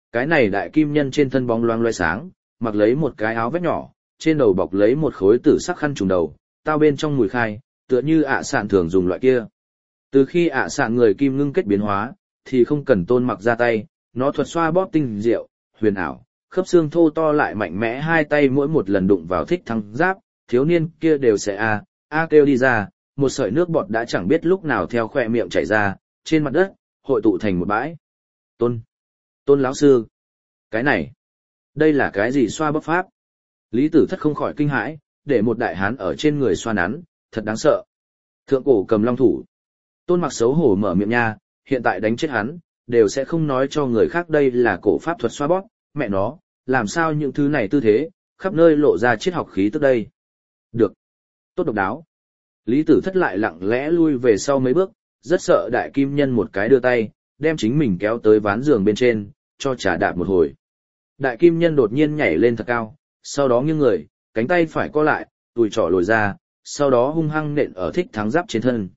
Cái này đại kim nhân trên thân bóng loáng loé sáng, mặc lấy một cái áo vest nhỏ, trên đầu bọc lấy một khối tử sắc khăn trùm đầu, tao bên trong mùi khai, tựa như ạ sạn thường dùng loại kia. Từ khi ạ sạn người kim ngưng kết biến hóa, thì không cần Tôn Mặc ra tay, nó thuật xoa bóp tinh diệu, huyền ảo, khớp xương thô to lại mạnh mẽ, hai tay mỗi một lần đụng vào Thích Thắng Giáp, thiếu niên kia đều sẽ a kêu đi ra, một sợi nước bọt đã chẳng biết lúc nào theo khóe miệng chảy ra, trên mặt đất hội tụ thành một bãi. Tôn lão sư, cái này, đây là cái gì xoa bóp pháp? Lý Tử Thất không khỏi kinh hãi, để một đại hán ở trên người xoa nắn, thật đáng sợ. Thượng cổ cầm long thủ. Tôn Mặc xấu hổ mở miệng nha, hiện tại đánh chết hắn, đều sẽ không nói cho người khác đây là cổ pháp thuật xoa bóp, mẹ nó, làm sao những thứ này tư thế, khắp nơi lộ ra triết học khí tức đây. Được. Tốt độc đáo. Lý Tử Thất lại lặng lẽ lui về sau mấy bước, rất sợ đại kim nhân một cái đưa tay, đem chính mình kéo tới ván giường bên trên, cho trả đạp một hồi. Đại kim nhân đột nhiên nhảy lên thật cao, sau đó nghiêng người, cánh tay phải co lại, đùi trỏ lồi ra, sau đó hung hăng nện ở Thích Thắng Giáp trên thân.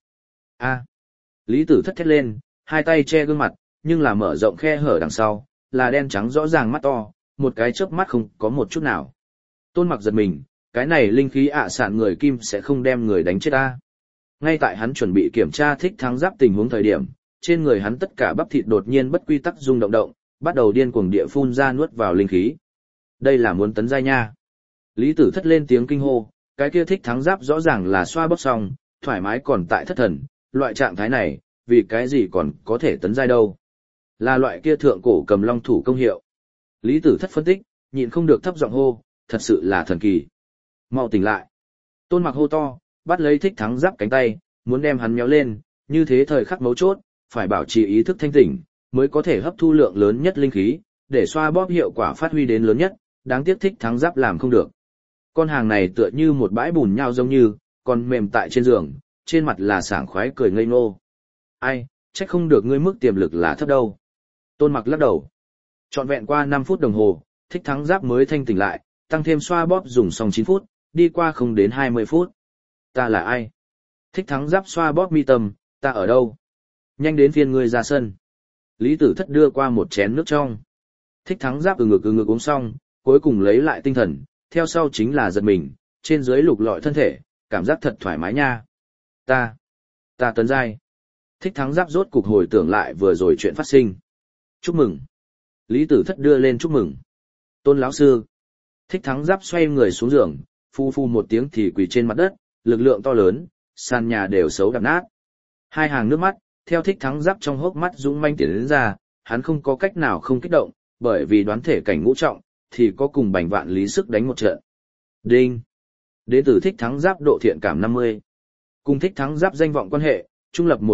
Lý Tử Thất thét lên, hai tay che gương mặt, nhưng là mở rộng khe hở đằng sau, là đen trắng rõ ràng mắt to, một cái chớp mắt không có một chút nào. Tôn Mặc giật mình, cái này linh khí sạn người kim sẽ không đem người đánh chết ta. Ngay tại hắn chuẩn bị kiểm tra Thích Thắng Giáp tình huống thời điểm, trên người hắn tất cả bắp thịt đột nhiên bất quy tắc rung động, bắt đầu điên cuồng địa phun ra nuốt vào linh khí. Đây là muốn tấn giai nha. Lý Tử Thất lên tiếng kinh hô, cái kia Thích Thắng Giáp rõ ràng là xoa bóp xong, thoải mái còn tại thất thần, loại trạng thái này, vì cái gì còn có thể tấn giai đâu. Là loại kia thượng cổ cầm long thủ công hiệu. Lý Tử Thất phân tích, nhịn không được thấp giọng hô, thật sự là thần kỳ. Mau tỉnh lại. Tôn Mặc hô to, bắt lấy Thích Thắng Giáp cánh tay, muốn đem hắn méo lên, như thế thời khắc mấu chốt, phải bảo trì ý thức thanh tỉnh, mới có thể hấp thu lượng lớn nhất linh khí, để xoa bóp hiệu quả phát huy đến lớn nhất, đáng tiếc Thích Thắng Giáp làm không được. Con hàng này tựa như một bãi bùn nhau giống như, còn mềm tại trên giường, trên mặt là sảng khoái cười ngây ngô. Ai, trách không được ngươi mức tiềm lực là thấp đâu. Tôn Mặc lắc đầu. Trọn vẹn qua 5 phút đồng hồ, Thích Thắng Giáp mới thanh tỉnh lại, tăng thêm xoa bóp dùng xong 9 phút, đi qua không đến 20 phút. Ta là ai? Thích Thắng Giáp xoa bóp mi tâm, ta ở đâu? Nhanh đến phiên ngươi ra sân. Lý Tử Thất đưa qua một chén nước trong. Thích Thắng Giáp ngực uống xong, cuối cùng lấy lại tinh thần, theo sau chính là giật mình, trên dưới lục lọi thân thể, cảm giác thật thoải mái nha. Ta tấn giai. Thích Thắng Giáp rốt cục hồi tưởng lại vừa rồi chuyện phát sinh. Chúc mừng. Lý Tử Thất đưa lên chúc mừng. Tôn lão sư. Thích Thắng Giáp xoay người xuống giường, phu một tiếng thì quỳ trên mặt đất, lực lượng to lớn, sàn nhà đều xấu đạp nát. Hai hàng nước mắt, theo Thích Thắng Giáp trong hốc mắt dũng manh tiến đến ra, hắn không có cách nào không kích động, bởi vì đoán thể cảnh ngũ trọng, thì có cùng bành vạn lý sức đánh một trận. Đinh. Đến từ Thích Thắng Giáp độ thiện cảm 50. Cùng Thích Thắng Giáp danh vọng quan hệ, trung lập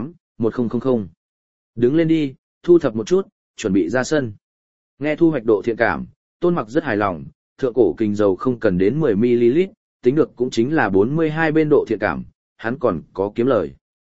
158-1000. Đứng lên đi, thu thập một chút, chuẩn bị ra sân. Nghe thu hoạch độ thiện cảm, Tôn Mặc rất hài lòng, thượng cổ kinh dầu không cần đến 10ml, tính được cũng chính là 42 bên độ thiện cảm, hắn còn có kiếm lời.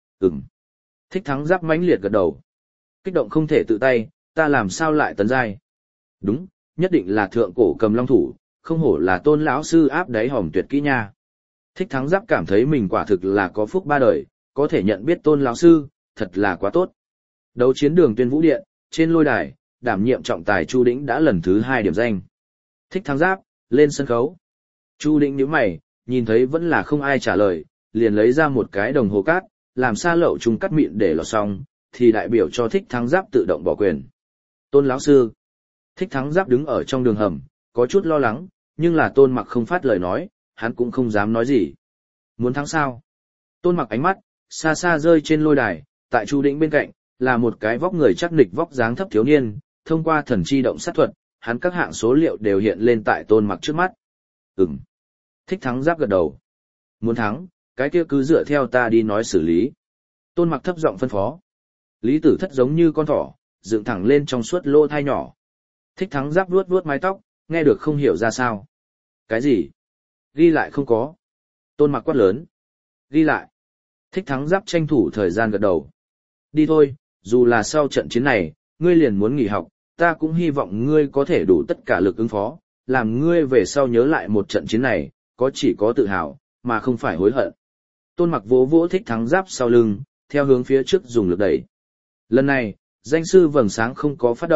Thích Thắng Giáp mãnh liệt gật đầu. Kích động không thể tự tay, ta làm sao lại tấn giai? Đúng, nhất định là thượng cổ cầm long thủ, không hổ là Tôn lão sư áp đáy hòm tuyệt kỹ nha. Thích Thắng Giáp cảm thấy mình quả thực là có phúc ba đời, có thể nhận biết Tôn lão sư, thật là quá tốt. Đấu chiến đường Tuyên Vũ Điện, trên lôi đài, đảm nhiệm trọng tài Chu Đĩnh đã lần thứ 2 điểm danh. Thích Thắng Giáp, lên sân khấu. Chu Đĩnh nhíu mày, nhìn thấy vẫn là không ai trả lời, liền lấy ra một cái đồng hồ cát, làm xa lậu trùng cắt mịn để lọt xong, thì đại biểu cho Thích Thắng Giáp tự động bỏ quyền. Tôn lão sư. Thích Thắng Giáp đứng ở trong đường hầm, có chút lo lắng, nhưng là Tôn Mặc không phát lời nói, hắn cũng không dám nói gì. Muốn thắng sao? Tôn Mặc ánh mắt, xa xa rơi trên lôi đài, tại Chu Đĩnh bên cạnh, là một cái vóc người chắc nịch vóc dáng thấp thiếu niên, thông qua thần chi động sát thuật, hắn các hạng số liệu đều hiện lên tại Tôn Mặc trước mắt. Thích Thắng Giáp gật đầu. Muốn thắng, cái kia cứ dựa theo ta đi nói xử lý. Tôn Mặc thấp giọng phân phó. Lý Tử Thất giống như con thỏ, dựng thẳng lên trong suốt lỗ thai nhỏ. Thích Thắng Giáp vuốt mái tóc, nghe được không hiểu ra sao. Cái gì? Ghi lại không có. Tôn Mặc quát lớn. Ghi lại. Thích Thắng Giáp tranh thủ thời gian gật đầu. Đi thôi, dù là sau trận chiến này, ngươi liền muốn nghỉ học, ta cũng hy vọng ngươi có thể đủ tất cả lực ứng phó, làm ngươi về sau nhớ lại một trận chiến này, chỉ có tự hào, mà không phải hối hận. Tôn Mặc vỗ Thích Thắng Giáp sau lưng, theo hướng phía trước dùng lực đẩy. Lần này, danh sư vầng sáng không có phát động,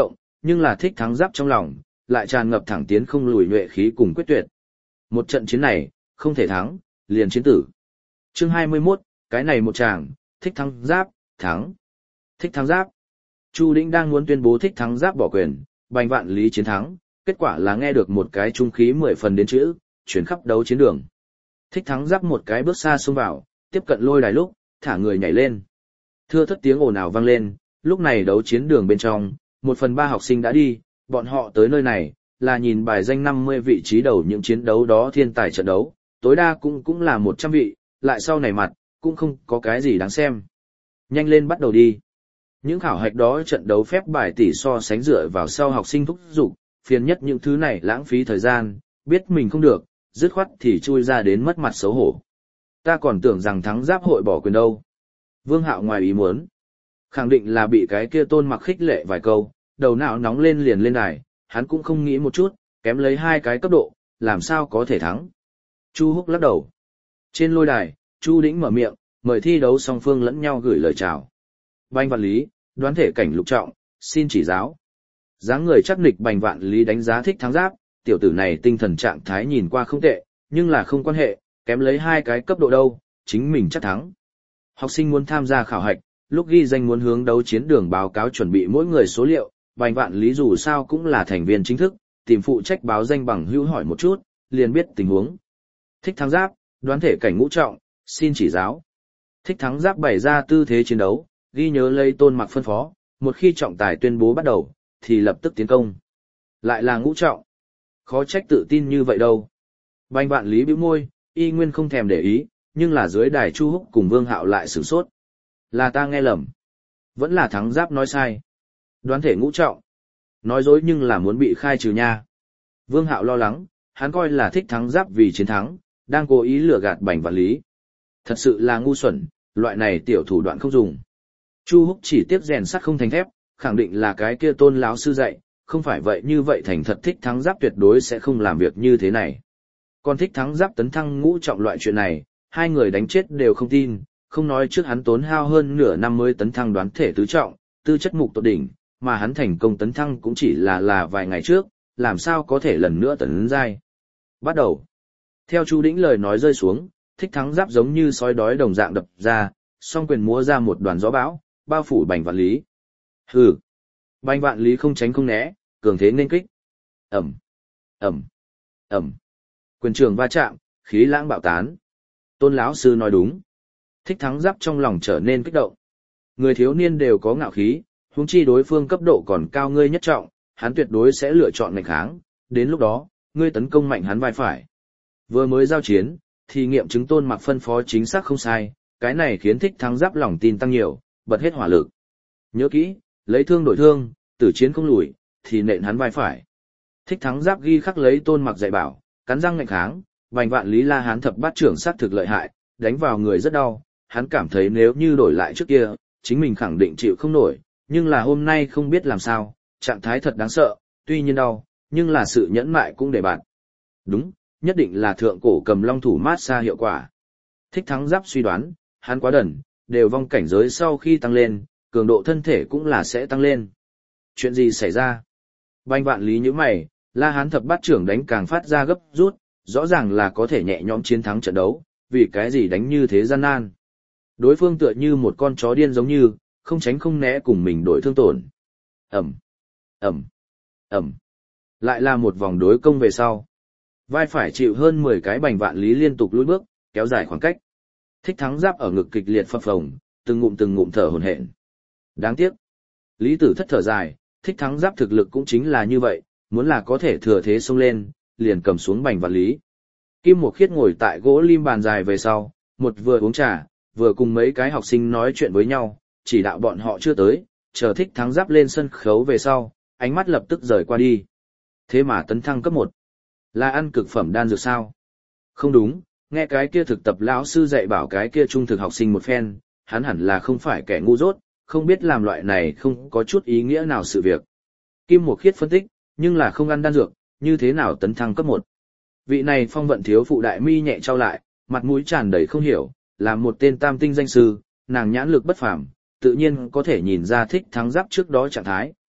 nhưng là Thích Thắng Giáp trong lòng, lại tràn ngập thẳng tiến không lùi nhuệ khí cùng quyết tuyệt. Một trận chiến này, không thể thắng, liền chiến tử. Chương 21, cái này một tràng, Thích Thắng Giáp, thắng. Thích Thắng Giáp. Chu Đĩnh đang muốn tuyên bố Thích Thắng Giáp bỏ quyền, Bành Vạn Lý chiến thắng, kết quả là nghe được một cái trung khí 10 phần đến chữ, chuyển khắp đấu chiến đường. Thích Thắng Giáp một cái bước xa xông vào, tiếp cận lôi đài lúc, thả người nhảy lên. Thưa thất tiếng ồn ào vang lên, lúc này đấu chiến đường bên trong, 1/3 học sinh đã đi, bọn họ tới nơi này, là nhìn bài danh 50 vị trí đầu những chiến đấu đó thiên tài trận đấu, tối đa cũng là 100 vị, lại sau này mặt, cũng không có cái gì đáng xem. Nhanh lên bắt đầu đi. Những khảo hạch đó trận đấu phép bài tỷ so sánh dựa vào sau học sinh thúc giục, phiền nhất những thứ này lãng phí thời gian, biết mình không được, dứt khoát thì chui ra đến mất mặt xấu hổ. Ta còn tưởng rằng Thắng Giáp hội bỏ quyền đâu. Vương Hạo ngoài ý muốn. Khẳng định là bị cái kia Tôn Mặc khích lệ vài câu, đầu não nóng lên liền lên đài, hắn cũng không nghĩ một chút, kém lấy 2 cái cấp độ, làm sao có thể thắng. Chu Húc lắc đầu. Trên lôi đài, Chu Đĩnh mở miệng, mời thi đấu song phương lẫn nhau gửi lời chào. Bành Vạn Lý, đoán thể cảnh lục trọng, xin chỉ giáo. Dáng người chắc nịch Bành Vạn Lý đánh giá Thích Thắng Giáp, tiểu tử này tinh thần trạng thái nhìn qua không tệ, nhưng là không quan hệ, kém lấy 2 cái cấp độ đâu, chính mình chắc thắng. Học sinh muốn tham gia khảo hạch, lúc ghi danh muốn hướng đấu chiến đường báo cáo chuẩn bị mỗi người số liệu, Bành Vạn Lý dù sao cũng là thành viên chính thức, tìm phụ trách báo danh bằng hữu hỏi một chút, liền biết tình huống. Thích Thắng Giáp, đoán thể cảnh ngũ trọng, xin chỉ giáo. Thích Thắng Giáp bày ra tư thế chiến đấu, ghi nhớ lấy Tôn Mặc phân phó, một khi trọng tài tuyên bố bắt đầu, thì lập tức tiến công. Lại là ngũ trọng. Khó trách tự tin như vậy đâu. Bành Vạn Lý bĩu môi, y nguyên không thèm để ý, nhưng là dưới đài Chu Húc cùng Vương Hạo lại sửng sốt. Là ta nghe lầm. Vẫn là Thắng Giáp nói sai. Đoán thể ngũ trọng. Nói dối nhưng là muốn bị khai trừ nha. Vương Hạo lo lắng, hắn coi là Thích Thắng Giáp vì chiến thắng, đang cố ý lừa gạt Bành Vạn Lý. Thật sự là ngu xuẩn, loại này tiểu thủ đoạn không dùng. Chu Húc chỉ tiếc rèn sắt không thành thép, khẳng định là cái kia Tôn lão sư dạy, không phải vậy như vậy thành thật Thích Thắng Giáp tuyệt đối sẽ không làm việc như thế này. Còn Thích Thắng Giáp tấn thăng ngũ trọng loại chuyện này, hai người đánh chết đều không tin, không nói trước hắn tốn hao hơn nửa năm mới tấn thăng đoán thể tứ trọng, tư chất mục tột đỉnh, mà hắn thành công tấn thăng cũng chỉ là vài ngày trước, làm sao có thể lần nữa tấn giai. Bắt đầu. Theo Chu Đĩnh lời nói rơi xuống, Thích Thắng Giáp giống như sói đói đồng dạng đập ra, song quyền múa ra một đoàn gió bão, bao phủ Bành Vạn Lý. Hừ. Bành Vạn Lý không tránh không né, cường thế nên kích. Ầm, ầm, ầm. Quyền trường va chạm, khí lãng bạo tán. Tôn lão sư nói đúng. Thích Thắng Giáp trong lòng trở nên kích động. Người thiếu niên đều có ngạo khí, huống chi đối phương cấp độ còn cao ngươi nhất trọng, hắn tuyệt đối sẽ lựa chọn nghênh kháng, đến lúc đó, ngươi tấn công mạnh hắn vai phải. Vừa mới giao chiến, thì nghiệm chứng Tôn Mặc phân phó chính xác không sai, cái này khiến Thích Thắng Giáp lòng tin tăng nhiều, bật hết hỏa lực. Nhớ kỹ, lấy thương đổi thương, tử chiến không lùi, thì nện hắn vai phải. Thích Thắng Giáp ghi khắc lấy Tôn Mặc dạy bảo, cắn răng nghênh kháng, Bành Vạn Lý La Hán thập bát trưởng sát thực lợi hại, đánh vào người rất đau, hắn cảm thấy nếu như đổi lại trước kia, chính mình khẳng định chịu không nổi, nhưng là hôm nay không biết làm sao, trạng thái thật đáng sợ, tuy nhiên đau, nhưng là sự nhẫn mại cũng để bạn. Đúng, nhất định là thượng cổ cầm long thủ mát xa hiệu quả. Thích Thắng Giáp suy đoán, hắn quá đần, đều vong cảnh giới sau khi tăng lên, cường độ thân thể cũng là sẽ tăng lên. Chuyện gì xảy ra? Bành Vạn Lý nhíu mày, La Hán thập bát trưởng đánh càng phát ra gấp rút, rõ ràng là có thể nhẹ nhõm chiến thắng trận đấu, vì cái gì đánh như thế gian nan. Đối phương tựa như một con chó điên giống như, không tránh không né cùng mình đổi thương tổn. Ẩm, Ẩm, Ẩm. Lại là một vòng đối công về sau. Vai phải chịu hơn 10 cái Bành Vạn Lý liên tục lùi bước, kéo dài khoảng cách. Thích Thắng Giáp ở ngực kịch liệt phập phồng, từng ngụm thở hổn hển. Đáng tiếc. Lý Tử Thất thở dài, Thích Thắng Giáp thực lực cũng chính là như vậy, muốn là có thể thừa thế xông lên, liền cầm xuống Bành Vạn Lý. Kim Mộc Khiết ngồi tại gỗ lim bàn dài về sau, một vừa uống trà, vừa cùng mấy cái học sinh nói chuyện với nhau, chỉ đạo bọn họ chưa tới, chờ Thích Thắng Giáp lên sân khấu về sau, ánh mắt lập tức rời qua đi. Thế mà tấn thăng cấp 1, là ăn cực phẩm đan dược sao? Không đúng, nghe cái kia thực tập lão sư dạy bảo cái kia trung thực học sinh một phen, hắn hẳn là không phải kẻ ngu dốt, không biết làm loại này không có chút ý nghĩa nào sự việc. Kim Mộc Khiết phân tích, nhưng là không ăn đan dược, như thế nào tấn thăng cấp 1? Vị này phong vận thiếu phụ đại mi nhẹ trao lại, mặt mũi tràn đầy không hiểu, là một tên tam tinh danh sư, nàng nhãn lực bất phàm, tự nhiên có thể nhìn ra Thích Thắng Giáp trước đó trạng thái,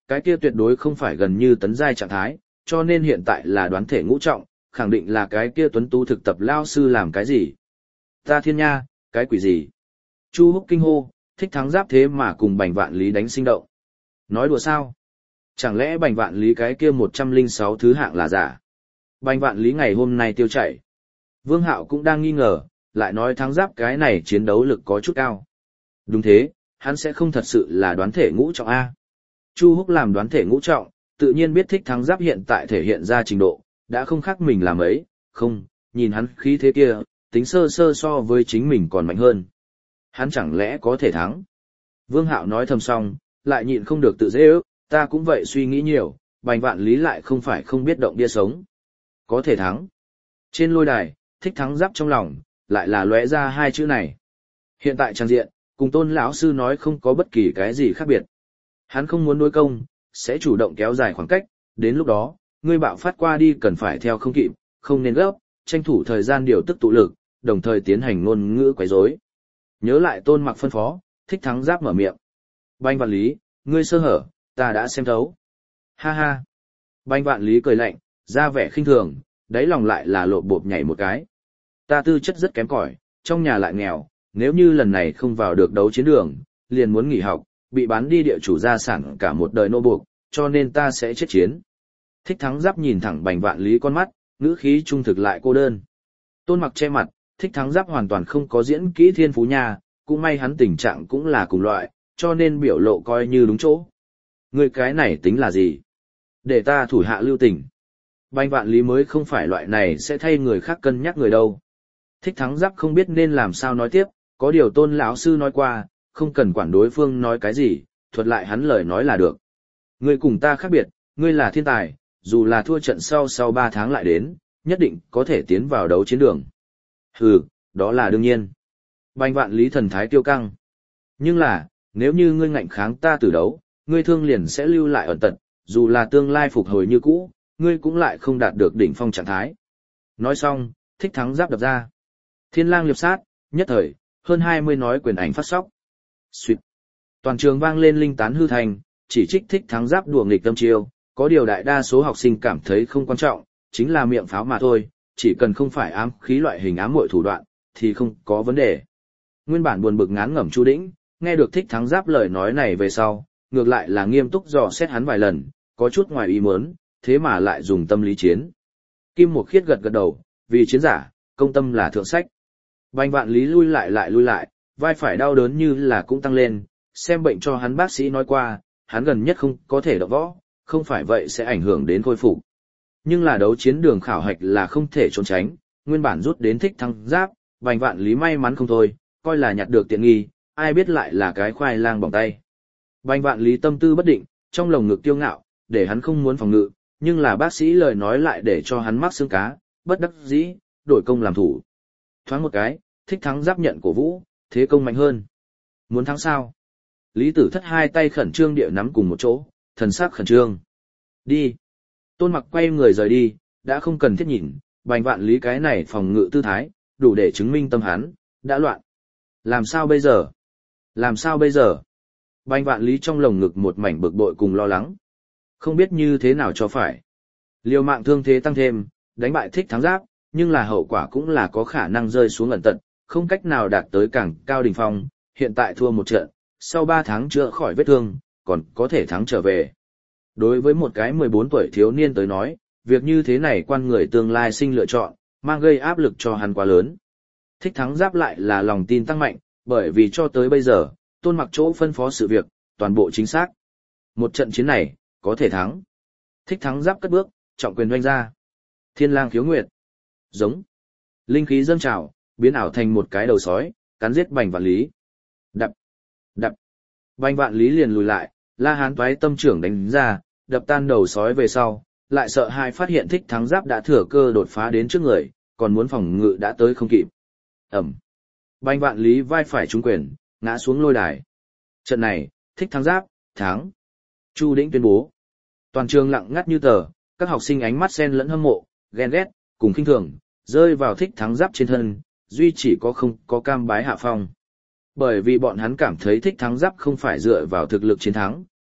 cái kia tuyệt đối không phải gần như tấn giai trạng thái, cho nên hiện tại là đoán thể ngũ trọng, khẳng định là cái kia tuấn tú thực tập lao sư làm cái gì. Ta thiên nha, cái quỷ gì? Chu Húc kinh hô, Thích Thắng Giáp thế mà cùng Bành Vạn Lý đánh sinh động. Nói đùa sao? Chẳng lẽ Bành Vạn Lý cái kia 106 thứ hạng là giả? Bành Vạn Lý ngày hôm nay tiêu chảy. Vương Hạo cũng đang nghi ngờ, lại nói Thắng Giáp cái này chiến đấu lực có chút cao. Đúng thế, hắn sẽ không thật sự là đoán thể ngũ trọng A. Chu Húc làm đoán thể ngũ trọng, tự nhiên biết Thích Thắng Giáp hiện tại thể hiện ra trình độ, đã không khác mình làm ấy, không, nhìn hắn khí thế kia, tính sơ sơ so với chính mình còn mạnh hơn. Hắn chẳng lẽ có thể thắng? Vương Hạo nói thầm xong, lại nhịn không được tự dễ ước, ta cũng vậy suy nghĩ nhiều, Bành Vạn Lý lại không phải không biết động bia sống. Có thể thắng. Trên lôi đài, Thích Thắng Giáp trong lòng, lại là lóe ra hai chữ này. Hiện tại trang diện, cùng Tôn lão sư nói không có bất kỳ cái gì khác biệt. Hắn không muốn đối công, sẽ chủ động kéo dài khoảng cách, đến lúc đó, ngươi bạo phát qua đi cần phải theo không kịp, không nên gấp, tranh thủ thời gian điều tức tụ lực, đồng thời tiến hành ngôn ngữ quấy rối. Nhớ lại Tôn Mặc phân phó, Thích Thắng Giáp mở miệng. Bành Vạn Lý, ngươi sơ hở, ta đã xem thấu. Ha ha. Bành Vạn Lý cười lạnh, ra vẻ khinh thường, đáy lòng lại là lộ bộp nhảy một cái. Ta tư chất rất kém cỏi, trong nhà lại nghèo, nếu như lần này không vào được đấu chiến đường, liền muốn nghỉ học, bị bán đi địa chủ gia sản cả một đời nô buộc, cho nên ta sẽ chết chiến. Thích Thắng Giáp nhìn thẳng Bành Vạn Lý con mắt, ngữ khí trung thực lại cô đơn. Tôn Mặc che mặt, Thích Thắng Giáp hoàn toàn không có diễn kỹ thiên phú nha, cũng may hắn tình trạng cũng là cùng loại, cho nên biểu lộ coi như đúng chỗ. Người cái này tính là gì? Để ta thủ hạ lưu tình. Bành Vạn Lý mới không phải loại này sẽ thay người khác cân nhắc người đâu. Thích Thắng Giáp không biết nên làm sao nói tiếp, có điều Tôn lão sư nói qua, không cần quản đối phương nói cái gì, thuật lại hắn lời nói là được. Ngươi cùng ta khác biệt, ngươi là thiên tài, dù là thua trận sau 3 tháng lại đến, nhất định có thể tiến vào đấu chiến đường. Hừ, đó là đương nhiên. Bành Vạn Lý thần thái tiêu căng. Nhưng là, nếu như ngươi ngạnh kháng ta tử đấu, ngươi thương liền sẽ lưu lại ẩn tật, dù là tương lai phục hồi như cũ, ngươi cũng lại không đạt được đỉnh phong trạng thái. Nói xong, Thích Thắng Giáp đập ra. Thiên lang liệp sát, nhất thời, hơn 20 nói quyền ảnh phát sóc. Xuyệt. Toàn trường vang lên linh tán hư thành, chỉ trích Thích Thắng Giáp đùa nghịch tâm chiêu, có điều đại đa số học sinh cảm thấy không quan trọng, chính là miệng pháo mà thôi, chỉ cần không phải ám khí loại hình ám muội thủ đoạn, thì không có vấn đề. Nguyên bản buồn bực ngán ngẩm Chu Đĩnh, nghe được Thích Thắng Giáp lời nói này về sau, ngược lại là nghiêm túc dò xét hắn vài lần, có chút ngoài ý muốn, thế mà lại dùng tâm lý chiến. Kim Mục Khiết gật gật đầu, vì chiến giả, công tâm là thượng sách. Bành Vạn Lý lui lại, vai phải đau đớn như là cũng tăng lên, xem bệnh cho hắn bác sĩ nói qua, hắn gần nhất không có thể động võ, không phải vậy sẽ ảnh hưởng đến khôi phục. Nhưng là đấu chiến đường khảo hạch là không thể trốn tránh, nguyên bản rút đến Thích Thắng Giáp, Bành Vạn Lý may mắn không thôi, coi là nhặt được tiện nghi, ai biết lại là cái khoai lang bỏng tay. Bành Vạn Lý tâm tư bất định, trong lồng ngực kiêu ngạo, để hắn không muốn phòng ngự, nhưng là bác sĩ lời nói lại để cho hắn mắc xương cá, bất đắc dĩ, đổi công làm thủ. Thoáng một cái, Thích Thắng Giáp nhận cổ vũ, thế công mạnh hơn. Muốn thắng sao? Lý Tử Thất hai tay khẩn trương địa nắm cùng một chỗ, thần sắc khẩn trương. Đi. Tôn Mặc quay người rời đi, đã không cần thiết nhìn, Bành Vạn Lý cái này phòng ngự tư thái, đủ để chứng minh tâm hắn đã loạn. Làm sao bây giờ? Làm sao bây giờ? Bành Vạn Lý trong lồng ngực một mảnh bực bội cùng lo lắng. Không biết như thế nào cho phải. Liều mạng thương thế tăng thêm, đánh bại Thích Thắng Giáp, nhưng là hậu quả cũng là có khả năng rơi xuống ẩn tật, không cách nào đạt tới càng cao đỉnh phong, hiện tại thua một trận, sau 3 tháng chữa khỏi vết thương, còn có thể thắng trở về. Đối với một cái 14 tuổi thiếu niên tới nói, việc như thế này quan người tương lai sinh lựa chọn, mang gây áp lực cho hắn quá lớn. Thích Thắng Giáp lại là lòng tin tăng mạnh, bởi vì cho tới bây giờ, Tôn Mặc chỗ phân phó sự việc, toàn bộ chính xác. Một trận chiến này, có thể thắng. Thích Thắng Giáp cất bước, trọng quyền doanh ra. Thiên lang khiếu nguyệt. Giống. Linh khí dâng trào, biến ảo thành một cái đầu sói, cắn giết Bành Vạn Lý. Đập. Đập. Bành Vạn Lý liền lùi lại, La Hán toái tâm trưởng đánh ra, đập tan đầu sói về sau, lại sợ hai phát hiện Thích Thắng Giáp đã thừa cơ đột phá đến trước người, còn muốn phòng ngự đã tới không kịp. Ẩm. Bành Vạn Lý vai phải trúng quyền, ngã xuống lôi đài. Trận này, Thích Thắng Giáp, thắng. Chu Đĩnh tuyên bố. Toàn trường lặng ngắt như tờ, các học sinh ánh mắt xen lẫn hâm mộ, ghen ghét, cùng khinh thường, rơi vào Thích Thắng Giáp trên thân, duy chỉ có không có cam bái hạ phong. Bởi vì bọn hắn cảm thấy Thích Thắng Giáp không phải dựa vào thực lực chiến thắng,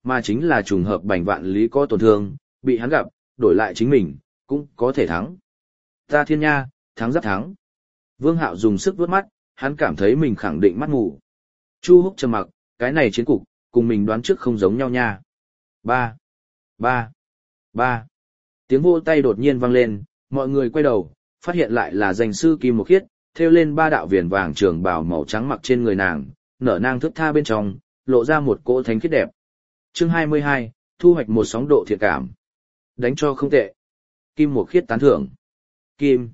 mà chính là trùng hợp Bành Vạn Lý có tổn thương, bị hắn gặp, đổi lại chính mình, cũng có thể thắng. Ta thiên nha, thắng giáp thắng. Vương Hạo dùng sức vuốt mắt, hắn cảm thấy mình khẳng định mắt mù. Chu Húc trầm mặc, cái này chiến cục, cùng mình đoán trước không giống nhau nha. Ba, ba, ba. Tiếng vỗ tay đột nhiên vang lên, mọi người quay đầu, phát hiện lại là danh sư Kim Mộc Khiết, thêu lên 3 đạo viền vàng trường bào màu trắng mặc trên người nàng, nở nang thước tha bên trong, lộ ra một cỗ thánh khiết đẹp. Chương 22, thu hoạch một sóng độ thiện cảm. Đánh cho không tệ. Kim Mộc Khiết tán thưởng. Kim.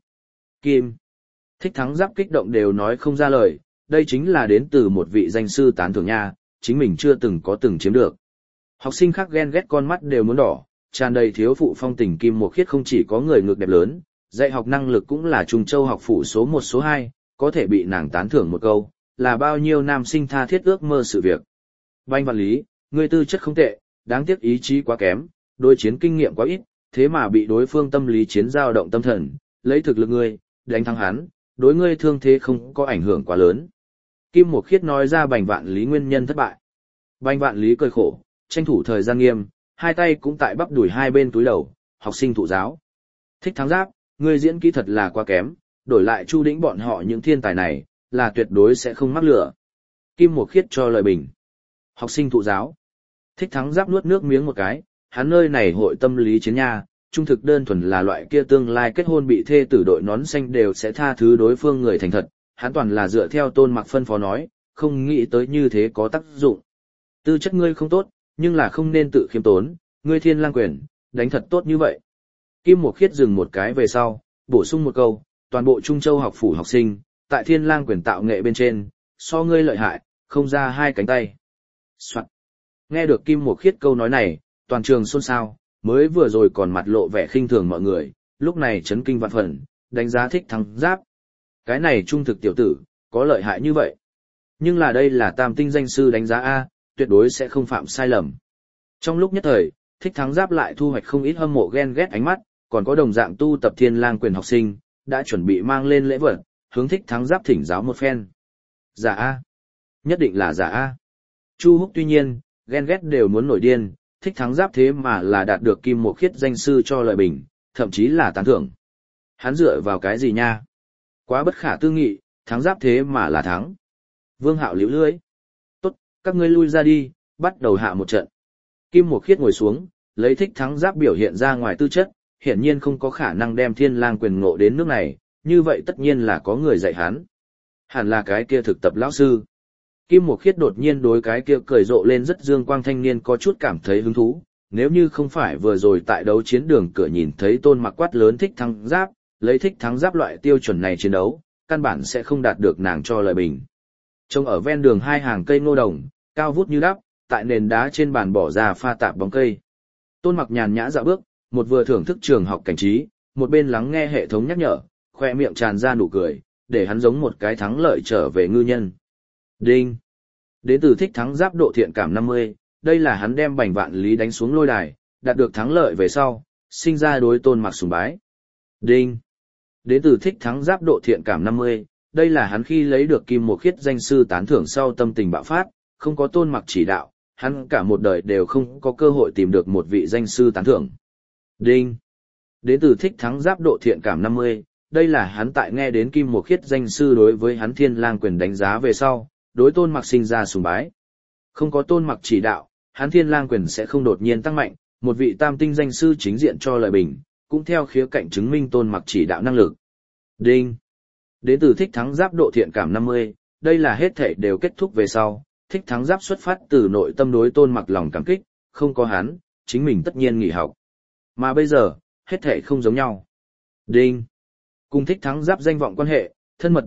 Thích Thắng Giáp kích động đều nói không ra lời, đây chính là đến từ một vị danh sư tán thưởng nha, chính mình chưa từng chiếm được. Học sinh khác ghen ghét con mắt đều muốn đỏ, tràn đầy thiếu phụ phong tình. Kim Mộc Khiết không chỉ có người ngực đẹp lớn, dạy học năng lực cũng là Trung Châu học phủ số 1 số 2, có thể bị nàng tán thưởng một câu, là bao nhiêu nam sinh tha thiết ước mơ sự việc. Bành Vạn Lý, ngươi tư chất không tệ, đáng tiếc ý chí quá kém, đối chiến kinh nghiệm quá ít, thế mà bị đối phương tâm lý chiến dao động tâm thần, lấy thực lực ngươi, đánh thắng hắn, đối ngươi thương thế không có ảnh hưởng quá lớn. Kim Mộc Khiết nói ra Bành Vạn Lý nguyên nhân thất bại. Bành Vạn Lý cười khổ, tranh thủ thời gian nghiêm, hai tay cũng tại bắp đùi hai bên túi đầu, học sinh thụ giáo. Thích Thắng Giáp, ngươi diễn kỹ thật là quá kém, đổi lại Chu Đĩnh bọn họ những thiên tài này, là tuyệt đối sẽ không mắc lửa. Kim Mộc Khiết cho lời bình. Học sinh thụ giáo. Thích Thắng Giáp nuốt nước miếng một cái, hắn nơi này hội tâm lý chiến nha, trung thực đơn thuần là loại kia tương lai kết hôn bị thê tử đội nón xanh đều sẽ tha thứ đối phương người thành thật, hắn toàn là dựa theo Tôn Mặc phân phó nói, không nghĩ tới như thế có tác dụng. Tư chất ngươi không tốt, nhưng là không nên tự khiêm tốn, ngươi Thiên Lang Quyền, đánh thật tốt như vậy. Kim Mộc Khiết dừng một cái về sau, bổ sung một câu, toàn bộ Trung Châu học phủ học sinh, tại Thiên Lang Quyền tạo nghệ bên trên, so ngươi lợi hại, không ra hai cánh tay. Soạn. Nghe được Kim Mộc Khiết câu nói này, toàn trường xôn xao, mới vừa rồi còn mặt lộ vẻ khinh thường mọi người, lúc này chấn kinh vạn phần, đánh giá Thích Thắng Giáp. Cái này trung thực tiểu tử, có lợi hại như vậy. Nhưng là đây là tam tinh danh sư đánh giá A, tuyệt đối sẽ không phạm sai lầm. Trong lúc nhất thời, Thích Thắng Giáp lại thu hoạch không ít hâm mộ ghen ghét ánh mắt, còn có đồng dạng tu tập Thiên Lang Quyền học sinh, đã chuẩn bị mang lên lễ vật, hướng Thích Thắng Giáp thỉnh giáo một phen. Giả A. Nhất định là giả A. Chu Húc tuy nhiên, ghen ghét đều muốn nổi điên, Thích Thắng Giáp thế mà là đạt được Kim Mộc Khiết danh sư cho lời bình, thậm chí là tán thưởng. Hắn dựa vào cái gì nha? Quá bất khả tư nghị, Thắng Giáp thế mà là thắng. Vương Hạo liễu lưỡi. Tốt, các ngươi lui ra đi, bắt đầu hạ một trận. Kim Mộc Khiết ngồi xuống, lấy Thích Thắng Giáp biểu hiện ra ngoài tư chất, hiển nhiên không có khả năng đem Thiên Lang Quyền ngộ đến nước này, như vậy tất nhiên là có người dạy hắn. Hẳn là cái kia thực tập lão sư. Kim Mộc Khiết đột nhiên đối cái kia cười rộ lên rất dương quang thanh niên có chút cảm thấy hứng thú, nếu như không phải vừa rồi tại đấu chiến đường cửa nhìn thấy Tôn Mặc quát lớn Thích Thắng Giáp, lấy Thích Thắng Giáp loại tiêu chuẩn này chiến đấu, căn bản sẽ không đạt được nàng cho lời bình. Trông ở ven đường hai hàng cây ngô đồng, cao vút như đắp, tại nền đá trên bàn bỏ ra pha tạp bóng cây. Tôn Mặc nhàn nhã dạo bước, một vừa thưởng thức trường học cảnh trí, một bên lắng nghe hệ thống nhắc nhở, khoe miệng tràn ra nụ cười, để hắn giống một cái thắng lợi trở về ngư nhân. Đinh. Đến từ Thích Thắng Giáp độ thiện cảm 50, đây là hắn đem Bành Vạn Lý đánh xuống lôi đài, đạt được thắng lợi về sau, sinh ra đối Tôn Mặc sùng bái. Đinh. Đến từ Thích Thắng Giáp độ thiện cảm 50, đây là hắn khi lấy được Kim Mộc Khiết danh sư tán thưởng sau tâm tình bạo phát, không có Tôn Mặc chỉ đạo, hắn cả một đời đều không có cơ hội tìm được một vị danh sư tán thưởng. Đinh. Đến từ Thích Thắng Giáp độ thiện cảm 50, đây là hắn tại nghe đến Kim Mộc Khiết danh sư đối với hắn Thiên Lang Quyền đánh giá về sau, đối Tôn Mặc sinh ra sùng bái. Không có Tôn Mặc chỉ đạo, hắn Thiên Lang Quyền sẽ không đột nhiên tăng mạnh, một vị tam tinh danh sư chính diện cho lời bình, cũng theo khía cạnh chứng minh Tôn Mặc chỉ đạo năng lực. Đinh. Đến từ Thích Thắng Giáp độ thiện cảm 50, đây là hết thảy đều kết thúc về sau, Thích Thắng Giáp xuất phát từ nội tâm đối Tôn Mặc lòng cảm kích, không có hắn, chính mình tất nhiên nghỉ học. Mà bây giờ, hết thảy không giống nhau. Đinh. Cùng Thích Thắng Giáp danh vọng quan hệ, thân mật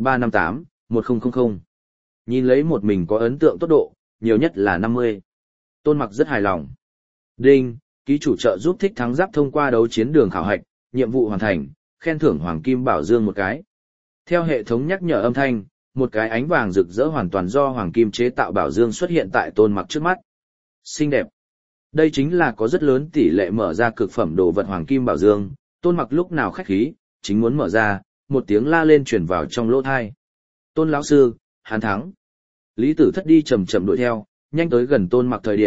358-1000. Nhìn lấy một mình có ấn tượng tốt độ, nhiều nhất là 50. Tôn Mặc rất hài lòng. Đinh, ký chủ trợ giúp Thích Thắng Giáp thông qua đấu chiến đường khảo hạch, nhiệm vụ hoàn thành, khen thưởng Hoàng Kim Bảo Dương một cái. Theo hệ thống nhắc nhở âm thanh, một cái ánh vàng rực rỡ hoàn toàn do Hoàng Kim chế tạo Bảo Dương xuất hiện tại Tôn Mặc trước mắt. Xinh đẹp. Đây chính là có rất lớn tỷ lệ mở ra cực phẩm đồ vật Hoàng Kim Bảo Dương, Tôn Mặc lúc nào khách khí, chính muốn mở ra, một tiếng la lên truyền vào trong lỗ tai. Tôn lão sư, hắn thắng. Lý Tử Thất đi chậm chậm đuổi theo, nhanh tới gần Tôn Mặc thời điểm,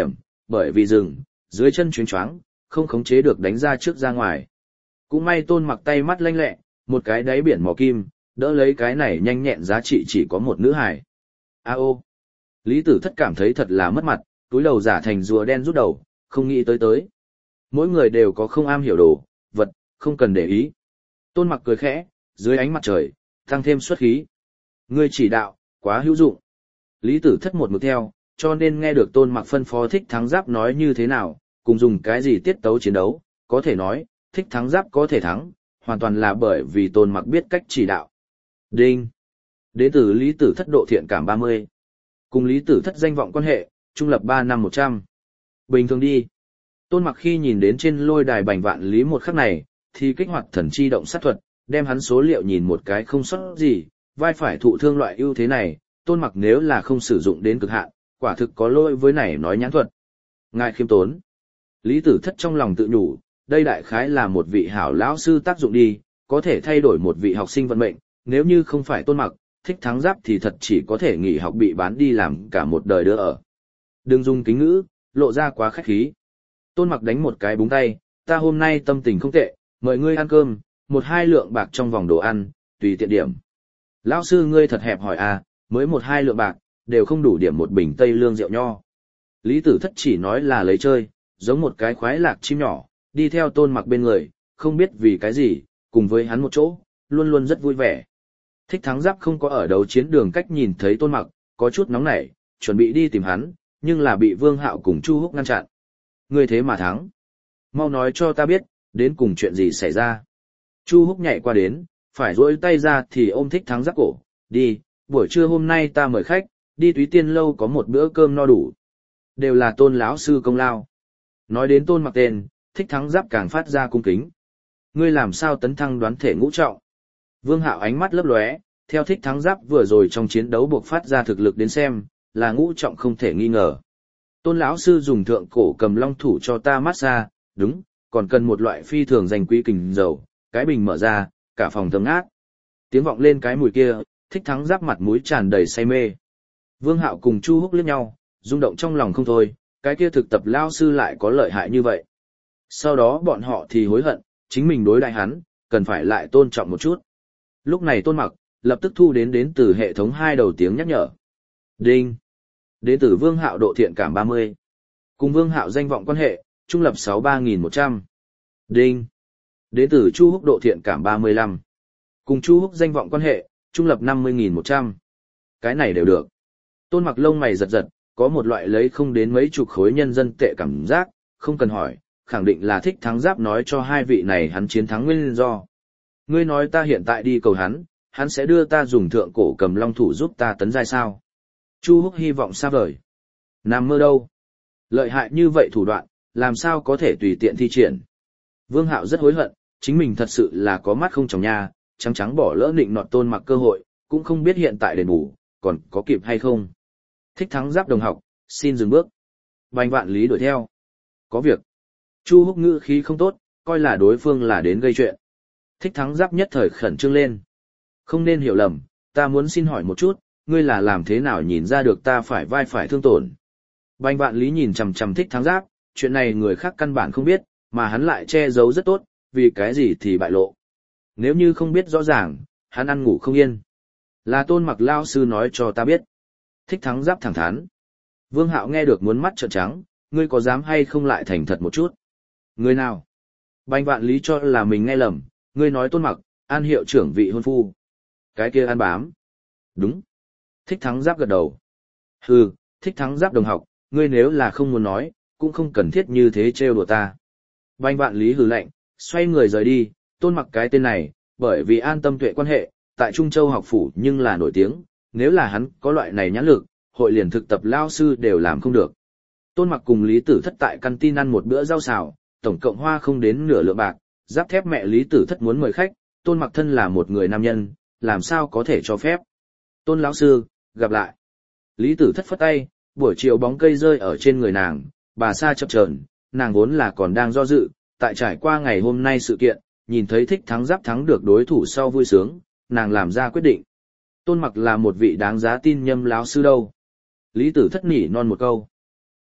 bởi vì dừng, dưới chân chuyến choáng, không khống chế được đánh ra trước ra ngoài. Cũng may Tôn Mặc tay mắt lanh lẹ, một cái đáy biển mỏ kim, đỡ lấy cái này nhanh nhẹn giá trị chỉ có một nữ hài. A ô. Lý Tử Thất cảm thấy thật là mất mặt, túi đầu giả thành rùa đen rút đầu, không nghĩ tới. Mỗi người đều có không am hiểu đồ, vật, không cần để ý. Tôn Mặc cười khẽ, dưới ánh mặt trời, tăng thêm xuất khí. Ngươi chỉ đạo, quá hữu dụng. Lý Tử Thất một mực theo, cho nên nghe được Tôn Mặc phân phó Thích Thắng Giáp nói như thế nào, cùng dùng cái gì tiết tấu chiến đấu, có thể nói, Thích Thắng Giáp có thể thắng, hoàn toàn là bởi vì Tôn Mặc biết cách chỉ đạo. Đinh. Đến từ Lý Tử Thất độ thiện cảm 30. Cùng Lý Tử Thất danh vọng quan hệ, trung lập 3 năm 100. Bình thường đi. Tôn Mặc khi nhìn đến trên lôi đài bành vạn lý một khắc này, thì kích hoạt thần chi động sát thuật, đem hắn số liệu nhìn một cái không sót gì, vai phải thụ thương loại ưu thế này, Tôn Mặc nếu là không sử dụng đến cực hạn, quả thực có lỗi với này nói nhãn thuật. Ngài khiêm tốn. Lý Tử Thất trong lòng tự nhủ, đây đại khái là một vị hảo lão sư tác dụng đi, có thể thay đổi một vị học sinh vận mệnh, nếu như không phải Tôn Mặc, Thích Thắng Giáp thì thật chỉ có thể nghỉ học bị bán đi làm cả một đời đứa ở. Đừng dùng kính ngữ, lộ ra quá khách khí. Tôn Mặc đánh một cái búng tay, ta hôm nay tâm tình không tệ, mời ngươi ăn cơm, 1-2 lượng bạc trong vòng đồ ăn, tùy tiện điểm. Lão sư ngươi thật hẹp hỏi à, mới 1-2 lượng bạc, đều không đủ điểm một bình tây lương rượu nho. Lý Tử Thất chỉ nói là lấy chơi, giống một cái khoái lạc chim nhỏ, đi theo Tôn Mặc bên người, không biết vì cái gì, cùng với hắn một chỗ, luôn luôn rất vui vẻ. Thích Thắng Giáp không có ở đấu chiến đường cách nhìn thấy Tôn Mặc, có chút nóng nảy, chuẩn bị đi tìm hắn, nhưng là bị Vương Hạo cùng Chu Húc ngăn chặn. Ngươi thế mà thắng. Mau nói cho ta biết, đến cùng chuyện gì xảy ra. Chu Húc nhảy qua đến, phải duỗi tay ra thì ôm Thích Thắng Giáp cổ, đi, buổi trưa hôm nay ta mời khách, đi Túy Tiên lâu có một bữa cơm no đủ. Đều là Tôn lão sư công lao. Nói đến Tôn Mặc tên, Thích Thắng Giáp càng phát ra cung kính. Ngươi làm sao tấn thăng đoán thể ngũ trọng? Vương Hạo ánh mắt lấp lóe, theo Thích Thắng Giáp vừa rồi trong chiến đấu buộc phát ra thực lực đến xem, là ngũ trọng không thể nghi ngờ. Tôn lão sư dùng thượng cổ cầm long thủ cho ta massage, đúng, còn cần một loại phi thường danh quý kình dầu, cái bình mở ra, cả phòng thơm ngát. Tiếng vọng lên cái mùi kia, Thích Thắng Giáp mặt mũi tràn đầy say mê. Vương Hạo cùng Chu Húc liếc nhau, rung động trong lòng không thôi, cái kia thực tập lão sư lại có lợi hại như vậy. Sau đó bọn họ thì hối hận, chính mình đối đại hắn, cần phải lại tôn trọng một chút. Lúc này Tôn Mặc, lập tức thu đến từ hệ thống 2 đầu tiếng nhắc nhở. Đinh. Đến từ Vương Hạo độ thiện cảm 30. Cùng Vương Hạo danh vọng quan hệ, trung lập 63.100. Đinh. Đến từ Chu Húc độ thiện cảm 35. Cùng Chu Húc danh vọng quan hệ, trung lập 50.100. Cái này đều được. Tôn Mặc lông mày giật giật, có một loại lấy không đến mấy chục khối nhân dân tệ cảm giác, không cần hỏi, khẳng định là Thích Thắng Giáp nói cho hai vị này hắn chiến thắng nguyên do. Ngươi nói ta hiện tại đi cầu hắn sẽ đưa ta dùng thượng cổ cầm long thủ giúp ta tấn giai sao? Chu Húc hy vọng xa vời. Nằm mơ đâu? Lợi hại như vậy thủ đoạn, làm sao có thể tùy tiện thi triển? Vương Hạo rất hối hận, chính mình thật sự là có mắt không tròng nha, trắng bỏ lỡ nịnh nọt Tôn Mặc cơ hội, cũng không biết hiện tại đền bù, còn có kịp hay không. Thích Thắng Giáp đồng học, xin dừng bước. Bành Vạn Lý đuổi theo. Có việc. Chu Húc ngữ khí không tốt, coi là đối phương là đến gây chuyện. Thích Thắng Giáp nhất thời khẩn trương lên. Không nên hiểu lầm, ta muốn xin hỏi một chút, ngươi là làm thế nào nhìn ra được ta phải vai phải thương tổn? Bành Vạn Lý nhìn chằm chằm Thích Thắng Giáp, chuyện này người khác căn bản không biết, mà hắn lại che giấu rất tốt, vì cái gì thì bại lộ. Nếu như không biết rõ ràng, hắn ăn ngủ không yên. Là Tôn Mặc lão sư nói cho ta biết. Thích Thắng Giáp thẳng thắn. Vương Hạo nghe được muốn mắt trợn trắng, ngươi có dám hay không lại thành thật một chút? Ngươi nào? Bành Vạn Lý cho là mình nghe lầm, ngươi nói Tôn Mặc, An hiệu trưởng vị hôn phu. Cái kia An bám. Đúng. Thích Thắng Giáp gật đầu. Hừ, Thích Thắng Giáp đồng học, ngươi nếu là không muốn nói, cũng không cần thiết như thế trêu đùa ta. Bành Vạn Lý hừ lạnh, xoay người rời đi, Tôn Mặc cái tên này, bởi vì An Tâm Tuệ quan hệ, tại Trung Châu học phủ nhưng là nổi tiếng, nếu là hắn có loại này nhãn lực, hội liền thực tập lao sư đều làm không được. Tôn Mặc cùng Lý Tử Thất tại căn tin ăn một bữa rau xào, tổng cộng hoa không đến nửa lượng bạc, giáp thép mẹ Lý Tử Thất muốn mời khách, Tôn Mặc thân là một người nam nhân, làm sao có thể cho phép. Tôn lão sư, gặp lại. Lý Tử Thất phất tay, buổi chiều bóng cây rơi ở trên người nàng, bà sa chập chờn, nàng vốn là còn đang do dự, tại trải qua ngày hôm nay sự kiện, nhìn thấy Thích Thắng Giáp thắng được đối thủ sau vui sướng, nàng làm ra quyết định. Tôn Mặc là một vị đáng giá tin nhâm lão sư đâu. Lý Tử Thất nỉ non một câu.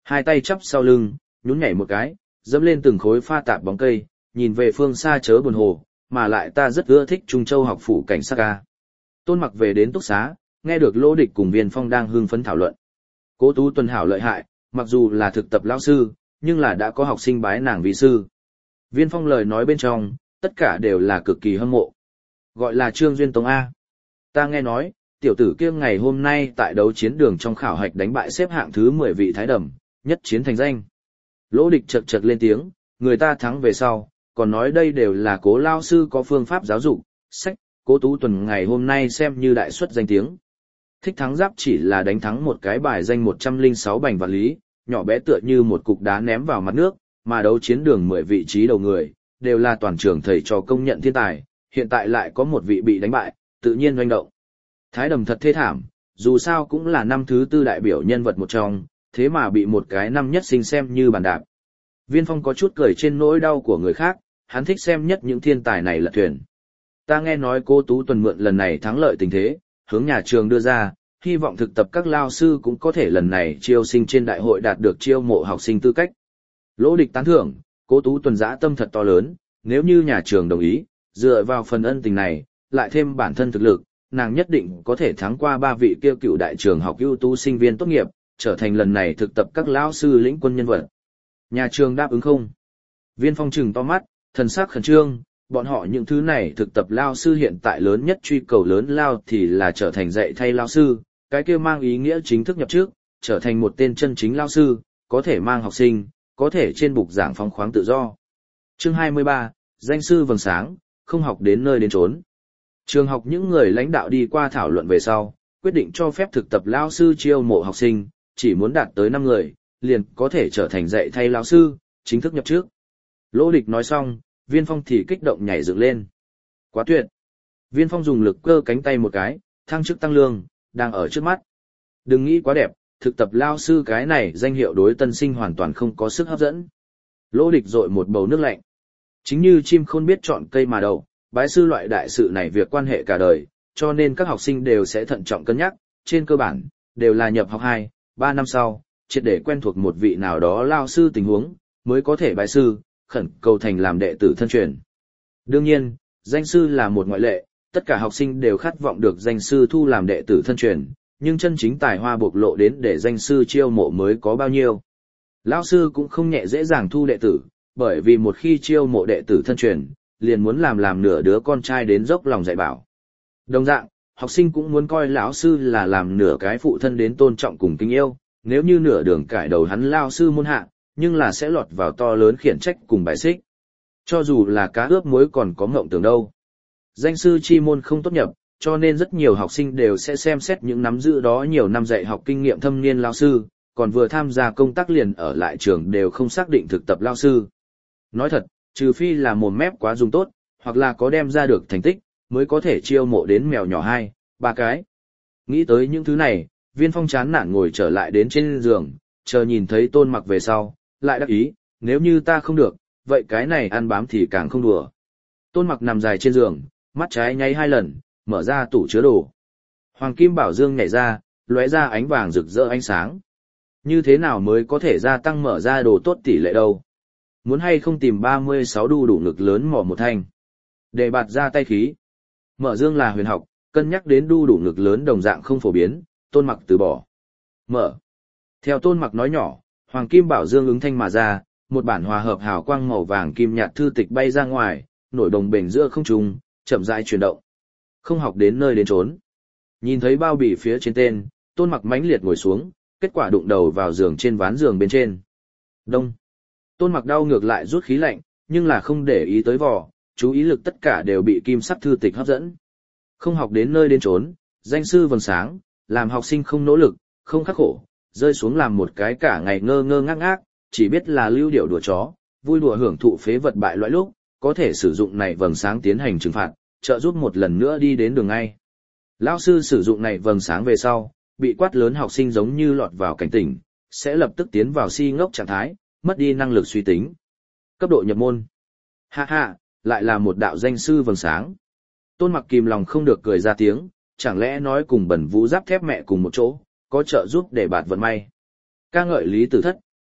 Hai tay chắp sau lưng, nhún nhảy một cái, dẫm lên từng khối pha tạp bóng cây, nhìn về phương xa chớ buồn hồ, mà lại ta rất ưa thích Trung Châu học phủ cảnh sát ca. Tôn Mặc về đến túc xá, nghe được Lỗ Địch cùng Viên Phong đang hưng phấn thảo luận. Cố Tú Tuần hảo lợi hại, mặc dù là thực tập lão sư, nhưng là đã có học sinh bái nàng vì sư. Viên Phong lời nói bên trong, tất cả đều là cực kỳ hâm mộ. Gọi là Trương Duyên Tống A. Ta nghe nói, tiểu tử kia ngày hôm nay tại đấu chiến đường trong khảo hạch đánh bại xếp hạng thứ 10 vị thái đầm, nhất chiến thành danh. Lỗ Địch chật chật lên tiếng, người ta thắng về sau, còn nói đây đều là Cố lao sư có phương pháp giáo dục, sách, Cố Tú Tuần ngày hôm nay xem như đại xuất danh tiếng. Thích thắng giáp chỉ là đánh thắng một cái bài danh 106 bành vạn lý, nhỏ bé tựa như một cục đá ném vào mặt nước, mà đấu chiến đường 10 vị trí đầu người, đều là toàn trường thầy trò công nhận thiên tài, hiện tại lại có một vị bị đánh bại, tự nhiên doanh động. Thái đầm thật thê thảm, dù sao cũng là năm thứ tư đại biểu nhân vật một trong, thế mà bị một cái năm nhất sinh xem như bàn đạp. Viên Phong có chút cười trên nỗi đau của người khác, hắn thích xem nhất những thiên tài này lật thuyền. Ta nghe nói cô Tú Tuần mượn lần này thắng lợi tình thế, hướng nhà trường đưa ra, hy vọng thực tập các lao sư cũng có thể lần này chiêu sinh trên đại hội đạt được chiêu mộ học sinh tư cách. Lỗ Địch tán thưởng, Cố Tú Tuần dã tâm thật to lớn, nếu như nhà trường đồng ý, dựa vào phần ân tình này, lại thêm bản thân thực lực, nàng nhất định có thể thắng qua 3 vị kia cựu đại trường học ưu tú sinh viên tốt nghiệp, trở thành lần này thực tập các lão sư lĩnh quân nhân vật. Nhà trường đáp ứng không? Viên Phong trừng to mắt, thần sắc khẩn trương, bọn họ những thứ này thực tập lao sư hiện tại lớn nhất truy cầu lớn lao thì là trở thành dạy thay lao sư, cái kia mang ý nghĩa chính thức nhập trước, trở thành một tên chân chính lao sư, có thể mang học sinh, có thể trên bục giảng phóng khoáng tự do. Chương 23, danh sư vầng sáng, không học đến nơi đến chốn. Trường học những người lãnh đạo đi qua thảo luận về sau, quyết định cho phép thực tập lao sư chiêu mộ học sinh, chỉ muốn đạt tới 5 người, liền có thể trở thành dạy thay lao sư, chính thức nhập trước. Lỗ Địch nói xong, Viên Phong thì kích động nhảy dựng lên. Quá tuyệt! Viên Phong dùng lực cơ cánh tay một cái, thăng chức tăng lương, đang ở trước mắt. Đừng nghĩ quá đẹp, thực tập lao sư cái này danh hiệu đối tân sinh hoàn toàn không có sức hấp dẫn. Lỗ Địch dội một bầu nước lạnh. Chính như chim khôn biết chọn cây mà đậu, bái sư loại đại sự này việc quan hệ cả đời, cho nên các học sinh đều sẽ thận trọng cân nhắc, trên cơ bản, đều là nhập học 2, 3 năm sau, triệt để quen thuộc một vị nào đó lao sư tình huống, mới có thể bái sư, khẩn cầu thành làm đệ tử thân truyền. Đương nhiên, danh sư là một ngoại lệ, tất cả học sinh đều khát vọng được danh sư thu làm đệ tử thân truyền, nhưng chân chính tài hoa bộc lộ đến để danh sư chiêu mộ mới có bao nhiêu. Lão sư cũng không nhẹ dễ dàng thu đệ tử, bởi vì một khi chiêu mộ đệ tử thân truyền, liền muốn làm nửa đứa con trai đến dốc lòng dạy bảo. Đồng dạng, học sinh cũng muốn coi lão sư là làm nửa cái phụ thân đến tôn trọng cùng kính yêu, nếu như nửa đường cải đầu hắn lao sư môn hạ, nhưng là sẽ lọt vào to lớn khiển trách cùng bài xích. Cho dù là cá ướp muối còn có ngộng tưởng đâu. Danh sư chi môn không tốt nhập, cho nên rất nhiều học sinh đều sẽ xem xét những nắm giữ đó nhiều năm dạy học kinh nghiệm thâm niên lao sư, còn vừa tham gia công tác liền ở lại trường đều không xác định thực tập lao sư. Nói thật, trừ phi là mồm mép quá dùng tốt, hoặc là có đem ra được thành tích, mới có thể chiêu mộ đến mèo nhỏ 2, 3 cái. Nghĩ tới những thứ này, Viên Phong chán nản ngồi trở lại đến trên giường, chờ nhìn thấy Tôn Mặc về sau, lại đắc ý, nếu như ta không được, vậy cái này ăn bám thì càng không đùa. Tôn Mặc nằm dài trên giường, mắt trái nháy 2 lần, mở ra tủ chứa đồ. Hoàng kim bảo dương nhảy ra, lóe ra ánh vàng rực rỡ ánh sáng. Như thế nào mới có thể gia tăng mở ra đồ tốt tỷ lệ đâu? Muốn hay không tìm 36 đu đủ ngực lớn mỏ một thanh. Để bạt ra tay khí. Mở dương là huyền học, cân nhắc đến đu đủ ngực lớn đồng dạng không phổ biến, Tôn Mặc từ bỏ. Mở. Theo Tôn Mặc nói nhỏ, hoàng kim bảo dương ứng thanh mà ra, một bản hòa hợp hào quang màu vàng kim nhạt thư tịch bay ra ngoài, nổi đồng bềnh giữa không trung, chậm rãi chuyển động. Không học đến nơi đến chốn. Nhìn thấy bao bì phía trên tên, Tôn Mặc mãnh liệt ngồi xuống, kết quả đụng đầu vào giường trên ván giường bên trên. Đông. Tôn Mặc đau ngược lại rút khí lạnh, nhưng là không để ý tới vỏ, chú ý lực tất cả đều bị kim sắc thư tịch hấp dẫn. Không học đến nơi đến chốn, danh sư vầng sáng, làm học sinh không nỗ lực, không khắc khổ, rơi xuống làm một cái cả ngày ngơ ngơ ngác ngác, chỉ biết là lưu điệu đùa chó, vui đùa hưởng thụ phế vật bại loại lúc, có thể sử dụng này vầng sáng tiến hành trừng phạt, trợ giúp một lần nữa đi đến đường ngay. Lão sư sử dụng này vầng sáng về sau, bị quát lớn học sinh giống như lọt vào cảnh tỉnh, sẽ lập tức tiến vào si ngốc trạng thái, mất đi năng lực suy tính. Cấp độ nhập môn. Ha ha, lại là một đạo danh sư vầng sáng. Tôn Mặc kìm lòng không được cười ra tiếng, chẳng lẽ nói cùng Bẩn Vũ Giáp Thép mẹ cùng một chỗ, có trợ giúp để bạt vận may. Ca ngợi Lý Tử Thất,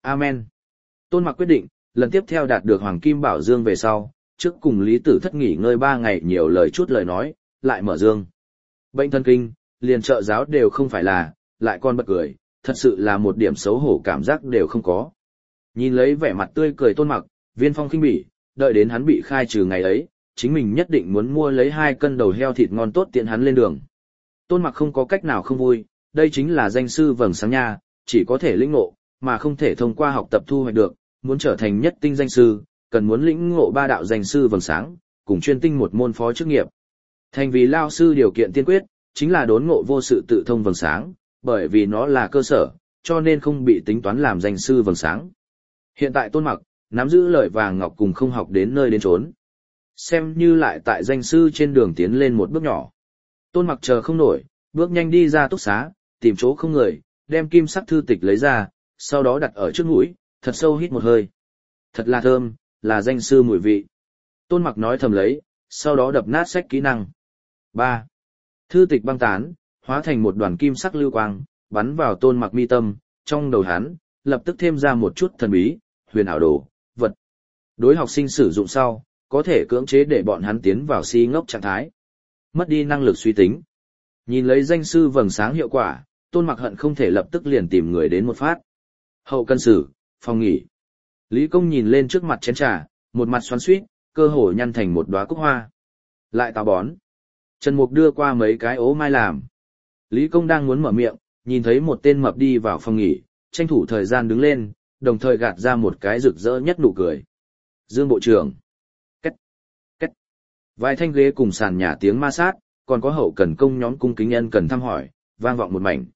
Amen. Tôn Mặc quyết định, lần tiếp theo đạt được Hoàng Kim Bảo Dương về sau, trước cùng Lý Tử Thất nghỉ ngơi 3 ngày nhiều lời chút lời nói, lại mở dương. Bệnh thần kinh, liền trợ giáo đều không phải là, lại còn bật cười, thật sự là một điểm xấu hổ cảm giác đều không có. Nhìn lấy vẻ mặt tươi cười Tôn Mặc, Viên Phong khinh bỉ, đợi đến hắn bị khai trừ ngày ấy, chính mình nhất định muốn mua lấy 2 cân đầu heo thịt ngon tốt tiện hắn lên đường. Tôn Mặc không có cách nào không vui, đây chính là danh sư vầng sáng nha, chỉ có thể lĩnh ngộ, mà không thể thông qua học tập thu hoạch được, muốn trở thành nhất tinh danh sư, cần muốn lĩnh ngộ 3 đạo danh sư vầng sáng, cùng chuyên tinh một môn phó chức nghiệp. Thành vì lao sư điều kiện tiên quyết, chính là đốn ngộ vô sự tự thông vầng sáng, bởi vì nó là cơ sở, cho nên không bị tính toán làm danh sư vầng sáng. Hiện tại Tôn Mặc, nắm giữ lời vàng ngọc cùng không học đến nơi đến chốn. Xem như lại tại danh sư trên đường tiến lên một bước nhỏ. Tôn Mặc chờ không nổi, bước nhanh đi ra túc xá, tìm chỗ không người, đem kim sắc thư tịch lấy ra, sau đó đặt ở trước mũi, thật sâu hít một hơi. Thật là thơm, là danh sư mùi vị. Tôn Mặc nói thầm lấy, sau đó đập nát sách kỹ năng. 3. Thư tịch băng tán, hóa thành một đoàn kim sắc lưu quang, bắn vào Tôn Mặc mi tâm, trong đầu hắn, lập tức thêm ra một chút thần bí, huyền ảo đồ, vật. Đối học sinh sử dụng sau, có thể cưỡng chế để bọn hắn tiến vào si ngốc trạng thái. Mất đi năng lực suy tính. Nhìn lấy danh sư vầng sáng hiệu quả, Tôn Mặc hận không thể lập tức liền tìm người đến một phát. Hậu cân sử, phòng nghỉ. Lý Công nhìn lên trước mặt chén trà, một mặt xoắn xuýt, cơ hồ nhăn thành một đóa cúc hoa. Lại táo bón. Trần Mục đưa qua mấy cái ố mai làm. Lý Công đang muốn mở miệng, nhìn thấy một tên mập đi vào phòng nghỉ, tranh thủ thời gian đứng lên, đồng thời gạt ra một cái rực rỡ nhất nụ cười. Dương bộ trưởng. Két. Két. Vài thanh ghế cùng sàn nhà tiếng ma sát, còn có hậu cần công nhóm cung kính nhân cần thăm hỏi, vang vọng một mảnh.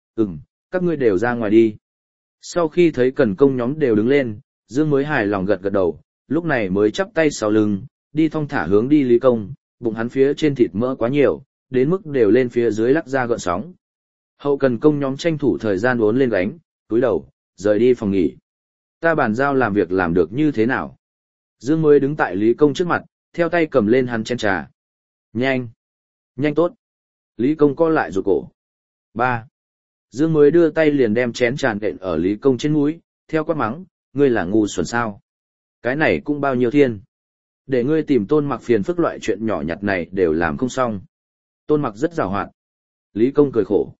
Các ngươi đều ra ngoài đi. Sau khi thấy cần công nhóm đều đứng lên, Dương mới hài lòng gật gật đầu, lúc này mới chắp tay sau lưng, đi thong thả hướng đi Lý Công, bụng hắn phía trên thịt mỡ quá nhiều, đến mức đều lên phía dưới lắc ra gợn sóng. Hậu cần công nhóm tranh thủ thời gian uốn lên gánh, túi đầu, rời đi phòng nghỉ. Ta bàn giao làm việc làm được như thế nào? Dương mới đứng tại Lý Công trước mặt, theo tay cầm lên hắn chén trà. Nhanh! Nhanh tốt! Lý Công co lại rụt cổ. 3. Dương mới đưa tay liền đem chén trà nện ở Lý Công trên mũi, theo quát mắng, ngươi là ngu xuẩn sao? Cái này cũng bao nhiêu thiên. Để ngươi tìm Tôn Mặc phiền phức loại chuyện nhỏ nhặt này đều làm không xong. Tôn Mặc rất giàu hoạt. Lý Công cười khổ.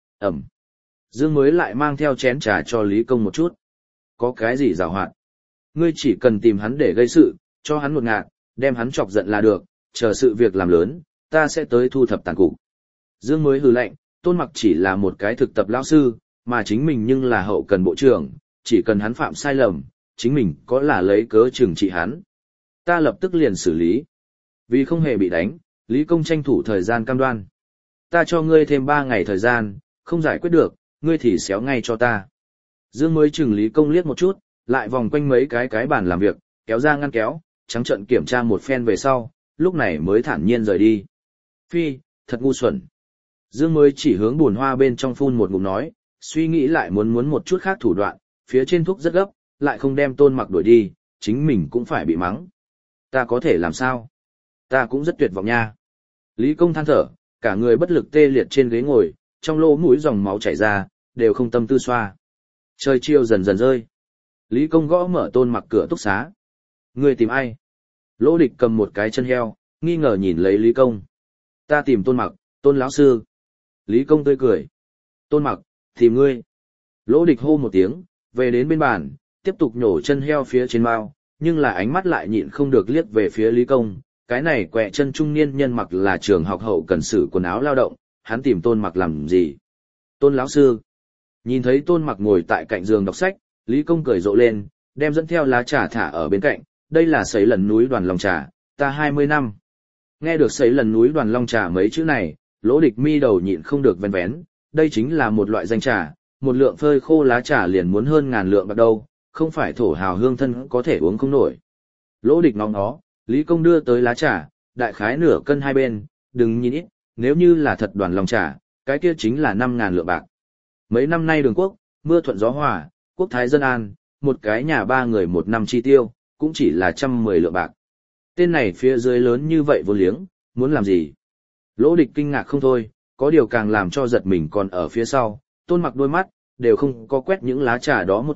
Dương mới lại mang theo chén trà cho Lý Công một chút. Có cái gì giàu hoạt? Ngươi chỉ cần tìm hắn để gây sự, cho hắn một ngạt, đem hắn chọc giận là được, chờ sự việc làm lớn, ta sẽ tới thu thập tàn cục. Dương mới hừ lạnh, Tôn Mặc chỉ là một cái thực tập lão sư, mà chính mình nhưng là hậu cần bộ trưởng, chỉ cần hắn phạm sai lầm, chính mình có là lấy cớ trừng trị hắn. Ta lập tức liền xử lý. Vì không hề bị đánh, Lý Công tranh thủ thời gian cam đoan. Ta cho ngươi thêm 3 ngày thời gian, không giải quyết được, ngươi thì xéo ngay cho ta. Dương mới chừng Lý Công liếc một chút, lại vòng quanh mấy cái bàn làm việc, kéo ra ngăn kéo, trắng trợn kiểm tra một phen về sau, lúc này mới thản nhiên rời đi. Phi, thật ngu xuẩn. Dương mới chỉ hướng buồn hoa bên trong phun một ngụm nói, suy nghĩ lại muốn một chút khác thủ đoạn, phía trên thuốc rất gấp, lại không đem Tôn Mặc đuổi đi, chính mình cũng phải bị mắng. Ta có thể làm sao? Ta cũng rất tuyệt vọng nha. Lý Công than thở, cả người bất lực tê liệt trên ghế ngồi, trong lỗ mũi dòng máu chảy ra, đều không tâm tư xoa. Trời chiều dần dần rơi. Lý Công gõ mở Tôn Mặc cửa túc xá. Ngươi tìm ai? Lỗ Địch cầm một cái chân heo, nghi ngờ nhìn lấy Lý Công. Ta tìm Tôn Mặc, Tôn lão sư. Lý Công tươi cười. Tôn Mặc, tìm ngươi. Lỗ Địch hô một tiếng, về đến bên bàn, tiếp tục nhổ chân heo phía trên mao, nhưng là ánh mắt lại nhịn không được liếc về phía Lý Công. Cái này quẹ chân trung niên nhân mặc là trường học hậu cần sử quần áo lao động, hắn tìm Tôn Mặc làm gì? Tôn lão sư. Nhìn thấy Tôn Mặc ngồi tại cạnh giường đọc sách, Lý Công cười rộ lên, đem dẫn theo lá trà thả ở bên cạnh, đây là sấy lần núi đoàn long trà, ta 20 năm. Nghe được sấy lần núi đoàn long trà mấy chữ này, Lỗ Địch mi đầu nhịn không được vén vén, đây chính là một loại danh trà, một lượng phơi khô lá trà liền muốn hơn ngàn lượng bạc đâu, không phải thổ hào hương thân có thể uống không nổi. Lỗ Địch ngóng nó, Lý Công đưa tới lá trà, đại khái nửa cân hai bên, đừng nhìn ít, nếu như là thật đoàn long trà, cái kia chính là 5.000 lượng bạc. Mấy năm nay đường quốc, mưa thuận gió hòa, quốc thái dân an, một cái nhà 3 người một năm chi tiêu, cũng chỉ là 110 lượng bạc. Tên này phía dưới lớn như vậy vô liếng, muốn làm gì? Lỗ Địch kinh ngạc không thôi, có điều càng làm cho giật mình còn ở phía sau, Tôn Mặc đôi mắt, đều không có quét những lá trà đó một chút,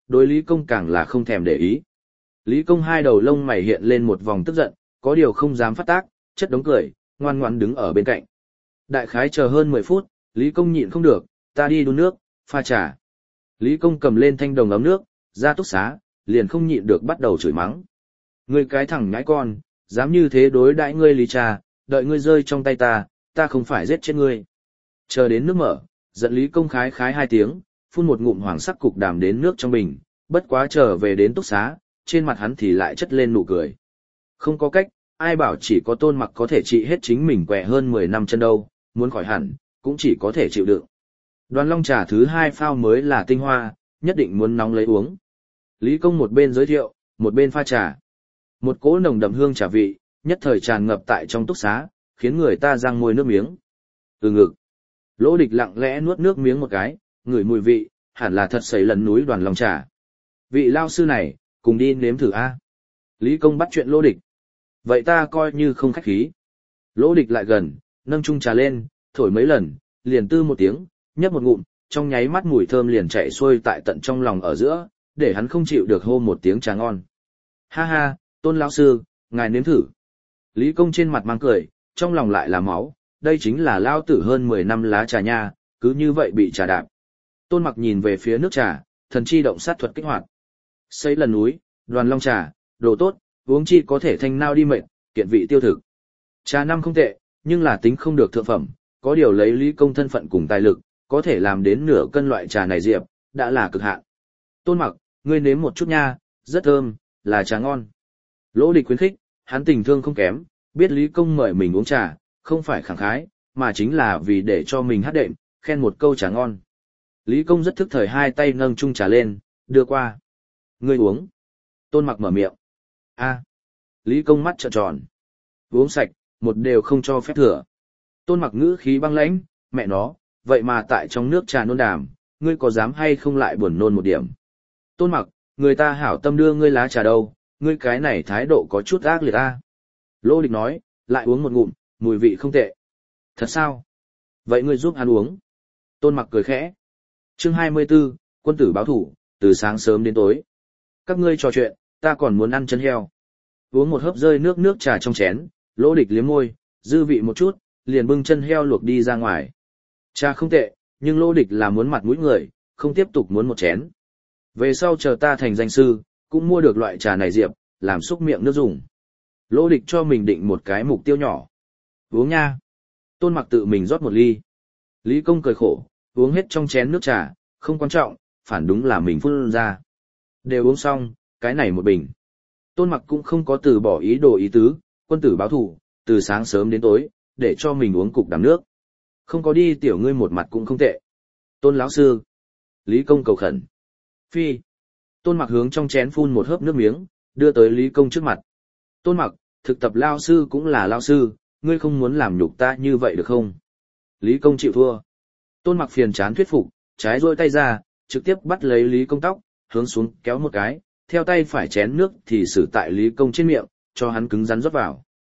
đối Lý Công càng là không thèm để ý. Lý Công hai đầu lông mày hiện lên một vòng tức giận, có điều không dám phát tác, chất đống cười, ngoan ngoãn đứng ở bên cạnh. Đại khái chờ hơn 10 phút, Lý Công nhịn không được, ta đi đun nước, pha trà. Lý Công cầm lên thanh đồng ấm nước, ra túc xá, liền không nhịn được bắt đầu chửi mắng. Ngươi cái thằng nhãi con, dám như thế đối đãi ngươi Lý trà, đợi ngươi rơi trong tay ta không phải giết chết ngươi. Chờ đến nước mở, giận Lý Công khái khái 2 tiếng, phun một ngụm hoàng sắc cục đàm đến nước trong bình, bất quá trở về đến túc xá, trên mặt hắn thì lại chất lên nụ cười. Không có cách, ai bảo chỉ có Tôn Mặc có thể trị hết chính mình quẹ hơn 10 năm chân đâu, muốn khỏi hẳn, cũng chỉ có thể chịu đựng. Đoàn long trà thứ 2 phao mới là tinh hoa, nhất định muốn nóng lấy uống. Lý Công một bên giới thiệu, một bên pha trà. Một cỗ nồng đậm hương trà vị, nhất thời tràn ngập tại trong túc xá, khiến người ta răng môi nước miếng. Từ ngực. Lỗ Địch lặng lẽ nuốt nước miếng một cái, ngửi mùi vị, hẳn là thật sấy lần núi Đoàn long trà. Vị lao sư này, cùng đi nếm thử a. Lý Công bắt chuyện Lỗ Địch. Vậy ta coi như không khách khí. Lỗ Địch lại gần, nâng chung trà lên, thổi mấy lần, liền tư một tiếng, nhấp một ngụm, trong nháy mắt mùi thơm liền chạy xuôi tại tận trong lòng ở giữa, để hắn không chịu được hô một tiếng trà ngon. Ha ha, Tôn lão sư, ngài nếm thử. Lý Công trên mặt mang cười, trong lòng lại là máu, đây chính là lao tử hơn 10 năm lá trà nha, cứ như vậy bị trà đạp. Tôn Mặc nhìn về phía nước trà, thần chi động sát thuật kích hoạt. Xây lần núi, Đoàn long trà, đồ tốt, uống chi có thể thanh nao đi mệt, kiện vị tiêu thực. Trà năm không tệ, nhưng là tính không được thượng phẩm, có điều lấy Lý Công thân phận cùng tài lực, có thể làm đến nửa cân loại trà này diệp, đã là cực hạn. Tôn Mặc, ngươi nếm một chút nha, rất thơm, là trà ngon. Lỗ Địch khuyến khích, hắn tình thương không kém, biết Lý Công mời mình uống trà, không phải khẳng khái, mà chính là vì để cho mình hát đệm, khen một câu trà ngon. Lý Công rất thức thời 2 tay nâng chung trà lên, đưa qua. Ngươi uống. Tôn Mặc mở miệng. A. Lý Công mắt trợn tròn. Uống sạch, một đều không cho phép thừa. Tôn Mặc ngữ khí băng lãnh, mẹ nó, vậy mà tại trong nước trà nôn đàm, ngươi có dám hay không lại buồn nôn một điểm. Tôn Mặc, người ta hảo tâm đưa ngươi lá trà đâu, ngươi cái này thái độ có chút ác liệt a. Lỗ Địch nói, lại uống một ngụm, mùi vị không tệ. Thật sao? Vậy ngươi giúp hắn uống. Tôn Mặc cười khẽ. Chương 24, quân tử báo thủ, từ sáng sớm đến tối. Các ngươi trò chuyện, ta còn muốn ăn chân heo. Uống một hớp rơi nước trà trong chén, Lỗ Địch liếm môi, dư vị một chút, liền bưng chân heo luộc đi ra ngoài. Trà không tệ, nhưng Lỗ Địch là muốn mặt mũi người, không tiếp tục muốn một chén. Về sau chờ ta thành danh sư, cũng mua được loại trà này diệp, làm xúc miệng nước dùng. Lỗ Địch cho mình định một cái mục tiêu nhỏ. Uống nha. Tôn Mặc tự mình rót một ly. Lý Công cười khổ, uống hết trong chén nước trà, không quan trọng, phản đúng là mình phun ra. Đều uống xong, cái này một bình. Tôn Mặc cũng không có từ bỏ ý đồ ý tứ, quân tử báo thủ, từ sáng sớm đến tối, để cho mình uống cục đàm nước. Không có đi tiểu ngươi một mặt cũng không tệ. Tôn lão sư. Lý Công cầu khẩn. Phi. Tôn Mặc hướng trong chén phun một hớp nước miếng, đưa tới Lý Công trước mặt. Tôn Mặc, thực tập lao sư cũng là lao sư, ngươi không muốn làm nhục ta như vậy được không? Lý Công chịu thua. Tôn Mặc phiền chán thuyết phục, trái rôi tay ra, trực tiếp bắt lấy Lý Công tóc, hướng xuống kéo một cái, theo tay phải chén nước thì sử tại Lý Công trên miệng, cho hắn cứng rắn rót vào.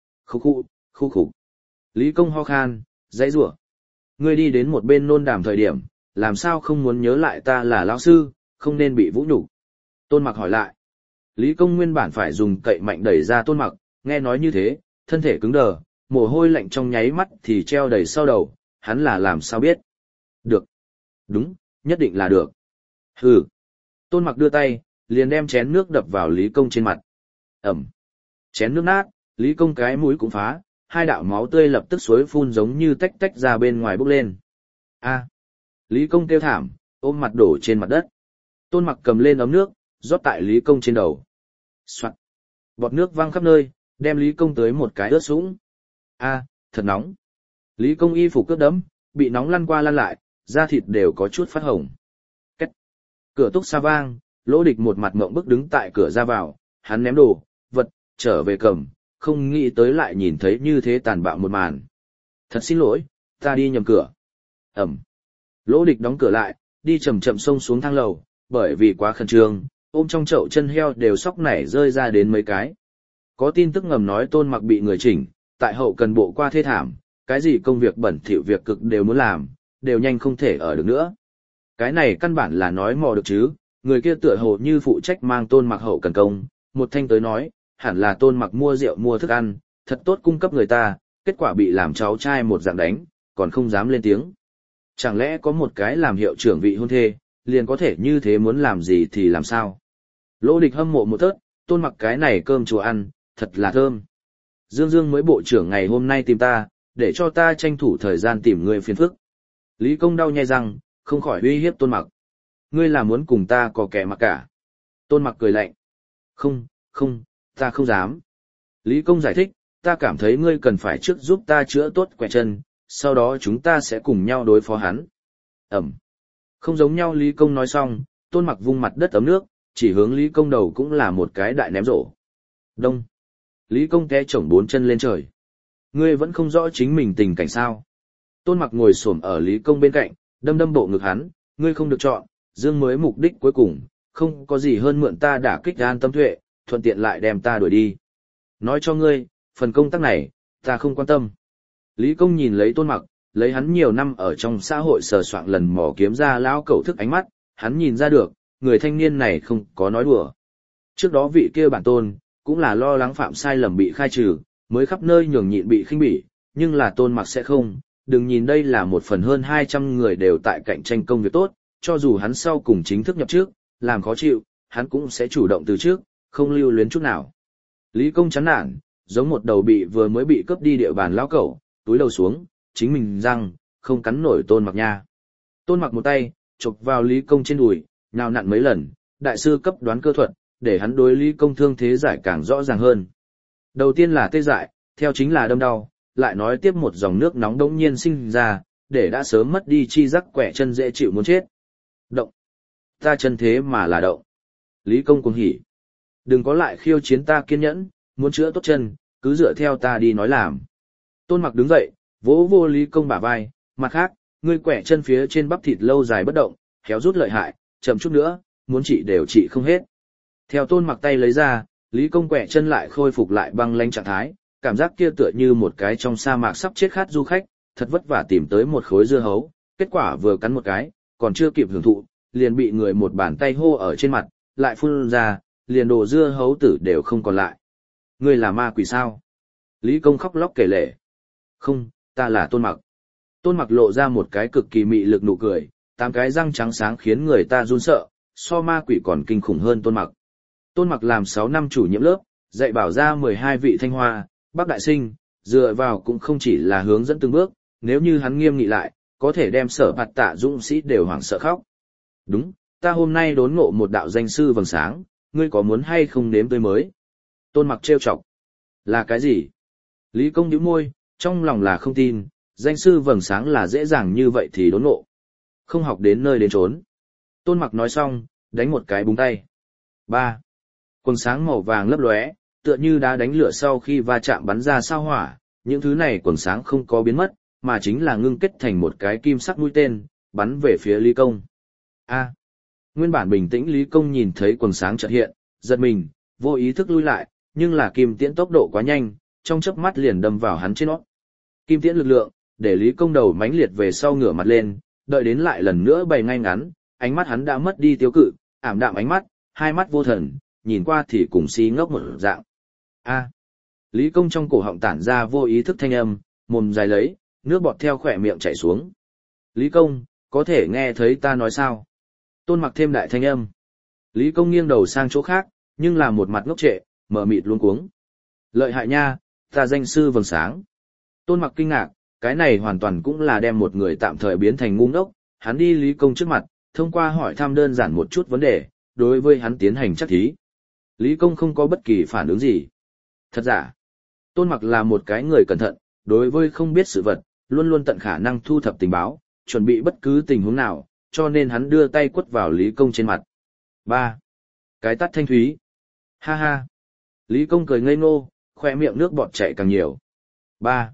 Khụ khụ. Lý Công ho khan, dãy rủa. Ngươi đi đến một bên nôn đàm thời điểm, làm sao không muốn nhớ lại ta là lão sư, không nên bị vũ nhục. Tôn Mặc hỏi lại. Lý Công nguyên bản phải dùng cậy mạnh đẩy ra Tôn Mặc, nghe nói như thế, thân thể cứng đờ, mồ hôi lạnh trong nháy mắt thì treo đầy sau đầu, hắn là làm sao biết. Được. Đúng, nhất định là được. Hừ. Tôn Mặc đưa tay, liền đem chén nước đập vào Lý Công trên mặt. Ẩm. Chén nước nát, Lý Công cái mũi cũng phá, 2 đạo máu tươi lập tức suối phun giống như tách tách ra bên ngoài bốc lên. A. Lý Công kêu thảm, ôm mặt đổ trên mặt đất. Tôn Mặc cầm lên ấm nước, rót tại Lý Công trên đầu. Soạt. Bọt nước văng khắp nơi, đem Lý Công tới một cái ướt sũng. A, thật nóng. Lý Công y phục ướt đẫm, bị nóng lăn qua lăn lại, da thịt đều có chút phát hồng. Cách. Cửa túc xa vang, Lỗ Địch một mặt ngượng bức đứng tại cửa ra vào, hắn ném đồ, vật, trở về cầm, không nghĩ tới lại nhìn thấy như thế tàn bạo một màn. Thật xin lỗi, ta đi nhầm cửa. Ẩm. Lỗ Địch đóng cửa lại, đi chậm chậm xông xuống thang lầu, bởi vì quá khẩn trương, ôm trong chậu chân heo đều sóc nảy rơi ra đến mấy cái. Có tin tức ngầm nói Tôn Mặc bị người chỉnh, tại hậu cần bộ qua thê thảm, cái gì công việc bẩn thỉu việc cực đều muốn làm, đều nhanh không thể ở được nữa. Cái này căn bản là nói mò được chứ, Người kia tựa hồ như phụ trách mang Tôn Mặc hậu cần công, một thanh tới nói, hẳn là Tôn Mặc mua rượu mua thức ăn, thật tốt cung cấp người ta, kết quả bị làm cháu trai một dạng đánh, còn không dám lên tiếng. Chẳng lẽ có một cái làm hiệu trưởng vị hôn thê, liền có thể như thế muốn làm gì thì làm sao? Lỗ Địch hâm mộ một thớt, Tôn Mặc cái này cơm chùa ăn, thật là thơm. Dương Dương mới bộ trưởng ngày hôm nay tìm ta, để cho ta tranh thủ thời gian tìm người phiền phức. Lý Công đau nhai răng, không khỏi uy hiếp Tôn Mặc. Ngươi là muốn cùng ta có kẻ mặc cả. Tôn Mặc cười lạnh. Không, ta không dám. Lý Công giải thích, ta cảm thấy ngươi cần phải trước giúp ta chữa tốt quẻ chân, sau đó chúng ta sẽ cùng nhau đối phó hắn. Ẩm. Không giống nhau Lý Công nói xong, Tôn Mặc vung mặt đất ấm nước, chỉ hướng Lý Công đầu cũng là một cái đại ném rổ. Đông. Lý Công té chổng 4 chân lên trời. Ngươi vẫn không rõ chính mình tình cảnh sao. Tôn Mặc ngồi xổm ở Lý Công bên cạnh, đâm bộ ngực hắn, ngươi không được chọn, Dương mới mục đích cuối cùng, không có gì hơn mượn ta đả kích An Tâm Tuệ, thuận tiện lại đem ta đuổi đi. Nói cho ngươi, phần công tác này, ta không quan tâm. Lý Công nhìn lấy Tôn Mặc, lấy hắn nhiều năm ở trong xã hội sờ soạng lần mò kiếm ra lão cẩu thức ánh mắt, hắn nhìn ra được, người thanh niên này không có nói đùa. Trước đó vị kia bản tôn, cũng là lo lắng phạm sai lầm bị khai trừ, mới khắp nơi nhường nhịn bị khinh bỉ, nhưng là Tôn Mặc sẽ không, đừng nhìn đây là một phần hơn 200 người đều tại cạnh tranh công việc tốt, cho dù hắn sau cùng chính thức nhập trước, làm khó chịu, hắn cũng sẽ chủ động từ trước, không lưu luyến chút nào. Lý Công chán nản, giống một đầu vừa mới bị cướp đi địa bàn lão cẩu, túi đầu xuống, chính mình răng, không cắn nổi Tôn Mặc nha. Tôn Mặc một tay, chụp vào Lý Công trên đùi, nhào nặn mấy lần, đại sư cấp đoán cơ thuật, để hắn đối Lý Công thương thế giải càng rõ ràng hơn. Đầu tiên là tê dại, theo chính là đâm đau, lại nói tiếp một dòng nước nóng đống nhiên sinh ra, để đã sớm mất đi chi giác quẻ chân dễ chịu muốn chết. Động. Ta chân thế mà là động. Lý Công cuồng hỉ. Đừng có lại khiêu chiến ta kiên nhẫn, muốn chữa tốt chân, cứ dựa theo ta đi nói làm. Tôn Mặc đứng dậy, vỗ vô Lý Công bả vai, mặt khác, ngươi quẻ chân phía trên bắp thịt lâu dài bất động, héo rút lợi hại, chậm chút nữa, muốn trị đều trị không hết. Theo Tôn Mặc tay lấy ra, Lý Công quẻ chân lại khôi phục lại băng lãnh trạng thái, cảm giác kia tựa như một cái trong sa mạc sắp chết khát du khách, thật vất vả tìm tới một khối dưa hấu, kết quả vừa cắn một cái, còn chưa kịp hưởng thụ, liền bị người một bàn tay hô ở trên mặt, lại phun ra, liền đồ dưa hấu tử đều không còn lại. Ngươi là ma quỷ sao? Lý Công khóc lóc kể lể. Không, ta là Tôn Mặc. Tôn Mặc lộ ra một cái cực kỳ mị lực nụ cười, 8 cái răng trắng sáng khiến người ta run sợ, so ma quỷ còn kinh khủng hơn Tôn Mặc. Tôn Mặc làm 6 năm chủ nhiệm lớp, dạy bảo ra 12 vị thanh hoa, bác đại sinh, dựa vào cũng không chỉ là hướng dẫn từng bước, nếu như hắn nghiêm nghị lại, có thể đem sở phạt tạ dũng sĩ đều hoảng sợ khóc. Đúng, ta hôm nay đốn ngộ một đạo danh sư vầng sáng, ngươi có muốn hay không nếm tới mới? Tôn Mặc trêu chọc. Là cái gì? Lý Công nhíu môi, trong lòng là không tin, danh sư vầng sáng là dễ dàng như vậy thì đốn ngộ. Không học đến nơi đến chốn. Tôn Mặc nói xong, đánh một cái búng tay. 3. Quần sáng màu vàng lấp lóe, tựa như đá đánh lửa sau khi va chạm bắn ra sao hỏa, những thứ này quần sáng không có biến mất, mà chính là ngưng kết thành một cái kim sắc mũi tên, bắn về phía Lý Công. A. Nguyên bản bình tĩnh Lý Công nhìn thấy quần sáng chợt hiện, giật mình, vô ý thức lui lại, nhưng là kim tiễn tốc độ quá nhanh, trong chớp mắt liền đâm vào hắn trên nót. Kim tiễn lực lượng, để Lý Công đầu mãnh liệt về sau ngửa mặt lên, đợi đến lại lần nữa bày ngay ngắn, ánh mắt hắn đã mất đi tiêu cự, ảm đạm ánh mắt, hai mắt vô thần, nhìn qua thì cùng si ngốc một dạng. A. Lý Công trong cổ họng tản ra vô ý thức thanh âm, mồm dài lấy, nước bọt theo khỏe miệng chảy xuống. Lý Công, có thể nghe thấy ta nói sao? Tôn Mặc thêm đại thanh âm. Lý Công nghiêng đầu sang chỗ khác, nhưng là một mặt ngốc trệ, mờ mịt luống cuống. Lợi hại nha, ta danh sư vầng sáng. Tôn Mặc kinh ngạc, cái này hoàn toàn cũng là đem một người tạm thời biến thành ngu ngốc. Hắn đi Lý Công trước mặt, thông qua hỏi thăm đơn giản một chút vấn đề, đối với hắn tiến hành chắc thí. Lý Công không có bất kỳ phản ứng gì. Thật giả, Tôn Mặc là một cái người cẩn thận, đối với không biết sự vật, luôn luôn tận khả năng thu thập tình báo, chuẩn bị bất cứ tình huống nào, cho nên hắn đưa tay quất vào Lý Công trên mặt. 3. Cái tát thanh thúy. Ha ha. Lý Công cười ngây ngô, khoe miệng nước bọt chảy càng nhiều. 3.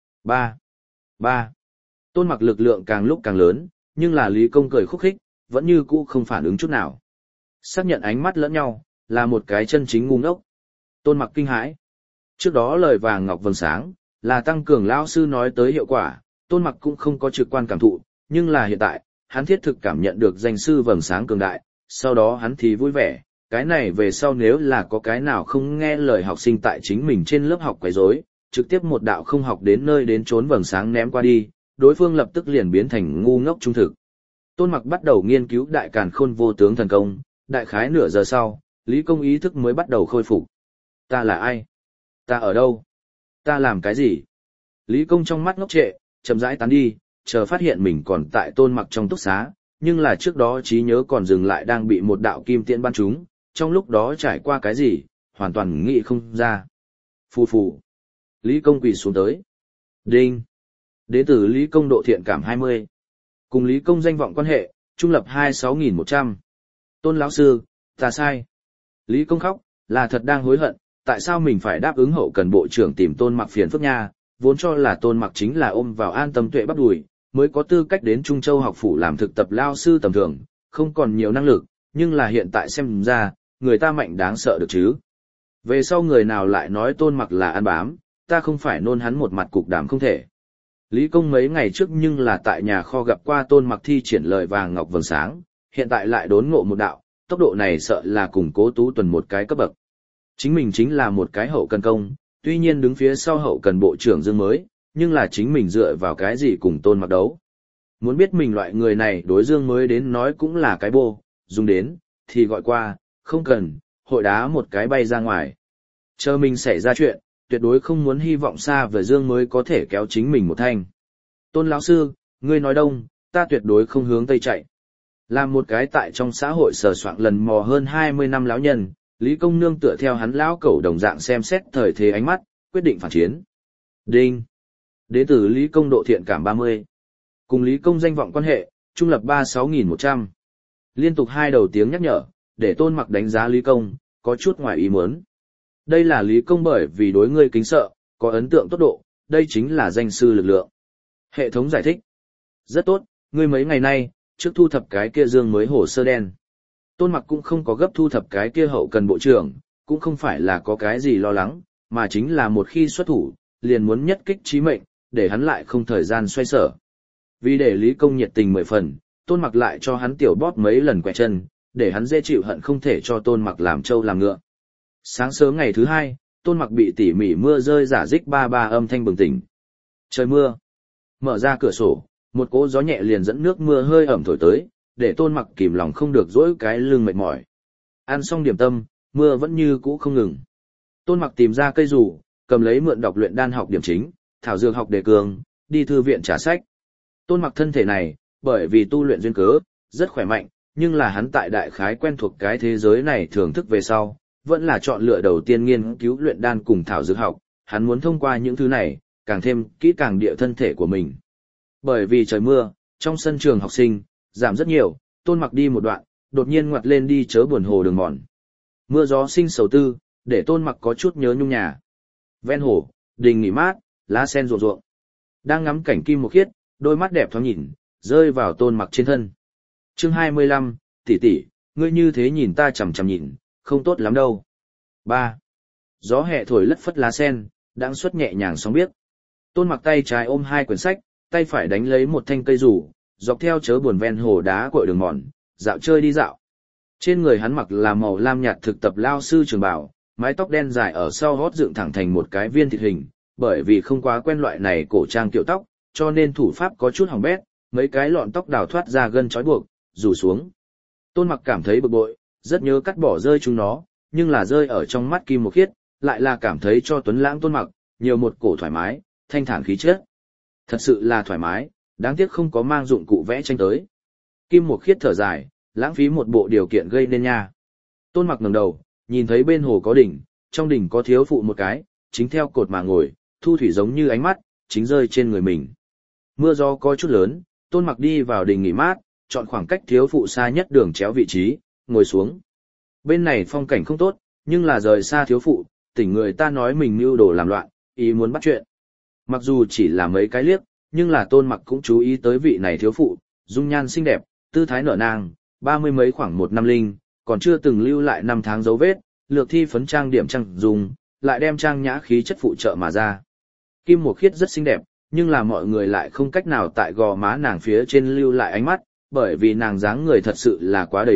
3. 3. Tôn Mặc lực lượng càng lúc càng lớn, nhưng là Lý Công cười khúc khích, vẫn như cũ không phản ứng chút nào. Xác nhận ánh mắt lẫn nhau, là một cái chân chính ngu ngốc. Tôn Mặc kinh hãi. Trước đó lời vàng ngọc vầng sáng, là tăng cường lão sư nói tới hiệu quả, Tôn Mặc cũng không có trực quan cảm thụ, nhưng là hiện tại, hắn thiết thực cảm nhận được danh sư vầng sáng cường đại, Sau đó hắn thì vui vẻ, cái này về sau nếu là có cái nào không nghe lời học sinh tại chính mình trên lớp học quấy rối, trực tiếp một đạo không học đến nơi đến trốn vầng sáng ném qua đi, đối phương lập tức liền biến thành ngu ngốc trung thực. Tôn Mặc bắt đầu nghiên cứu đại càn khôn vô tướng thần công, đại khái nửa giờ sau, Lý Công ý thức mới bắt đầu khôi phục. Ta là ai? Ta ở đâu? Ta làm cái gì? Lý Công trong mắt ngốc trệ, chậm rãi tán đi, chờ phát hiện mình còn tại Tôn Mặc trong túc xá, nhưng là trước đó trí nhớ còn dừng lại đang bị một đạo kim tiễn bắn trúng, trong lúc đó trải qua cái gì, hoàn toàn nghĩ không ra. Phù phù. Lý Công quỳ xuống tới. Đinh. Đế tử Lý Công độ thiện cảm 20. Cùng Lý Công danh vọng quan hệ, trung lập 26.100. Tôn lão sư, ta sai. Lý Công khóc, là thật đang hối hận, tại sao mình phải đáp ứng hậu cần bộ trưởng tìm Tôn Mặc phiền phức nha, vốn cho là Tôn Mặc chính là ôm vào An Tâm Tuệ bắp đùi, mới có tư cách đến Trung Châu học phủ làm thực tập lao sư tầm thường, không còn nhiều năng lực, nhưng là hiện tại xem ra, người ta mạnh đáng sợ được chứ. Về sau người nào lại nói Tôn Mặc là ăn bám, ta không phải nôn hắn một mặt cục đàm không thể. Lý Công mấy ngày trước nhưng là tại nhà kho gặp qua Tôn Mặc thi triển lời vàng ngọc vầng sáng, hiện tại lại đốn ngộ một đạo, tốc độ này sợ là cùng Cố Tú Tuần một cái cấp bậc. Chính mình chính là một cái hậu cần công, tuy nhiên đứng phía sau hậu cần bộ trưởng Dương mới, nhưng là chính mình dựa vào cái gì cùng Tôn Mặc đấu. Muốn biết mình loại người này đối Dương mới đến nói cũng là cái bô, dùng đến, thì gọi qua, không cần, hội đá một cái bay ra ngoài. Chờ mình xảy ra chuyện, tuyệt đối không muốn hy vọng xa về Dương mới có thể kéo chính mình một thanh. Tôn lão sư, ngươi nói đông, ta tuyệt đối không hướng tây chạy. Làm một cái tại trong xã hội sờ soạng lần mò hơn 20 năm lão nhân, Lý Công nương tựa theo hắn lão cẩu đồng dạng xem xét thời thế ánh mắt, quyết định phản chiến. Đinh. Đế tử Lý Công độ thiện cảm 30. Cùng Lý Công danh vọng quan hệ, trung lập 36.100. Liên tục hai đầu tiếng nhắc nhở, để Tôn Mặc đánh giá Lý Công, có chút ngoài ý muốn. Đây là Lý Công bởi vì đối ngươi kính sợ, có ấn tượng tốt độ, đây chính là danh sư lực lượng. Hệ thống giải thích. Rất tốt, ngươi mấy ngày nay, trước thu thập cái kia Dương mới hồ sơ đen. Tôn Mặc cũng không có gấp thu thập cái kia hậu cần bộ trưởng, cũng không phải là có cái gì lo lắng, mà chính là một khi xuất thủ, liền muốn nhất kích chí mệnh, để hắn lại không thời gian xoay sở. Vì để Lý Công nhiệt tình 10 phần, Tôn Mặc lại cho hắn tiểu bóp mấy lần quẹt chân, để hắn dễ chịu hận không thể cho Tôn Mặc làm trâu làm ngựa. Sáng sớm ngày thứ hai, Tôn Mặc bị tỉ mỉ mưa rơi rả rích ba ba âm thanh bừng tỉnh. Trời mưa. Mở ra cửa sổ, một cỗ gió nhẹ liền dẫn nước mưa hơi ẩm thổi tới, để Tôn Mặc kìm lòng không được dỗi cái lưng mệt mỏi. Ăn xong điểm tâm, mưa vẫn như cũ không ngừng. Tôn Mặc tìm ra cây rủ, cầm lấy mượn đọc luyện đan học điểm chính, thảo dược học đề cường, đi thư viện trả sách. Tôn Mặc thân thể này, bởi vì tu luyện duyên cớ, rất khỏe mạnh, nhưng là hắn tại đại khái quen thuộc cái thế giới này thưởng thức về sau, vẫn là chọn lựa đầu tiên nghiên cứu luyện đan cùng thảo dược học, hắn muốn thông qua những thứ này, càng thêm kỹ càng địa thân thể của mình. Bởi vì trời mưa, trong sân trường học sinh, giảm rất nhiều, Tôn Mặc đi một đoạn, đột nhiên ngoặt lên đi chớ buồn hồ đường mòn. Mưa gió sinh sầu tư, để Tôn Mặc có chút nhớ nhung nhà. Ven hồ, đình nghỉ mát, lá sen ruộng ruộng. Đang ngắm cảnh kim một khiết, đôi mắt đẹp thoáng nhìn, rơi vào Tôn Mặc trên thân. Chương 25, tỷ tỷ, ngươi như thế nhìn ta chằm chằm nhìn, không tốt lắm đâu. 3. Gió hè thổi lất phất lá sen, đãng xuất nhẹ nhàng sóng biếc. Tôn Mặc tay trái ôm hai quyển sách, tay phải đánh lấy một thanh cây rủ, dọc theo chớ buồn ven hồ đá cội đường mòn, dạo chơi đi dạo. Trên người hắn mặc là màu lam nhạt thực tập lao sư trường bào, mái tóc đen dài ở sau hót dựng thẳng thành một cái viên thịt hình, bởi vì không quá quen loại này cổ trang kiểu tóc, cho nên thủ pháp có chút hỏng bét, mấy cái lọn tóc đào thoát ra gân trói buộc, rủ xuống. Tôn Mặc cảm thấy bực bội, rất nhớ cắt bỏ rơi chúng nó, nhưng là rơi ở trong mắt Kim Một Khiết, lại là cảm thấy cho Tuấn Lãng Tôn Mặc, nhiều một cổ thoải mái, thanh thản khí chất. Thật sự là thoải mái, đáng tiếc không có mang dụng cụ vẽ tranh tới. Kim Một Khiết thở dài, lãng phí một bộ điều kiện gây nên nha. Tôn Mặc ngẩng đầu, nhìn thấy bên hồ có đỉnh, trong đỉnh có thiếu phụ một cái, chính theo cột mà ngồi, thu thủy giống như ánh mắt, chính rơi trên người mình. Mưa gió có chút lớn, Tôn Mặc đi vào đỉnh nghỉ mát, chọn khoảng cách thiếu phụ xa nhất đường chéo vị trí, ngồi xuống. Bên này phong cảnh không tốt, nhưng là rời xa thiếu phụ, tỉnh người ta nói mình mưu đồ làm loạn, ý muốn bắt chuyện. Mặc dù chỉ là mấy cái liếc, nhưng là Tôn Mặc cũng chú ý tới vị này thiếu phụ, dung nhan xinh đẹp, tư thái nở nang, 30 mấy khoảng 1 năm linh, còn chưa từng lưu lại 5 tháng dấu vết, lược thi phấn trang điểm trang dùng, lại đem trang nhã khí chất phụ trợ mà ra. Kim Một Khiết rất xinh đẹp, nhưng là mọi người lại không cách nào tại gò má nàng phía trên lưu lại ánh mắt, bởi vì nàng dáng người thật sự là quá đầy đặn,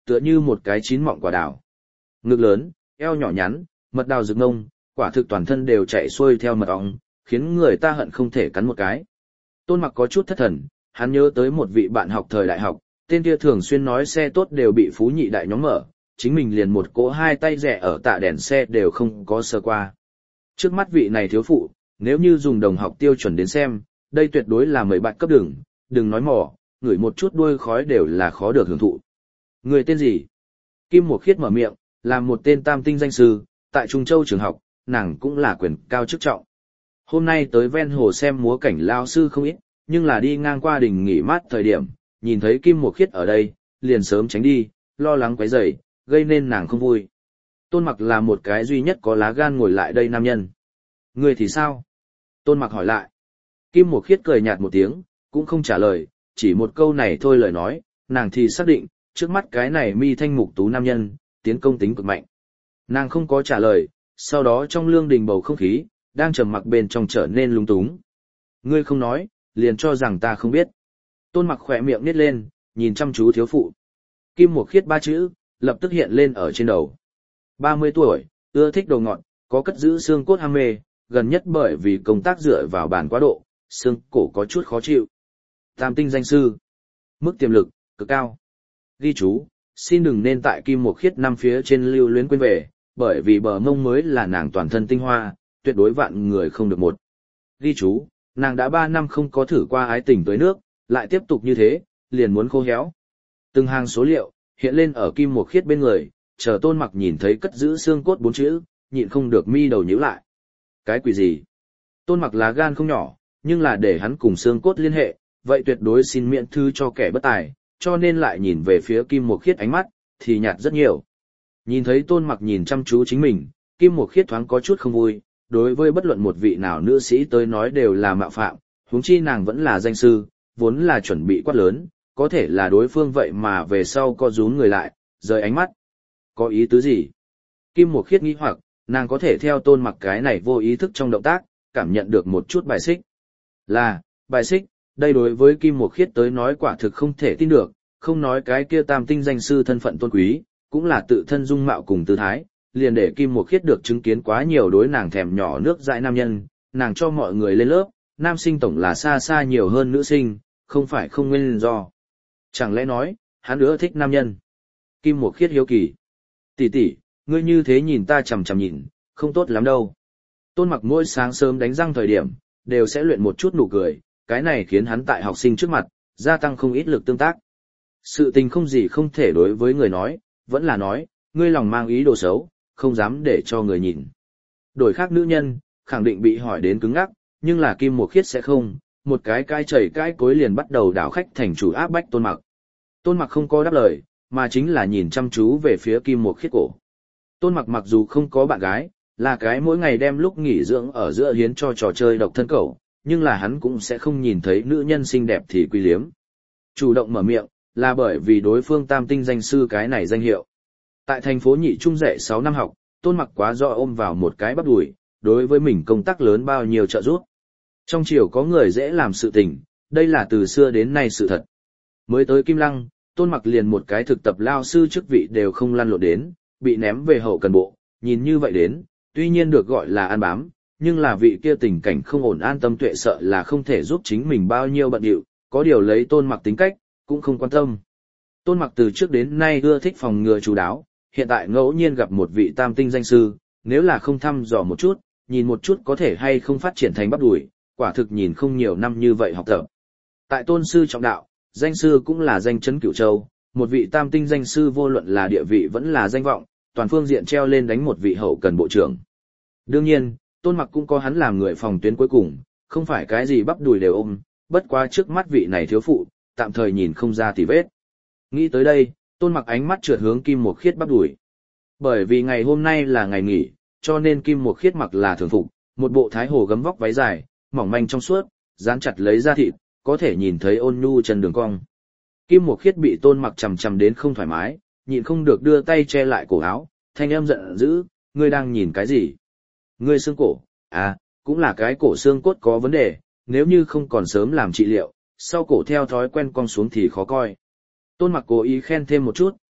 tựa như một cái chín mọng quả đào. Ngực lớn, eo nhỏ nhắn, mật đào rực ngông, quả thực toàn thân đều chạy xuôi theo mật ong, khiến người ta hận không thể cắn một cái. Tôn Mặc có chút thất thần, hắn nhớ tới một vị bạn học thời đại học, tên kia thường xuyên nói xe tốt đều bị phú nhị đại nhóm mở, chính mình liền một cỗ hai tay rẻ ở tạ đèn xe đều không có sơ qua. Trước mắt vị này thiếu phụ, nếu như dùng đồng học tiêu chuẩn đến xem, đây tuyệt đối là mấy bạn cấp đường, đừng nói mỏ, ngửi một chút đuôi khói đều là khó được hưởng thụ. Người tên gì? Kim Mộc Khiết mở miệng, là một tên tam tinh danh sư, tại Trung Châu trường học, nàng cũng là quyền cao chức trọng. Hôm nay tới ven hồ xem múa cảnh lao sư không ít, nhưng là đi ngang qua đình nghỉ mát thời điểm, nhìn thấy Kim Mộc Khiết ở đây, liền sớm tránh đi, lo lắng quấy rầy, gây nên nàng không vui. Tôn Mặc là một cái duy nhất có lá gan ngồi lại đây nam nhân. Người thì sao? Tôn Mặc hỏi lại. Kim Mộc Khiết cười nhạt một tiếng, cũng không trả lời, chỉ một câu này thôi lời nói, nàng thì xác định, trước mắt cái này mi thanh mục tú nam nhân, tiến công tính cực mạnh. Nàng không có trả lời, sau đó trong lương đình bầu không khí, đang trầm mặc bên trong trở nên lung túng. Ngươi không nói, liền cho rằng ta không biết. Tôn Mặc khỏe miệng nít lên, nhìn chăm chú thiếu phụ. Kim Mộc Khiết ba chữ, lập tức hiện lên ở trên đầu. 30 tuổi, ưa thích đồ ngọt, có cất giữ xương cốt ham mê, gần nhất bởi vì công tác dựa vào bàn quá độ, xương cổ có chút khó chịu. Tam tinh danh sư. Mức tiềm lực, cực cao. Ghi chú, xin đừng nên tại Kim Mộc Khiết năm phía trên lưu luyến quên về, bởi vì bờ mông mới là nàng toàn thân tinh hoa, tuyệt đối vạn người không được một. Ghi chú, nàng đã 3 năm không có thử qua ái tình tới nước, lại tiếp tục như thế, liền muốn khô héo. Từng hàng số liệu, hiện lên ở Kim Mộc Khiết bên người, chờ Tôn Mặc nhìn thấy cất giữ xương cốt 4 chữ, nhịn không được mi đầu nhíu lại. Cái quỷ gì? Tôn Mặc lá gan không nhỏ, nhưng là để hắn cùng xương cốt liên hệ, vậy tuyệt đối xin miễn thư cho kẻ bất tài, cho nên lại nhìn về phía Kim Mộc Khiết ánh mắt, thì nhạt rất nhiều. Nhìn thấy Tôn Mặc nhìn chăm chú chính mình, Kim Mộc Khiết thoáng có chút không vui, đối với bất luận một vị nào nữ sĩ tới nói đều là mạo phạm, huống chi nàng vẫn là danh sư, vốn là chuẩn bị quát lớn, có thể là đối phương vậy mà về sau co rúm người lại, rời ánh mắt. Có ý tứ gì? Kim Mộc Khiết nghĩ hoặc, nàng có thể theo Tôn Mặc cái này vô ý thức trong động tác, cảm nhận được một chút bài xích. Là, bài xích, đây đối với Kim Mộc Khiết tới nói quả thực không thể tin được, không nói cái kia tam tinh danh sư thân phận tôn quý, cũng là tự thân dung mạo cùng tư thái, liền để Kim Mộc Khiết được chứng kiến quá nhiều đối nàng thèm nhỏ nước dãi nam nhân, nàng cho mọi người lên lớp, nam sinh tổng là xa xa nhiều hơn nữ sinh, không phải không nguyên do. Chẳng lẽ nói, hắn ưa thích nam nhân? Kim Mộc Khiết hiếu kỳ. Tỷ tỷ, ngươi như thế nhìn ta chằm chằm nhìn, không tốt lắm đâu. Tôn Mặc mỗi sáng sớm đánh răng thời điểm, đều sẽ luyện một chút nụ cười, cái này khiến hắn tại học sinh trước mặt, gia tăng không ít lực tương tác. Sự tình không gì không thể đối với người nói, vẫn là nói, ngươi lòng mang ý đồ xấu, không dám để cho người nhìn. Đổi khác nữ nhân, khẳng định bị hỏi đến cứng ngắc, nhưng là Kim Mộc Khiết sẽ không, một cái chảy cái cối liền bắt đầu đảo khách thành chủ áp bách Tôn Mặc. Tôn Mặc không có đáp lời, mà chính là nhìn chăm chú về phía Kim Mộc Khiết cổ. Tôn Mặc mặc dù không có bạn gái, là cái mỗi ngày đem lúc nghỉ dưỡng ở giữa hiến cho trò chơi độc thân cẩu, nhưng là hắn cũng sẽ không nhìn thấy nữ nhân xinh đẹp thì quý liếm. Chủ động mở miệng, là bởi vì đối phương tam tinh danh sư cái này danh hiệu. Tại thành phố Nhị Trung dạy 6 năm học, Tôn Mặc quá do ôm vào một cái bắp đùi, đối với mình công tác lớn bao nhiêu trợ giúp. Trong triều có người dễ làm sự tình, đây là từ xưa đến nay sự thật. Mới tới Kim Lăng, Tôn Mặc liền một cái thực tập lao sư chức vị đều không lăn lộn đến, bị ném về hậu cần bộ, nhìn như vậy đến, tuy nhiên được gọi là ăn bám, nhưng là vị kia tình cảnh không ổn an tâm tuệ sợ là không thể giúp chính mình bao nhiêu bận điệu, có điều lấy Tôn Mặc tính cách, cũng không quan tâm. Tôn Mặc từ trước đến nay ưa thích phòng ngừa chú đáo, hiện tại ngẫu nhiên gặp một vị tam tinh danh sư, nếu là không thăm dò một chút, nhìn một chút có thể hay không phát triển thành bắp đùi, quả thực nhìn không nhiều năm như vậy học tập. Tại tôn sư trọng đạo, danh sư cũng là danh chấn cửu châu, một vị tam tinh danh sư vô luận là địa vị vẫn là danh vọng, toàn phương diện treo lên đánh một vị hậu cần bộ trưởng. Đương nhiên, Tôn Mặc cũng có hắn làm người phòng tuyến cuối cùng, không phải cái gì bắp đùi đều ôm, bất quá trước mắt vị này thiếu phụ, tạm thời nhìn không ra tỉ vết. Nghĩ tới đây, Tôn Mặc ánh mắt trượt hướng Kim Mộc Khiết bắp đùi. Bởi vì ngày hôm nay là ngày nghỉ, cho nên Kim Mộc Khiết mặc là thường phục, một bộ thái hồ gấm vóc váy dài, mỏng manh trong suốt, dán chặt lấy da thịt, có thể nhìn thấy ôn nhu chân đường cong. Kim Mộc Khiết bị Tôn Mặc chằm chằm đến không thoải mái, nhịn không được đưa tay che lại cổ áo, thanh âm giận dữ, ngươi đang nhìn cái gì? Ngươi xương cổ, à, cũng là cái cổ xương cốt có vấn đề, nếu như không còn sớm làm trị liệu, sau cổ theo thói quen cong xuống thì khó coi. Tôn Mặc cố ý khen thêm một chút,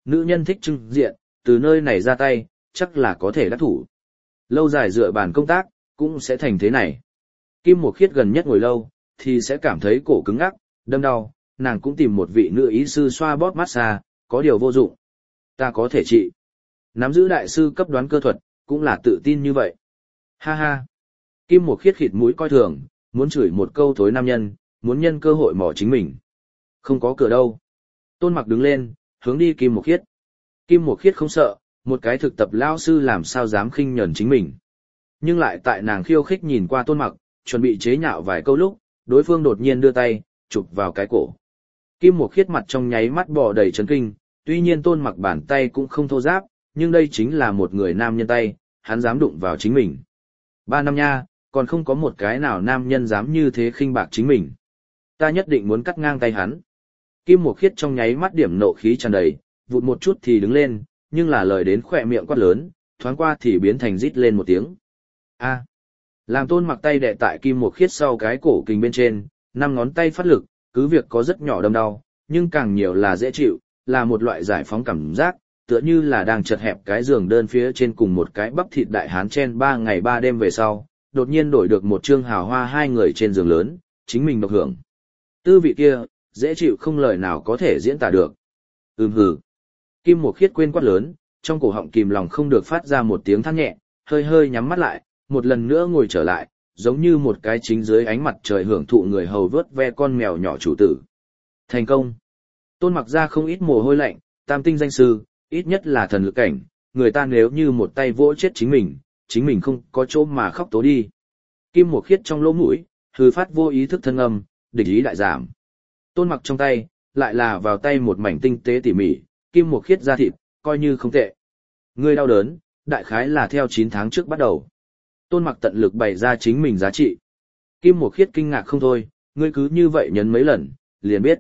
nữ nhân thích trưng diện, từ nơi này ra tay, chắc là có thể đắc thủ. Lâu dài dựa bàn công tác, cũng sẽ thành thế này. Kim Mộc Khiết gần nhất ngồi lâu, thì sẽ cảm thấy cổ cứng ngắc, đâm đau, nàng cũng tìm một vị nữ ý sư xoa bóp massage, có điều vô dụng. Ta có thể trị. Nắm giữ đại sư cấp đoán cơ thuật, cũng là tự tin như vậy. Ha ha. Kim Mộc Khiết khịt mũi coi thường, muốn chửi một câu thối nam nhân, muốn nhân cơ hội mỏ chính mình. Không có cửa đâu. Tôn Mặc đứng lên, hướng đi Kim Mộc Khiết. Kim Mộc Khiết không sợ, một cái thực tập lao sư làm sao dám khinh nhẫn chính mình. Nhưng lại tại nàng khiêu khích nhìn qua Tôn Mặc, chuẩn bị chế nhạo vài câu lúc, đối phương đột nhiên đưa tay, chụp vào cái cổ. Kim Mộc Khiết mặt trong nháy mắt bò đầy chấn kinh, tuy nhiên Tôn Mặc bàn tay cũng không thô ráp, nhưng đây chính là một người nam nhân tay, hắn dám đụng vào chính mình. 3 năm nha, còn không có một cái nào nam nhân dám như thế khinh bạc chính mình. Ta nhất định muốn cắt ngang tay hắn. Kim Mộc Khiết trong nháy mắt điểm nộ khí tràn đầy, vụt một chút thì đứng lên, nhưng là lời đến khỏe miệng quát lớn, thoáng qua thì biến thành rít lên một tiếng. A. Làm Tôn Mặc tay đè tại Kim Mộc Khiết sau cái cổ kình bên trên, 5 ngón tay phát lực, cứ việc có rất nhỏ đâm đau, nhưng càng nhiều là dễ chịu, là một loại giải phóng cảm giác, tựa như là đang chật hẹp cái giường đơn phía trên cùng một cái bắp thịt đại hán chen 3 ngày 3 đêm về sau, đột nhiên đổi được một trương hào hoa hai người trên giường lớn, chính mình độc hưởng. Tư vị kia, dễ chịu không lời nào có thể diễn tả được. Hừ. Kim Mộc Khiết quên quát lớn, trong cổ họng kìm lòng không được phát ra một tiếng than nhẹ, hơi hơi nhắm mắt lại, một lần nữa ngồi trở lại, giống như một cái chính dưới ánh mặt trời hưởng thụ người hầu vớt ve con mèo nhỏ chủ tử. Thành công. Tôn Mặc ra không ít mồ hôi lạnh, tam tinh danh sư, ít nhất là thần lực cảnh, người ta nếu như một tay vỗ chết chính mình không có chỗ mà khóc tố đi. Kim Mộc Khiết trong lỗ mũi, hừ phát vô ý thức thân âm, địch ý đại giảm. Tôn Mặc trong tay, lại là vào tay một mảnh tinh tế tỉ mỉ, Kim Mộc Khiết da thịt, coi như không tệ. Ngươi đau đớn, đại khái là theo 9 tháng trước bắt đầu. Tôn Mặc tận lực bày ra chính mình giá trị. Kim Mộc Khiết kinh ngạc không thôi, ngươi cứ như vậy nhấn mấy lần, liền biết.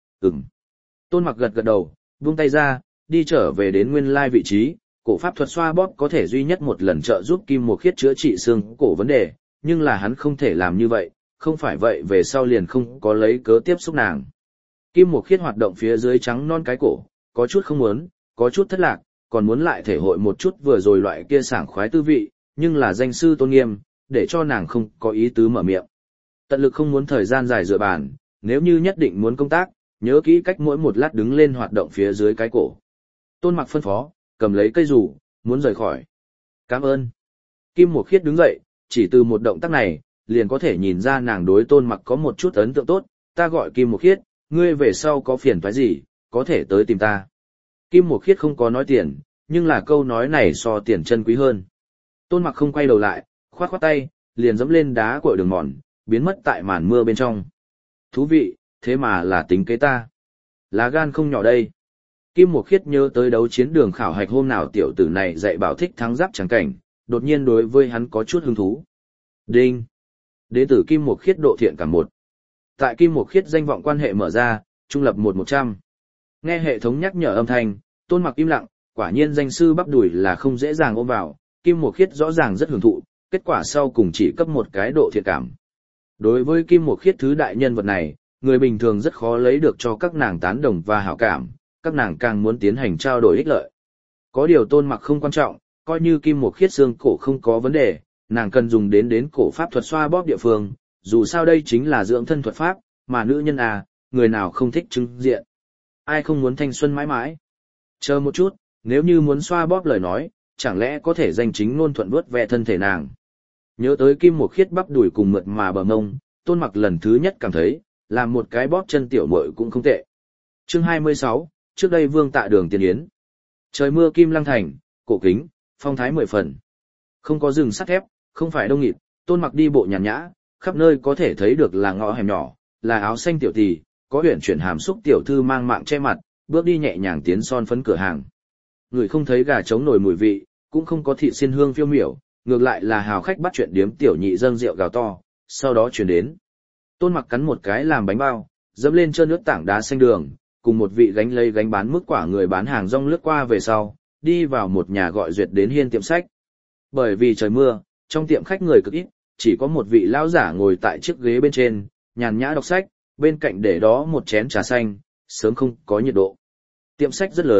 Tôn Mặc gật gật đầu, buông tay ra, đi trở về đến nguyên lai vị trí, cổ pháp thuật xoa bóp có thể duy nhất một lần trợ giúp Kim Mộc Khiết chữa trị xương cổ vấn đề, nhưng là hắn không thể làm như vậy, không phải vậy về sau liền không có lấy cớ tiếp xúc nàng. Kim Mộc Khiết hoạt động phía dưới trắng non cái cổ, có chút không muốn, có chút thất lạc, còn muốn lại thể hội một chút vừa rồi loại kia sảng khoái tư vị, nhưng là danh sư tôn nghiêm, để cho nàng không có ý tứ mở miệng. Tận lực không muốn thời gian dài dựa bàn, nếu như nhất định muốn công tác, nhớ kỹ cách mỗi một lát đứng lên hoạt động phía dưới cái cổ. Tôn Mặc phân phó, cầm lấy cây rủ, muốn rời khỏi. Cảm ơn. Kim Mộc Khiết đứng dậy, chỉ từ một động tác này, liền có thể nhìn ra nàng đối Tôn Mặc có một chút ấn tượng tốt, ta gọi Kim Mộc Khiết, ngươi về sau có phiền toái gì, có thể tới tìm ta. Kim Mộc Khiết không có nói tiền, nhưng là câu nói này so tiền chân quý hơn. Tôn Mặc không quay đầu lại, khoát khoát tay, liền dẫm lên đá cội đường mòn, biến mất tại màn mưa bên trong. Thú vị, thế mà là tính kế ta. Lá gan không nhỏ đây. Kim Mộc Khiết nhớ tới đấu chiến đường khảo hạch hôm nào tiểu tử này dạy bảo thích thắng giáp trắng cảnh, đột nhiên đối với hắn có chút hứng thú. Đinh. Đến từ Kim Mộc Khiết độ thiện cảm 1. Tại Kim Mộc Khiết danh vọng quan hệ mở ra, trung lập 1-100. Nghe hệ thống nhắc nhở âm thanh, Tôn Mặc im lặng, quả nhiên danh sư bắp đùi là không dễ dàng ôm vào, Kim Mộc Khiết rõ ràng rất hưởng thụ, kết quả sau cùng chỉ cấp một cái độ thiện cảm. Đối với Kim Mộc Khiết thứ đại nhân vật này, người bình thường rất khó lấy được cho các nàng tán đồng và hảo cảm, các nàng càng muốn tiến hành trao đổi ích lợi. Có điều Tôn Mặc không quan trọng, coi như Kim Mộc Khiết xương cổ không có vấn đề, nàng cần dùng đến cổ pháp thuật xoa bóp địa phương, dù sao đây chính là dưỡng thân thuật pháp, mà nữ nhân à, người nào không thích trưng diện. Ai không muốn thanh xuân mãi mãi. Chờ một chút, nếu như muốn xoa bóp lời nói, chẳng lẽ có thể danh chính ngôn thuận vuốt ve thân thể nàng. Nhớ tới Kim Mộc Khiết bắp đùi cùng mượt mà bờ mông, Tôn Mặc lần thứ nhất cảm thấy, làm một cái bóp chân tiểu muội cũng không tệ. Chương 26, trước đây Vương Tạ Đường tiền yến. Trời mưa Kim Lăng thành, cổ kính, phong thái 10 phần. Không có rừng sắt thép, không phải đông nghịt, Tôn Mặc đi bộ nhàn nhã, khắp nơi có thể thấy được là ngõ hẻm nhỏ, là áo xanh tiểu tỷ, có huyền chuyển hàm xúc tiểu thư mang mạng che mặt, bước đi nhẹ nhàng tiến son phấn cửa hàng. Người không thấy gà trống nổi mùi vị, cũng không có thịt xiên hương phiêu miểu, ngược lại là hào khách bắt chuyện điếm tiểu nhị dâng rượu gào to, sau đó chuyển đến. Tôn Mặc cắn một cái làm bánh bao, dẫm lên trơn nước tảng đá xanh đường, cùng một vị gánh lấy gánh bán mức quả người bán hàng rong lướt qua về sau, đi vào một nhà gọi duyệt đến hiên tiệm sách. Bởi vì trời mưa, trong tiệm khách người cực ít, chỉ có một vị lão giả ngồi tại chiếc ghế bên trên, nhàn nhã đọc sách, bên cạnh để đó một chén trà xanh, sớm không có nhiệt độ. Tiệm sách rất lớn,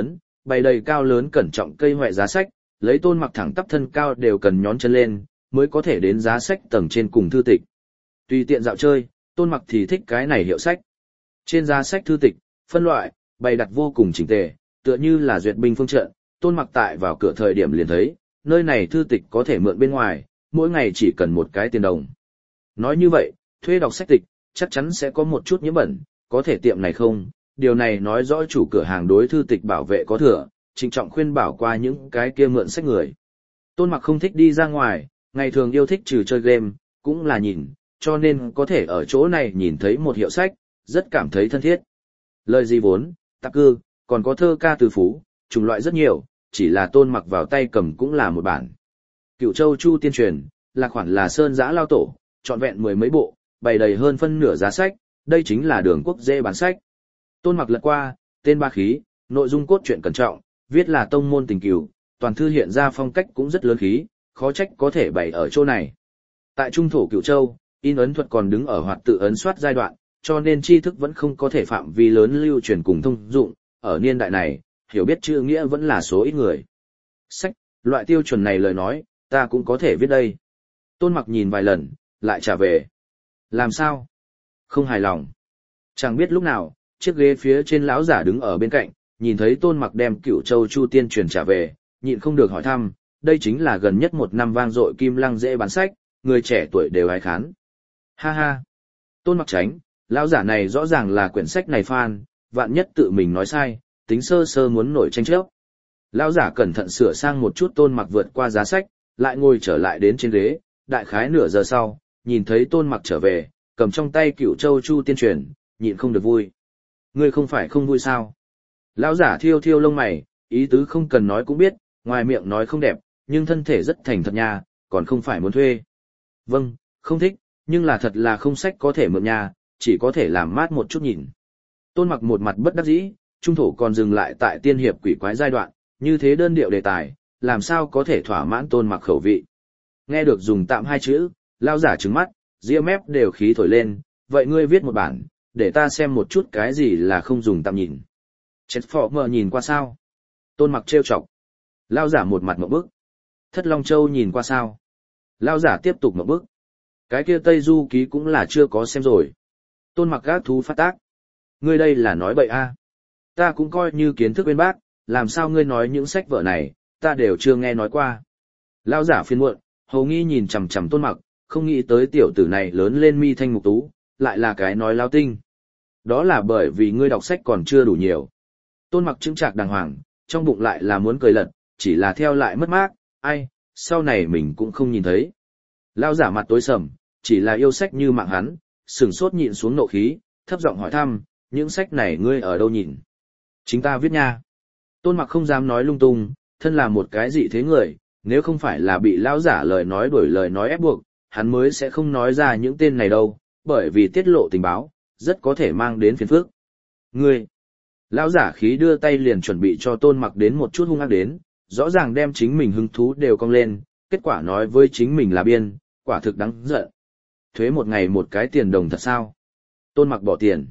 bày đầy cao lớn cẩn trọng cây hoại giá sách, lấy Tôn Mặc thẳng tắp thân cao đều cần nhón chân lên, mới có thể đến giá sách tầng trên cùng thư tịch. Tùy tiện dạo chơi, Tôn Mặc thì thích cái này hiệu sách. Trên giá sách thư tịch, phân loại, bày đặt vô cùng chỉnh tề, tựa như là duyệt binh phương trận. Tôn Mặc tại vào cửa thời điểm liền thấy, nơi này thư tịch có thể mượn bên ngoài, mỗi ngày chỉ cần một cái tiền đồng. Nói như vậy, thuê đọc sách tịch, chắc chắn sẽ có một chút nhiễm bẩn, có thể tiệm này không, điều này nói rõ chủ cửa hàng đối thư tịch bảo vệ có thừa, trịnh trọng khuyên bảo qua những cái kia mượn sách người. Tôn Mặc không thích đi ra ngoài, ngày thường yêu thích trừ chơi game, cũng là nhìn, cho nên có thể ở chỗ này nhìn thấy một hiệu sách, rất cảm thấy thân thiết. Lời gì vốn, tạp cư, còn có thơ ca từ phú, chủng loại rất nhiều, chỉ là Tôn Mặc vào tay cầm cũng là một bản. Cửu Châu Chu Tiên Truyền, là khoản là sơn giã lao tổ, trọn vẹn mười mấy bộ, bày đầy hơn phân nửa giá sách, đây chính là Đường Quốc dễ bán sách. Tôn Mặc lật qua, tên ba khí, nội dung cốt truyện cẩn trọng, viết là tông môn tình cửu, toàn thư hiện ra phong cách cũng rất lớn khí, khó trách có thể bày ở chỗ này. Tại trung thổ Cửu Châu, in ấn thuật còn đứng ở hoạt tự ấn soát giai đoạn, cho nên tri thức vẫn không có thể phạm vi lớn lưu truyền cùng thông dụng, ở niên đại này, hiểu biết chữ nghĩa vẫn là số ít người. Sách, loại tiêu chuẩn này lời nói, ta cũng có thể viết đây. Tôn Mặc nhìn vài lần, lại trả về. Làm sao? Không hài lòng. Chẳng biết lúc nào, chiếc ghế phía trên lão giả đứng ở bên cạnh, nhìn thấy Tôn Mặc đem Cửu Châu Chu Tiên Truyền trả về, nhịn không được hỏi thăm, đây chính là gần nhất một năm vang dội kim lăng dễ bán sách, người trẻ tuổi đều hái khán. Ha ha. Tôn Mặc tránh, lão giả này rõ ràng là quyển sách này fan, vạn nhất tự mình nói sai, tính sơ sơ muốn nổi tranh chấp. Lão giả cẩn thận sửa sang một chút Tôn Mặc vượt qua giá sách, lại ngồi trở lại đến trên ghế, đại khái nửa giờ sau, nhìn thấy Tôn Mặc trở về, cầm trong tay Cửu Châu Chu Tiên Truyền, nhịn không được vui. Ngươi không phải không vui sao? Lão giả thiêu thiêu lông mày, ý tứ không cần nói cũng biết, ngoài miệng nói không đẹp, nhưng thân thể rất thành thật nha, còn không phải muốn thuê. Vâng, không thích, nhưng là thật là không sách có thể mượn nha, chỉ có thể làm mát một chút nhìn. Tôn Mặc một mặt bất đắc dĩ, trung thổ còn dừng lại tại tiên hiệp quỷ quái giai đoạn, như thế đơn điệu đề tài, làm sao có thể thỏa mãn Tôn Mặc khẩu vị. Nghe được dùng tạm hai chữ, lão giả trừng mắt, ria mép đều khí thổi lên, vậy ngươi viết một bản, để ta xem một chút cái gì là không dùng tạm nhìn. Chết phỏ mờ nhìn qua sao? Tôn Mặc trêu chọc. Lão giả một mặt ngộp bức. Thất Long Châu nhìn qua sao? Lão giả tiếp tục ngộp bức. Cái kia Tây Du Ký cũng là chưa có xem rồi. Tôn Mặc gác thú phát tác. Ngươi đây là nói bậy a? Ta cũng coi như kiến thức bên bác, làm sao ngươi nói những sách vở này, ta đều chưa nghe nói qua. Lão giả phiền muộn, hầu nghi nhìn chằm chằm Tôn Mặc, không nghĩ tới tiểu tử này lớn lên mi thanh mục tú, lại là cái nói láo tinh. Đó là bởi vì ngươi đọc sách còn chưa đủ nhiều. Tôn Mặc chững chạc đàng hoàng, trong bụng lại là muốn cười lật, chỉ là theo lại mất mát, ai, sau này mình cũng không nhìn thấy. Lão giả mặt tối sầm, chỉ là yêu sách như mạng hắn, sừng sốt nhịn xuống nộ khí, thấp giọng hỏi thăm, những sách này ngươi ở đâu nhìn? Chính ta viết nha. Tôn Mặc không dám nói lung tung, thân là một cái dị thế người, nếu không phải là bị lão giả lời nói đổi lời nói ép buộc, hắn mới sẽ không nói ra những tên này đâu, bởi vì tiết lộ tình báo, rất có thể mang đến phiền phức. Ngươi! Lão giả khí đưa tay liền chuẩn bị cho Tôn Mặc đến một chút hung ác đến, rõ ràng đem chính mình hứng thú đều cong lên, kết quả nói với chính mình là biên, quả thực đáng giận. Thuế một ngày một cái tiền đồng thật sao? Tôn Mặc bỏ tiền.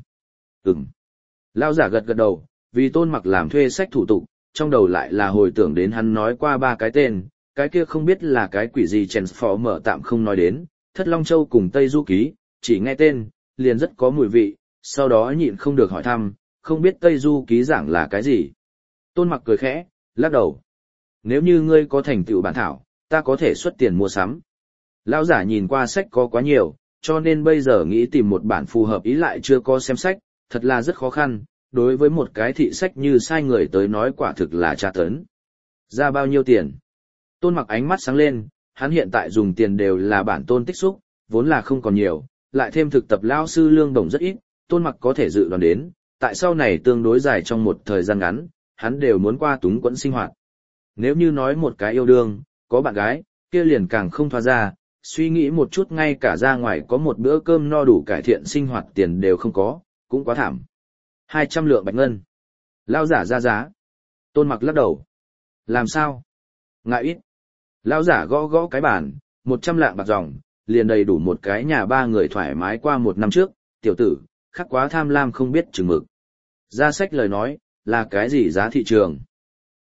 Lão giả gật gật đầu, vì Tôn Mặc làm thuê sách thủ tục, trong đầu lại là hồi tưởng đến hắn nói qua ba cái tên, cái kia không biết là cái quỷ gì Transformer tạm không nói đến, Thất Long Châu cùng Tây Du Ký, chỉ nghe tên, liền rất có mùi vị, sau đó nhịn không được hỏi thăm, không biết Tây Du Ký giảng là cái gì. Tôn Mặc cười khẽ, lắc đầu. Nếu như ngươi có thành tựu bản thảo, ta có thể xuất tiền mua sắm. Lão giả nhìn qua sách có quá nhiều, cho nên bây giờ nghĩ tìm một bản phù hợp ý lại chưa có xem sách, thật là rất khó khăn, đối với một cái thị sách như sai người tới nói quả thực là tra tấn. Ra bao nhiêu tiền? Tôn Mặc ánh mắt sáng lên, hắn hiện tại dùng tiền đều là bản tôn tích xúc, vốn là không còn nhiều, lại thêm thực tập lão sư lương bổng rất ít, Tôn Mặc có thể dự đoán đến, tại sau này tương đối dài trong một thời gian ngắn, hắn đều muốn qua túng quẫn sinh hoạt. Nếu như nói một cái yêu đương, có bạn gái, kia liền càng không thoát ra, suy nghĩ một chút ngay cả ra ngoài có một bữa cơm no đủ cải thiện sinh hoạt tiền đều không có, cũng quá thảm. 200 lượng bạch ngân. Lão giả ra giá. Tôn Mặc lắc đầu. Làm sao? Ngại ít. Lão giả gõ gõ cái bàn, 100 lạng bạc dòng, liền đầy đủ một cái nhà ba người thoải mái qua một năm trước, tiểu tử, khắc quá tham lam không biết chừng mực. Ra sách lời nói, là cái gì giá thị trường?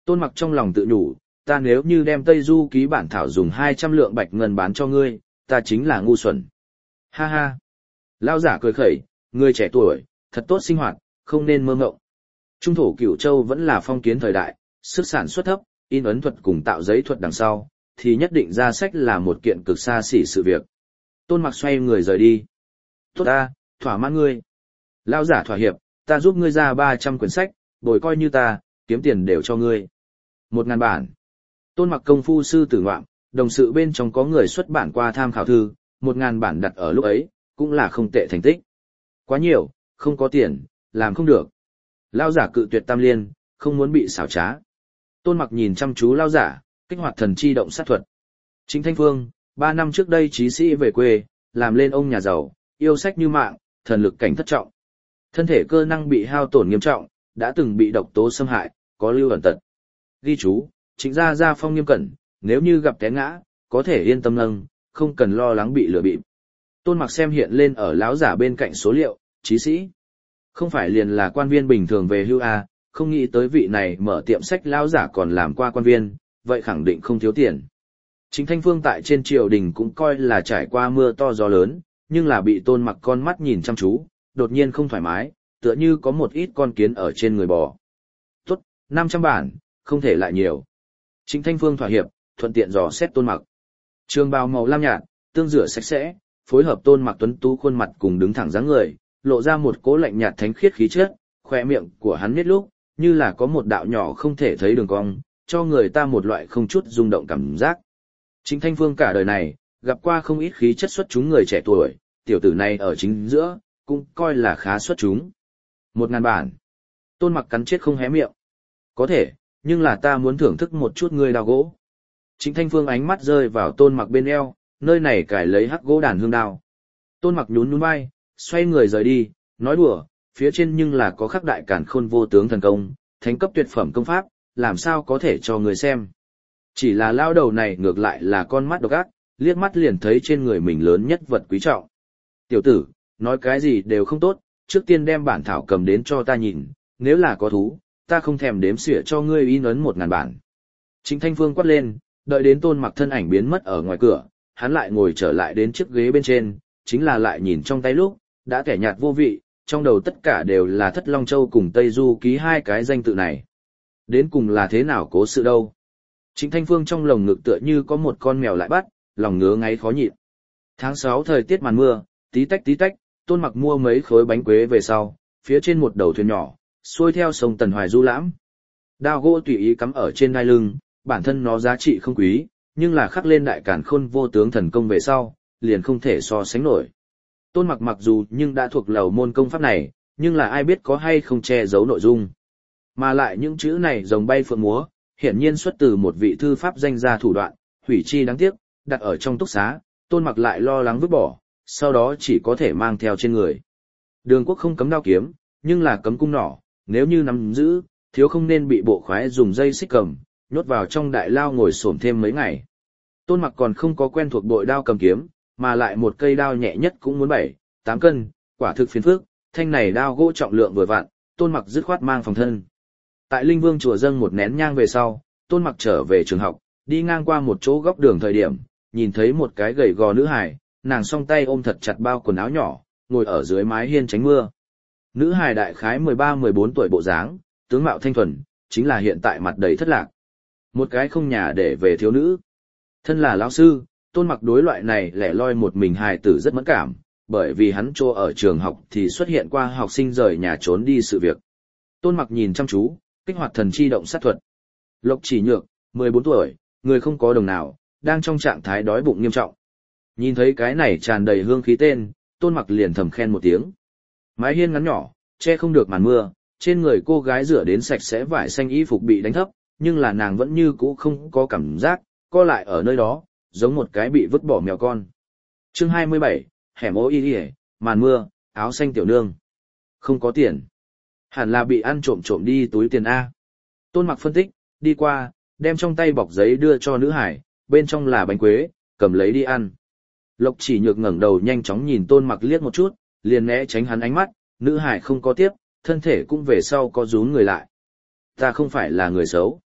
Tôn Mặc trong lòng tự nhủ, ta nếu như đem Tây Du ký bản thảo dùng 200 lượng bạch ngân bán cho ngươi, ta chính là ngu xuẩn. Ha ha. Lão giả cười khẩy, người trẻ tuổi, thật tốt sinh hoạt, không nên mơ ngộng. Trung thổ Cửu Châu vẫn là phong kiến thời đại, sức sản xuất thấp, in ấn thuật cùng tạo giấy thuật đằng sau, thì nhất định ra sách là một kiện cực xa xỉ sự việc. Tôn Mặc xoay người rời đi. Tốt ta, thỏa mãn ngươi. Lão giả thỏa hiệp, ta giúp ngươi ra 300 quyển sách, bồi coi như ta, kiếm tiền đều cho ngươi. 1.000 bản. Tôn Mặc công phu sư tử ngoạm, đồng sự bên trong có người xuất bản qua tham khảo thư, 1.000 bản đặt ở lúc ấy, cũng là không tệ thành tích. Quá nhiều, không có tiền, làm không được. Lão giả cự tuyệt tam liên, không muốn bị xảo trá. Tôn Mặc nhìn chăm chú lão giả, kích hoạt thần chi động sát thuật. Chính Thanh Phương, 3 năm trước đây trí sĩ về quê, làm lên ông nhà giàu, yêu sách như mạng, thần lực cảnh thất trọng. Thân thể cơ năng bị hao tổn nghiêm trọng, đã từng bị độc tố xâm hại, có lưu ẩn tật. Ghi chú, Trịnh gia phong nghiêm cẩn, nếu như gặp té ngã, có thể yên tâm nâng, không cần lo lắng bị lừa bịp. Tôn Mặc xem hiện lên ở lão giả bên cạnh số liệu, trí sĩ. Không phải liền là quan viên bình thường về hưu à, không nghĩ tới vị này mở tiệm sách lão giả còn làm qua quan viên, vậy khẳng định không thiếu tiền. Chính Thanh Phương tại trên triều đình cũng coi là trải qua mưa to gió lớn, nhưng là bị Tôn Mặc con mắt nhìn chăm chú, đột nhiên không thoải mái, tựa như có một ít con kiến ở trên người bò. Tốt, 500 bản, không thể lại nhiều. Chính Thanh Phương thỏa hiệp, thuận tiện dò xét Tôn Mặc. Trường bào màu lam nhạt, tương rửa sạch sẽ, phối hợp Tôn Mặc tuấn tú khuôn mặt cùng đứng thẳng dáng người, lộ ra một cỗ lạnh nhạt thánh khiết khí chất, khóe miệng của hắn miết lúc, như là có một đạo nhỏ không thể thấy đường cong, cho người ta một loại không chút rung động cảm giác. Chính Thanh Phương cả đời này, gặp qua không ít khí chất xuất chúng người trẻ tuổi, tiểu tử này ở chính giữa, cũng coi là khá xuất chúng. 1.000 bản. Tôn Mặc cắn chết không hé miệng. Có thể, nhưng là ta muốn thưởng thức một chút ngươi đào gỗ. Chính Thanh Phương ánh mắt rơi vào Tôn Mặc bên eo, nơi này cài lấy hắc gỗ đàn hương đao. Tôn Mặc nhún nhún vai, xoay người rời đi, nói đùa, phía trên nhưng là có khắc đại càn khôn vô tướng thần công, thánh cấp tuyệt phẩm công pháp, làm sao có thể cho người xem. Chỉ là lao đầu này ngược lại là con mắt độc ác, liếc mắt liền thấy trên người mình lớn nhất vật quý trọng. Tiểu tử, nói cái gì đều không tốt, trước tiên đem bản thảo cầm đến cho ta nhìn, nếu là có thú, ta không thèm đếm xỉa cho ngươi in ấn 1.000 bản. Chính Thanh Phương quát lên, đợi đến Tôn Mặc thân ảnh biến mất ở ngoài cửa, hắn lại ngồi trở lại đến chiếc ghế bên trên, chính là lại nhìn trong tay lúc, đã kẻ nhạt vô vị, trong đầu tất cả đều là Thất Long Châu cùng Tây Du ký hai cái danh tự này. Đến cùng là thế nào cố sự đâu? Chính Thanh Phương trong lồng ngực tựa như có một con mèo lại bắt, lòng ngứa ngáy khó nhịn. Tháng 6 thời tiết màn mưa, tí tách, Tôn Mặc mua mấy khối bánh quế về sau, phía trên một đầu thuyền nhỏ, xuôi theo sông Tần Hoài du lãm. Đao gỗ tùy ý cắm ở trên đai lưng, bản thân nó giá trị không quý, nhưng là khắc lên đại càn khôn vô tướng thần công về sau, liền không thể so sánh nổi. Tôn Mặc mặc dù nhưng đã thuộc lầu môn công pháp này, nhưng là ai biết có hay không che giấu nội dung. Mà lại những chữ này rồng bay phượng múa, hiển nhiên xuất từ một vị thư pháp danh gia thủ đoạn, hủy chi đáng tiếc, đặt ở trong túc xá, Tôn Mặc lại lo lắng vứt bỏ, sau đó chỉ có thể mang theo trên người. Đường quốc không cấm đao kiếm, nhưng là cấm cung nỏ, nếu như nắm giữ, thiếu không nên bị bộ khoái dùng dây xích cầm, nhốt vào trong đại lao ngồi xổm thêm mấy ngày. Tôn Mặc còn không có quen thuộc bội đao cầm kiếm, mà lại một cây đao nhẹ nhất cũng muốn 7-8 cân, quả thực phiền phức, thanh này đao gỗ trọng lượng vừa vặn, Tôn Mặc dứt khoát mang phòng thân. Tại Linh Vương chùa dâng một nén nhang về sau, Tôn Mặc trở về trường học, đi ngang qua một chỗ góc đường thời điểm, nhìn thấy một cái gầy gò nữ hài, nàng song tay ôm thật chặt bao quần áo nhỏ, ngồi ở dưới mái hiên tránh mưa. Nữ hài đại khái 13-14 tuổi bộ dáng, tướng mạo thanh thuần, chính là hiện tại mặt đầy thất lạc. Một cái không nhà để về thiếu nữ. Thân là lão sư, Tôn Mặc đối loại này lẻ loi một mình hài tử rất mẫn cảm, bởi vì hắn chỗ ở trường học thì xuất hiện qua học sinh rời nhà trốn đi sự việc. Tôn Mặc nhìn chăm chú, kích hoạt thần chi động sát thuật. Lộc Chỉ Nhược, 14 tuổi, người không có đồng nào, đang trong trạng thái đói bụng nghiêm trọng. Nhìn thấy cái này tràn đầy hương khí tên, Tôn Mặc liền thầm khen một tiếng. Mái hiên ngắn nhỏ, che không được màn mưa, trên người cô gái rửa đến sạch sẽ vải xanh y phục bị đánh thấp, nhưng là nàng vẫn như cũ không có cảm giác, co lại ở nơi đó, giống một cái bị vứt bỏ mèo con. Chương 27, hẻm ô y y, màn mưa, áo xanh tiểu nương. Không có tiền. Hẳn là bị ăn trộm đi túi tiền A. Tôn Mặc phân tích, đi qua, đem trong tay bọc giấy đưa cho nữ hải, bên trong là bánh quế, cầm lấy đi ăn. Lộc Chỉ Nhược ngẩng đầu nhanh chóng nhìn Tôn Mặc liếc một chút, liền né tránh hắn ánh mắt, nữ hải không có tiếp, thân thể cũng về sau có rúm người lại. Ta không phải là người xấu.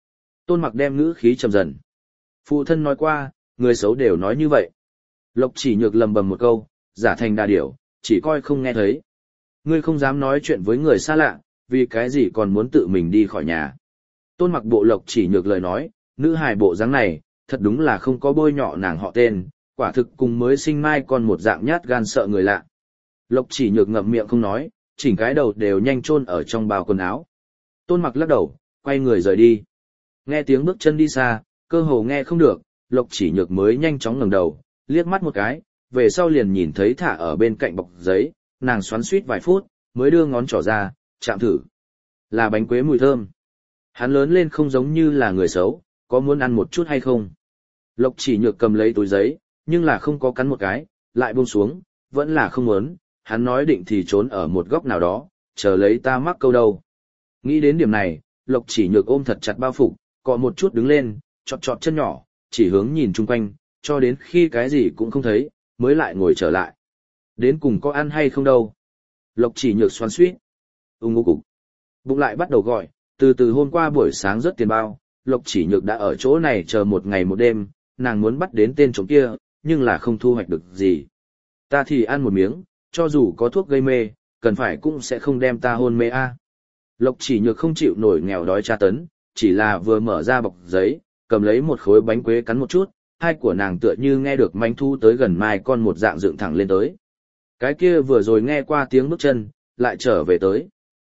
Tôn Mặc đem ngữ khí trầm dần. Phụ thân nói qua, người xấu đều nói như vậy. Lộc Chỉ Nhược lầm bầm một câu, giả thành đà điểu, chỉ coi không nghe thấy. Ngươi không dám nói chuyện với người xa lạ, vì cái gì còn muốn tự mình đi khỏi nhà. Tôn Mặc bộ Lộc Chỉ Nhược lời nói, nữ hài bộ dáng này, thật đúng là không có bôi nhọ nàng họ tên, quả thực cùng mới sinh mai còn một dạng nhát gan sợ người lạ. Lộc Chỉ Nhược ngậm miệng không nói, chỉnh cái đầu đều nhanh chôn ở trong bao quần áo. Tôn Mặc lắc đầu, quay người rời đi. Nghe tiếng bước chân đi xa, cơ hồ nghe không được, Lộc Chỉ Nhược mới nhanh chóng ngẩng đầu, liếc mắt một cái, về sau liền nhìn thấy thả ở bên cạnh bọc giấy, nàng xoắn xuýt vài phút, mới đưa ngón trỏ ra, chạm thử. Là bánh quế mùi thơm. Hắn lớn lên không giống như là người xấu, có muốn ăn một chút hay không? Lộc Chỉ Nhược cầm lấy túi giấy, nhưng là không có cắn một cái, lại buông xuống, vẫn là không muốn, hắn nói định thì trốn ở một góc nào đó, chờ lấy ta mắc câu đâu. Nghĩ đến điểm này, Lộc Chỉ Nhược ôm thật chặt bao phục, cọ một chút đứng lên, chọt chọt chân nhỏ, chỉ hướng nhìn chung quanh, cho đến khi cái gì cũng không thấy, mới lại ngồi trở lại. Đến cùng có ăn hay không đâu. Lộc Chỉ Nhược xoắn xuýt. Ngô cục. Bụng lại bắt đầu gọi, từ từ hôm qua buổi sáng rất tiền bao, Lộc Chỉ Nhược đã ở chỗ này chờ một ngày một đêm, nàng muốn bắt đến tên trộm kia, nhưng là không thu hoạch được gì. Ta thì ăn một miếng, cho dù có thuốc gây mê, cần phải cũng sẽ không đem ta hôn mê a. Lộc Chỉ Nhược không chịu nổi nghèo đói tra tấn, chỉ là vừa mở ra bọc giấy, cầm lấy một khối bánh quế cắn một chút, hai của nàng tựa như nghe được manh thu tới gần mai con một dạng dựng thẳng lên tới. Cái kia vừa rồi nghe qua tiếng bước chân, lại trở về tới.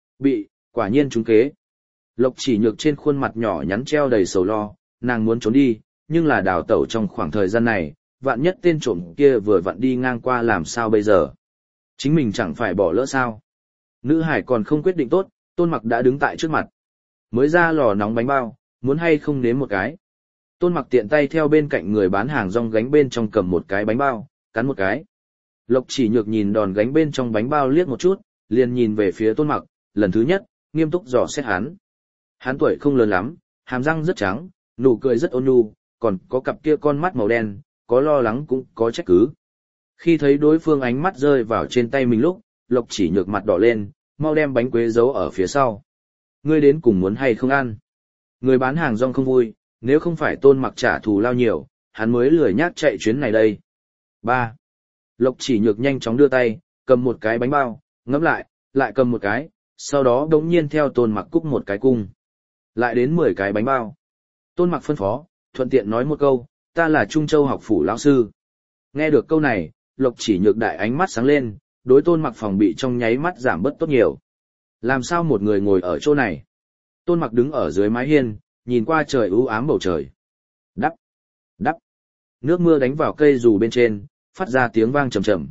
Quả nhiên trúng kế. Lộc Chỉ Nhược trên khuôn mặt nhỏ nhắn treo đầy sầu lo, nàng muốn trốn đi, nhưng là đào tẩu trong khoảng thời gian này, vạn nhất tên trộm kia vừa vặn đi ngang qua làm sao bây giờ. Chính mình chẳng phải bỏ lỡ sao. Nữ hải còn không quyết định tốt, Tôn Mặc đã đứng tại trước mặt. Mới ra lò nóng bánh bao, muốn hay không nếm một cái. Tôn Mặc tiện tay theo bên cạnh người bán hàng rong gánh bên trong cầm một cái bánh bao, cắn một cái. Lộc Chỉ Nhược nhìn đòn gánh bên trong bánh bao liếc một chút, liền nhìn về phía Tôn Mặc, lần thứ nhất, nghiêm túc dò xét hắn. Hắn tuổi không lớn lắm, hàm răng rất trắng, nụ cười rất ôn nhu, còn có cặp kia con mắt màu đen, có lo lắng cũng có trách cứ. Khi thấy đối phương ánh mắt rơi vào trên tay mình lúc, Lộc Chỉ Nhược mặt đỏ lên, mau đem bánh quế giấu ở phía sau. Ngươi đến cùng muốn hay không ăn? Người bán hàng rong không vui, nếu không phải Tôn Mặc trả thù lao nhiều, hắn mới lười nhác chạy chuyến này đây. 3. Lộc Chỉ Nhược nhanh chóng đưa tay, cầm một cái bánh bao, ngẫm lại cầm một cái, sau đó đống nhiên theo Tôn Mặc cúc một cái cung. Lại đến 10 cái bánh bao. Tôn Mặc phân phó, thuận tiện nói một câu, ta là Trung Châu học phủ lão sư. Nghe được câu này, Lộc Chỉ Nhược đại ánh mắt sáng lên, đối Tôn Mặc phòng bị trong nháy mắt giảm bớt tốt nhiều. Làm sao một người ngồi ở chỗ này? Tôn Mặc đứng ở dưới mái hiên, nhìn qua trời u ám bầu trời. Đắp, đắp. Nước mưa đánh vào cây dù bên trên, phát ra tiếng vang trầm trầm.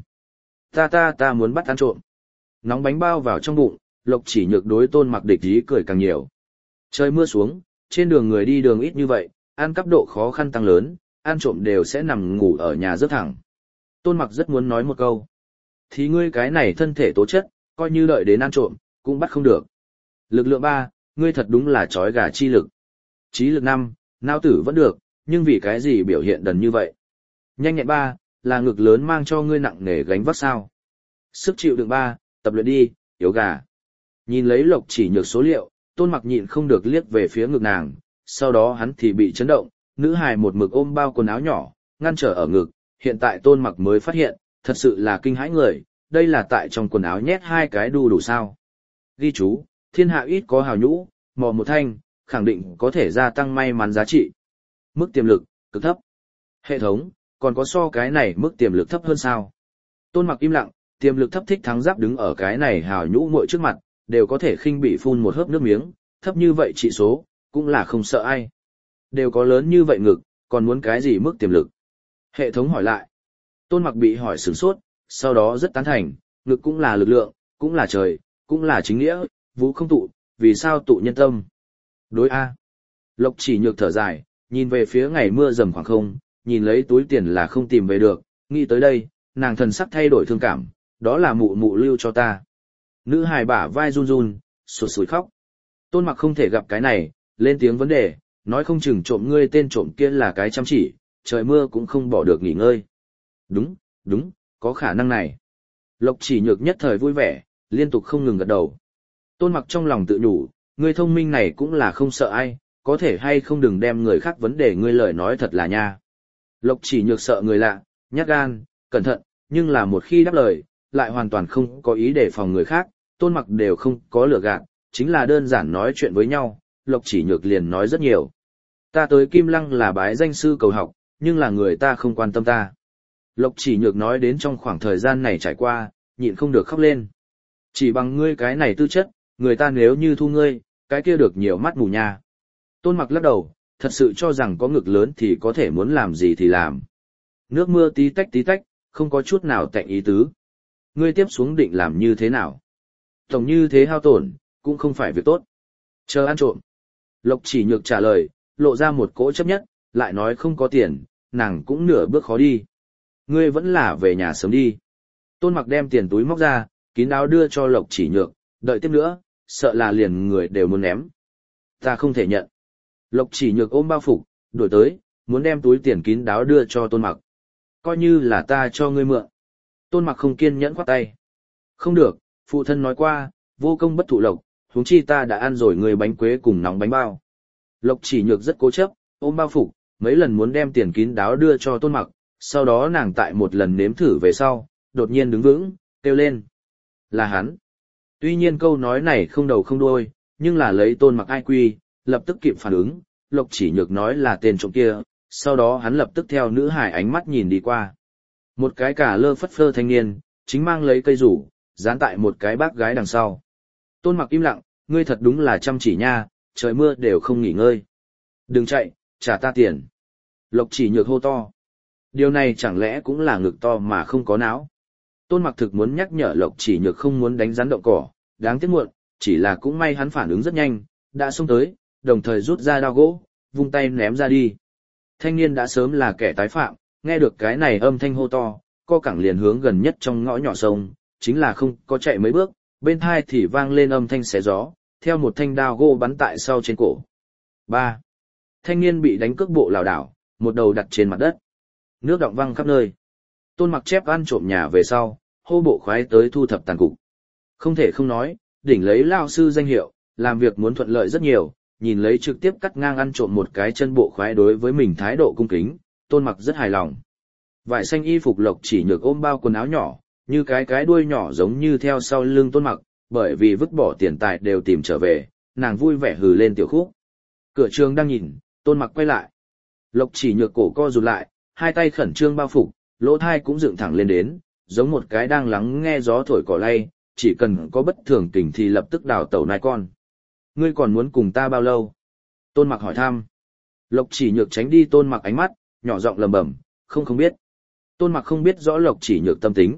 Ta muốn bắt ăn trộm. Nóng bánh bao vào trong bụng, Lộc Chỉ Nhược đối Tôn Mặc địch ý cười càng nhiều. Trời mưa xuống, trên đường người đi đường ít như vậy, ăn cắp độ khó khăn tăng lớn, ăn trộm đều sẽ nằm ngủ ở nhà rất thẳng. Tôn Mặc rất muốn nói một câu. Thì ngươi cái này thân thể tố chất, coi như đợi đến ăn trộm, cũng bắt không được. Lực lượng 3, ngươi thật đúng là chói gà chi lực. Trí lực 5, não tử vẫn được, nhưng vì cái gì biểu hiện đần như vậy. Nhanh nhẹn 3, là ngực lớn mang cho ngươi nặng nề gánh vác sao. Sức chịu đựng 3, tập luyện đi, yếu gà. Nhìn lấy Lộc Chỉ Nhược số liệu, Tôn Mặc nhịn không được liếc về phía ngực nàng, sau đó hắn thì bị chấn động, nữ hài một mực ôm bao quần áo nhỏ, ngăn trở ở ngực, hiện tại Tôn Mặc mới phát hiện, thật sự là kinh hãi người, đây là tại trong quần áo nhét 2 cái đu đủ sao. Ghi chú, thiên hạ ít có hào nhũ, mò một thanh, khẳng định có thể gia tăng may mắn giá trị. Mức tiềm lực, cực thấp. Hệ thống, còn có so cái này mức tiềm lực thấp hơn sao? Tôn Mặc im lặng, tiềm lực thấp thích thắng giáp đứng ở cái này hào nhũ muội trước mặt, đều có thể khinh bị phun một hớp nước miếng, thấp như vậy trị số, cũng là không sợ ai. Đều có lớn như vậy ngực, còn muốn cái gì mức tiềm lực? Hệ thống hỏi lại. Tôn Mặc bị hỏi sửng sốt, sau đó rất tán thành, ngực cũng là lực lượng, cũng là trời, cũng là chính nghĩa, vũ không tụ, vì sao tụ nhân tâm? Đối A. Lộc Chỉ Nhược thở dài, nhìn về phía ngày mưa rầm khoảng không, nhìn lấy túi tiền là không tìm về được, nghĩ tới đây, nàng thần sắc thay đổi thương cảm, đó là mụ mụ lưu cho ta. Nữ hài bả vai run run, sụt sùi khóc. Tôn Mặc không thể gặp cái này, lên tiếng vấn đề, nói không chừng trộm ngươi tên trộm kia là cái chăm chỉ, trời mưa cũng không bỏ được nghỉ ngơi. Đúng, có khả năng này. Lộc Chỉ Nhược nhất thời vui vẻ, liên tục không ngừng gật đầu. Tôn Mặc trong lòng tự nhủ, ngươi thông minh này cũng là không sợ ai, có thể hay không đừng đem người khác vấn đề ngươi lời nói thật là nha. Lộc Chỉ Nhược sợ người lạ, nhát gan, cẩn thận, nhưng là một khi đáp lời, lại hoàn toàn không có ý đề phòng người khác, Tôn Mặc đều không có lừa gạt, chính là đơn giản nói chuyện với nhau, Lộc Chỉ Nhược liền nói rất nhiều. Ta tới Kim Lăng là bái danh sư cầu học, nhưng là người ta không quan tâm ta. Lộc Chỉ Nhược nói đến trong khoảng thời gian này trải qua, nhịn không được khóc lên. Chỉ bằng ngươi cái này tư chất, người ta nếu như thu ngươi, cái kia được nhiều mắt mù nha. Tôn Mặc lắc đầu, thật sự cho rằng có ngực lớn thì có thể muốn làm gì thì làm. Nước mưa tí tách, không có chút nào tạnh ý tứ. Ngươi tiếp xuống định làm như thế nào? Tổng như thế hao tổn, cũng không phải việc tốt. Chờ ăn trộm. Lộc Chỉ Nhược trả lời, lộ ra một cỗ chấp nhất, lại nói không có tiền, nàng cũng nửa bước khó đi. Ngươi vẫn là về nhà sớm đi. Tôn Mặc đem tiền túi móc ra, kín đáo đưa cho Lộc Chỉ Nhược, đợi tiếp nữa, sợ là liền người đều muốn ném. Ta không thể nhận. Lộc Chỉ Nhược ôm bao phục, đuổi tới, muốn đem túi tiền kín đáo đưa cho Tôn Mặc. Coi như là ta cho ngươi mượn. Tôn Mặc không kiên nhẫn khoát tay. Không được, phụ thân nói qua, vô công bất thụ lộc, huống chi ta đã ăn rồi người bánh quế cùng nóng bánh bao. Lộc Chỉ Nhược rất cố chấp, ôm bao phục, mấy lần muốn đem tiền kín đáo đưa cho Tôn Mặc, sau đó nàng tại một lần nếm thử về sau, đột nhiên đứng vững, kêu lên. Là hắn. Tuy nhiên câu nói này không đầu không đuôi, nhưng là lấy Tôn Mặc ai quy, lập tức kịp phản ứng, Lộc Chỉ Nhược nói là tên trộm kia, sau đó hắn lập tức theo nữ hải ánh mắt nhìn đi qua. Một cái cả lơ phất phơ thanh niên, chính mang lấy cây rủ, dán tại một cái bác gái đằng sau. Tôn Mặc im lặng, ngươi thật đúng là chăm chỉ nha, trời mưa đều không nghỉ ngơi. Đừng chạy, trả ta tiền. Lộc Chỉ Nhược hô to. Điều này chẳng lẽ cũng là ngực to mà không có não. Tôn Mặc thực muốn nhắc nhở Lộc Chỉ Nhược không muốn đánh rắn động cỏ, đáng tiếc muộn, chỉ là cũng may hắn phản ứng rất nhanh, đã xông tới, đồng thời rút ra đao gỗ, vung tay ném ra đi. Thanh niên đã sớm là kẻ tái phạm, nghe được cái này âm thanh hô to, co cẳng liền hướng gần nhất trong ngõ nhỏ sông, chính là không có chạy mấy bước, bên tai thì vang lên âm thanh xé gió, theo một thanh đao gỗ bắn tại sau trên cổ. 3. Thanh niên bị đánh cước bộ lảo đảo, một đầu đặt trên mặt đất. Nước đọng văng khắp nơi. Tôn Mặc chép ăn trộm nhà về sau, hô bộ khoái tới thu thập tàn cục. Không thể không nói, đỉnh lấy lao sư danh hiệu, làm việc muốn thuận lợi rất nhiều, nhìn lấy trực tiếp cắt ngang ăn trộm một cái chân bộ khoái đối với mình thái độ cung kính, Tôn Mặc rất hài lòng. Vải xanh y phục Lộc Chỉ Nhược ôm bao quần áo nhỏ, như cái đuôi nhỏ giống như theo sau lưng Tôn Mặc, bởi vì vứt bỏ tiền tài đều tìm trở về, nàng vui vẻ hừ lên tiểu khúc. Cửa trường đang nhìn, Tôn Mặc quay lại. Lộc Chỉ Nhược cổ co rụt lại, hai tay khẩn trương bao phục, lỗ thai cũng dựng thẳng lên đến, giống một cái đang lắng nghe gió thổi cỏ lay, chỉ cần có bất thường tình thì lập tức đào tẩu nai con. Ngươi còn muốn cùng ta bao lâu? Tôn Mặc hỏi thăm. Lộc Chỉ Nhược tránh đi Tôn Mặc ánh mắt, nhỏ giọng lẩm bẩm, không biết. Tôn Mặc không biết rõ Lộc Chỉ Nhược tâm tính.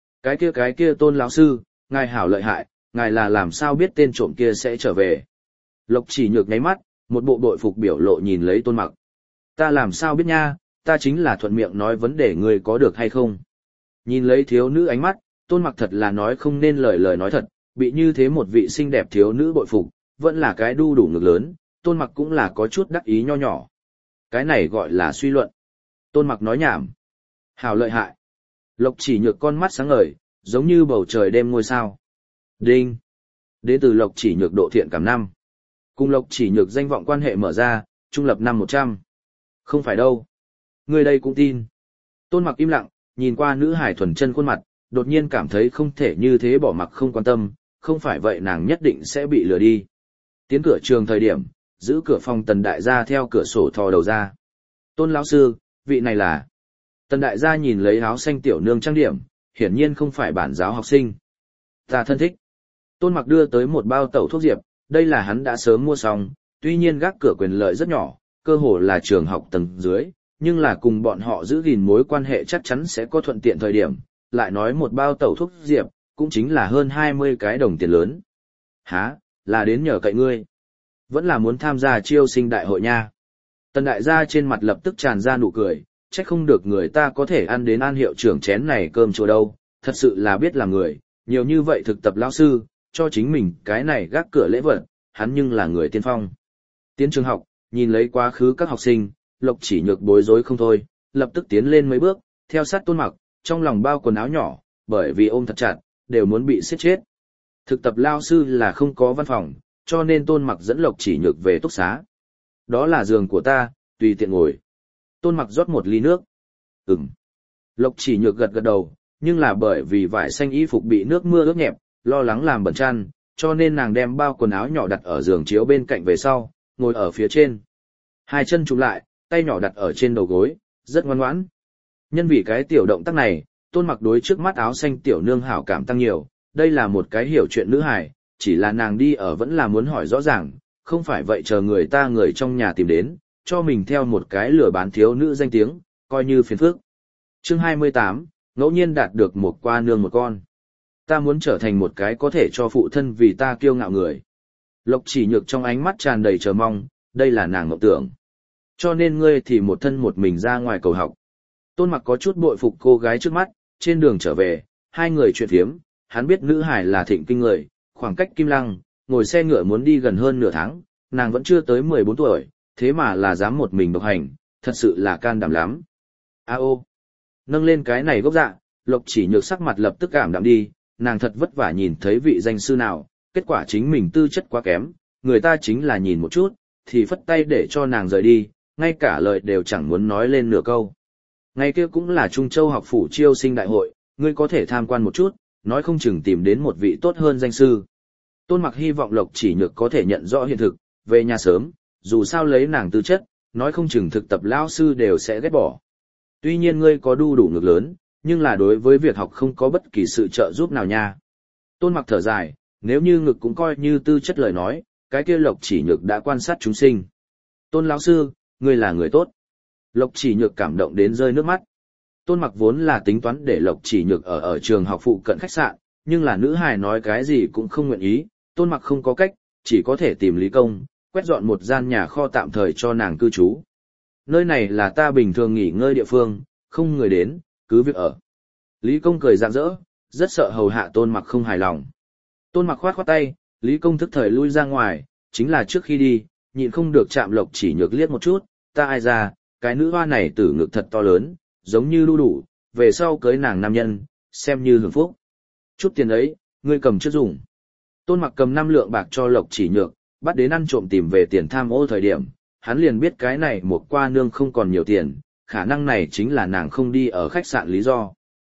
Cái kia Tôn lão sư, ngài hảo lợi hại, ngài là làm sao biết tên trộm kia sẽ trở về? Lộc Chỉ Nhược nháy mắt, một bộ bội phục biểu lộ nhìn lấy Tôn Mặc. Ta làm sao biết nha, ta chính là thuận miệng nói vấn đề ngươi có được hay không. Nhìn lấy thiếu nữ ánh mắt, Tôn Mặc thật là nói không nên lời nói thật, bị như thế một vị xinh đẹp thiếu nữ bội phục, vẫn là cái đu đủ ngực lớn, Tôn Mặc cũng là có chút đắc ý nho nhỏ. Cái này gọi là suy luận. Tôn Mặc nói nhảm. Hào lợi hại. Lộc Chỉ Nhược con mắt sáng ngời, giống như bầu trời đêm ngôi sao. Đinh. Đến từ Lộc Chỉ Nhược độ thiện cảm 5. Cùng Lộc Chỉ Nhược danh vọng quan hệ mở ra, trung lập năm 100. Không phải đâu. Người đây cũng tin. Tôn Mặc im lặng, nhìn qua nữ hải thuần chân khuôn mặt, đột nhiên cảm thấy không thể như thế bỏ mặc không quan tâm, không phải vậy nàng nhất định sẽ bị lừa đi. Tiến cửa trường thời điểm, giữ cửa phòng Tần đại gia theo cửa sổ thò đầu ra. Tôn lão sư, vị này là... Tần đại gia nhìn lấy áo xanh tiểu nương trang điểm, hiển nhiên không phải bản giáo học sinh. Ta thân thích. Tôn Mặc đưa tới một bao tẩu thuốc diệp, đây là hắn đã sớm mua xong, tuy nhiên gác cửa quyền lợi rất nhỏ, cơ hồ là trường học tầng dưới, nhưng là cùng bọn họ giữ gìn mối quan hệ chắc chắn sẽ có thuận tiện thời điểm, lại nói một bao tẩu thuốc diệp, cũng chính là hơn 20 cái đồng tiền lớn. Hả, là đến nhờ cậy ngươi. Vẫn là muốn tham gia chiêu sinh đại hội nha. Tần đại gia trên mặt lập tức tràn ra nụ cười, trách không được người ta có thể ăn đến an hiệu trưởng chén này cơm chùa đâu, thật sự là biết làm người, nhiều như vậy thực tập lão sư, cho chính mình cái này gác cửa lễ vật, hắn nhưng là người tiên phong. Tiến trường học, nhìn lấy quá khứ các học sinh, Lộc Chỉ Nhược bối rối không thôi, lập tức tiến lên mấy bước, theo sát Tôn Mặc, trong lòng bao quần áo nhỏ, bởi vì ôm thật chặt, đều muốn bị siết chết. Thực tập lao sư là không có văn phòng, cho nên Tôn Mặc dẫn Lộc Chỉ Nhược về túc xá. Đó là giường của ta, tùy tiện ngồi. Tôn Mặc rót một ly nước. Ừm. Lộc Chỉ Nhược gật gật đầu, nhưng là bởi vì vải xanh y phục bị nước mưa ướt nhẹp, lo lắng làm bẩn chăn, cho nên nàng đem bao quần áo nhỏ đặt ở giường chiếu bên cạnh về sau, ngồi ở phía trên. Hai chân chụm lại, tay nhỏ đặt ở trên đầu gối, rất ngoan ngoãn. Nhân vì cái tiểu động tác này, Tôn Mặc đối trước mắt áo xanh tiểu nương hảo cảm tăng nhiều, đây là một cái hiểu chuyện nữ hài, chỉ là nàng đi ở vẫn là muốn hỏi rõ ràng, không phải vậy chờ người trong nhà tìm đến, cho mình theo một cái lừa bán thiếu nữ danh tiếng, coi như phiền phức. Chương 28, ngẫu nhiên đạt được một qua nương một con. Ta muốn trở thành một cái có thể cho phụ thân vì ta kiêu ngạo người. Lộc Chỉ Nhược trong ánh mắt tràn đầy chờ mong, đây là nàng mộng tưởng. Cho nên ngươi thì một thân một mình ra ngoài cầu học. Tôn Mặc có chút bội phục cô gái trước mắt, trên đường trở về, hai người chuyện phiếm, hắn biết nữ hải là thịnh kinh người, khoảng cách Kim Lăng, ngồi xe ngựa muốn đi gần hơn nửa tháng, nàng vẫn chưa tới 14 tuổi, thế mà là dám một mình độc hành, thật sự là can đảm lắm. Ô, nâng lên cái này gốc dạ, Lộc Chỉ Nhược sắc mặt lập tức cảm đạm đi, nàng thật vất vả nhìn thấy vị danh sư nào, kết quả chính mình tư chất quá kém, người ta chính là nhìn một chút, thì phất tay để cho nàng rời đi, ngay cả lời đều chẳng muốn nói lên nửa câu. Ngày kia cũng là Trung Châu học phủ chiêu sinh đại hội, ngươi có thể tham quan một chút, nói không chừng tìm đến một vị tốt hơn danh sư. Tôn Mặc hy vọng Lộc Chỉ Nhược có thể nhận rõ hiện thực, về nhà sớm, dù sao lấy nàng tư chất, nói không chừng thực tập lão sư đều sẽ ghét bỏ. Tuy nhiên ngươi có đủ ngực lớn, nhưng là đối với việc học không có bất kỳ sự trợ giúp nào nha. Tôn Mặc thở dài, nếu như ngực cũng coi như tư chất lời nói, cái kia Lộc Chỉ Nhược đã quan sát chúng sinh. Tôn lão sư, ngươi là người tốt. Lộc Chỉ Nhược cảm động đến rơi nước mắt. Tôn Mặc vốn là tính toán để Lộc Chỉ Nhược ở trường học phụ cận khách sạn, nhưng là nữ hài nói cái gì cũng không nguyện ý, Tôn Mặc không có cách, chỉ có thể tìm Lý Công, quét dọn một gian nhà kho tạm thời cho nàng cư trú. Nơi này là ta bình thường nghỉ ngơi địa phương, không người đến, cứ việc ở. Lý Công cười rạng rỡ, rất sợ hầu hạ Tôn Mặc không hài lòng. Tôn Mặc khoát khoát tay, Lý Công thức thời lui ra ngoài, chính là trước khi đi, nhịn không được chạm Lộc Chỉ Nhược liếc một chút, ta ai ra, cái nữ hoa này tử ngực thật to lớn, giống như đu đủ, về sau cưới nàng nam nhân, xem như hưởng phúc. Chút tiền ấy, ngươi cầm trước dùng. Tôn Mặc cầm 5 lượng bạc cho Lộc Chỉ Nhược, bắt đến ăn trộm tìm về tiền tham ô thời điểm, hắn liền biết cái này một qua nương không còn nhiều tiền, khả năng này chính là nàng không đi ở khách sạn lý do.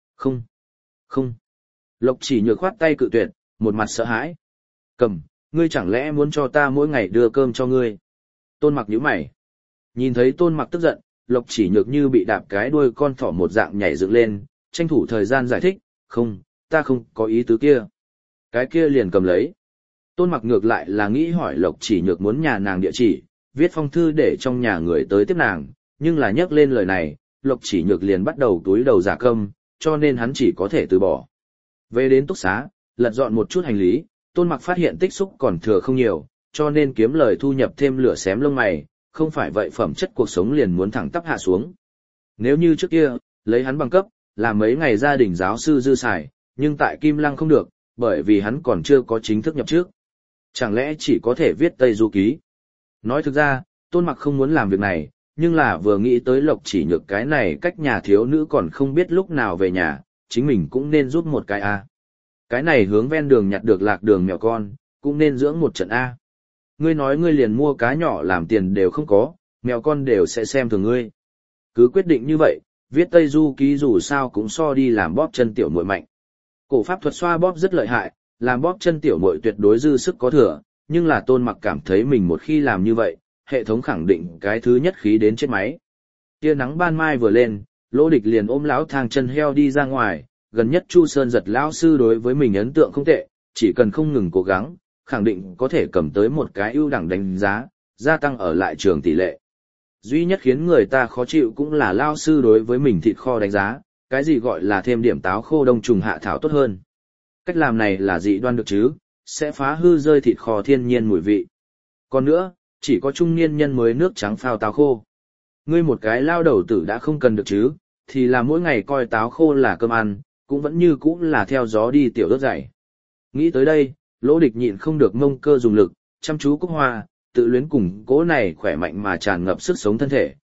Không. Lộc Chỉ Nhược khoát tay cự tuyệt, một mặt sợ hãi. Cầm, ngươi chẳng lẽ muốn cho ta mỗi ngày đưa cơm cho ngươi? Tôn Mặc nhíu mày. Nhìn thấy Tôn Mặc tức giận, Lộc Chỉ Nhược như bị đạp cái đuôi con thỏ một dạng nhảy dựng lên, tranh thủ thời gian giải thích, không, ta không có ý tứ kia. Cái kia liền cầm lấy. Tôn Mặc ngược lại là nghĩ hỏi Lộc Chỉ Nhược muốn nhà nàng địa chỉ, viết phong thư để trong nhà người tới tiếp nàng, nhưng là nhắc lên lời này, Lộc Chỉ Nhược liền bắt đầu túi đầu giả câm, cho nên hắn chỉ có thể từ bỏ. Về đến túc xá, lật dọn một chút hành lý, Tôn Mặc phát hiện tích xúc còn thừa không nhiều, cho nên kiếm lời thu nhập thêm lửa xém lông mày, không phải vậy phẩm chất cuộc sống liền muốn thẳng tắp hạ xuống. Nếu như trước kia, lấy hắn bằng cấp, làm mấy ngày gia đình giáo sư dư xài, nhưng tại Kim Lăng không được, bởi vì hắn còn chưa có chính thức nhập trước. Chẳng lẽ chỉ có thể viết Tây Du Ký? Nói thực ra, Tôn Mặc không muốn làm việc này, nhưng là vừa nghĩ tới Lộc Chỉ Nhược cái này cách nhà thiếu nữ còn không biết lúc nào về nhà, chính mình cũng nên giúp một cái A. Cái này hướng ven đường nhặt được lạc đường mèo con, cũng nên dưỡng một trận A. Ngươi nói ngươi liền mua cá nhỏ làm tiền đều không có, mèo con đều sẽ xem thường ngươi. Cứ quyết định như vậy, viết Tây Du Ký dù sao cũng so đi làm bóp chân tiểu muội mạnh. Cổ pháp thuật xoa bóp rất lợi hại, làm bóp chân tiểu muội tuyệt đối dư sức có thừa, nhưng là Tôn Mặc cảm thấy mình một khi làm như vậy, hệ thống khẳng định cái thứ nhất khí đến chết máy. Tia nắng ban mai vừa lên, Lỗ Địch liền ôm lão thang chân heo đi ra ngoài, gần nhất Chu Sơn Giật lão sư đối với mình ấn tượng không tệ, chỉ cần không ngừng cố gắng, khẳng định có thể cầm tới một cái ưu đẳng đánh giá, gia tăng ở lại trường tỷ lệ. Duy nhất khiến người ta khó chịu cũng là lão sư đối với mình thịt kho đánh giá, cái gì gọi là thêm điểm táo khô đông trùng hạ thảo tốt hơn. Cách làm này là dị đoan được chứ, sẽ phá hư rơi thịt kho thiên nhiên mùi vị. Còn nữa, chỉ có trung niên nhân mới nước trắng phao táo khô. Ngươi một cái lao đầu tử đã không cần được chứ, thì là mỗi ngày coi táo khô là cơm ăn, cũng vẫn như cũ là theo gió đi tiểu đốt dày. Nghĩ tới đây, Lỗ Địch nhịn không được mông cơ dùng lực, chăm chú Cúc Hoa, tự luyến cùng cố này khỏe mạnh mà tràn ngập sức sống thân thể.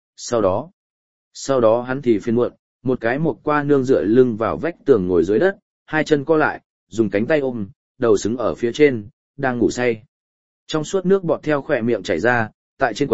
Sau đó hắn thì phiền muộn, một cái một qua nương dựa lưng vào vách tường ngồi dưới đất, hai chân co lại, dùng cánh tay ôm, đầu xứng ở phía trên, đang ngủ say. Trong suốt nước bọt theo khỏe miệng chảy ra, tại trên quần,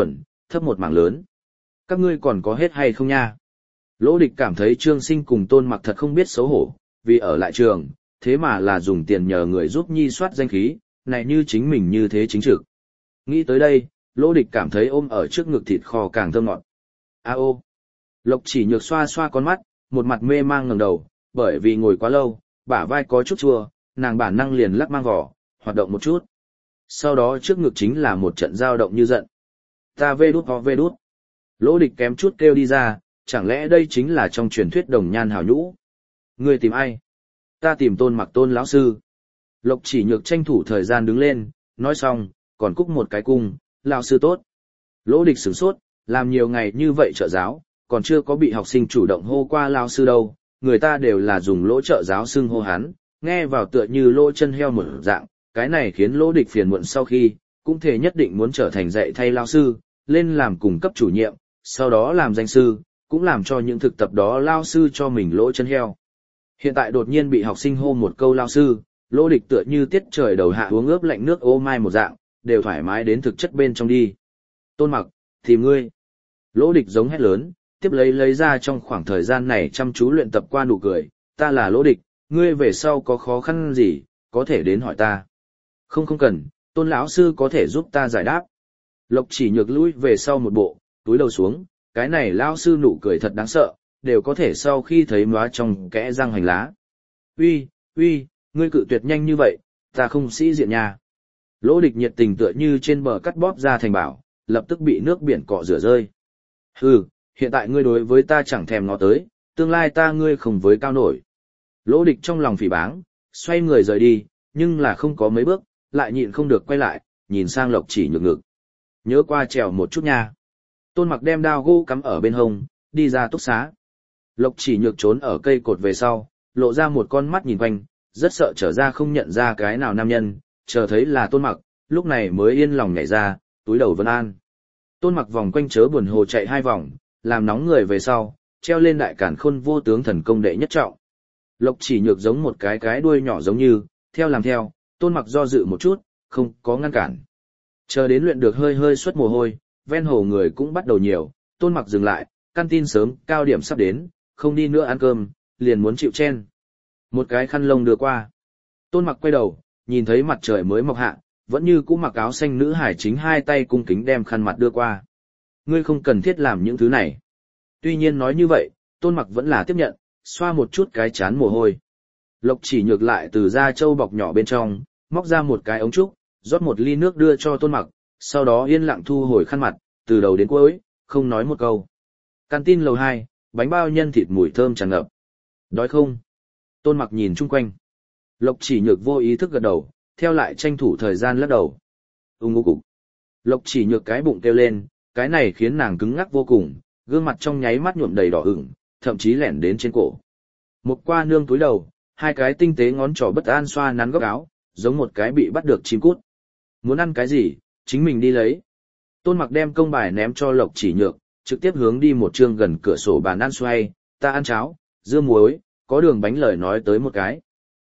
thấp một mảng lớn. Các ngươi còn có hết hay không nha? Lỗ Địch cảm thấy Trương Sinh cùng Tôn Mặc thật không biết xấu hổ, vì ở lại trường, thế mà là dùng tiền nhờ người giúp nhi soát danh khí, này như chính mình như thế chính trực. Nghĩ tới đây, Lỗ Địch cảm thấy ôm ở trước ngực thịt kho càng thơm ngọt. A ô. Lộc Chỉ Nhược xoa xoa con mắt, một mặt mê mang ngẩng đầu, bởi vì ngồi quá lâu, bả vai có chút chua, nàng bản năng liền lắc mang vỏ, hoạt động một chút. Sau đó trước ngực chính là một trận dao động như giận. Ta vê đút ho vê đút. Lỗ Địch kém chút kêu đi ra, chẳng lẽ đây chính là trong truyền thuyết đồng nhan hào nhũ? Ngươi tìm ai? Ta tìm Tôn Mặc Tôn lão sư. Lộc Chỉ Nhược tranh thủ thời gian đứng lên, nói xong, còn cúc một cái cung, lão sư tốt. Lỗ Địch sửng sốt, làm nhiều ngày như vậy trợ giáo, còn chưa có bị học sinh chủ động hô qua lão sư đâu, người ta đều là dùng lỗ trợ giáo xưng hô hắn, nghe vào tựa như lỗ chân heo một dạng, cái này khiến Lỗ Địch phiền muộn sau khi, cũng thể nhất định muốn trở thành dạy thay lão sư, lên làm cùng cấp chủ nhiệm, sau đó làm danh sư, cũng làm cho những thực tập đó lão sư cho mình lỗ chân heo. Hiện tại đột nhiên bị học sinh hô một câu lão sư, Lỗ Địch tựa như tiết trời đầu hạ uống ướp lạnh nước ô mai một dạng, đều thoải mái đến thực chất bên trong đi. Tôn Mặc, tìm ngươi. Lỗ Địch giống hét lớn, tiếp lấy ra trong khoảng thời gian này chăm chú luyện tập qua nụ cười, ta là Lỗ Địch, ngươi về sau có khó khăn gì, có thể đến hỏi ta. Không cần, Tôn lão sư có thể giúp ta giải đáp. Lộc Chỉ Nhược lui về sau một bộ, túi đầu xuống, cái này lão sư nụ cười thật đáng sợ, đều có thể sau khi thấy móa trong kẽ răng hành lá. Uy, ngươi cự tuyệt nhanh như vậy, ta không sĩ diện nha. Lỗ Địch nhiệt tình tựa như trên bờ cắt bóp ra thành bảo, lập tức bị nước biển cọ rửa rơi. Hừ, hiện tại ngươi đối với ta chẳng thèm ngó tới, tương lai ta ngươi không với cao nổi. Lỗ Địch trong lòng phỉ báng, xoay người rời đi, nhưng là không có mấy bước, lại nhịn không được quay lại, nhìn sang Lộc Chỉ Nhược ngực. Nhớ qua trèo một chút nha. Tôn Mặc đem đao gỗ cắm ở bên hông, đi ra túc xá. Lộc Chỉ Nhược trốn ở cây cột về sau, lộ ra một con mắt nhìn quanh, rất sợ trở ra không nhận ra cái nào nam nhân, chờ thấy là Tôn Mặc, lúc này mới yên lòng nhảy ra, túi đầu vân an. Tôn Mặc vòng quanh chớ buồn hồ chạy 2 vòng, làm nóng người về sau, treo lên đại cản khôn vô tướng thần công đệ nhất trọng. Lộc Chỉ Nhược giống một cái đuôi nhỏ giống như, theo làm theo, Tôn Mặc do dự một chút, không có ngăn cản. Chờ đến luyện được hơi xuất mồ hôi, ven hồ người cũng bắt đầu nhiều, Tôn Mặc dừng lại, căn tin sớm, cao điểm sắp đến, không đi nữa ăn cơm, liền muốn chịu chen. Một cái khăn lông đưa qua. Tôn Mặc quay đầu, nhìn thấy mặt trời mới mọc hạ, vẫn như cũ mặc áo xanh nữ hải chính 2 tay cung kính đem khăn mặt đưa qua. Ngươi không cần thiết làm những thứ này. Tuy nhiên nói như vậy, Tôn Mặc vẫn là tiếp nhận, xoa một chút cái chán mồ hôi. Lộc Chỉ Nhược lại từ da trâu bọc nhỏ bên trong, móc ra một cái ống trúc, rót một ly nước đưa cho Tôn Mặc, sau đó yên lặng thu hồi khăn mặt, từ đầu đến cuối, không nói một câu. Canteen lầu 2, bánh bao nhân thịt mùi thơm tràn ngập. Đói không? Tôn Mặc nhìn chung quanh. Lộc Chỉ Nhược vô ý thức gật đầu, theo lại tranh thủ thời gian lắc đầu. Ngô cục. Lộc Chỉ Nhược cái bụng kêu lên, cái này khiến nàng cứng ngắc vô cùng, gương mặt trong nháy mắt nhuộm đầy đỏ ửng, thậm chí lẻn đến trên cổ. Một qua nương túi đầu, 2 cái tinh tế ngón trỏ bất an xoa nắn góc áo, giống một cái bị bắt được chim cút. Muốn ăn cái gì, chính mình đi lấy. Tôn Mặc đem công bài ném cho Lộc Chỉ Nhược, trực tiếp hướng đi một chương gần cửa sổ bàn ăn xoay, ta ăn cháo, dưa muối, có đường bánh lời nói tới một cái.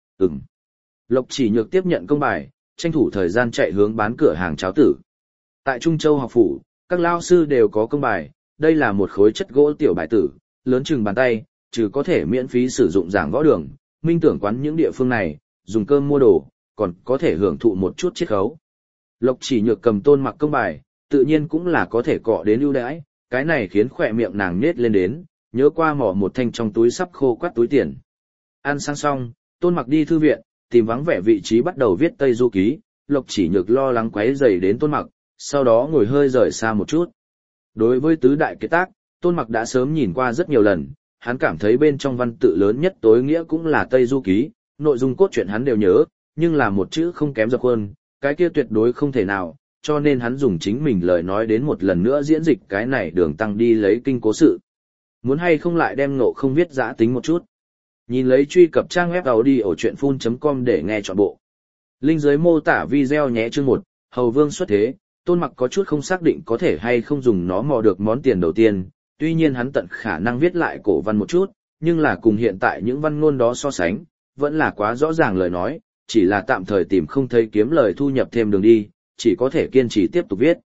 Lộc Chỉ Nhược tiếp nhận công bài, tranh thủ thời gian chạy hướng bán cửa hàng cháo tử. Tại Trung Châu học phủ, các lao sư đều có công bài, đây là một khối chất gỗ tiểu bài tử, lớn chừng bàn tay, trừ có thể miễn phí sử dụng giảng võ đường, minh tưởng quán những địa phương này, dùng cơm mua đồ, còn có thể hưởng thụ một chút chiết khấu. Lộc Chỉ Nhược cầm Tôn Mặc công bài, tự nhiên cũng là có thể cọ đến ưu đãi, cái này khiến khỏe miệng nàng nết lên đến, nhớ qua mỏ một thanh trong túi sắp khô quắt túi tiền. Ăn sang xong, Tôn Mặc đi thư viện, tìm vắng vẻ vị trí bắt đầu viết Tây Du Ký, Lộc Chỉ Nhược lo lắng quấy rầy đến Tôn Mặc, sau đó ngồi hơi rời xa một chút. Đối với tứ đại kiệt tác, Tôn Mặc đã sớm nhìn qua rất nhiều lần, hắn cảm thấy bên trong văn tự lớn nhất tối nghĩa cũng là Tây Du Ký, nội dung cốt truyện hắn đều nhớ, nhưng là một chữ không kém dập khuôn, cái kia tuyệt đối không thể nào, cho nên hắn dùng chính mình lời nói đến một lần nữa diễn dịch cái này đường tăng đi lấy kinh cố sự. Muốn hay không lại đem Ngộ Không viết giã tính một chút. Nhìn lấy truy cập trang web audiochuyenphun.com để nghe trọn bộ. Link dưới mô tả video nhé. Chương 1, Hầu Vương xuất thế, Tôn Mặc có chút không xác định có thể hay không dùng nó mò được món tiền đầu tiên, tuy nhiên hắn tận khả năng viết lại cổ văn một chút, nhưng là cùng hiện tại những văn ngôn đó so sánh, vẫn là quá rõ ràng lời nói, chỉ là tạm thời tìm không thấy kiếm lời thu nhập thêm đường đi, chỉ có thể kiên trì tiếp tục viết.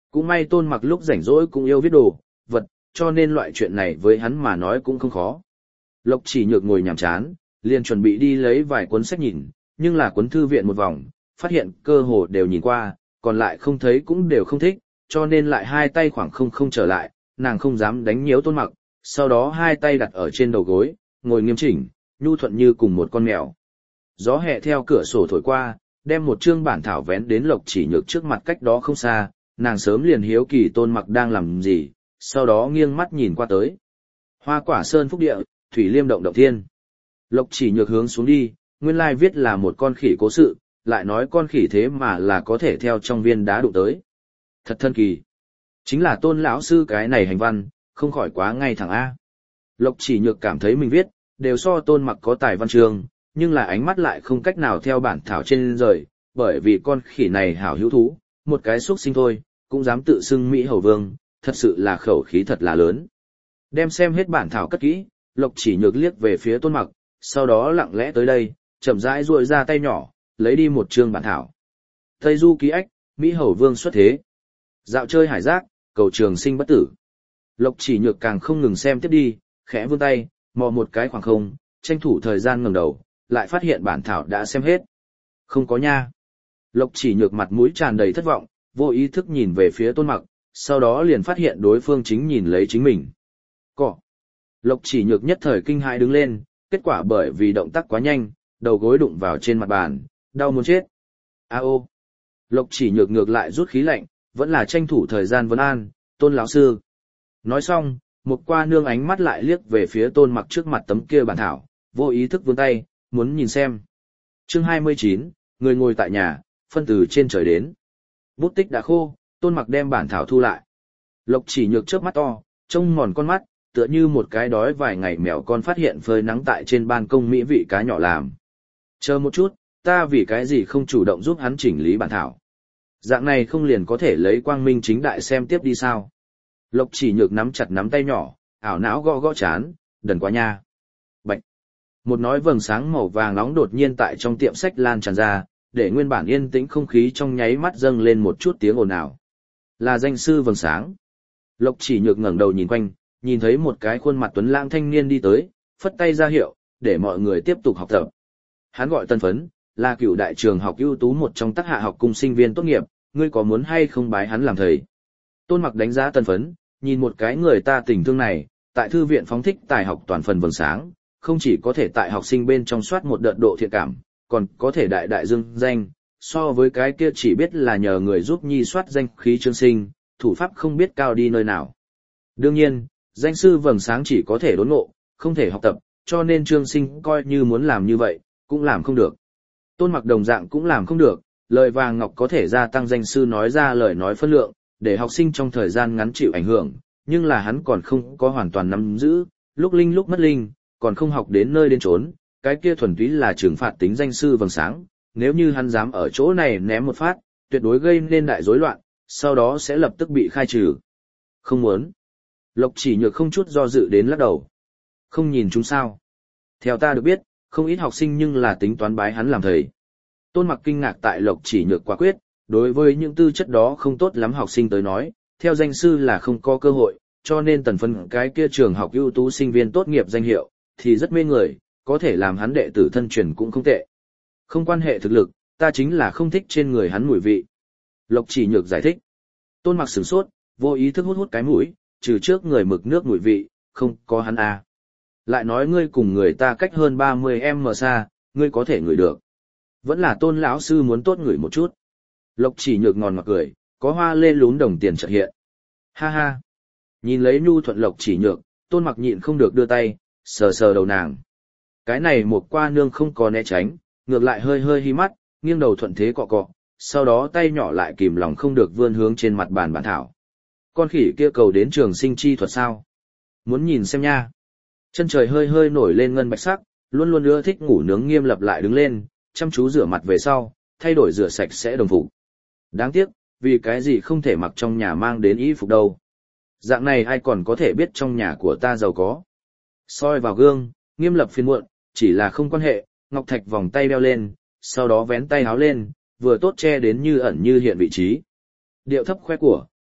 Cũng may Tôn Mặc lúc rảnh rỗi cũng yêu viết đồ, vật, cho nên loại chuyện này với hắn mà nói cũng không khó. Lộc Chỉ Nhược ngồi nhàm chán, liền chuẩn bị đi lấy vài cuốn sách nhìn, nhưng là cuốn thư viện một vòng, phát hiện cơ hồ đều nhìn qua, còn lại không thấy cũng đều không thích, cho nên lại hai tay khoảng không trở lại, nàng không dám đánh nhiễu Tôn Mặc, sau đó hai tay đặt ở trên đầu gối, ngồi nghiêm chỉnh, nhu thuận như cùng một con mèo. Gió hè theo cửa sổ thổi qua, đem một chương bản thảo vén đến Lộc Chỉ Nhược trước mặt cách đó không xa, nàng sớm liền hiếu kỳ Tôn Mặc đang làm gì, sau đó nghiêng mắt nhìn qua tới. Hoa quả sơn phúc địa, thủy liêm động động thiên. Lộc Chỉ Nhược hướng xuống đi, nguyên lai viết là một con khỉ cố sự, lại nói con khỉ thế mà là có thể theo trong viên đá đụng tới. Thật thân kỳ. Chính là Tôn lão sư cái này hành văn, không khỏi quá ngay thẳng A. Lộc Chỉ Nhược cảm thấy mình viết, đều so Tôn Mặc có tài văn chương, nhưng là ánh mắt lại không cách nào theo bản thảo trên rời, bởi vì con khỉ này hảo hữu thú, một cái xuất sinh thôi, cũng dám tự xưng Mỹ hầu vương, thật sự là khẩu khí thật là lớn. Đem xem hết bản thảo cất kỹ, Lộc Chỉ Nhược liếc về phía Tôn Mặc, sau đó lặng lẽ tới đây, chậm rãi duỗi ra tay nhỏ, lấy đi một chương bản thảo. Tây Du ký ách, Mỹ hầu vương xuất thế. Dạo chơi hải giác, cầu trường sinh bất tử. Lộc Chỉ Nhược càng không ngừng xem tiếp đi, khẽ vươn tay, mò một cái khoảng không, tranh thủ thời gian ngẩng đầu, lại phát hiện bản thảo đã xem hết. Không có nha. Lộc Chỉ Nhược mặt mũi tràn đầy thất vọng, vô ý thức nhìn về phía Tôn Mặc, sau đó liền phát hiện đối phương chính nhìn lấy chính mình. Cọ. Lộc Chỉ Nhược nhất thời kinh hãi đứng lên, kết quả bởi vì động tác quá nhanh, đầu gối đụng vào trên mặt bàn, đau muốn chết. Ô. Lộc Chỉ Nhược ngược lại rút khí lạnh, vẫn là tranh thủ thời gian vấn an, Tôn lão sư. Nói xong, một qua nương ánh mắt lại liếc về phía Tôn Mặc trước mặt tấm kia bản thảo, vô ý thức vươn tay, muốn nhìn xem. Chương 29, người ngồi tại nhà, phân từ trên trời đến. Bút tích đã khô, Tôn Mặc đem bản thảo thu lại. Lộc Chỉ Nhược chớp mắt to, trông mòn con mắt, tựa như một cái đói vài ngày mèo con phát hiện phơi nắng tại trên ban công mỹ vị cá nhỏ làm. Chờ một chút, ta vì cái gì không chủ động giúp hắn chỉnh lý bản thảo. Dạng này không liền có thể lấy quang minh chính đại xem tiếp đi sao. Lộc Chỉ Nhược nắm chặt nắm tay nhỏ, ảo não gõ gõ chán, đần quá nha. Bạch. Một nói vầng sáng màu vàng nóng đột nhiên tại trong tiệm sách lan tràn ra, để nguyên bản yên tĩnh không khí trong nháy mắt dâng lên một chút tiếng ồn ào. Là danh sư vầng sáng. Lộc Chỉ Nhược ngẩng đầu nhìn quanh, nhìn thấy một cái khuôn mặt tuấn lãng thanh niên đi tới, phất tay ra hiệu, để mọi người tiếp tục học tập. Hắn gọi Tân Phấn, là cựu đại trường học ưu tú một trong tác hạ học cung sinh viên tốt nghiệp, ngươi có muốn hay không bái hắn làm thầy? Tôn Mặc đánh giá Tân Phấn, nhìn một cái người ta tình thương này, tại thư viện phóng thích tài học toàn phần vầng sáng, không chỉ có thể tại học sinh bên trong soát một đợt độ thiện cảm, còn có thể đại đại dương danh, so với cái kia chỉ biết là nhờ người giúp nhi soát danh khí Trương Sinh, thủ pháp không biết cao đi nơi nào. Đương nhiên, danh sư vầng sáng chỉ có thể đốn ngộ, không thể học tập, cho nên Trương Sinh coi như muốn làm như vậy, cũng làm không được. Tôn Mặc đồng dạng cũng làm không được, lời vàng ngọc có thể gia tăng danh sư nói ra lời nói phân lượng, để học sinh trong thời gian ngắn chịu ảnh hưởng, nhưng là hắn còn không có hoàn toàn nắm giữ, lúc linh lúc mất linh, còn không học đến nơi đến chốn, cái kia thuần túy là trừng phạt tính danh sư vầng sáng, nếu như hắn dám ở chỗ này ném một phát, tuyệt đối gây nên đại rối loạn, sau đó sẽ lập tức bị khai trừ. Không muốn. Lộc Chỉ Nhược không chút do dự đến lắc đầu. Không nhìn chúng sao? Theo ta được biết, không ít học sinh nhưng là tính toán bái hắn làm thầy. Tôn Mặc kinh ngạc tại Lộc Chỉ Nhược quả quyết, đối với những tư chất đó không tốt lắm học sinh tới nói, theo danh sư là không có cơ hội, cho nên Tần Phấn cái kia trường học ưu tú sinh viên tốt nghiệp danh hiệu, thì rất mê người, có thể làm hắn đệ tử thân truyền cũng không tệ. Không quan hệ thực lực, ta chính là không thích trên người hắn mùi vị. Lộc Chỉ Nhược giải thích. Tôn Mặc sửng sốt, vô ý thức hút cái mũi, trừ trước người mực nước mùi vị, không có hắn à. Lại nói ngươi cùng người ta cách hơn 30m xa, ngươi có thể ngửi được. Vẫn là Tôn lão sư muốn tốt ngửi một chút. Lộc Chỉ Nhược ngòn ngọt cười, có hoa lê lún đồng tiền chợt hiện. Ha ha. Nhìn lấy nhu thuận Lộc Chỉ Nhược, Tôn Mặc nhịn không được đưa tay, sờ sờ đầu nàng. Cái này một qua nương không có né tránh, ngược lại hơi hơi hí mắt, nghiêng đầu thuận thế cọ cọ, sau đó tay nhỏ lại kìm lòng không được vươn hướng trên mặt bàn bản thảo. Con khỉ kia cầu đến trường sinh chi thuật sao? Muốn nhìn xem nha. Chân trời hơi hơi nổi lên ngân bạch sắc, luôn luôn ưa thích ngủ nướng Nghiêm Lập lại đứng lên, chăm chú rửa mặt về sau, thay đổi rửa sạch sẽ đồng phục. Đáng tiếc, vì cái gì không thể mặc trong nhà mang đến y phục đâu. Dạng này ai còn có thể biết trong nhà của ta giàu có. Soi vào gương, Nghiêm Lập phiền muộn, chỉ là không quan hệ, ngọc thạch vòng tay đeo lên, sau đó vén tay áo lên, vừa tốt che đến như ẩn như hiện vị trí. Điệu thấp khoe của,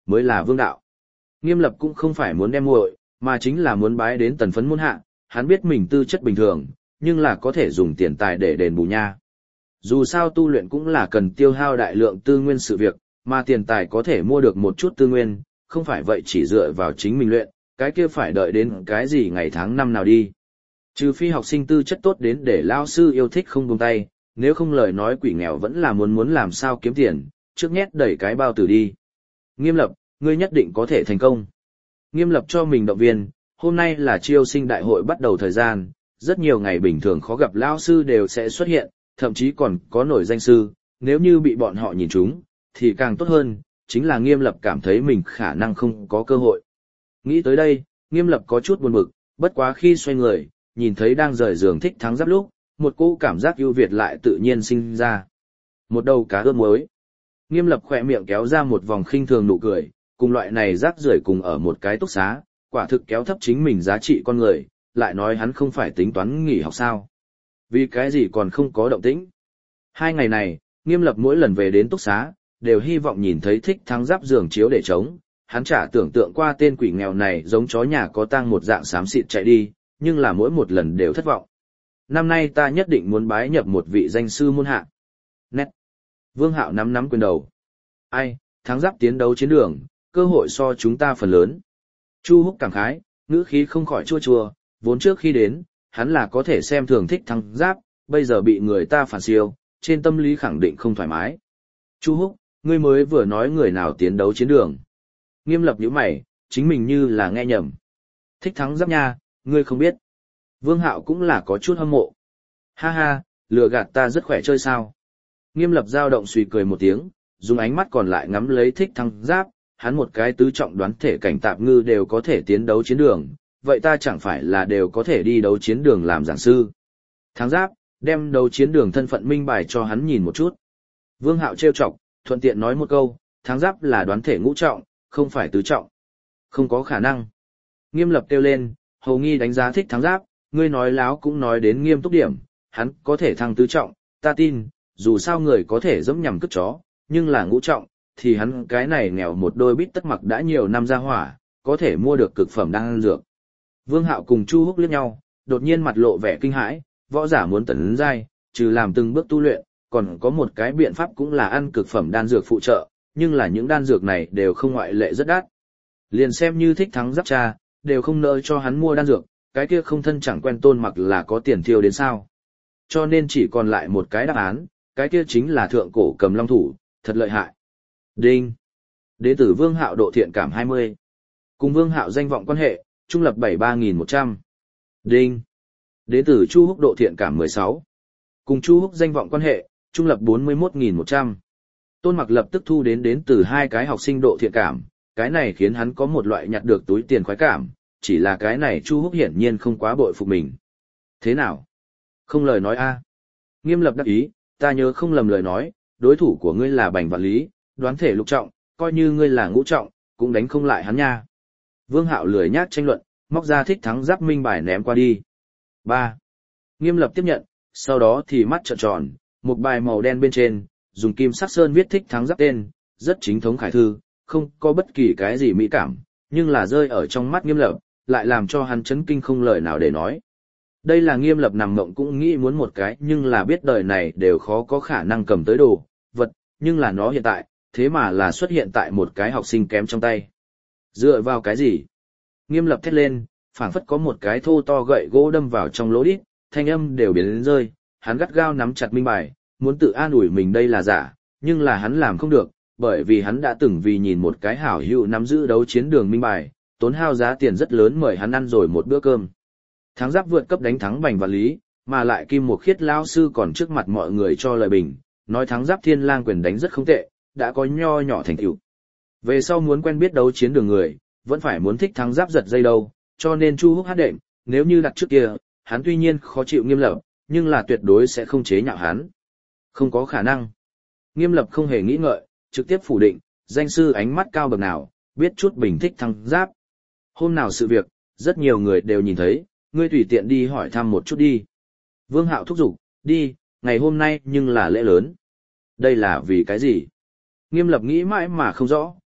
mới là vương đạo. Nghiêm Lập cũng không phải muốn đem muội, mà chính là muốn bái đến tần phấn môn hạ, hắn biết mình tư chất bình thường, nhưng là có thể dùng tiền tài để đền bù nha. Dù sao tu luyện cũng là cần tiêu hao đại lượng tư nguyên sự việc, mà tiền tài có thể mua được một chút tư nguyên, không phải vậy chỉ dựa vào chính mình luyện, cái kia phải đợi đến cái gì ngày tháng năm nào đi. Trừ phi học sinh tư chất tốt đến để lao sư yêu thích không buông tay, nếu không lời nói quỷ nghèo vẫn là muốn làm sao kiếm tiền, trước nhét đẩy cái bao tử đi. Nghiêm Lập, ngươi nhất định có thể thành công. Nghiêm Lập cho mình động viên, hôm nay là chiêu sinh đại hội bắt đầu thời gian, rất nhiều ngày bình thường khó gặp lao sư đều sẽ xuất hiện, thậm chí còn có nổi danh sư, nếu như bị bọn họ nhìn trúng, thì càng tốt hơn, chính là Nghiêm Lập cảm thấy mình khả năng không có cơ hội. Nghĩ tới đây, Nghiêm Lập có chút buồn bực, bất quá khi xoay người, nhìn thấy đang rời giường Thích Thắng Giáp lúc, một cỗ cảm giác ưu việt lại tự nhiên sinh ra. Một đầu cá ướp muối. Nghiêm Lập khỏe miệng kéo ra một vòng khinh thường nụ cười, cùng loại này rác rưởi cùng ở một cái túc xá, quả thực kéo thấp chính mình giá trị con người, lại nói hắn không phải tính toán nghỉ học sao. Vì cái gì còn không có động tĩnh. 2 ngày này, Nghiêm Lập mỗi lần về đến túc xá, đều hy vọng nhìn thấy Thích Thắng Giáp giường chiếu để trống, hắn chả tưởng tượng qua tên quỷ nghèo này giống chó nhà có tang một dạng xám xịt chạy đi, nhưng là mỗi một lần đều thất vọng. Năm nay ta nhất định muốn bái nhập một vị danh sư môn hạ. Nét. Vương Hạo nắm quyền đầu. Ai, Thắng Giáp tiến đấu chiến đường, cơ hội so chúng ta phần lớn. Chu Húc cảm khái, ngữ khí không khỏi chua chua, vốn trước khi đến, hắn là có thể xem thường Thích Thắng Giáp, bây giờ bị người ta phản siêu, trên tâm lý khẳng định không thoải mái. Chu Húc, ngươi mới vừa nói người nào tiến đấu chiến đường. Nghiêm Lập nhíu mày, chính mình như là nghe nhầm. Thích Thắng Giáp nha, ngươi không biết. Vương Hạo cũng là có chút hâm mộ. Ha ha, lừa gạt ta rất khỏe chơi sao. Nghiêm Lập dao động suy cười một tiếng, dùng ánh mắt còn lại ngắm lấy Thích Thắng Giáp, hắn một cái tứ trọng đoán thể cảnh tạp ngư đều có thể tiến đấu chiến đường, vậy ta chẳng phải là đều có thể đi đấu chiến đường làm giảng sư. Thắng Giáp, đem đấu chiến đường thân phận minh bài cho hắn nhìn một chút. Vương Hạo trêu chọc, thuận tiện nói một câu, Thắng Giáp là đoán thể ngũ trọng, không phải tứ trọng. Không có khả năng. Nghiêm Lập kêu lên, hầu nghi đánh giá Thích Thắng Giáp, ngươi nói láo cũng nói đến nghiêm túc điểm, hắn có thể thăng tứ trọng, ta tin, dù sao người có thể dẫm nhằm cướp chó, nhưng là ngũ trọng, thì hắn cái này nghèo một đôi bít tất mặc đã nhiều năm ra hỏa, có thể mua được cực phẩm đan dược. Vương Hạo cùng Chu Húc liếc nhau, đột nhiên mặt lộ vẻ kinh hãi, võ giả muốn tấn giai, trừ làm từng bước tu luyện, còn có một cái biện pháp cũng là ăn cực phẩm đan dược phụ trợ, nhưng là những đan dược này đều không ngoại lệ rất đắt. Liền xem như Thích Thắng Giáp cha, đều không nỡ cho hắn mua đan dược, cái kia không thân chẳng quen Tôn Mặc là có tiền thiêu đến sao. Cho nên chỉ còn lại một cái đáp án, cái kia chính là thượng cổ Cầm Long thủ, thật lợi hại. Đinh. Đế tử Vương Hạo độ thiện cảm 20. Cùng Vương Hạo danh vọng quan hệ, trung lập 73.100. Đinh. Đế tử Chu Húc độ thiện cảm 16. Cùng Chu Húc danh vọng quan hệ, trung lập 41.100. Tôn Mặc lập tức thu đến từ 2 cái học sinh độ thiện cảm, cái này khiến hắn có một loại nhặt được túi tiền khoái cảm, chỉ là cái này Chu Húc hiển nhiên không quá bội phục mình. Thế nào? Không lời nói a. Nghiêm Lập đắc ý, ta nhớ không lầm lời nói, đối thủ của ngươi là Bành Vạn Lý, đoán thể lục trọng, coi như ngươi là ngũ trọng, cũng đánh không lại hắn nha. Vương Hạo lười nhác tranh luận, móc ra Thích Thắng Giáp minh bài ném qua đi. 3. Nghiêm Lập tiếp nhận, sau đó thì mắt trợn tròn, một bài màu đen bên trên, dùng kim sắc sơn viết Thích Thắng Giáp tên, rất chính thống khải thư, không có bất kỳ cái gì mỹ cảm, nhưng là rơi ở trong mắt Nghiêm Lập, lại làm cho hắn chấn kinh không lời nào để nói. Đây là Nghiêm Lập nằm mộng cũng nghĩ muốn một cái, nhưng là biết đời này đều khó có khả năng cầm tới đồ, vật, nhưng là nó hiện tại, thế mà là xuất hiện tại một cái học sinh kém trong tay. Dựa vào cái gì? Nghiêm Lập thét lên, phảng phất có một cái thô to gậy gỗ đâm vào trong lỗ đít, thanh âm đều biến đến rơi, hắn gắt gao nắm chặt minh bài, muốn tự an ủi mình đây là giả, nhưng là hắn làm không được, bởi vì hắn đã từng vì nhìn một cái hảo hữu nắm giữ đấu chiến đường minh bài, tốn hao giá tiền rất lớn mời hắn ăn rồi một bữa cơm. Thắng Giáp vượt cấp đánh thắng Bành Vạn Lý, mà lại Kim Mục Khiết lão sư còn trước mặt mọi người cho lời bình, nói Thắng Giáp Thiên Lang quyền đánh rất không tệ, đã có nho nhỏ thành tựu. Về sau muốn quen biết đấu chiến đường người, vẫn phải muốn thích Thắng Giáp giật dây đâu, cho nên Chu Húc hát đệm, nếu như đặt trước kia, hắn tuy nhiên khó chịu Nghiêm Lập, nhưng là tuyệt đối sẽ không chế nhạo hắn. Không có khả năng. Nghiêm Lập không hề nghĩ ngợi, trực tiếp phủ định, danh sư ánh mắt cao bậc nào, biết chút bình thích Thắng Giáp. Hôm nào sự việc, rất nhiều người đều nhìn thấy, ngươi tùy tiện đi hỏi thăm một chút đi. Vương Hạo thúc giục, đi, ngày hôm nay nhưng là lễ lớn. Đây là vì cái gì? Nghiêm Lập nghĩ mãi mà không rõ,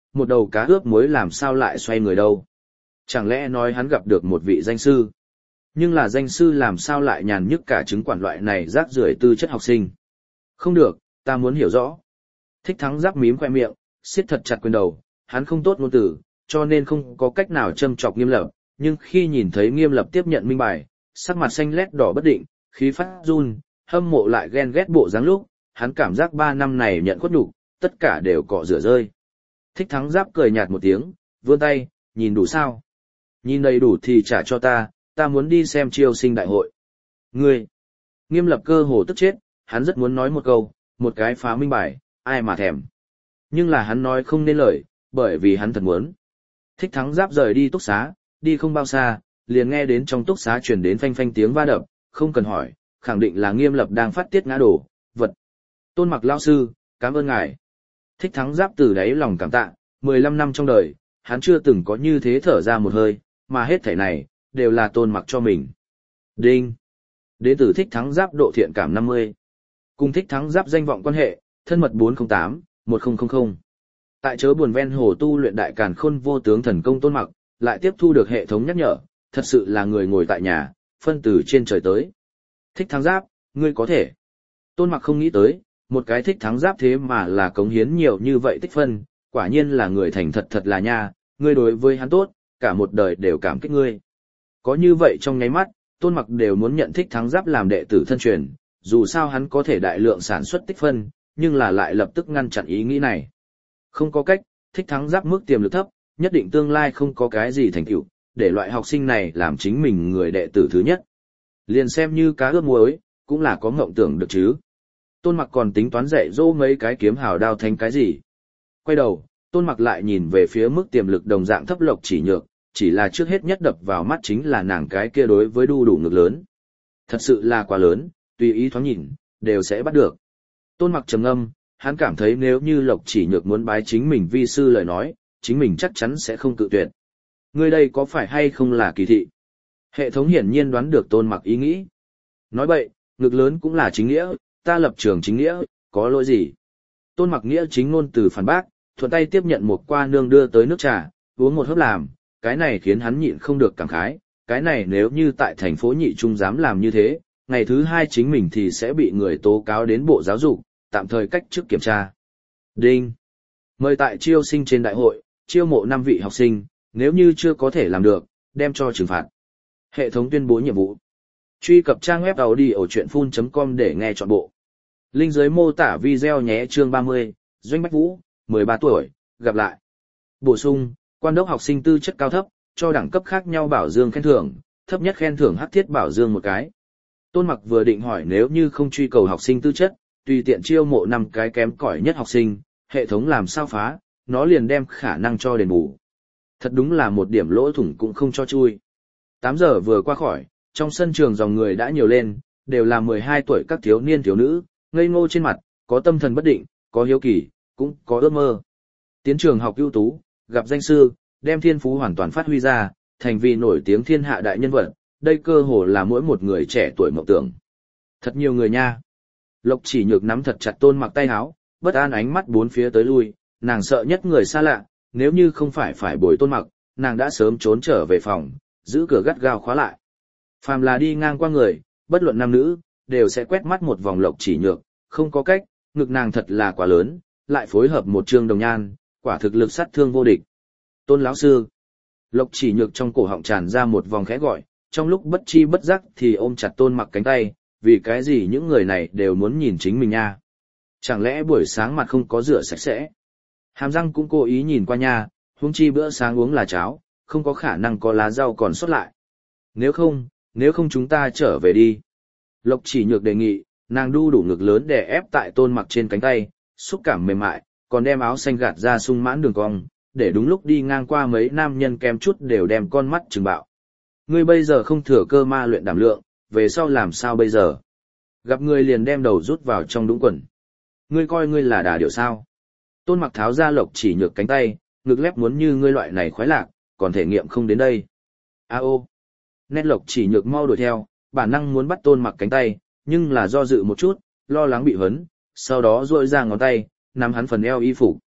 một đầu cá ướp muối làm sao lại xoay người đâu. Chẳng lẽ nói hắn gặp được một vị danh sư? Nhưng là danh sư làm sao lại nhàn nhức cả chứng quản loại này rác rưởi tư chất học sinh? Không được, ta muốn hiểu rõ. Thích Thắng Giáp mím khoe miệng, siết thật chặt quyền đầu, hắn không tốt ngôn từ, cho nên không có cách nào châm chọc Nghiêm Lập, nhưng khi nhìn thấy Nghiêm Lập tiếp nhận minh bài, sắc mặt xanh lét đỏ bất định, khí phát run, hâm mộ lại ghen ghét bộ dáng lúc, hắn cảm giác 3 năm này nhận khuất nhục, tất cả đều cọ rửa rơi. Thích Thắng Giáp cười nhạt một tiếng, vươn tay, nhìn đủ sao? Nhìn đầy đủ thì trả cho ta muốn đi xem chiêu sinh đại hội. Ngươi! Nghiêm Lập cơ hồ tức chết, hắn rất muốn nói một câu, một cái phá minh bài, ai mà thèm. Nhưng là hắn nói không nên lời, bởi vì hắn thật muốn. Thích Thắng Giáp rời đi túc xá, đi không bao xa, liền nghe đến trong túc xá truyền đến phanh phanh tiếng va đập, không cần hỏi, khẳng định là Nghiêm Lập đang phát tiết ngã đổ, vật. Tôn Mặc lão sư, cảm ơn ngài. Thích Thắng Giáp từ đáy lòng cảm tạ, 15 năm trong đời, hắn chưa từng có như thế thở ra một hơi, mà hết thảy này, đều là Tôn Mặc cho mình. Đinh. Đến từ Thích Thắng Giáp độ thiện cảm 50. Cùng Thích Thắng Giáp danh vọng quan hệ, thân mật 408-1000. Tại chớ buồn ven hồ tu luyện đại càn khôn vô tướng thần công Tôn Mặc, lại tiếp thu được hệ thống nhắc nhở, thật sự là người ngồi tại nhà, phân từ trên trời tới. Thích Thắng Giáp, ngươi có thể. Tôn Mặc không nghĩ tới, một cái Thích Thắng Giáp thế mà là cống hiến nhiều như vậy tích phân, quả nhiên là người thành thật thật là nha, ngươi đối với hắn tốt, cả một đời đều cảm kích ngươi. Có như vậy trong nháy mắt, Tôn Mặc đều muốn nhận Thích Thắng Giáp làm đệ tử thân truyền, dù sao hắn có thể đại lượng sản xuất tích phân, nhưng là lại lập tức ngăn chặn ý nghĩ này. Không có cách, Thích Thắng Giáp mức tiềm lực thấp, nhất định tương lai không có cái gì thành tựu, để loại học sinh này làm chính mình người đệ tử thứ nhất. Liền xem như cá ướp muối, cũng là có ngộng tưởng được chứ. Tôn Mặc còn tính toán dạy dỗ mấy cái kiếm hào đao thành cái gì. Quay đầu, Tôn Mặc lại nhìn về phía mức tiềm lực đồng dạng thấp Lộc Chỉ Nhược, chỉ là trước hết nhất đập vào mắt chính là nàng cái kia đối với đu đủ ngực lớn. Thật sự là quá lớn, tùy ý thoáng nhìn, đều sẽ bắt được. Tôn Mặc trầm ngâm, hắn cảm thấy nếu như Lộc Chỉ Nhược muốn bái chính mình vi sư lời nói, chính mình chắc chắn sẽ không cự tuyệt. Người đây có phải hay không là kỳ thị? Hệ thống hiển nhiên đoán được Tôn Mặc ý nghĩ. Nói vậy, ngực lớn cũng là chính nghĩa, ta lập trường chính nghĩa, có lỗi gì? Tôn Mặc nghĩa chính ngôn từ phản bác, thuận tay tiếp nhận một qua nương đưa tới nước trà, uống một hớp làm, cái này khiến hắn nhịn không được cảm khái, cái này nếu như tại thành phố Nhị Trung dám làm như thế, ngày thứ 2 chính mình thì sẽ bị người tố cáo đến Bộ Giáo dục, tạm thời cách chức kiểm tra. Đinh. Mời tại chiêu sinh trên đại hội, chiêu mộ 5 vị học sinh, nếu như chưa có thể làm được, đem cho trừng phạt. Hệ thống tuyên bố nhiệm vụ. Truy cập trang web audiochuyenphun.com để nghe trọn bộ. Link dưới mô tả video nhé. Chương 30, Doanh Bách Vũ, 13 tuổi, gặp lại. Bổ sung, quan đốc học sinh tư chất cao thấp, cho đẳng cấp khác nhau bảo dương khen thưởng, thấp nhất khen thưởng hắc thiết bảo dương một cái. Tôn Mặc vừa định hỏi nếu như không truy cầu học sinh tư chất, tùy tiện chiêu mộ 5 cái kém cỏi nhất học sinh, hệ thống làm sao phá, nó liền đem khả năng cho đền bù. Thật đúng là một điểm lỗ thủng cũng không cho chui. 8 giờ vừa qua khỏi, trong sân trường dòng người đã nhiều lên, đều là 12 tuổi các thiếu niên thiếu nữ, ngây ngô trên mặt, có tâm thần bất định, có hiếu kỳ, cũng có ước mơ. Tiến trường học ưu tú, gặp danh sư, đem thiên phú hoàn toàn phát huy ra, thành vì nổi tiếng thiên hạ đại nhân vật, đây cơ hồ là mỗi một người trẻ tuổi mộng tưởng. Thật nhiều người nha. Lộc Chỉ Nhược nắm thật chặt Tôn Mặc tay áo, bất an ánh mắt bốn phía tới lui, nàng sợ nhất người xa lạ, nếu như không phải bồi Tôn Mặc, nàng đã sớm trốn trở về phòng, giữ cửa gắt gao khóa lại. Phàm là đi ngang qua người, bất luận nam nữ, đều sẽ quét mắt một vòng Lộc Chỉ Nhược, không có cách, ngực nàng thật là quá lớn, lại phối hợp một trương đồng nhan, quả thực lực sát thương vô địch. Tôn lão sư. Lộc Chỉ Nhược trong cổ họng tràn ra một vòng khẽ gọi, trong lúc bất chi bất giác thì ôm chặt Tôn Mặc cánh tay, vì cái gì những người này đều muốn nhìn chính mình nha. Chẳng lẽ buổi sáng mặt không có rửa sạch sẽ? Hàm răng cũng cố ý nhìn qua nha, huống chi bữa sáng uống là cháo, không có khả năng có lá rau còn sót lại. Nếu không chúng ta trở về đi. Lộc Chỉ Nhược đề nghị, nàng đu đủ ngực lớn để ép tại Tôn Mặc trên cánh tay, xúc cảm mềm mại, còn đem áo xanh gạt ra sung mãn đường cong, để đúng lúc đi ngang qua mấy nam nhân kem chút đều đem con mắt trừng bạo. Ngươi bây giờ không thừa cơ ma luyện đảm lượng, về sau làm sao bây giờ? Gặp ngươi liền đem đầu rút vào trong đũng quần. Ngươi coi ngươi là đà điểu sao? Tôn Mặc tháo ra Lộc Chỉ Nhược cánh tay, ngực lép muốn như ngươi loại này khoái lạc, còn thể nghiệm không đến đây. Ô. Nét Lộc Chỉ Nhược mau đuổi theo, bản năng muốn bắt Tôn Mặc cánh tay, nhưng là do dự một chút, lo lắng bị hấn, sau đó duỗi ra ngón tay, nắm hắn phần eo y phục.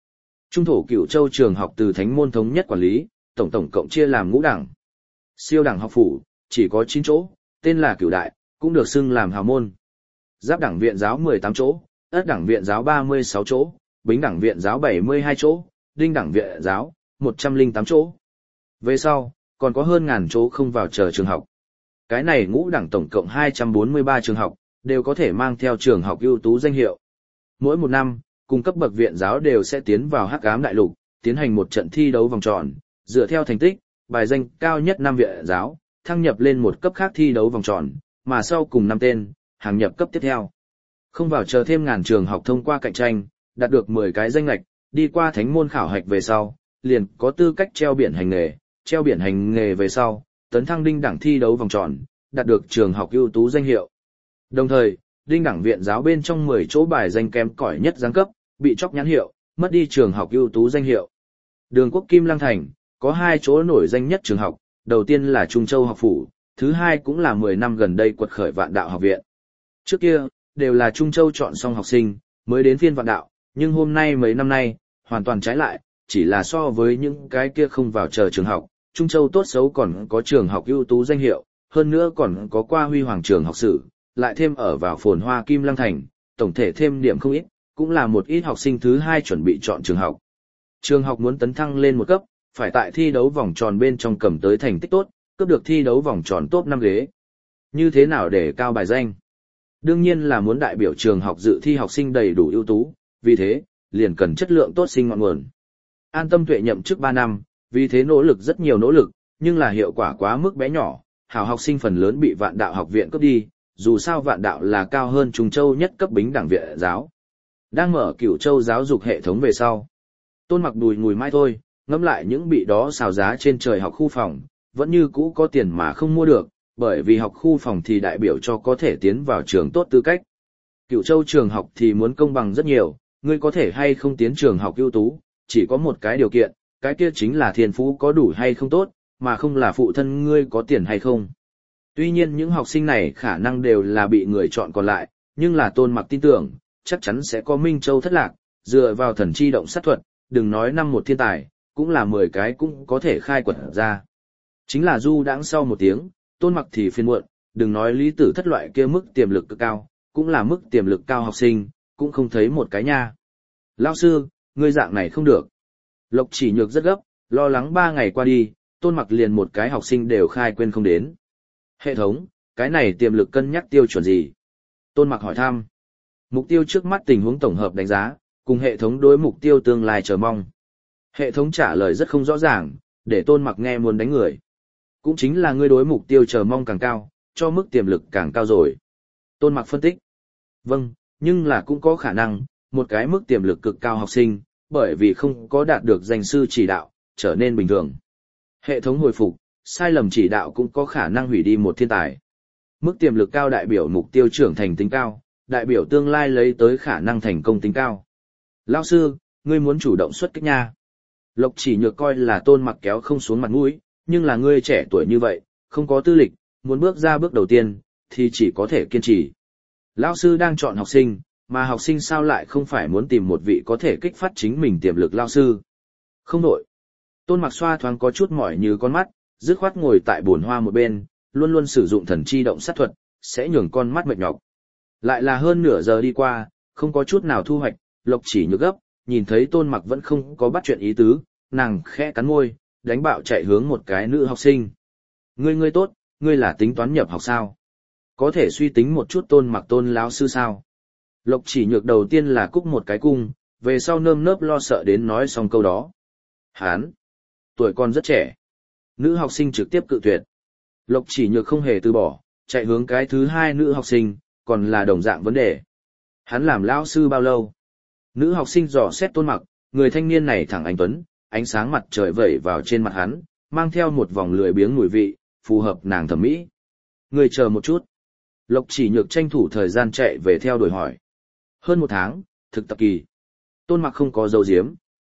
Trung thổ Cửu Châu trường học từ thánh môn thống nhất quản lý, tổng cộng chia làm ngũ đẳng. Siêu đẳng học phủ, chỉ có 9 chỗ, tên là Cửu Đại, cũng được xưng làm hào môn. Giáp đẳng viện giáo 18 chỗ, Ất đẳng viện giáo 36 chỗ, Bính đẳng viện giáo 72 chỗ, Đinh đẳng viện giáo 108 chỗ. Về sau, còn có hơn ngàn chỗ không vào chờ trường học. Cái này ngũ đẳng tổng cộng 243 trường học, đều có thể mang theo trường học ưu tú danh hiệu. Mỗi một năm, cung cấp bậc viện giáo đều sẽ tiến vào Hắc Ám Đại Lục, tiến hành một trận thi đấu vòng tròn, dựa theo thành tích, bài danh cao nhất năm viện giáo, thăng nhập lên một cấp khác thi đấu vòng tròn, mà sau cùng năm tên, hàng nhập cấp tiếp theo. Không vào chờ thêm ngàn trường học thông qua cạnh tranh, đạt được 10 cái danh lệch, đi qua thánh môn khảo hạch về sau, liền có tư cách treo biển hành nghề, treo biển hành nghề về sau, tấn thăng đinh đẳng thi đấu vòng tròn, đạt được trường học ưu tú danh hiệu. Đồng thời, đinh đẳng viện giáo bên trong 10 chỗ bài danh kém cỏi nhất giáng cấp, bị chóc nhãn hiệu, mất đi trường học ưu tú danh hiệu. Đường Quốc Kim Lăng Thành, có 2 chỗ nổi danh nhất trường học, đầu tiên là Trung Châu học phủ, thứ hai cũng là 10 năm gần đây quật khởi Vạn Đạo học viện. Trước kia, đều là Trung Châu chọn xong học sinh, mới đến phiên Vạn Đạo, nhưng hôm nay mấy năm nay, hoàn toàn trái lại, chỉ là so với những cái kia không vào chờ trường học, Trung Châu tốt xấu còn có trường học ưu tú danh hiệu, hơn nữa còn có qua huy hoàng trường học sử, lại thêm ở vào phồn hoa Kim Lăng Thành, tổng thể thêm điểm không ít, cũng là một ít học sinh thứ hai chuẩn bị chọn trường học. Trường học muốn tấn thăng lên một cấp, phải tại thi đấu vòng tròn bên trong cầm tới thành tích tốt, cướp được thi đấu vòng tròn top 5 ghế. Như thế nào để cao bài danh? Đương nhiên là muốn đại biểu trường học dự thi học sinh đầy đủ ưu tú, vì thế, liền cần chất lượng tốt sinh ngọn nguồn. An Tâm Tuệ nhậm chức 3 năm, vì thế nỗ lực rất nhiều nỗ lực, nhưng là hiệu quả quá mức bé nhỏ, hảo học sinh phần lớn bị Vạn Đạo học viện cướp đi, dù sao Vạn Đạo là cao hơn Trung Châu nhất cấp bính đẳng viện giáo. Đang mở Cửu Châu giáo dục hệ thống về sau. Tôn Mặc đùi ngùi mãi thôi, ngẫm lại những bị đó xào giá trên trời học khu phòng, vẫn như cũ có tiền mà không mua được, bởi vì học khu phòng thì đại biểu cho có thể tiến vào trường tốt tư cách. Cửu Châu trường học thì muốn công bằng rất nhiều, ngươi có thể hay không tiến trường học ưu tú, chỉ có một cái điều kiện, cái kia chính là thiên phú có đủ hay không tốt, mà không là phụ thân ngươi có tiền hay không. Tuy nhiên những học sinh này khả năng đều là bị người chọn còn lại, nhưng là Tôn Mặc tin tưởng, chắc chắn sẽ có Minh Châu thất lạc, dựa vào thần chi động sát thuật, đừng nói năm một thiên tài, cũng là 10 cái cũng có thể khai quật ra. Chính là du đãng sau một tiếng, Tôn Mặc thì phiền muộn, đừng nói Lý Tử Thất loại kia mức tiềm lực cực cao, cũng là mức tiềm lực cao học sinh, cũng không thấy một cái nha. Lão sư, ngươi dạng này không được. Lộc Chỉ Nhược rất gấp, lo lắng 3 ngày qua đi, Tôn Mặc liền một cái học sinh đều khai quên không đến. Hệ thống, cái này tiềm lực cân nhắc tiêu chuẩn gì? Tôn Mặc hỏi thăm. Mục tiêu trước mắt tình huống tổng hợp đánh giá, cùng hệ thống đối mục tiêu tương lai chờ mong. Hệ thống trả lời rất không rõ ràng, để Tôn Mặc nghe muốn đánh người. Cũng chính là ngươi đối mục tiêu chờ mong càng cao, cho mức tiềm lực càng cao rồi. Tôn Mặc phân tích. Vâng, nhưng là cũng có khả năng, một cái mức tiềm lực cực cao học sinh, bởi vì không có đạt được danh sư chỉ đạo, trở nên bình thường. Hệ thống hồi phục, sai lầm chỉ đạo cũng có khả năng hủy đi một thiên tài. Mức tiềm lực cao đại biểu mục tiêu trưởng thành tính cao, đại biểu tương lai lấy tới khả năng thành công tính cao. Lão sư, ngươi muốn chủ động xuất kích nha. Lộc Chỉ Nhược coi là Tôn Mặc kéo không xuống mặt mũi, nhưng là ngươi trẻ tuổi như vậy, không có tư lịch, muốn bước ra bước đầu tiên, thì chỉ có thể kiên trì. Lão sư đang chọn học sinh, mà học sinh sao lại không phải muốn tìm một vị có thể kích phát chính mình tiềm lực lão sư. Không đổi. Tôn Mặc xoa thoáng có chút mỏi như con mắt, dứt khoát ngồi tại bồn hoa một bên, luôn luôn sử dụng thần chi động sát thuật, sẽ nhường con mắt mệt nhọc. Lại là hơn nửa giờ đi qua, không có chút nào thu hoạch, Lộc Chỉ Nhược gấp, nhìn thấy Tôn Mặc vẫn không có bắt chuyện ý tứ, nàng khẽ cắn môi, đánh bạo chạy hướng một cái nữ học sinh. Ngươi tốt, ngươi là tính toán nhập học sao? Có thể suy tính một chút Tôn Mặc Tôn lão sư sao? Lộc Chỉ Nhược đầu tiên là cúc một cái cung, về sau nơm nớp lo sợ đến nói xong câu đó. Hán, tuổi còn rất trẻ. Nữ học sinh trực tiếp cự tuyệt. Lộc Chỉ Nhược không hề từ bỏ, chạy hướng cái thứ hai nữ học sinh, còn là đồng dạng vấn đề. Hắn làm lão sư bao lâu? Nữ học sinh dò xét Tôn Mặc, người thanh niên này thẳng anh tuấn, ánh sáng mặt trời vẩy vào trên mặt hắn, mang theo một vòng lười biếng mùi vị, phù hợp nàng thẩm mỹ. Người chờ một chút. Lộc Chỉ Nhược tranh thủ thời gian chạy về theo đuổi hỏi. Hơn 1 tháng, thực tập kỳ. Tôn Mặc không có dấu diếm.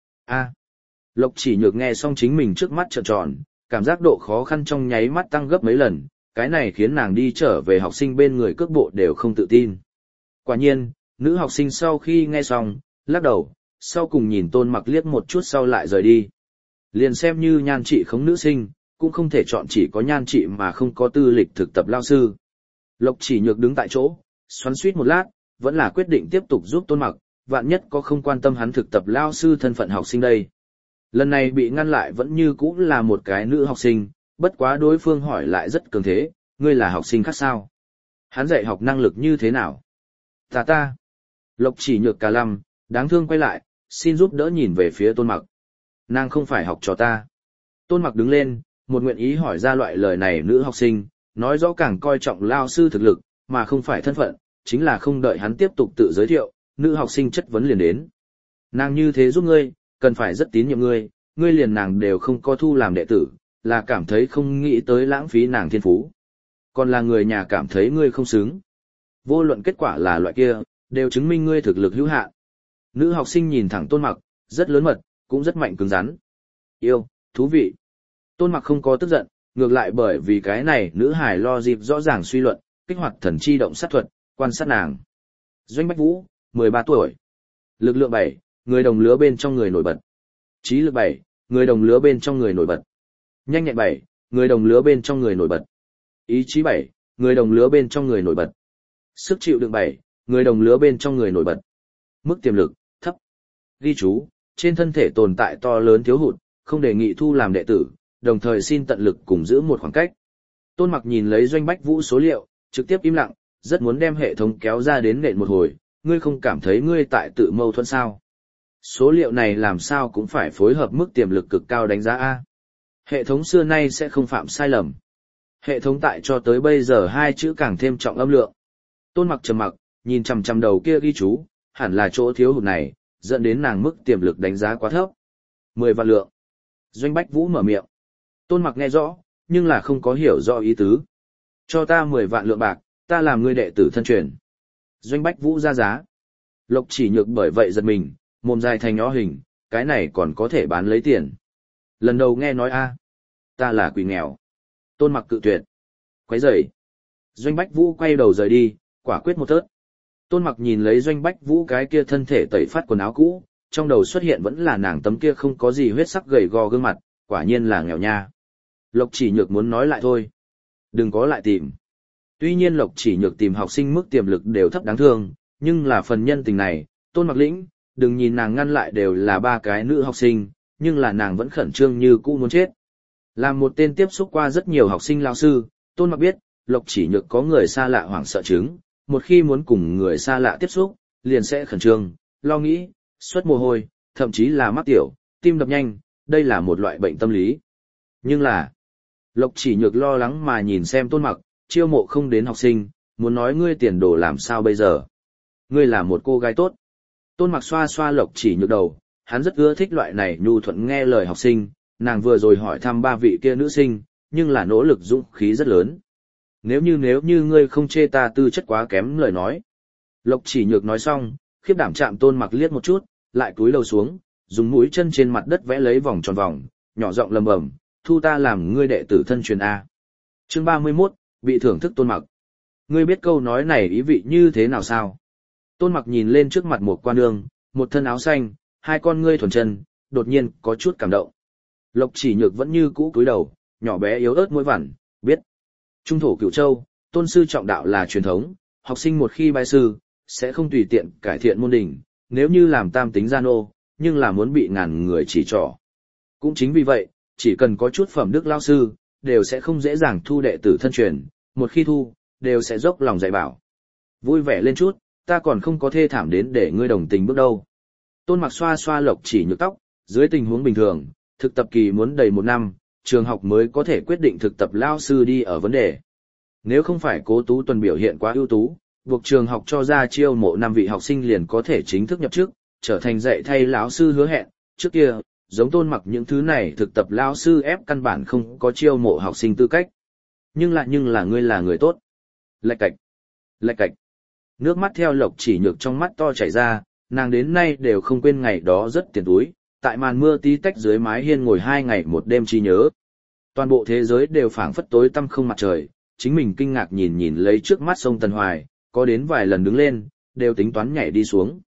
Lộc Chỉ Nhược nghe xong chính mình trước mắt trợn tròn, cảm giác độ khó khăn trong nháy mắt tăng gấp mấy lần, cái này khiến nàng đi trở về học sinh bên người cước bộ đều không tự tin. Quả nhiên, nữ học sinh sau khi nghe xong, lắc đầu, sau cùng nhìn Tôn Mặc liếc một chút sau lại rời đi. Liền xem như nhan trị khống nữ sinh, cũng không thể chọn chỉ có nhan trị mà không có tư lịch thực tập lao sư. Lộc Chỉ Nhược đứng tại chỗ, xoắn xuýt một lát, vẫn là quyết định tiếp tục giúp Tôn Mặc, vạn nhất có không quan tâm hắn thực tập lao sư thân phận học sinh đây. Lần này bị ngăn lại vẫn như cũ là một cái nữ học sinh, bất quá đối phương hỏi lại rất cường thế, ngươi là học sinh khác sao? Hắn dạy học năng lực như thế nào? Ta. Lộc Chỉ Nhược cả lăm, đáng thương quay lại, xin giúp đỡ nhìn về phía Tôn Mặc. Nàng không phải học trò ta. Tôn Mặc đứng lên, một nguyện ý hỏi ra loại lời này nữ học sinh, nói rõ càng coi trọng lao sư thực lực, mà không phải thân phận, chính là không đợi hắn tiếp tục tự giới thiệu, nữ học sinh chất vấn liền đến. Nàng như thế giúp ngươi, cần phải rất tín nhiệm ngươi, ngươi liền nàng đều không có thu làm đệ tử, là cảm thấy không nghĩ tới lãng phí nàng thiên phú. Còn là người nhà cảm thấy ngươi không xứng. Vô luận kết quả là loại kia, đều chứng minh ngươi thực lực hữu hạn. Nữ học sinh nhìn thẳng Tôn Mặc, rất lớn mật, cũng rất mạnh cứng rắn. Yêu, thú vị. Tôn Mặc không có tức giận, ngược lại bởi vì cái này nữ hài lo dịp rõ ràng suy luận, kích hoạt thần chi động sát thuật, quan sát nàng. Doanh Bách Vũ, 13 tuổi. Lực lượng 7, người đồng lứa bên trong người nổi bật. Trí lực 7, người đồng lứa bên trong người nổi bật. Nhanh nhẹn 7, người đồng lứa bên trong người nổi bật. Ý chí 7, người đồng lứa bên trong người nổi bật. Sức chịu đựng 7, người đồng lứa bên trong người nổi bật. Mức tiềm lực, thấp. Ghi chú, trên thân thể tồn tại to lớn thiếu hụt, không đề nghị thu làm đệ tử, đồng thời xin tận lực cùng giữ một khoảng cách. Tôn Mặc nhìn lấy Doanh Bách Vũ số liệu, trực tiếp im lặng, rất muốn đem hệ thống kéo ra đến nện một hồi, ngươi không cảm thấy ngươi tại tự mâu thuẫn sao? Số liệu này làm sao cũng phải phối hợp mức tiềm lực cực cao đánh giá A. Hệ thống xưa nay sẽ không phạm sai lầm. Hệ thống tại cho tới bây giờ hai chữ càng thêm trọng âm lượng. Tôn Mặc trầm mặc, nhìn chằm chằm đầu kia ghi chú, hẳn là chỗ thiếu hụt này, dẫn đến nàng mức tiềm lực đánh giá quá thấp. 10 vạn lượng. Doanh Bách Vũ mở miệng. Tôn Mặc nghe rõ, nhưng là không có hiểu rõ ý tứ. Cho ta 10 vạn lượng bạc, ta làm ngươi đệ tử thân truyền. Doanh Bách Vũ ra giá. Lộc Chỉ Nhược bởi vậy giật mình, mồm dài thành nhỏ hình, cái này còn có thể bán lấy tiền. Lần đầu nghe nói ta là quỷ nghèo. Tôn Mặc cự tuyệt. Quấy rầy. Doanh Bách Vũ quay đầu rời đi, quả quyết một tớt. Tôn Mặc nhìn lấy Doanh Bách Vũ cái kia thân thể tẩy phát quần áo cũ, trong đầu xuất hiện vẫn là nàng tấm kia không có gì huyết sắc gầy gò gương mặt, quả nhiên là nghèo nha. Lộc Chỉ Nhược muốn nói lại thôi. Đừng có lại tìm. Tuy nhiên Lộc Chỉ Nhược tìm học sinh mức tiềm lực đều thấp đáng thương, nhưng là phần nhân tình này, Tôn Mặc lĩnh, đừng nhìn nàng ngăn lại đều là ba cái nữ học sinh, nhưng là nàng vẫn khẩn trương như cũ muốn chết. Làm một tên tiếp xúc qua rất nhiều học sinh lao sư, Tôn Mặc biết, Lộc Chỉ Nhược có người xa lạ hoảng sợ chứng, một khi muốn cùng người xa lạ tiếp xúc, liền sẽ khẩn trương, lo nghĩ, xuất mồ hôi, thậm chí là mắc tiểu, tim đập nhanh, đây là một loại bệnh tâm lý. Nhưng là, Lộc Chỉ Nhược lo lắng mà nhìn xem Tôn Mặc, chiêu mộ không đến học sinh, muốn nói ngươi tiền đồ làm sao bây giờ. Ngươi là một cô gái tốt. Tôn Mặc xoa xoa Lộc Chỉ Nhược đầu, hắn rất ưa thích loại này nhu thuận nghe lời học sinh, nàng vừa rồi hỏi thăm ba vị kia nữ sinh, nhưng là nỗ lực dũng khí rất lớn. Nếu như ngươi không chê ta tư chất quá kém lời nói. Lộc Chỉ Nhược nói xong, khiếp đảm chạm Tôn Mặc liếc một chút, lại cúi đầu xuống, dùng mũi chân trên mặt đất vẽ lấy vòng tròn vòng, nhỏ giọng lầm bầm, thu ta làm ngươi đệ tử thân truyền A. Chương 31, bị thưởng thức Tôn Mặc. Ngươi biết câu nói này ý vị như thế nào sao? Tôn Mặc nhìn lên trước mặt một quan nương, một thân áo xanh, hai con ngươi thuần chân, đột nhiên có chút cảm động. Lộc Chỉ Nhược vẫn như cũ cúi đầu, nhỏ bé yếu ớt mũi vằn, biết. Trung thổ Cửu Châu, tôn sư trọng đạo là truyền thống, học sinh một khi bái sư, sẽ không tùy tiện cải thiện môn đình, nếu như làm tam tính gian ô, nhưng là muốn bị ngàn người chỉ trỏ. Cũng chính vì vậy, chỉ cần có chút phẩm đức lao sư, đều sẽ không dễ dàng thu đệ tử thân truyền, một khi thu, đều sẽ dốc lòng dạy bảo. Vui vẻ lên chút, ta còn không có thê thảm đến để ngươi đồng tình bước đâu. Tôn Mặc xoa xoa Lộc Chỉ Nhược tóc, dưới tình huống bình thường, thực tập kỳ muốn đầy 1 năm, trường học mới có thể quyết định thực tập lao sư đi ở vấn đề. Nếu không phải Cố Tú Tuần biểu hiện quá ưu tú, buộc trường học cho ra chiêu mộ 5 vị học sinh liền có thể chính thức nhập chức, trở thành dạy thay lão sư hứa hẹn. Trước kia, giống Tôn Mặc những thứ này thực tập lao sư ép căn bản không có chiêu mộ học sinh tư cách. Nhưng là ngươi là người tốt. Lạch cạch. Nước mắt theo Lộc Chỉ Nhược trong mắt to chảy ra, nàng đến nay đều không quên ngày đó rất tiền túi, tại màn mưa tí tách dưới mái hiên ngồi 2 ngày 1 đêm chi nhớ. Toàn bộ thế giới đều phảng phất tối tăm không mặt trời, chính mình kinh ngạc nhìn lấy trước mắt sông Tần Hoài, có đến vài lần đứng lên, đều tính toán nhảy đi xuống.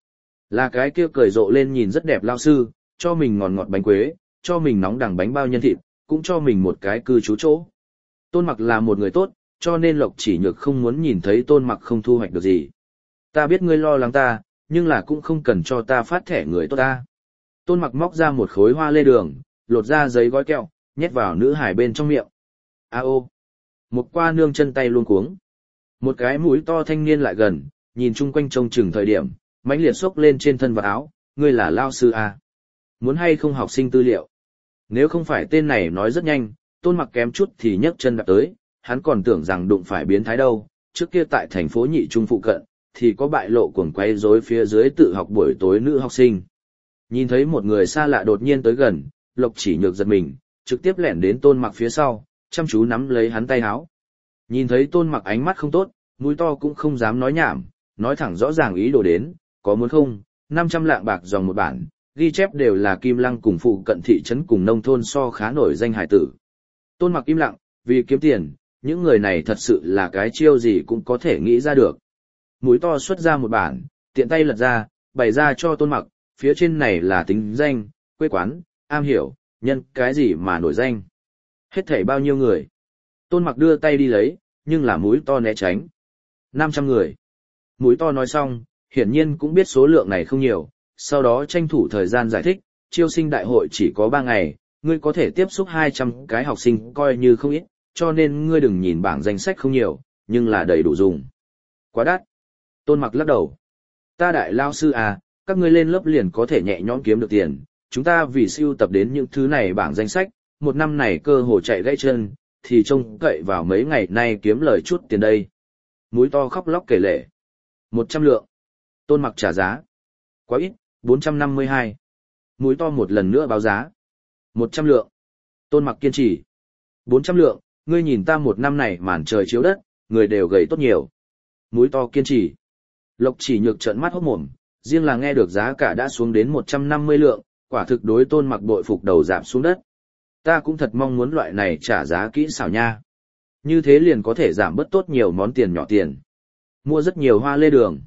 Là cái kia cười rộ lên nhìn rất đẹp lao sư, cho mình ngọt ngọt bánh quế, cho mình nóng đằng bánh bao nhân thịt, cũng cho mình một cái cư trú chỗ. Tôn Mặc là một người tốt, cho nên Lộc Chỉ Nhược không muốn nhìn thấy Tôn Mặc không thu hoạch được gì. Ta biết ngươi lo lắng ta, nhưng là cũng không cần cho ta phát thẻ người tốt ta. Tôn Mặc móc ra một khối hoa lê đường, lột ra giấy gói kẹo, nhét vào nữ hải bên trong miệng. A ô. Một qua nương chân tay luôn cuống. Một cái mũi to thanh niên lại gần, nhìn chung quanh trông chừng thời điểm, mãnh liệt xốc lên trên thân và áo, ngươi là lao sư à? Muốn hay không học sinh tư liệu? Nếu không phải tên này nói rất nhanh, Tôn Mặc kém chút thì nhấc chân đạp tới, hắn còn tưởng rằng đụng phải biến thái đâu, trước kia tại thành phố Nhị Trung phụ cận, thì có bại lộ cuồng quay rối phía dưới tự học buổi tối nữ học sinh. Nhìn thấy một người xa lạ đột nhiên tới gần, Lộc Chỉ Nhược giật mình, trực tiếp lẻn đến Tôn Mặc phía sau, chăm chú nắm lấy hắn tay áo. Nhìn thấy Tôn Mặc ánh mắt không tốt, mũi to cũng không dám nói nhảm, nói thẳng rõ ràng ý đồ đến, có muốn không, 500 lạng bạc dòng một bản, ghi chép đều là Kim Lăng cùng phụ cận thị trấn cùng nông thôn so khá nổi danh hải tử. Tôn Mặc im lặng, vì kiếm tiền, những người này thật sự là cái chiêu gì cũng có thể nghĩ ra được. Mũi to xuất ra một bản, tiện tay lật ra, bày ra cho Tôn Mặc, phía trên này là tính danh, quê quán, am hiểu, nhân cái gì mà nổi danh. Hết thảy bao nhiêu người. Tôn Mặc đưa tay đi lấy, nhưng là mũi to né tránh. 500 người. Mũi to nói xong, hiển nhiên cũng biết số lượng này không nhiều, sau đó tranh thủ thời gian giải thích, chiêu sinh đại hội chỉ có 3 ngày, ngươi có thể tiếp xúc 200 cái học sinh coi như không ít, cho nên ngươi đừng nhìn bảng danh sách không nhiều, nhưng là đầy đủ dùng. Quá đắt. Tôn Mặc lắc đầu. Ta đại lao sư à, các ngươi lên lớp liền có thể nhẹ nhõm kiếm được tiền, chúng ta vì sưu tập đến những thứ này bảng danh sách, một năm này cơ hồ chạy gãy chân, thì trông cậy vào mấy ngày nay kiếm lời chút tiền đây. Mũi to khóc lóc kể lể. 100 lượng. Tôn Mặc trả giá. Quá ít, 452. Mũi to một lần nữa báo giá. 100 lượng. Tôn Mặc kiên trì. 400 lượng, ngươi nhìn ta một năm này màn trời chiếu đất, người đều gầy tốt nhiều. Mũi to kiên trì. Lộc Chỉ Nhược trợn mắt hốt mồm, riêng là nghe được giá cả đã xuống đến 150 lượng, quả thực đối Tôn Mặc bội phục đầu giảm xuống đất. Ta cũng thật mong muốn loại này trả giá kỹ xảo nha. Như thế liền có thể giảm bớt tốt nhiều món tiền nhỏ tiền. Mua rất nhiều hoa lê đường.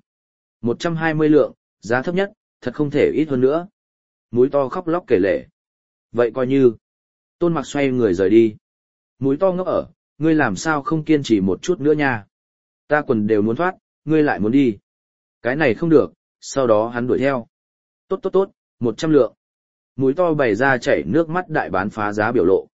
120 lượng, giá thấp nhất, thật không thể ít hơn nữa. Mũi to khóc lóc kể lể. Vậy coi như. Tôn Mặc xoay người rời đi. Mũi to ngốc ở, ngươi làm sao không kiên trì một chút nữa nha. Ta quần đều muốn thoát, ngươi lại muốn đi. Cái này không được, sau đó hắn đuổi theo. Tốt tốt tốt, 100 lượng. Mũi to bày ra chảy nước mắt đại bán phá giá biểu lộ.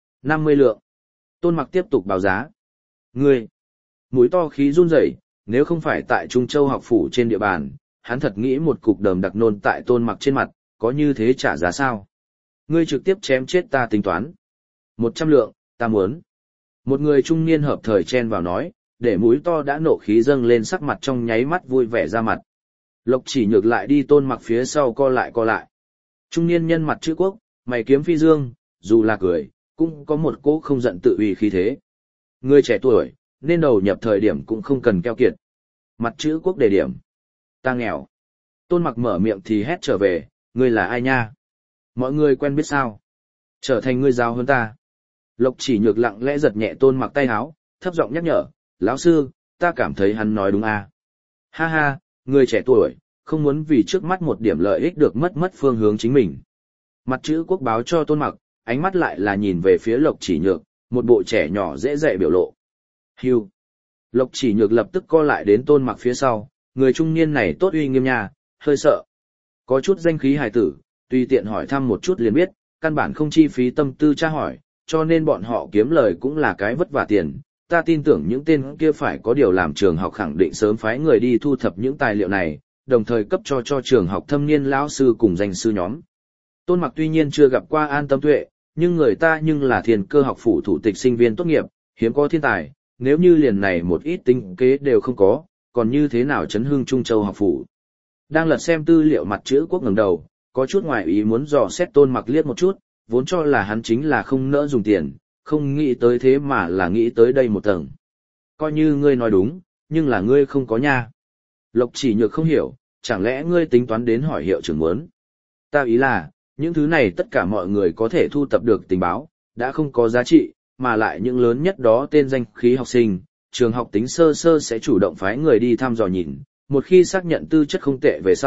50 lượng. Tôn Mặc tiếp tục báo giá. Ngươi. Mũi to khí run rẩy, nếu không phải tại Trung Châu học phủ trên địa bàn, hắn thật nghĩ một cục đờm đặc nôn tại Tôn Mặc trên mặt, có như thế trả giá sao? Ngươi trực tiếp chém chết ta tính toán. 100 lượng, ta muốn. Một người trung niên hợp thời chen vào nói, để mũi to đã nộ khí dâng lên sắc mặt trong nháy mắt vui vẻ ra mặt. Lộc Chỉ Nhược lại đi Tôn Mặc phía sau co lại. Trung niên nhân mặt chữ quốc, mày kiếm phi dương, dù là cười, cũng có một cỗ không giận tự uy khí thế. Người trẻ tuổi, nên đầu nhập thời điểm cũng không cần keo kiệt. Mặt chữ quốc đề điểm. Ta nghèo. Tôn Mặc mở miệng thì hét trở về, ngươi là ai nha? Mọi người quen biết sao? Trở thành ngươi giáo hơn ta. Lộc Chỉ Nhược lặng lẽ giật nhẹ Tôn Mặc tay áo, thấp giọng nhắc nhở, lão sư, ta cảm thấy hắn nói đúng à. Ha ha, người trẻ tuổi, không muốn vì trước mắt một điểm lợi ích được mất phương hướng chính mình. Mặt chữ quốc báo cho Tôn Mặc, ánh mắt lại là nhìn về phía Lộc Chỉ Nhược, một bộ trẻ nhỏ dễ dạy biểu lộ. Hưu. Lộc Chỉ Nhược lập tức co lại đến Tôn Mặc phía sau, người trung niên này tốt uy nghiêm nha, hơi sợ. Có chút danh khí hài tử, tùy tiện hỏi thăm một chút liền biết, căn bản không chi phí tâm tư tra hỏi, cho nên bọn họ kiếm lời cũng là cái vất vả tiền. Ta tin tưởng những tên kia phải có điều làm trường học khẳng định sớm phái người đi thu thập những tài liệu này, đồng thời cấp cho trường học thâm niên lão sư cùng danh sư nhóm. Tôn Mặc tuy nhiên chưa gặp qua An Tâm Tuệ, nhưng người ta nhưng là Thiên Cơ học phủ thủ tịch sinh viên tốt nghiệp, hiếm có thiên tài, nếu như liền này một ít tính kế đều không có, còn như thế nào chấn hưng Trung Châu học phủ. Đang lật xem tư liệu mặt chữ quốc ngẩng đầu, có chút ngoài ý muốn dò xét Tôn Mặc liếc một chút, vốn cho là hắn chính là không nỡ dùng tiền, không nghĩ tới thế mà là nghĩ tới đây một tầng. Coi như ngươi nói đúng, nhưng là ngươi không có nha. Lộc Chỉ Nhược không hiểu, chẳng lẽ ngươi tính toán đến hỏi hiệu trưởng muốn. Ta ý là, những thứ này tất cả mọi người có thể thu tập được tình báo, đã không có giá trị, mà lại những lớn nhất đó tên danh khí học sinh, trường học tính sơ sẽ chủ động phái người đi thăm dò nhìn, một khi xác nhận tư chất không tệ về sau,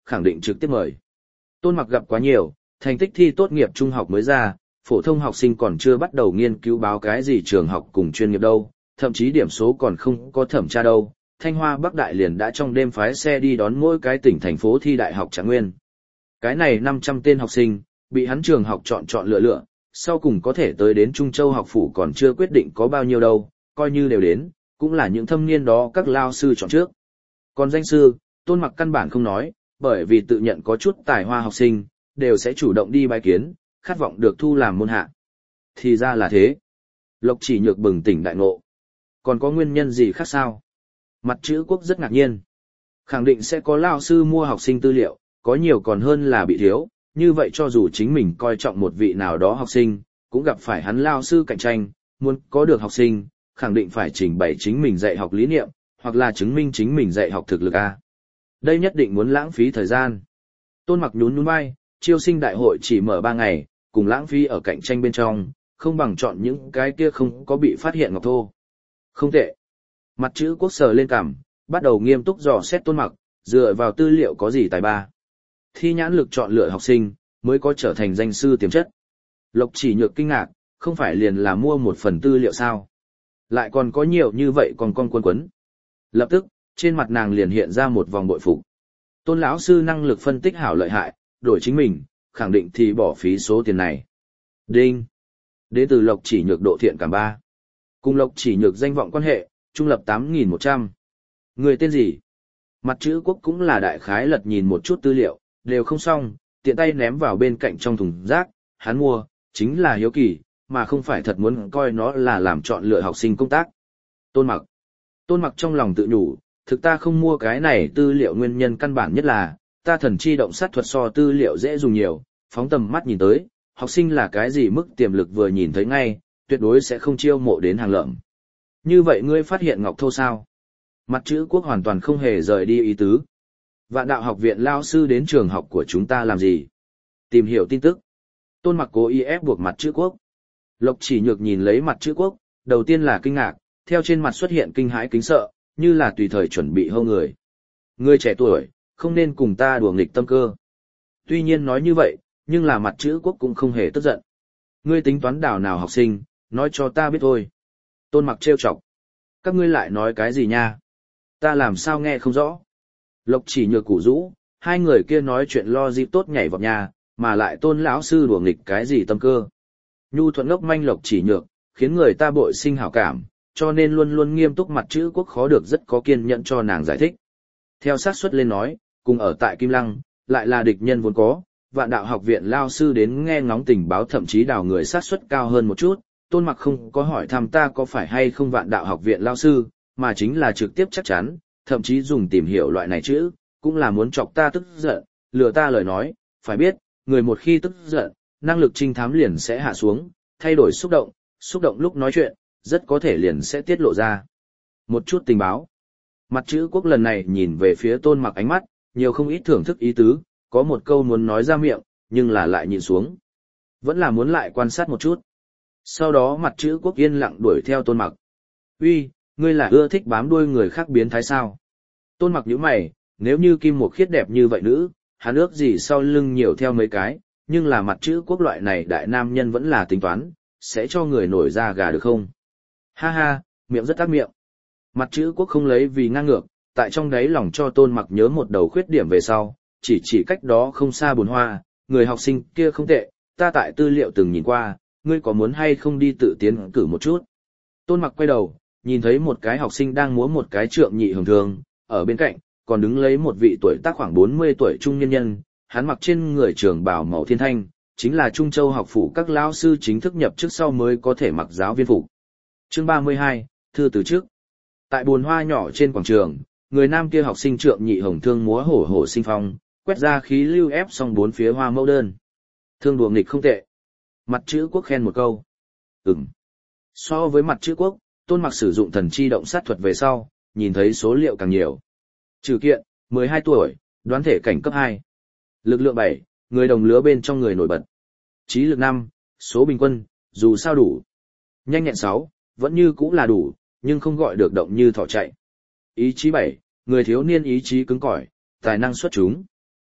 khẳng định trực tiếp mời. Tôn Mặc gặp quá nhiều, thành tích thi tốt nghiệp trung học mới ra, phổ thông học sinh còn chưa bắt đầu nghiên cứu báo cái gì trường học cùng chuyên nghiệp đâu, thậm chí điểm số còn không có thẩm tra đâu. Thanh Hoa Bắc Đại liền đã trong đêm phái xe đi đón mỗi cái tỉnh thành phố thi đại học Trạng Nguyên. Cái này 500 tên học sinh, bị hắn trường học chọn lựa, sau cùng có thể tới đến Trung Châu học phủ còn chưa quyết định có bao nhiêu đâu, coi như đều đến, cũng là những thâm niên đó các lao sư chọn trước. Còn danh sư, Tôn Mặc căn bản không nói, bởi vì tự nhận có chút tài hoa học sinh, đều sẽ chủ động đi bái kiến, khát vọng được thu làm môn hạ. Thì ra là thế. Lộc Chỉ Nhược bừng tỉnh đại ngộ. Còn có nguyên nhân gì khác sao? Mặt chữ Quốc rất ngạc nhiên. Khẳng định sẽ có lao sư mua học sinh tư liệu, có nhiều còn hơn là bị thiếu, như vậy cho dù chính mình coi trọng một vị nào đó học sinh, cũng gặp phải hắn lao sư cạnh tranh, muốn có được học sinh, khẳng định phải trình bày chính mình dạy học lý niệm, hoặc là chứng minh chính mình dạy học thực lực A. Đây nhất định muốn lãng phí thời gian. Tôn Mặc nhún nhún vai, chiêu sinh đại hội chỉ mở 3 ngày, cùng lãng phí ở cạnh tranh bên trong, không bằng chọn những cái kia không có bị phát hiện ngọc thô. Không tệ. Mặt chữ Quốc sờ lên cằm, bắt đầu nghiêm túc dò xét Tôn Mặc, dựa vào tư liệu có gì tài ba. Thi nhãn lực chọn lựa học sinh, mới có trở thành danh sư tiềm chất. Lộc Chỉ Nhược kinh ngạc, không phải liền là mua một phần tư liệu sao? Lại còn có nhiều như vậy còn con quấn. Lập tức, trên mặt nàng liền hiện ra một vòng bội phục. Tôn lão sư năng lực phân tích hảo lợi hại, đổi chính mình, khẳng định thì bỏ phí số tiền này. Đinh. Đến từ Lộc Chỉ Nhược độ thiện cảm 3. Cùng Lộc Chỉ Nhược danh vọng quan hệ, trung lập 8.100. Người tên gì? Mặt chữ Quốc cũng là đại khái lật nhìn một chút tư liệu, đều không xong, tiện tay ném vào bên cạnh trong thùng rác, hắn mua, chính là hiếu kỳ, mà không phải thật muốn coi nó là làm chọn lựa học sinh công tác. Tôn Mặc. Tôn Mặc trong lòng tự nhủ, thực ta không mua cái này tư liệu nguyên nhân căn bản nhất là, ta thần chi động sát thuật so tư liệu dễ dùng nhiều, phóng tầm mắt nhìn tới, học sinh là cái gì mức tiềm lực vừa nhìn thấy ngay, tuyệt đối sẽ không chiêu mộ đến hàng lợm. Như vậy ngươi phát hiện ngọc thô sao? Mặt chữ Quốc hoàn toàn không hề rời đi ý tứ. Vạn Đạo học viện lao sư đến trường học của chúng ta làm gì? Tìm hiểu tin tức. Tôn Mặc cố ý ép buộc mặt chữ Quốc. Lộc Chỉ Nhược nhìn lấy mặt chữ Quốc, đầu tiên là kinh ngạc, theo trên mặt xuất hiện kinh hãi kính sợ, như là tùy thời chuẩn bị hâu người. Ngươi trẻ tuổi, không nên cùng ta đùa nghịch tâm cơ. Tuy nhiên nói như vậy, nhưng là mặt chữ Quốc cũng không hề tức giận. Ngươi tính toán đào nào học sinh, nói cho ta biết thôi. Tôn Mặc trêu chọc. Các ngươi lại nói cái gì nha? Ta làm sao nghe không rõ? Lộc Chỉ Nhược củ rũ, hai người kia nói chuyện lo dịp tốt nhảy vào nhà, mà lại Tôn lão sư đùa nghịch cái gì tâm cơ. Nhu thuận ngốc manh Lộc Chỉ Nhược, khiến người ta bội sinh hảo cảm, cho nên luôn luôn nghiêm túc mặt chữ Quốc khó được rất có kiên nhẫn cho nàng giải thích. Theo sát suất lên nói, cùng ở tại Kim Lăng, lại là địch nhân vốn có, Vạn Đạo học viện lao sư đến nghe ngóng tình báo thậm chí đào người sát suất cao hơn một chút. Tôn Mặc không có hỏi thăm ta có phải hay không Vạn Đạo học viện lao sư, mà chính là trực tiếp chắc chắn, thậm chí dùng tìm hiểu loại này chữ, cũng là muốn chọc ta tức giận, lừa ta lời nói, phải biết, người một khi tức giận, năng lực trinh thám liền sẽ hạ xuống, thay đổi xúc động lúc nói chuyện, rất có thể liền sẽ tiết lộ ra một chút tình báo. Mặt chữ Quốc lần này nhìn về phía Tôn Mặc ánh mắt, nhiều không ít thưởng thức ý tứ, có một câu muốn nói ra miệng, nhưng là lại nhìn xuống. Vẫn là muốn lại quan sát một chút. Sau đó mặt chữ Quốc yên lặng đuổi theo Tôn Mặc. Uy, ngươi là ưa thích bám đuôi người khác biến thái sao? Tôn Mặc nhíu mày, nếu như Kim Mục Khiết đẹp như vậy nữ, hắn ước gì sau lưng nhiều theo mấy cái, nhưng là mặt chữ Quốc loại này đại nam nhân vẫn là tính toán, sẽ cho người nổi da gà được không? Ha ha, miệng rất ác miệng. Mặt chữ Quốc không lấy vì ngang ngược, tại trong đáy lòng cho Tôn Mặc nhớ một đầu khuyết điểm về sau, chỉ cách đó không xa Bồn Hoa, người học sinh kia không tệ, ta tại tư liệu từng nhìn qua, ngươi có muốn hay không đi tự tiến cử một chút? Tôn Mặc quay đầu, nhìn thấy một cái học sinh đang múa một cái trượng nhị hưởng thường, ở bên cạnh, còn đứng lấy một vị tuổi tác khoảng 40 tuổi trung nhân nhân, hắn mặc trên người trường bào màu thiên thanh, chính là Trung Châu học phủ các lão sư chính thức nhập chức sau mới có thể mặc giáo viên phục. Chương 32, thư từ trước. Tại Bồn Hoa nhỏ trên quảng trường, người nam kia học sinh trượng nhị hồng thương múa hổ hổ sinh phong, quét ra khí lưu ép xong bốn phía hoa mẫu đơn. Thương đùa nghịch không tệ. Mặt chữ Quốc khen một câu. So với mặt chữ Quốc, Tôn Mặc sử dụng thần chi động sát thuật về sau, nhìn thấy số liệu càng nhiều. Trừ kiện, 12 tuổi, đoán thể cảnh cấp 2. Lực lượng 7, người đồng lứa bên trong người nổi bật. Trí lực 5, số bình quân, dù sao đủ. Nhanh nhẹn 6, vẫn như cũng là đủ, nhưng không gọi được động như thỏ chạy. Ý chí 7, người thiếu niên ý chí cứng cỏi, tài năng xuất chúng.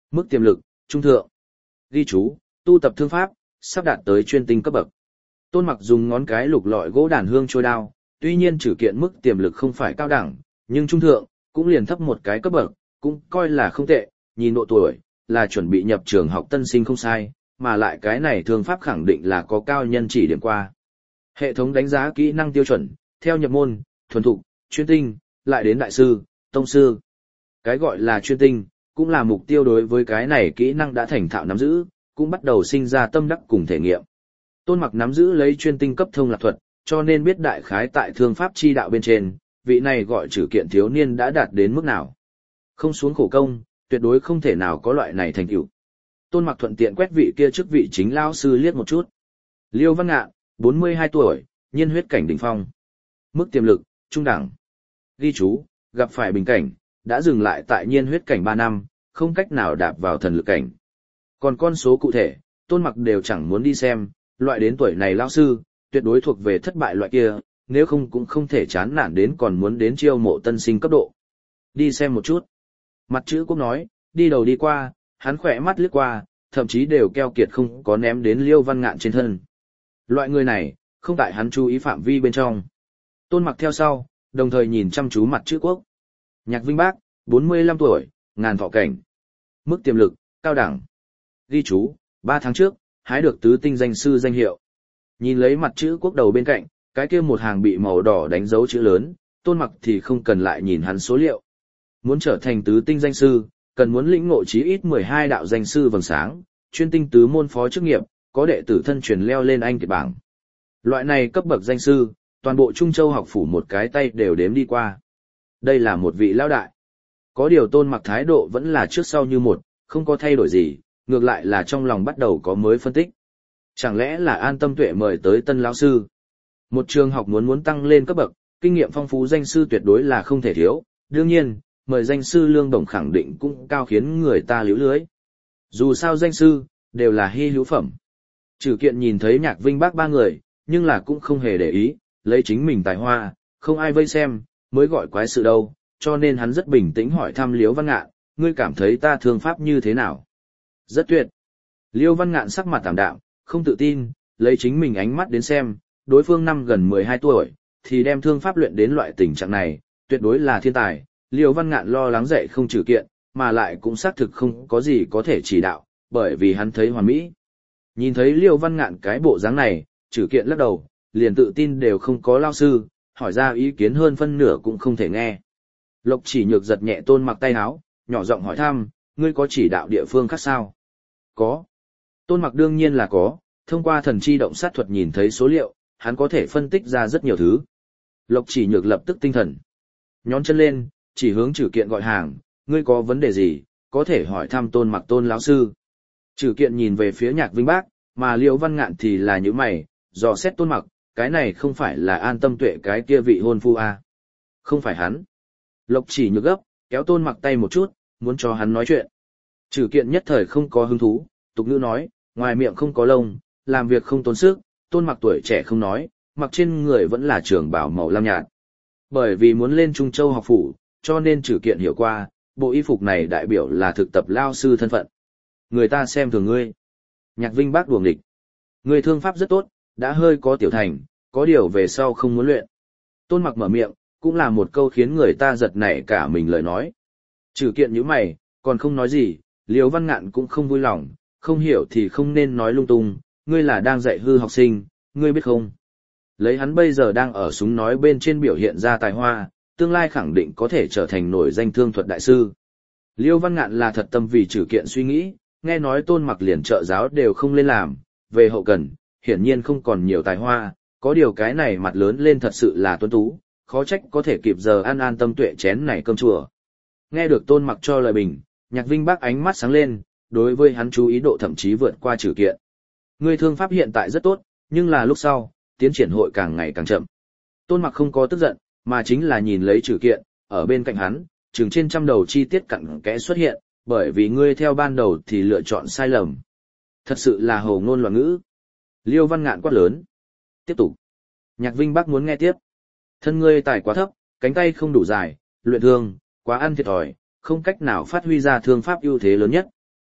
Mức tiềm lực, trung thượng. Ghi chú, tu tập thương pháp, sắp đạt tới chuyên tinh cấp bậc. Tôn Mặc dùng ngón cái lục lọi gỗ đàn hương trôi đao, tuy nhiên trừ kiện mức tiềm lực không phải cao đẳng, nhưng trung thượng, cũng liền thấp một cái cấp bậc, cũng coi là không tệ, nhìn độ tuổi, là chuẩn bị nhập trường học tân sinh không sai, mà lại cái này thương pháp khẳng định là có cao nhân chỉ điểm qua. Hệ thống đánh giá kỹ năng tiêu chuẩn, theo nhập môn, thuần thục, chuyên tinh, lại đến đại sư, tông sư. Cái gọi là chuyên tinh, cũng là mục tiêu đối với cái này kỹ năng đã thành thạo nắm giữ, cũng bắt đầu sinh ra tâm đắc cùng thể nghiệm. Tôn Mặc nắm giữ lấy chuyên tinh cấp thông lạc thuật, cho nên biết đại khái tại thương pháp chi đạo bên trên, vị này gọi trừ kiện thiếu niên đã đạt đến mức nào. Không xuống khổ công, tuyệt đối không thể nào có loại này thành tựu. Tôn Mặc thuận tiện quét vị kia chức vị chính lão sư liếc một chút. Liêu Văn Ngạn, 42 tuổi, nhiên huyết cảnh đỉnh phong. Mức tiềm lực, trung đẳng. Ghi chú, gặp phải bình cảnh, đã dừng lại tại nhiên huyết cảnh 3 năm, không cách nào đạp vào thần lực cảnh. Còn con số cụ thể, Tôn Mặc đều chẳng muốn đi xem, loại đến tuổi này lão sư, tuyệt đối thuộc về thất bại loại kia, nếu không cũng không thể chán nản đến còn muốn đến chiêu mộ tân sinh cấp độ. Đi xem một chút. Mặt chữ Quốc nói, đi đầu đi qua, hắn khỏe mắt lướt qua, thậm chí đều keo kiệt không có ném đến Liêu Văn Ngạn trên thân. Loại người này, không tại hắn chú ý phạm vi bên trong. Tôn Mặc theo sau, đồng thời nhìn chăm chú mặt chữ Quốc. Nhạc Vinh Bác, 45 tuổi, ngàn thọ cảnh. Mức tiềm lực, cao đẳng. Ghi chú, 3 tháng trước, hái được tứ tinh danh sư danh hiệu. Nhìn lấy mặt chữ Quốc đầu bên cạnh, cái kia một hàng bị màu đỏ đánh dấu chữ lớn, Tôn Mặc thì không cần lại nhìn hắn số liệu. Muốn trở thành tứ tinh danh sư, cần muốn lĩnh ngộ chí ít 12 đạo danh sư vầng sáng, chuyên tinh tứ môn phó chức nghiệp, có đệ tử thân truyền leo lên anh kiệt bảng. Loại này cấp bậc danh sư, toàn bộ Trung Châu học phủ một cái tay đều đếm đi qua. Đây là một vị lão đại. Có điều Tôn Mặc thái độ vẫn là trước sau như một, không có thay đổi gì, ngược lại là trong lòng bắt đầu có mới phân tích. Chẳng lẽ là An Tâm Tuệ mời tới tân lão sư? Một trường học muốn tăng lên cấp bậc, kinh nghiệm phong phú danh sư tuyệt đối là không thể thiếu, đương nhiên, mời danh sư lương đồng khẳng định cũng cao khiến người ta liễu lưới. Dù sao danh sư, đều là hy hữu phẩm. Trừ kiện nhìn thấy Nhạc Vinh Bác 3 người, nhưng là cũng không hề để ý, lấy chính mình tài hoa, không ai vây xem, mới gọi quái sự đâu, cho nên hắn rất bình tĩnh hỏi thăm Liêu Văn Ngạn, ngươi cảm thấy ta thương pháp như thế nào? Rất tuyệt. Liêu Văn Ngạn sắc mặt tạm đạm, không tự tin, lấy chính mình ánh mắt đến xem, đối phương năm gần 12 tuổi, thì đem thương pháp luyện đến loại tình trạng này, tuyệt đối là thiên tài. Liêu Văn Ngạn lo lắng dạy không trừ kiện, mà lại cũng xác thực không có gì có thể chỉ đạo, bởi vì hắn thấy hoàn mỹ. Nhìn thấy Liêu Văn Ngạn cái bộ dáng này, trừ kiện lắc đầu, liền tự tin đều không có lao sư, hỏi ra ý kiến hơn phân nửa cũng không thể nghe. Lộc Chỉ Nhược giật nhẹ Tôn Mặc tay áo, nhỏ giọng hỏi thăm, ngươi có chỉ đạo địa phương khác sao? Có. Tôn Mặc đương nhiên là có, thông qua thần chi động sát thuật nhìn thấy số liệu, hắn có thể phân tích ra rất nhiều thứ. Lộc Chỉ Nhược lập tức tinh thần. Nhón chân lên, chỉ hướng trừ kiện gọi hàng, ngươi có vấn đề gì, có thể hỏi thăm Tôn Mặc Tôn lão sư. Trừ kiện nhìn về phía Nhạc Vinh Bác, mà Liêu Văn Ngạn thì là những mày, dò xét Tôn Mặc, cái này không phải là An Tâm Tuệ cái kia vị hôn phu à? Không phải hắn. Lộc Chỉ Nhược gấp, kéo Tôn Mặc tay một chút, muốn cho hắn nói chuyện. Trừ kiện nhất thời không có hứng thú, tục ngữ nói, ngoài miệng không có lông, làm việc không tốn sức, Tôn Mặc tuổi trẻ không nói, mặc trên người vẫn là trường bào màu lam nhạt. Bởi vì muốn lên Trung Châu học phủ, cho nên trừ kiện hiểu qua, bộ y phục này đại biểu là thực tập lao sư thân phận. Người ta xem thường ngươi. Nhạc Vinh Bác đuổi nghịch. Ngươi thương pháp rất tốt, đã hơi có tiểu thành, có điều về sau không muốn luyện. Tôn Mặc mở miệng, cũng là một câu khiến người ta giật nảy cả mình lời nói. Trừ kiện như mày, còn không nói gì, Liêu Văn Ngạn cũng không vui lòng, không hiểu thì không nên nói lung tung, ngươi là đang dạy hư học sinh, ngươi biết không? Lấy hắn bây giờ đang ở súng nói bên trên biểu hiện ra tài hoa, tương lai khẳng định có thể trở thành nổi danh thương thuật đại sư. Liêu Văn Ngạn là thật tâm vì trừ kiện suy nghĩ, nghe nói Tôn Mặc liền trợ giáo đều không lên làm, về hậu cần, hiển nhiên không còn nhiều tài hoa, có điều cái này mặt lớn lên thật sự là tuấn tú, khó trách có thể kịp giờ ăn An Tâm Tuệ chén này cơm chùa. Nghe được Tôn Mặc cho lời bình, Nhạc Vinh Bác ánh mắt sáng lên, đối với hắn chú ý độ thậm chí vượt qua trừ kiện. Ngươi thương pháp hiện tại rất tốt, nhưng là lúc sau, tiến triển hội càng ngày càng chậm. Tôn Mặc không có tức giận, mà chính là nhìn lấy trừ kiện, ở bên cạnh hắn, chừng trên trăm đầu chi tiết cặn kẽ xuất hiện, bởi vì ngươi theo ban đầu thì lựa chọn sai lầm. Thật sự là hồ ngôn loạn ngữ. Liêu Văn Ngạn quát lớn. Tiếp tục. Nhạc Vinh Bác muốn nghe tiếp. Thân ngươi tài quá thấp, cánh tay không đủ dài, luyện thương, quá ăn thiệt thòi, không cách nào phát huy ra thương pháp ưu thế lớn nhất.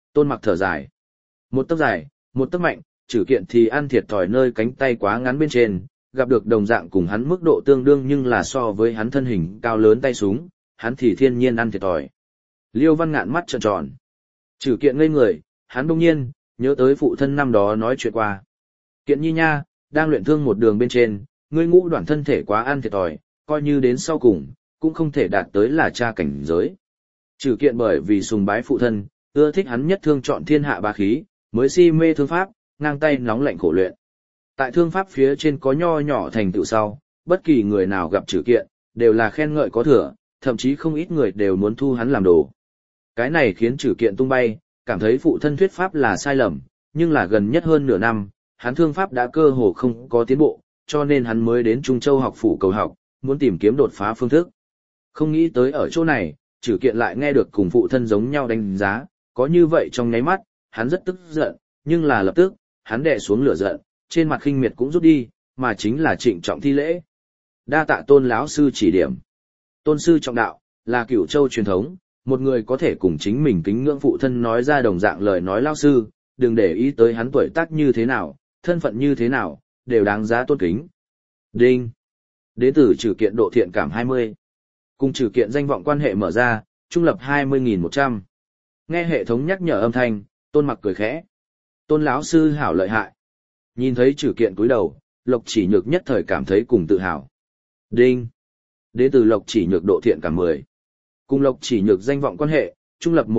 Tôn Mặc thở dài. Một tấc dài, một tấc mạnh, Trử Kiện thì ăn thiệt thòi nơi cánh tay quá ngắn bên trên, gặp được đồng dạng cùng hắn mức độ tương đương nhưng là so với hắn thân hình cao lớn tay súng, hắn thì thiên nhiên ăn thiệt thòi. Liêu Văn Ngạn mắt trợn tròn. Trử Kiện ngây người, hắn bỗng nhiên nhớ tới phụ thân năm đó nói chuyện qua. Kiện nhi nha, đang luyện thương một đường bên trên, ngươi ngũ đoạn thân thể quá ăn thiệt thòi, coi như đến sau cùng, cũng không thể đạt tới là cha cảnh giới. Trừ Kiện bởi vì sùng bái phụ thân, ưa thích hắn nhất thương chọn thiên hạ bá khí, mới si mê thương pháp, ngang tay nóng lạnh khổ luyện. Tại thương pháp phía trên có nho nhỏ thành tựu sau, bất kỳ người nào gặp Trừ Kiện, đều là khen ngợi có thừa, thậm chí không ít người đều muốn thu hắn làm đồ. Cái này khiến Trừ Kiện tung bay, cảm thấy phụ thân thuyết pháp là sai lầm, nhưng là gần nhất hơn nửa năm, hắn thương pháp đã cơ hồ không có tiến bộ, cho nên hắn mới đến Trung Châu học phủ cầu học, muốn tìm kiếm đột phá phương thức. Không nghĩ tới ở chỗ này, Trừ Kiện lại nghe được cùng phụ thân giống nhau đánh giá, có như vậy trong nháy mắt, hắn rất tức giận, nhưng là lập tức, hắn đè xuống lửa giận, trên mặt khinh miệt cũng rút đi, mà chính là trịnh trọng thi lễ. Đa tạ Tôn lão sư chỉ điểm. Tôn sư trọng đạo, là Cửu Châu truyền thống, một người có thể cùng chính mình kính ngưỡng phụ thân nói ra đồng dạng lời nói lão sư, đừng để ý tới hắn tuổi tác như thế nào, thân phận như thế nào, đều đáng giá tôn kính. Đinh. Đế tử Trừ Kiện độ thiện cảm 20. Cùng Trừ Kiện danh vọng quan hệ mở ra, trung lập 20.100. Nghe hệ thống nhắc nhở âm thanh, Tôn Mặc cười khẽ. Tôn lão sư hảo lợi hại. Nhìn thấy Trừ Kiện cúi đầu, Lộc Chỉ Nhược nhất thời cảm thấy cùng tự hào. Đinh. Đế tử Lộc Chỉ Nhược độ thiện cảm 10. Cùng Lộc Chỉ Nhược danh vọng quan hệ, trung lập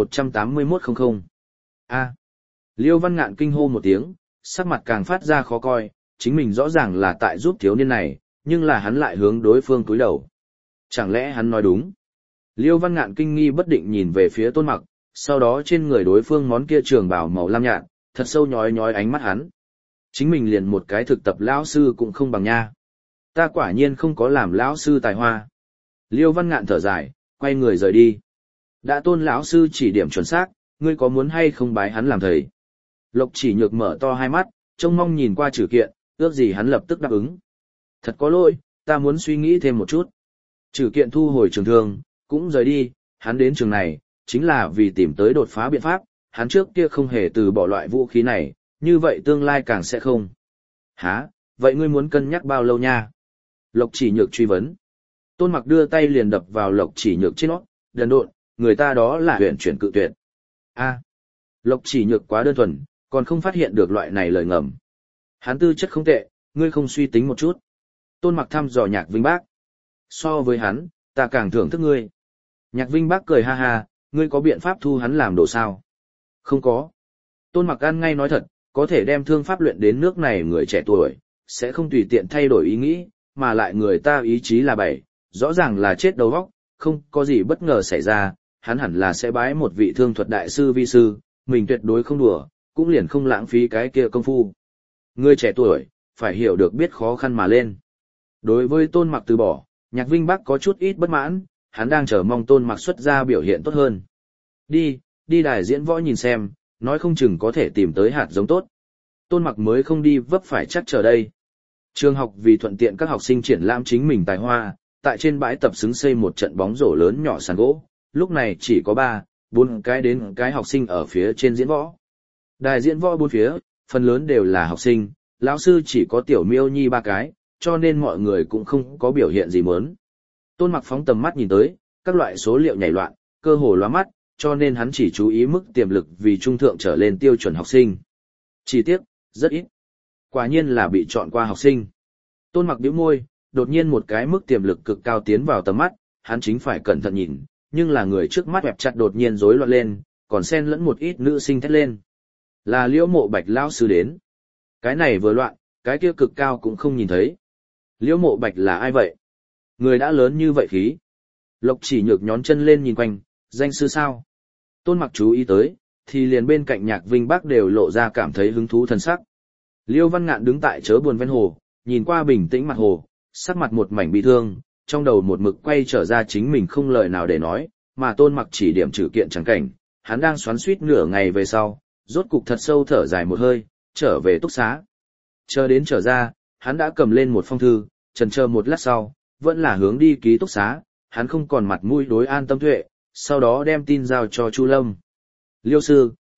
18100. A. Liêu Văn Ngạn kinh hô một tiếng, sắc mặt càng phát ra khó coi, chính mình rõ ràng là tại giúp thiếu niên này, nhưng là hắn lại hướng đối phương cúi đầu. Chẳng lẽ hắn nói đúng? Liêu Văn Ngạn kinh nghi bất định nhìn về phía Tôn Mặc, sau đó trên người đối phương món kia trường bào màu lam nhạt, thật sâu nhói nhói ánh mắt hắn. Chính mình liền một cái thực tập lão sư cũng không bằng nha. Ta quả nhiên không có làm lão sư tài hoa. Liêu Văn Ngạn thở dài, quay người rời đi. Đã Tôn lão sư chỉ điểm chuẩn xác, ngươi có muốn hay không bái hắn làm thầy? Lộc Chỉ Nhược mở to hai mắt, trông mong nhìn qua Trừ Kiện, ước gì hắn lập tức đáp ứng. Thật có lỗi, ta muốn suy nghĩ thêm một chút. Trừ Kiện thu hồi trường thương, cũng rời đi, hắn đến trường này, chính là vì tìm tới đột phá biện pháp, hắn trước kia không hề từ bỏ loại vũ khí này, như vậy tương lai càng sẽ không. Hả, vậy ngươi muốn cân nhắc bao lâu nha? Lộc Chỉ Nhược truy vấn. Tôn Mặc đưa tay liền đập vào Lộc Chỉ Nhược trên nót, đần độn, người ta đó là huyền chuyển cự tuyệt. A, Lộc Chỉ Nhược quá đơn thuần, còn không phát hiện được loại này lời ngầm. Hắn tư chất không tệ, ngươi không suy tính một chút. Tôn Mặc thăm dò Nhạc Vinh Bác. So với hắn, ta càng thưởng thức ngươi. Nhạc Vinh Bác cười ha ha, ngươi có biện pháp thu hắn làm đồ sao? Không có. Tôn Mặc ăn ngay nói thật, có thể đem thương pháp luyện đến nước này người trẻ tuổi, sẽ không tùy tiện thay đổi ý nghĩ, mà lại người ta ý chí là bảy, rõ ràng là chết đầu óc, không có gì bất ngờ xảy ra, hắn hẳn là sẽ bái một vị thương thuật đại sư vi sư, mình tuyệt đối không đùa, cũng liền không lãng phí cái kia công phu. Người trẻ tuổi, phải hiểu được biết khó khăn mà lên. Đối với Tôn Mặc từ bỏ, Nhạc Vinh Bắc có chút ít bất mãn, hắn đang chờ mong Tôn Mặc xuất ra biểu hiện tốt hơn. Đi đài diễn võ nhìn xem, nói không chừng có thể tìm tới hạt giống tốt. Tôn Mặc mới không đi vấp phải chắc chờ đây. Trường học vì thuận tiện các học sinh triển lãm chính mình tài hoa, tại trên bãi tập xứng xây một trận bóng rổ lớn nhỏ sàn gỗ, lúc này chỉ có 3-4 cái đến cái học sinh ở phía trên diễn võ. Đài diễn võ bốn phía, phần lớn đều là học sinh, lão sư chỉ có Tiểu Miêu Nhi 3 cái, cho nên mọi người cũng không có biểu hiện gì muốn. Tôn Mặc phóng tầm mắt nhìn tới, các loại số liệu nhảy loạn, cơ hồ lóa mắt, cho nên hắn chỉ chú ý mức tiềm lực vì trung thượng trở lên tiêu chuẩn học sinh. Chi tiết, rất ít. Quả nhiên là bị chọn qua học sinh. Tôn Mặc bĩu môi, đột nhiên một cái mức tiềm lực cực cao tiến vào tầm mắt, hắn chính phải cẩn thận nhìn, nhưng là người trước mắt bẹp chặt đột nhiên rối loạn lên, còn xen lẫn một ít nữ sinh thét lên. Là Liễu Mộ Bạch lão sư đến. Cái này vừa loạn, cái kia cực cao cũng không nhìn thấy. Liễu Mộ Bạch là ai vậy? Người đã lớn như vậy khí. Lộc Chỉ Nhược nhón chân lên nhìn quanh, danh sư sao? Tôn Mặc chú ý tới, thì liền bên cạnh Nhạc Vinh Bắc đều lộ ra cảm thấy hứng thú thần sắc. Liêu Văn Ngạn đứng tại chớ buồn ven hồ, nhìn qua bình tĩnh mặt hồ, sắc mặt một mảnh bi thương, trong đầu một mực quay trở ra chính mình không lời nào để nói, mà Tôn Mặc chỉ điểm Trừ Kiện chẳng cảnh, hắn đang xoắn xuýt nửa ngày về sau, rốt cục thật sâu thở dài một hơi, trở về túc xá. Chờ đến trở ra, hắn đã cầm lên một phong thư, chần chờ một lát sau, vẫn là hướng đi ký túc xá, hắn không còn mặt mũi đối An Tâm Tuệ, sau đó đem tin giao cho Chu Lâm. Liêu sư,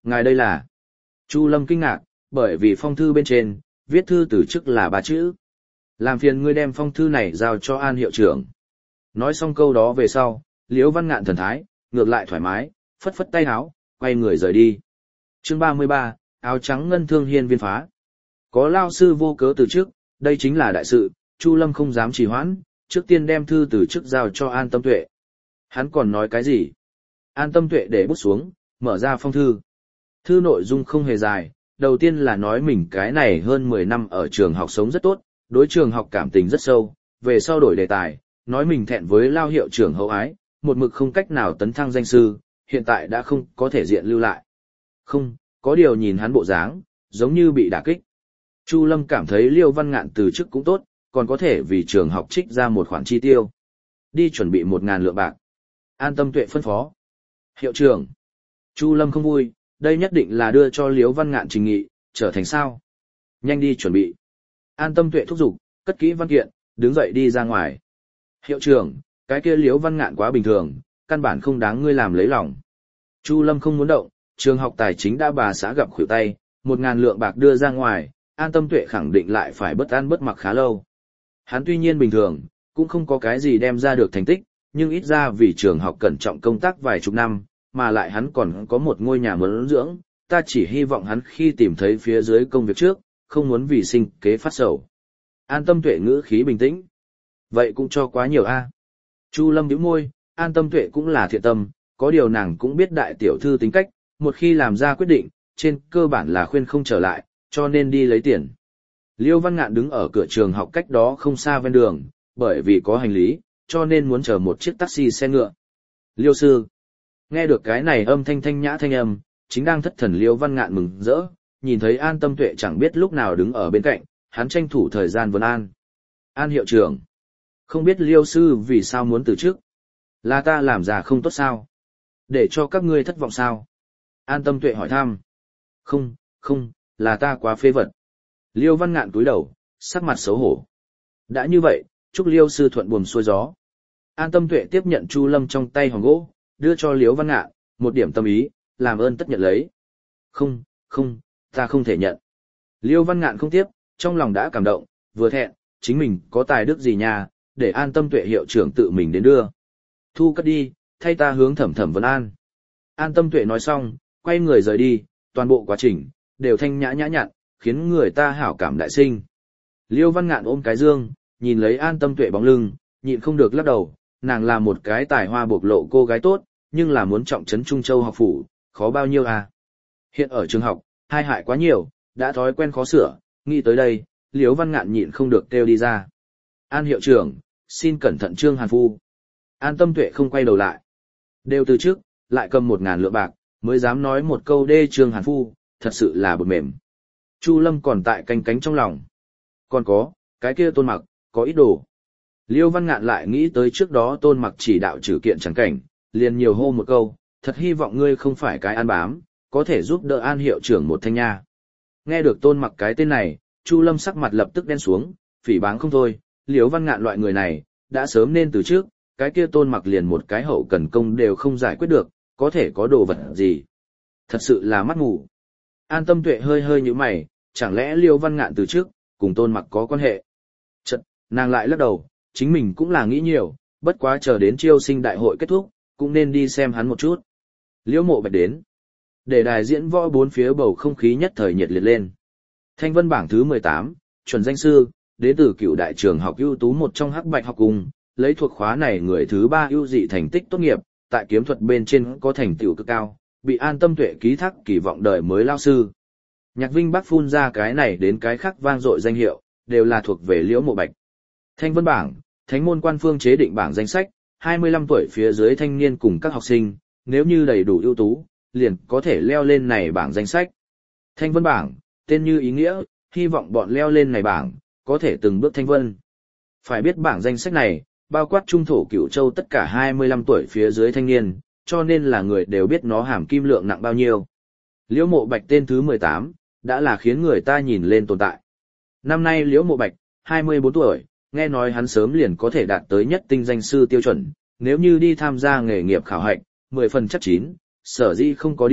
ngài đây là... Chu Lâm kinh ngạc, bởi vì phong thư bên trên, viết thư từ chức là 3 chữ. Làm phiền ngươi đem phong thư này giao cho An hiệu trưởng. Nói xong câu đó về sau, Liễu Văn Ngạn thần thái, ngược lại thoải mái, phất phất tay áo, quay người rời đi. Chương 33, áo trắng ngân thương hiên viên phá. Có lao sư vô cớ từ chức, đây chính là đại sự, Chu Lâm không dám trì hoãn, trước tiên đem thư từ chức giao cho An Tâm Tuệ. Hắn còn nói cái gì? An Tâm Tuệ để bút xuống, mở ra phong thư. Thư nội dung không hề dài, đầu tiên là nói mình cái này hơn 10 năm ở trường học sống rất tốt, đối trường học cảm tình rất sâu, về sau đổi đề tài, nói mình thẹn với lao hiệu trưởng hậu ái, một mực không cách nào tấn thăng danh sư, hiện tại đã không có thể diện lưu lại. Không, có điều nhìn hắn bộ dáng, giống như bị đả kích. Chu Lâm cảm thấy Liêu Văn Ngạn từ chức cũng tốt, còn có thể vì trường học trích ra một khoản chi tiêu. Đi chuẩn bị 1.000 lượng bạc. An Tâm Tuệ phân phó. Hiệu trưởng. Chu Lâm không vui, đây nhất định là đưa cho Liêu Văn Ngạn trình nghị, trở thành sao. Nhanh đi chuẩn bị. An Tâm Tuệ thúc giục, cất kỹ văn kiện, đứng dậy đi ra ngoài. Hiệu trưởng, cái kia Liêu Văn Ngạn quá bình thường, căn bản không đáng ngươi làm lấy lòng. Chu Lâm không muốn động, trường học tài chính đã bà xã gặp khuỷu tay, 1.000 lượng bạc đưa ra ngoài, An Tâm Tuệ khẳng định lại phải bất an bất mặc khá lâu. Hắn tuy nhiên bình thường, cũng không có cái gì đem ra được thành tích, nhưng ít ra vì trường học cẩn trọng công tác vài chục năm, mà lại hắn còn có một ngôi nhà muốn dưỡng, ta chỉ hy vọng hắn khi tìm thấy phía dưới công việc trước, không muốn vì sinh kế phát sầu. An Tâm Tuệ ngữ khí bình tĩnh. Vậy cũng cho quá nhiều a. Chu Lâm nhíu môi, An Tâm Tuệ cũng là thiện tâm, có điều nàng cũng biết đại tiểu thư tính cách, một khi làm ra quyết định, trên cơ bản là khuyên không trở lại, cho nên đi lấy tiền. Liêu Văn Ngạn đứng ở cửa trường học cách đó không xa ven đường, bởi vì có hành lý, cho nên muốn chờ một chiếc taxi xe ngựa. Liêu sư. Nghe được cái này âm thanh thanh nhã thanh âm, chính đang thất thần Liêu Văn Ngạn mừng rỡ, nhìn thấy An Tâm Tuệ chẳng biết lúc nào đứng ở bên cạnh, hắn tranh thủ thời gian vấn an. An hiệu trưởng. Không biết Liêu sư vì sao muốn từ chức? Là ta làm già không tốt sao? Để cho các ngươi thất vọng sao? An Tâm Tuệ hỏi thăm. Không, là ta quá phế vật. Liêu Văn Ngạn cúi đầu, sắc mặt xấu hổ. Đã như vậy, chúc Liêu sư thuận buồm xuôi gió. An Tâm Tuệ tiếp nhận Chu Lâm trong tay hòm gỗ, đưa cho Liêu Văn Ngạn, một điểm tâm ý, làm ơn tất nhận lấy. Không, ta không thể nhận. Liêu Văn Ngạn không tiếp, trong lòng đã cảm động, vừa thẹn, chính mình có tài đức gì nha, để An Tâm Tuệ hiệu trưởng tự mình đến đưa. Thu cất đi, thay ta hướng Thẩm Thẩm vấn an. An Tâm Tuệ nói xong, quay người rời đi, toàn bộ quá trình đều thanh nhã nhã nhặn, khiến người ta hảo cảm đại sinh. Liêu Văn Ngạn ôm cái dương, nhìn lấy An Tâm Tuệ bóng lưng, nhịn không được lắc đầu, nàng là một cái tài hoa bộc lộ cô gái tốt, nhưng là muốn trọng trấn Trung Châu học phủ, khó bao nhiêu à. Hiện ở trường học, hai hại quá nhiều, đã thói quen khó sửa, nghĩ tới đây, Liêu Văn Ngạn nhịn không được kêu đi ra. An hiệu trưởng, xin cẩn thận Trương Hàn Phu. An Tâm Tuệ không quay đầu lại. Đều từ trước, lại cầm 1.000 lượng bạc, mới dám nói một câu đê Trương Hàn Phu, thật sự là bực mềm. Chu Lâm còn tại canh cánh trong lòng. Còn có, cái kia Tôn Mặc, có ít đồ. Liêu Văn Ngạn lại nghĩ tới trước đó Tôn Mặc chỉ đạo trừ kiện chẳng cảnh, liền nhiều hô một câu, thật hy vọng ngươi không phải cái ăn bám, có thể giúp đỡ An hiệu trưởng một thanh nha. Nghe được Tôn Mặc cái tên này, Chu Lâm sắc mặt lập tức đen xuống, phỉ báng không thôi, Liêu Văn Ngạn loại người này, đã sớm nên từ trước, cái kia Tôn Mặc liền một cái hậu cần công đều không giải quyết được, có thể có đồ vật gì. Thật sự là mắt mù. An Tâm Tuệ hơi như mày, chẳng lẽ Liêu Văn Ngạn từ trước, cùng Tôn Mặc có quan hệ. Chật, nàng lại lắc đầu, chính mình cũng là nghĩ nhiều, bất quá chờ đến chiêu sinh đại hội kết thúc, cũng nên đi xem hắn một chút. Liễu Mộ Bạch đến. Để đài diễn võ bốn phía bầu không khí nhất thời nhiệt liệt lên. Thanh vân bảng thứ 18, chuẩn danh sư, đến từ Cựu Đại trường học ưu tú một trong Hắc Bạch học cùng, lấy thuộc khóa này người thứ 3 ưu dị thành tích tốt nghiệp, tại kiếm thuật bên trên có thành tựu cực cao, bị An Tâm Tuệ ký thác kỳ vọng đời mới lao sư. Nhạc Vinh Bắc phun ra cái này đến cái khác vang dội danh hiệu, đều là thuộc về Liễu Mộ Bạch. Thanh vân bảng, thánh môn quan phương chế định bảng danh sách, 25 tuổi phía dưới thanh niên cùng các học sinh, nếu như đầy đủ ưu tú, liền có thể leo lên này bảng danh sách. Thanh vân bảng, tên như ý nghĩa, hy vọng bọn leo lên này bảng, có thể từng bước thanh vân. Phải biết bảng danh sách này, bao quát trung thổ Cửu Châu tất cả 25 tuổi phía dưới thanh niên, cho nên là người đều biết nó hàm kim lượng nặng bao nhiêu. Liễu Mộ Bạch tên thứ 18, đã là khiến người ta nhìn lên tồn tại. Năm nay Liễu Mộ Bạch, 24 tuổi, nghe nói hắn sớm liền có thể đạt tới nhất tinh danh sư tiêu chuẩn, nếu như đi tham gia nghề nghiệp khảo hạch, 10 phần chắc chín, sở dĩ không có đi,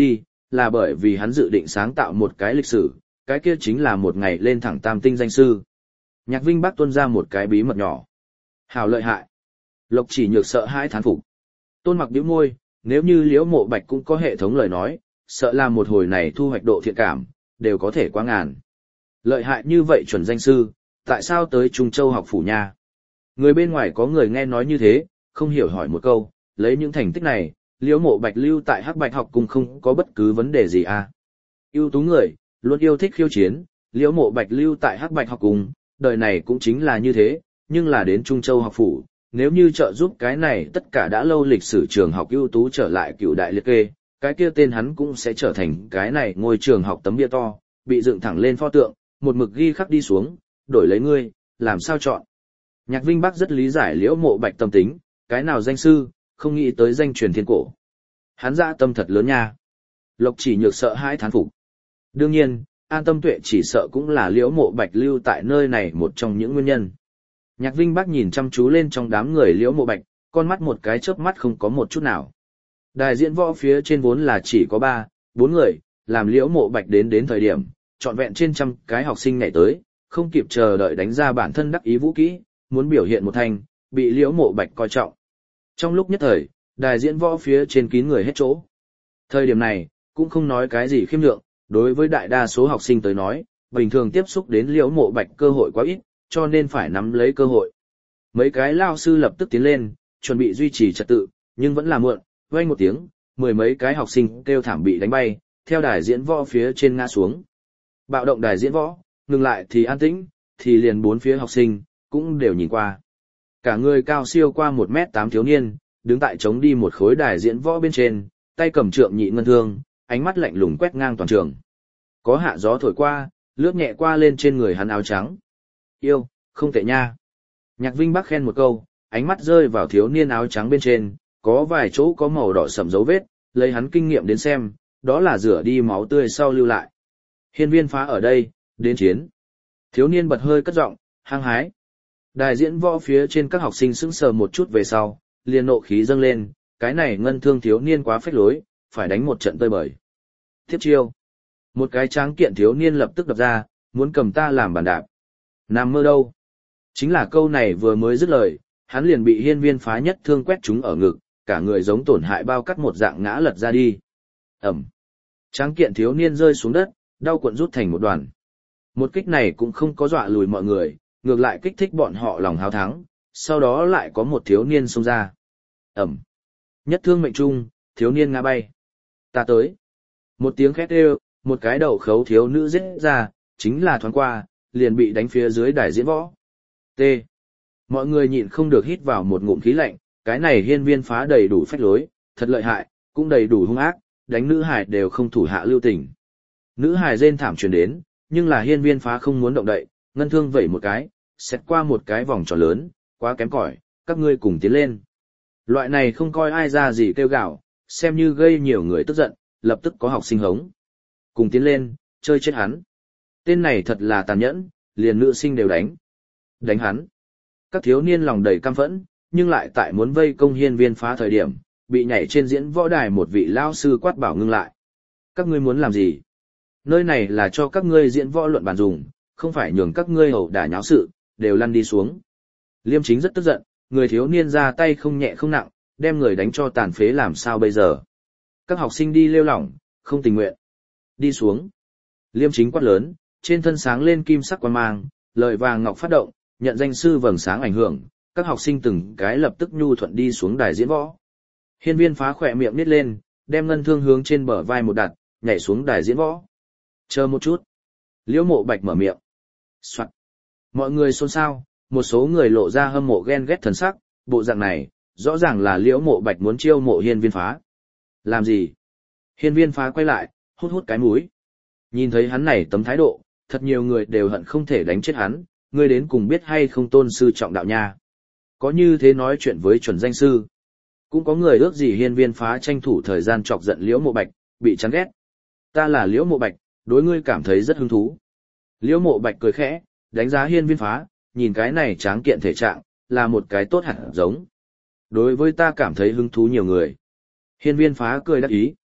là bởi vì hắn dự định sáng tạo một cái lịch sử, cái kia chính là một ngày lên thẳng tam tinh danh sư. Nhạc Vinh Bắc tuôn ra một cái bí mật nhỏ. Hào lợi hại. Lộc Chỉ Nhược sợ hãi thán phục. Tôn Mặc bĩu môi, nếu như Liễu Mộ Bạch cũng có hệ thống lời nói, sợ là một hồi này thu hoạch độ thiện cảm, đều có thể quá ngàn. Lợi hại như vậy chuẩn danh sư, tại sao tới Trung Châu học phủ nha? Người bên ngoài có người nghe nói như thế, không hiểu hỏi một câu, lấy những thành tích này, Liễu Mộ Bạch lưu tại Hắc Bạch học cung không có bất cứ vấn đề gì à? Ưu tú người, luôn yêu thích khiêu chiến, Liễu Mộ Bạch lưu tại Hắc Bạch học cung, đời này cũng chính là như thế, nhưng là đến Trung Châu học phủ, nếu như trợ giúp cái này tất cả đã lâu lịch sử trường học ưu tú trở lại cựu đại liệt kê, cái kia tên hắn cũng sẽ trở thành cái này ngôi trường học tấm bia to, bị dựng thẳng lên pho tượng, một mực ghi khắc đi xuống, đổi lấy ngươi, làm sao chọn. Nhạc Vinh Bắc rất lý giải Liễu Mộ Bạch tâm tính, cái nào danh sư, không nghĩ tới danh truyền thiên cổ. Hắn dạ tâm thật lớn nha. Lộc Chỉ Nhược sợ hãi thán phục. Đương nhiên, An Tâm Tuệ chỉ sợ cũng là Liễu Mộ Bạch lưu tại nơi này một trong những nguyên nhân. Nhạc Vinh Bắc nhìn chăm chú lên trong đám người Liễu Mộ Bạch, con mắt một cái chớp mắt không có một chút nào. Đài diễn võ phía trên vốn là chỉ có 3, 4 người, làm Liễu Mộ Bạch đến thời điểm, trọn vẹn trên trăm cái học sinh nhảy tới, không kịp chờ đợi đánh ra bản thân đắc ý vũ kỹ, muốn biểu hiện một thành, bị Liễu Mộ Bạch coi trọng. Trong lúc nhất thời, đài diễn võ phía trên kín người hết chỗ. Thời điểm này, cũng không nói cái gì khiêm lượng, đối với đại đa số học sinh tới nói, bình thường tiếp xúc đến Liễu Mộ Bạch cơ hội quá ít, cho nên phải nắm lấy cơ hội. Mấy cái lao sư lập tức tiến lên, chuẩn bị duy trì trật tự, nhưng vẫn là muộn, vang một tiếng, 10 mấy cái học sinh kêu thảm bị đánh bay, theo đài diễn võ phía trên ngã xuống. Bạo động đài diễn võ, ngừng lại thì an tĩnh, thì liền 4 phía học sinh, cũng đều nhìn qua. Cả người cao siêu qua 1m8 thiếu niên, đứng tại chống đi một khối đài diễn võ bên trên, tay cầm trượng nhị ngân thương, ánh mắt lạnh lùng quét ngang toàn trường. Có hạ gió thổi qua, lướt nhẹ qua lên trên người hắn áo trắng. Yêu, không tệ nha. Nhạc Vinh Bắc khen một câu, ánh mắt rơi vào thiếu niên áo trắng bên trên, có vài chỗ có màu đỏ sẫm dấu vết, lấy hắn kinh nghiệm đến xem, đó là rửa đi máu tươi sau lưu lại. Hiên Viên Phá ở đây, đến chiến. Thiếu niên bật hơi cất giọng, hăng hái. Đài diễn võ phía trên các học sinh sững sờ một chút về sau, liền nộ khí dâng lên, cái này ngân thương thiếu niên quá phách lối, phải đánh một trận tơi bời. Tiếp chiêu. Một cái tráng kiện thiếu niên lập tức đập ra, muốn cầm ta làm bàn đạp. Nằm mơ đâu. Chính là câu này vừa mới dứt lời, hắn liền bị Hiên Viên Phá nhất thương quét trúng ở ngực, cả người giống tổn hại bao cắt một dạng ngã lật ra đi. Ẩm. Tráng kiện thiếu niên rơi xuống đất, đau cuộn rút thành một đoàn. Một kích này cũng không có dọa lùi mọi người, ngược lại kích thích bọn họ lòng háo thắng, sau đó lại có một thiếu niên xông ra. Ẩm. Nhất thương mệnh trung, thiếu niên ngã bay. Ta tới. Một tiếng khét êu, một cái đầu khấu thiếu nữ giết ra, chính là thoáng qua, liền bị đánh phía dưới đài diễn võ. T. Mọi người nhịn không được hít vào một ngụm khí lạnh, cái này Hiên Viên Phá đầy đủ phách lối, thật lợi hại, cũng đầy đủ hung ác, đánh nữ hài đều không thủ hạ lưu tình. Nữ hài rên thảm truyền đến, nhưng là Hiên Viên Phá không muốn động đậy, ngân thương vẩy một cái, xét qua một cái vòng tròn lớn, quá kém cỏi, các ngươi cùng tiến lên. Loại này không coi ai ra gì kêu gào, xem như gây nhiều người tức giận, lập tức có học sinh hống. Cùng tiến lên, chơi chết hắn. Tên này thật là tàn nhẫn, liền nữ sinh đều đánh. Đánh hắn. Các thiếu niên lòng đầy căm phẫn, nhưng lại tại muốn vây công Hiên Viên Phá thời điểm, bị nhảy trên diễn võ đài một vị lao sư quát bảo ngưng lại. Các ngươi muốn làm gì? Nơi này là cho các ngươi diễn võ luận bàn dùng, không phải nhường các ngươi ẩu đả nháo sự, đều lăn đi xuống. Liêm Chính rất tức giận, người thiếu niên ra tay không nhẹ không nặng, đem người đánh cho tàn phế làm sao bây giờ? Các học sinh đi lêu lỏng, không tình nguyện. Đi xuống. Liêm Chính quát lớn, trên thân sáng lên kim sắc quang mang, lợi vàng ngọc phát động, nhận danh sư vầng sáng ảnh hưởng, các học sinh từng cái lập tức nhu thuận đi xuống đài diễn võ. Hiên Viên Phá khỏe miệng nít lên, đem ngân thương hướng trên bờ vai một đặt, nhảy xuống đài diễn võ. Chờ một chút. Liễu Mộ Bạch mở miệng. Soạn. Mọi người xôn xao, một số người lộ ra hâm mộ ghen ghét thần sắc, bộ dạng này, rõ ràng là Liễu Mộ Bạch muốn chiêu mộ Hiên Viên Phá. Làm gì? Hiên Viên Phá quay lại, hút hút cái mũi. Nhìn thấy hắn này tấm thái độ, thật nhiều người đều hận không thể đánh chết hắn, ngươi đến cùng biết hay không tôn sư trọng đạo nha. Có như thế nói chuyện với chuẩn danh sư. Cũng có người ước gì Hiên Viên Phá tranh thủ thời gian chọc giận Liễu Mộ Bạch, bị chán ghét. Ta là Liễu Mộ Bạch, đối ngươi cảm thấy rất hứng thú. Liễu Mộ Bạch cười khẽ, đánh giá Hiên Viên Phá, nhìn cái này tráng kiện thể trạng, là một cái tốt hẳn giống. Đối với ta cảm thấy hứng thú nhiều người. Hiên Viên Phá cười đắc ý.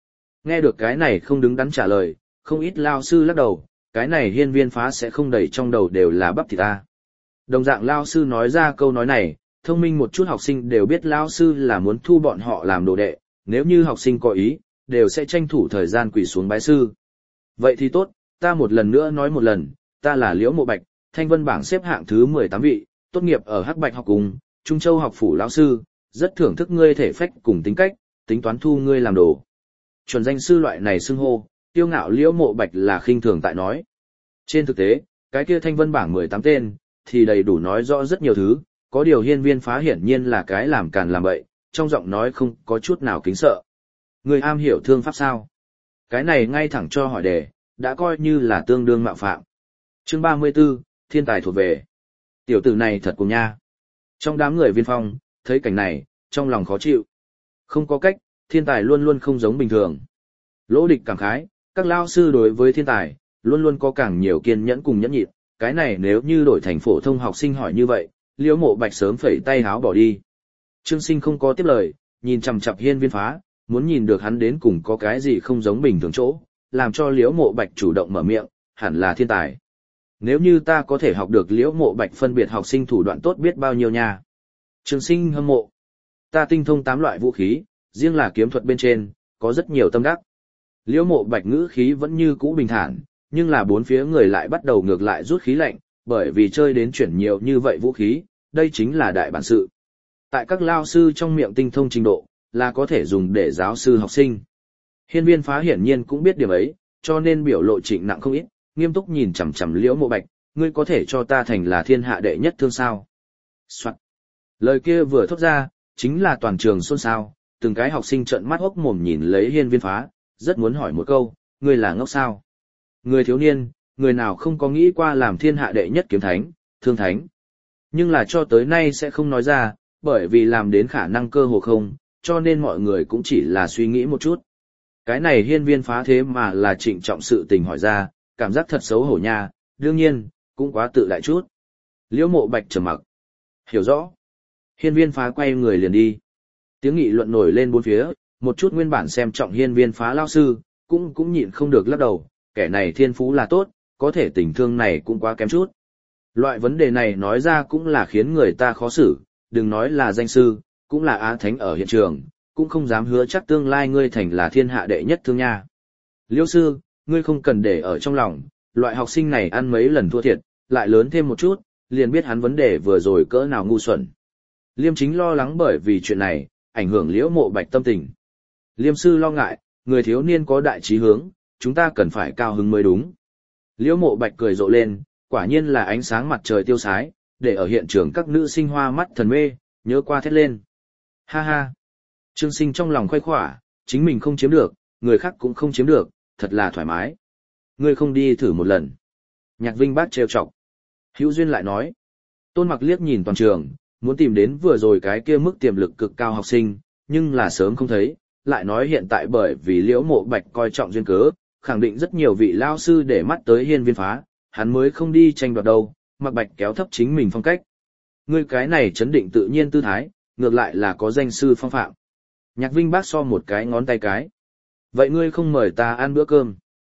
Nghe được cái này không đứng đắn trả lời, không ít lao sư lắc đầu, cái này hiên viên phá sẽ không đầy trong đầu đều là bắp thịt ta. Đồng dạng lao sư nói ra câu nói này, thông minh một chút học sinh đều biết lao sư là muốn thu bọn họ làm đồ đệ, nếu như học sinh có ý, đều sẽ tranh thủ thời gian quỳ xuống bái sư. Vậy thì tốt, ta một lần nữa nói một lần, ta là Liễu Mộ Bạch, Thanh Vân bảng xếp hạng thứ 18 vị, tốt nghiệp ở Hắc Bạch học cùng, Trung Châu học phủ lão sư, rất thưởng thức ngươi thể phách cùng tính cách, tính toán thu ngươi làm đồ. Chuẩn danh sư loại này xưng hô, tiêu ngạo Liễu Mộ Bạch là khinh thường tại nói. Trên thực tế, cái kia Thanh Vân bảng 18 tên, thì đầy đủ nói rõ rất nhiều thứ, có điều hiên viên phá hiển nhiên là cái làm càn làm bậy, trong giọng nói không có chút nào kính sợ. Người am hiểu thương pháp sao? Cái này ngay thẳng cho hỏi đề, đã coi như là tương đương mạo phạm. Chương 34, thiên tài thuộc về. Tiểu tử này thật cùng nha. Trong đám người Viên Phong, thấy cảnh này, trong lòng khó chịu. Không có cách, thiên tài luôn luôn không giống bình thường. Lỗ Địch cảm khái, các lao sư đối với thiên tài, luôn luôn có càng nhiều kiên nhẫn cùng nhẫn nhịn. Cái này nếu như đổi thành phổ thông học sinh hỏi như vậy, Liễu Mộ Bạch sớm phẩy tay háo bỏ đi. Trương Sinh không có tiếp lời, nhìn chằm chằm hiên viên phá, muốn nhìn được hắn đến cùng có cái gì không giống bình thường chỗ, làm cho Liễu Mộ Bạch chủ động mở miệng, hẳn là thiên tài. Nếu như ta có thể học được Liễu Mộ Bạch phân biệt học sinh thủ đoạn tốt biết bao nhiêu nha. Trương Sinh hâm mộ. Ta tinh thông 8 loại vũ khí, riêng là kiếm thuật bên trên, có rất nhiều tâm đắc. Liễu Mộ Bạch ngữ khí vẫn như cũ bình thản, nhưng là bốn phía người lại bắt đầu ngược lại rút khí lạnh, bởi vì chơi đến chuyển nhiều như vậy vũ khí, đây chính là đại bản sự. Tại các lao sư trong miệng tinh thông trình độ, là có thể dùng để giáo sư học sinh. Hiên viên phá hiển nhiên cũng biết điểm ấy, cho nên biểu lộ trịnh nặng không ít, nghiêm túc nhìn chằm chằm Liễu Mộ Bạch, ngươi có thể cho ta thành là thiên hạ đệ nhất thương sao. Soạn. Lời kia vừa thốt ra, chính là toàn trường xôn xao, từng cái học sinh trợn mắt hốc mồm nhìn lấy hiên viên phá, rất muốn hỏi một câu, ngươi là ngốc sao? Người thiếu niên, người nào không có nghĩ qua làm thiên hạ đệ nhất kiếm thánh, thương thánh. Nhưng là cho tới nay sẽ không nói ra, bởi vì làm đến khả năng cơ hồ không, cho nên mọi người cũng chỉ là suy nghĩ một chút. Cái này hiên viên phá thế mà là trịnh trọng sự tình hỏi ra, cảm giác thật xấu hổ nha, đương nhiên, cũng quá tự đại chút. Liễu Mộ Bạch trầm mặc. Hiểu rõ. Hiên viên phá quay người liền đi. Tiếng nghị luận nổi lên bốn phía, một chút nguyên bản xem trọng hiên viên phá lao sư, cũng nhịn không được lắc đầu, kẻ này thiên phú là tốt, có thể tình thương này cũng quá kém chút. Loại vấn đề này nói ra cũng là khiến người ta khó xử, đừng nói là danh sư, cũng là á thánh ở hiện trường, cũng không dám hứa chắc tương lai ngươi thành là thiên hạ đệ nhất thương nha. Liêu sư, ngươi không cần để ở trong lòng, loại học sinh này ăn mấy lần thua thiệt, lại lớn thêm một chút, liền biết hắn vấn đề vừa rồi cỡ nào ngu xuẩn. Liêm Chính lo lắng bởi vì chuyện này, ảnh hưởng Liễu Mộ Bạch tâm tình. Liêm sư lo ngại, người thiếu niên có đại chí hướng, chúng ta cần phải cao hứng mới đúng. Liễu Mộ Bạch cười rộ lên, quả nhiên là ánh sáng mặt trời tiêu sái, để ở hiện trường các nữ sinh hoa mắt thần mê, nhớ qua thét lên. Ha ha! Trương Sinh trong lòng khoái khỏa, chính mình không chiếm được, người khác cũng không chiếm được, thật là thoải mái. Ngươi không đi thử một lần. Nhạc Vinh Bác trêu chọc. Hữu Duyên lại nói. Tôn Mặc liếc nhìn toàn trường, muốn tìm đến vừa rồi cái kia mức tiềm lực cực cao học sinh, nhưng là sớm không thấy, lại nói hiện tại bởi vì Liễu Mộ Bạch coi trọng duyên cớ, khẳng định rất nhiều vị lao sư để mắt tới hiên viên phá, hắn mới không đi tranh đoạt đâu, Mặc Bạch kéo thấp chính mình phong cách. Ngươi cái này chấn định tự nhiên tư thái, ngược lại là có danh sư phong phạm. Nhạc Vinh Bác so một cái ngón tay cái. Vậy ngươi không mời ta ăn bữa cơm.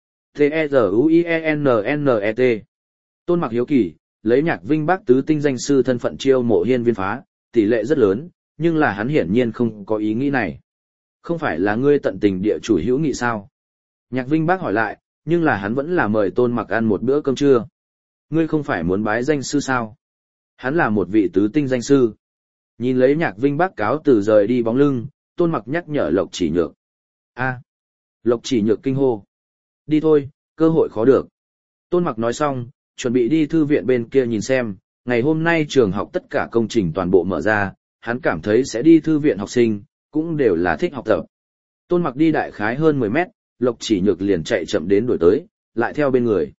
T-E-Z-U-I-E-N-N-E-T. Tôn Mặc hiếu kỳ, lấy Nhạc Vinh Bác tứ tinh danh sư thân phận chiêu mộ hiên viên phá, tỷ lệ rất lớn, nhưng là hắn hiển nhiên không có ý nghĩ này. Không phải là ngươi tận tình địa chủ hữu nghị sao? Nhạc Vinh Bác hỏi lại, nhưng là hắn vẫn là mời Tôn Mặc ăn một bữa cơm trưa. Ngươi không phải muốn bái danh sư sao? Hắn là một vị tứ tinh danh sư. Nhìn lấy Nhạc Vinh Bác cáo từ rời đi bóng lưng, Tôn Mặc nhắc nhở Lộc Chỉ Nhược. A, Lộc Chỉ Nhược kinh hô. Đi thôi, cơ hội khó được. Tôn Mặc nói xong, chuẩn bị đi thư viện bên kia nhìn xem, ngày hôm nay trường học tất cả công trình toàn bộ mở ra, hắn cảm thấy sẽ đi thư viện học sinh, cũng đều là thích học tập. Tôn Mặc đi đại khái hơn 10 mét, Lộc Chỉ Nhược liền chạy chậm đến đuổi tới, lại theo bên người.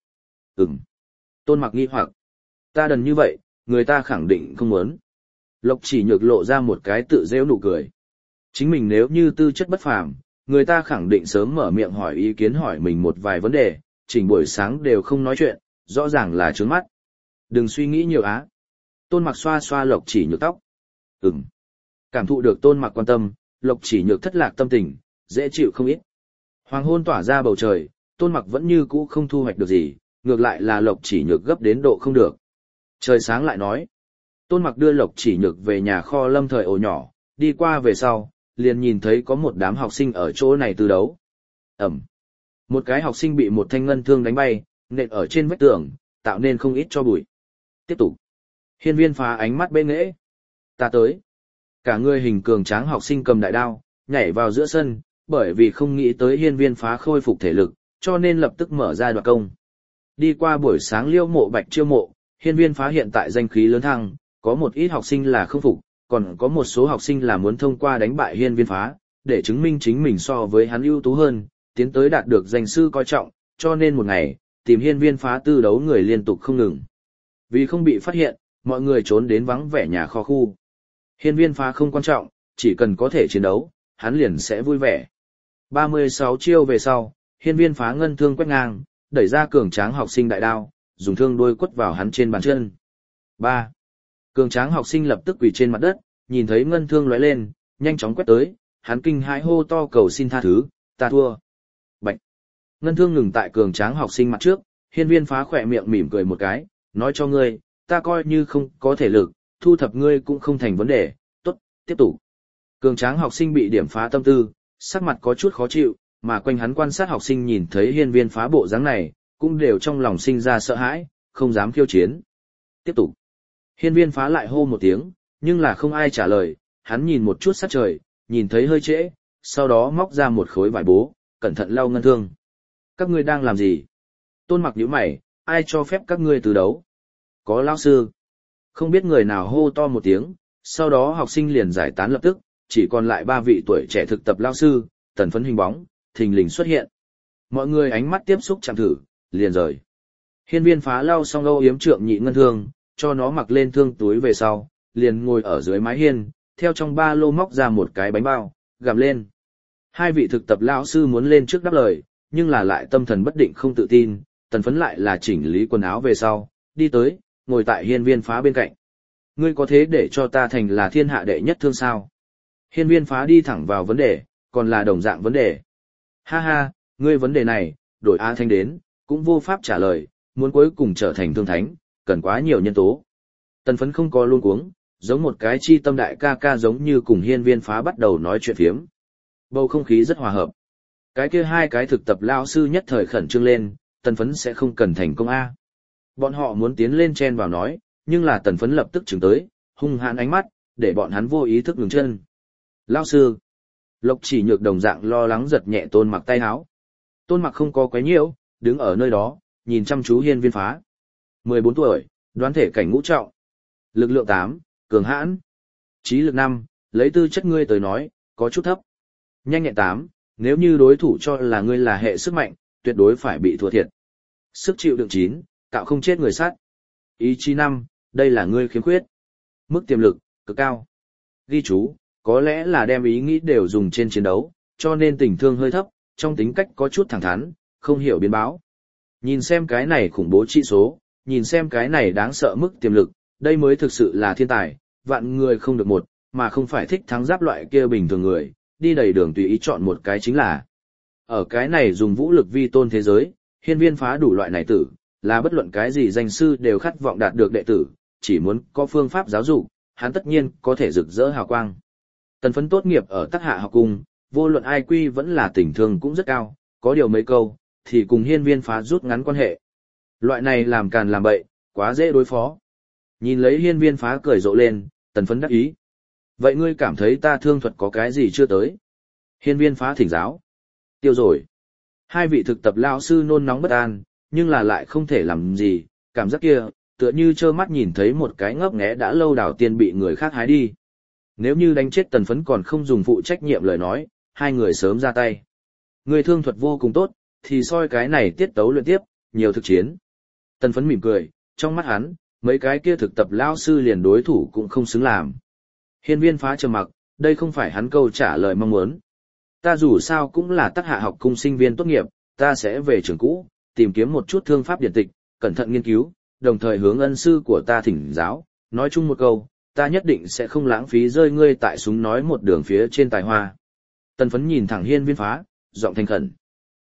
Tôn Mặc nghi hoặc. Ta đần như vậy, người ta khẳng định không muốn. Lộc Chỉ Nhược lộ ra một cái tự giễu nụ cười. Chính mình nếu như tư chất bất phàm, người ta khẳng định sớm mở miệng hỏi ý kiến hỏi mình một vài vấn đề, chỉnh buổi sáng đều không nói chuyện, rõ ràng là trướng mắt. Đừng suy nghĩ nhiều á. Tôn Mặc xoa xoa Lộc Chỉ Nhược tóc. Cảm thụ được Tôn Mặc quan tâm, Lộc Chỉ Nhược thất lạc tâm tình, dễ chịu không ít. Hoàng hôn tỏa ra bầu trời, Tôn Mặc vẫn như cũ không thu hoạch được gì, ngược lại là Lộc Chỉ Nhược gấp đến độ không được. Trời sáng lại nói. Tôn Mặc đưa Lộc Chỉ Nhược về nhà kho lâm thời ổ nhỏ, đi qua về sau, liền nhìn thấy có một đám học sinh ở chỗ này tư đấu. Ẩm. Một cái học sinh bị một thanh ngân thương đánh bay, nện ở trên vách tường, tạo nên không ít cho bụi. Tiếp tục. Hiên Viên Phá ánh mắt bê nghễ. Ta tới. Cả người hình cường tráng học sinh cầm đại đao, nhảy vào giữa sân, bởi vì không nghĩ tới Hiên Viên Phá khôi phục thể lực, cho nên lập tức mở ra đoạt công. Đi qua buổi sáng Liêu Mộ Bạch chiêu mộ, Hiên Viên Phá hiện tại danh khí lớn thăng, có một ít học sinh là không phục, còn có một số học sinh là muốn thông qua đánh bại Hiên Viên Phá, để chứng minh chính mình so với hắn ưu tú hơn, tiến tới đạt được danh sư coi trọng, cho nên một ngày, tìm Hiên Viên Phá tư đấu người liên tục không ngừng. Vì không bị phát hiện, mọi người trốn đến vắng vẻ nhà kho khu. Hiên Viên Phá không quan trọng, chỉ cần có thể chiến đấu, hắn liền sẽ vui vẻ. 36 chiêu về sau, Hiên Viên Phá ngân thương quét ngang, đẩy ra cường tráng học sinh đại đao, dùng thương đuôi quất vào hắn trên bàn chân. 3. Cường tráng học sinh lập tức quỳ trên mặt đất, nhìn thấy ngân thương lóe lên, nhanh chóng quét tới, hắn kinh hãi hô to cầu xin tha thứ, ta thua. Bạch. Ngân thương ngừng tại cường tráng học sinh mặt trước, Hiên Viên Phá khỏe miệng mỉm cười một cái, nói cho ngươi, ta coi như không có thể lực, thu thập ngươi cũng không thành vấn đề, tốt, tiếp tục. Cường tráng học sinh bị điểm phá tâm tư, sắc mặt có chút khó chịu, mà quanh hắn quan sát học sinh nhìn thấy Hiên Viên Phá bộ dáng này, cũng đều trong lòng sinh ra sợ hãi, không dám khiêu chiến. Tiếp tục. Hiên Viên Phá lại hô một tiếng, nhưng là không ai trả lời, hắn nhìn một chút sát trời, nhìn thấy hơi trễ, sau đó móc ra một khối vải bố, cẩn thận lau ngân thương. Các ngươi đang làm gì? Tôn Mặc nhíu mày, ai cho phép các ngươi từ đấu? Có lão sư. Không biết người nào hô to một tiếng, sau đó học sinh liền giải tán lập tức, chỉ còn lại 3 vị tuổi trẻ thực tập lão sư, Tần Phấn hình bóng, thình lình xuất hiện. Mọi người ánh mắt tiếp xúc chạm thử, liền rời. Hiên Viên Phá lau xong âu yếm trượng nhị ngân thương, cho nó mặc lên thương túi về sau, liền ngồi ở dưới mái hiên, theo trong ba lô móc ra một cái bánh bao, gặm lên. 2 vị thực tập lão sư muốn lên trước đáp lời, nhưng là lại tâm thần bất định không tự tin, Tần Phấn lại là chỉnh lý quần áo về sau, đi tới, ngồi tại Hiên Viên Phá bên cạnh. Ngươi có thế để cho ta thành là thiên hạ đệ nhất thương sao? Hiên Viên Phá đi thẳng vào vấn đề, còn là đồng dạng vấn đề. Ha ha, ngươi vấn đề này, đổi A Thanh đến, cũng vô pháp trả lời, muốn cuối cùng trở thành thương thánh, cần quá nhiều nhân tố. Tần Phấn không có luôn cuống, giống một cái chi tâm đại ca ca giống như cùng Hiên Viên Phá bắt đầu nói chuyện phiếm. Bầu không khí rất hòa hợp. Cái kia 2 cái thực tập lao sư nhất thời khẩn trương lên, Tần Phấn sẽ không cần thành công A. Bọn họ muốn tiến lên chen vào nói, nhưng là Tần Phấn lập tức chừng tới, hung hãn ánh mắt, để bọn hắn vô ý thức ngừng chân. Lao sư. Lộc Chỉ Nhược đồng dạng lo lắng giật nhẹ Tôn Mặc tay áo. Tôn Mặc không có quấy nhiễu, đứng ở nơi đó, nhìn chăm chú Hiên Viên Phá. 14 tuổi, đoán thể cảnh ngũ trọng. Lực lượng 8, cường hãn. Trí lực 5, lấy tư chất ngươi tới nói, có chút thấp. Nhanh nhẹn 8, nếu như đối thủ cho là ngươi là hệ sức mạnh, tuyệt đối phải bị thua thiệt. Sức chịu đựng 9, cạo không chết người sát. Ý chí 5, đây là ngươi khiếm khuyết. Mức tiềm lực, cực cao. Ghi chú, có lẽ là đem ý nghĩ đều dùng trên chiến đấu, cho nên tình thương hơi thấp, trong tính cách có chút thẳng thắn, không hiểu biến báo. Nhìn xem cái này khủng bố trị số, nhìn xem cái này đáng sợ mức tiềm lực, đây mới thực sự là thiên tài, vạn người không được một, mà không phải thích thắng giáp loại kia bình thường người, đi đầy đường tùy ý chọn một cái chính là. Ở cái này dùng vũ lực vi tôn thế giới, Hiên Viên Phá đủ loại này tử, là bất luận cái gì danh sư đều khát vọng đạt được đệ tử, chỉ muốn có phương pháp giáo dục, hắn tất nhiên có thể rực rỡ hào quang. Tần Phấn tốt nghiệp ở Tắc Hạ học cung, vô luận ai quy vẫn là tình thương cũng rất cao, có điều mấy câu, thì cùng Hiên Viên Phá rút ngắn quan hệ. Loại này làm càn làm bậy, quá dễ đối phó. Nhìn lấy Hiên Viên Phá cười rộ lên, Tần Phấn đắc ý. Vậy ngươi cảm thấy ta thương thuật có cái gì chưa tới? Hiên Viên Phá thỉnh giáo. Tiêu rồi. 2 vị thực tập lão sư nôn nóng bất an, nhưng là lại không thể làm gì, cảm giác kia, tựa như trơ mắt nhìn thấy một cái ngấp nghé đã lâu đào tiên bị người khác hái đi. Nếu như đánh chết Tần Phấn còn không dùng phụ trách nhiệm lời nói, 2 người sớm ra tay. Người thương thuật vô cùng tốt, thì soi cái này tiết tấu luyện tiếp, nhiều thực chiến. Tần Phấn mỉm cười, trong mắt hắn, mấy cái kia thực tập lão sư liền đối thủ cũng không xứng làm. Hiên Viên Phá trầm mặc, đây không phải hắn câu trả lời mong muốn. Ta dù sao cũng là Tắc Hạ học cung sinh viên tốt nghiệp, ta sẽ về trường cũ, tìm kiếm một chút thương pháp điển tịch, cẩn thận nghiên cứu, đồng thời hướng ân sư của ta thỉnh giáo, nói chung một câu, ta nhất định sẽ không lãng phí rơi ngươi tại súng nói một đường phía trên tài hoa. Tần Phấn nhìn thẳng Hiên Viên Phá, giọng thành khẩn.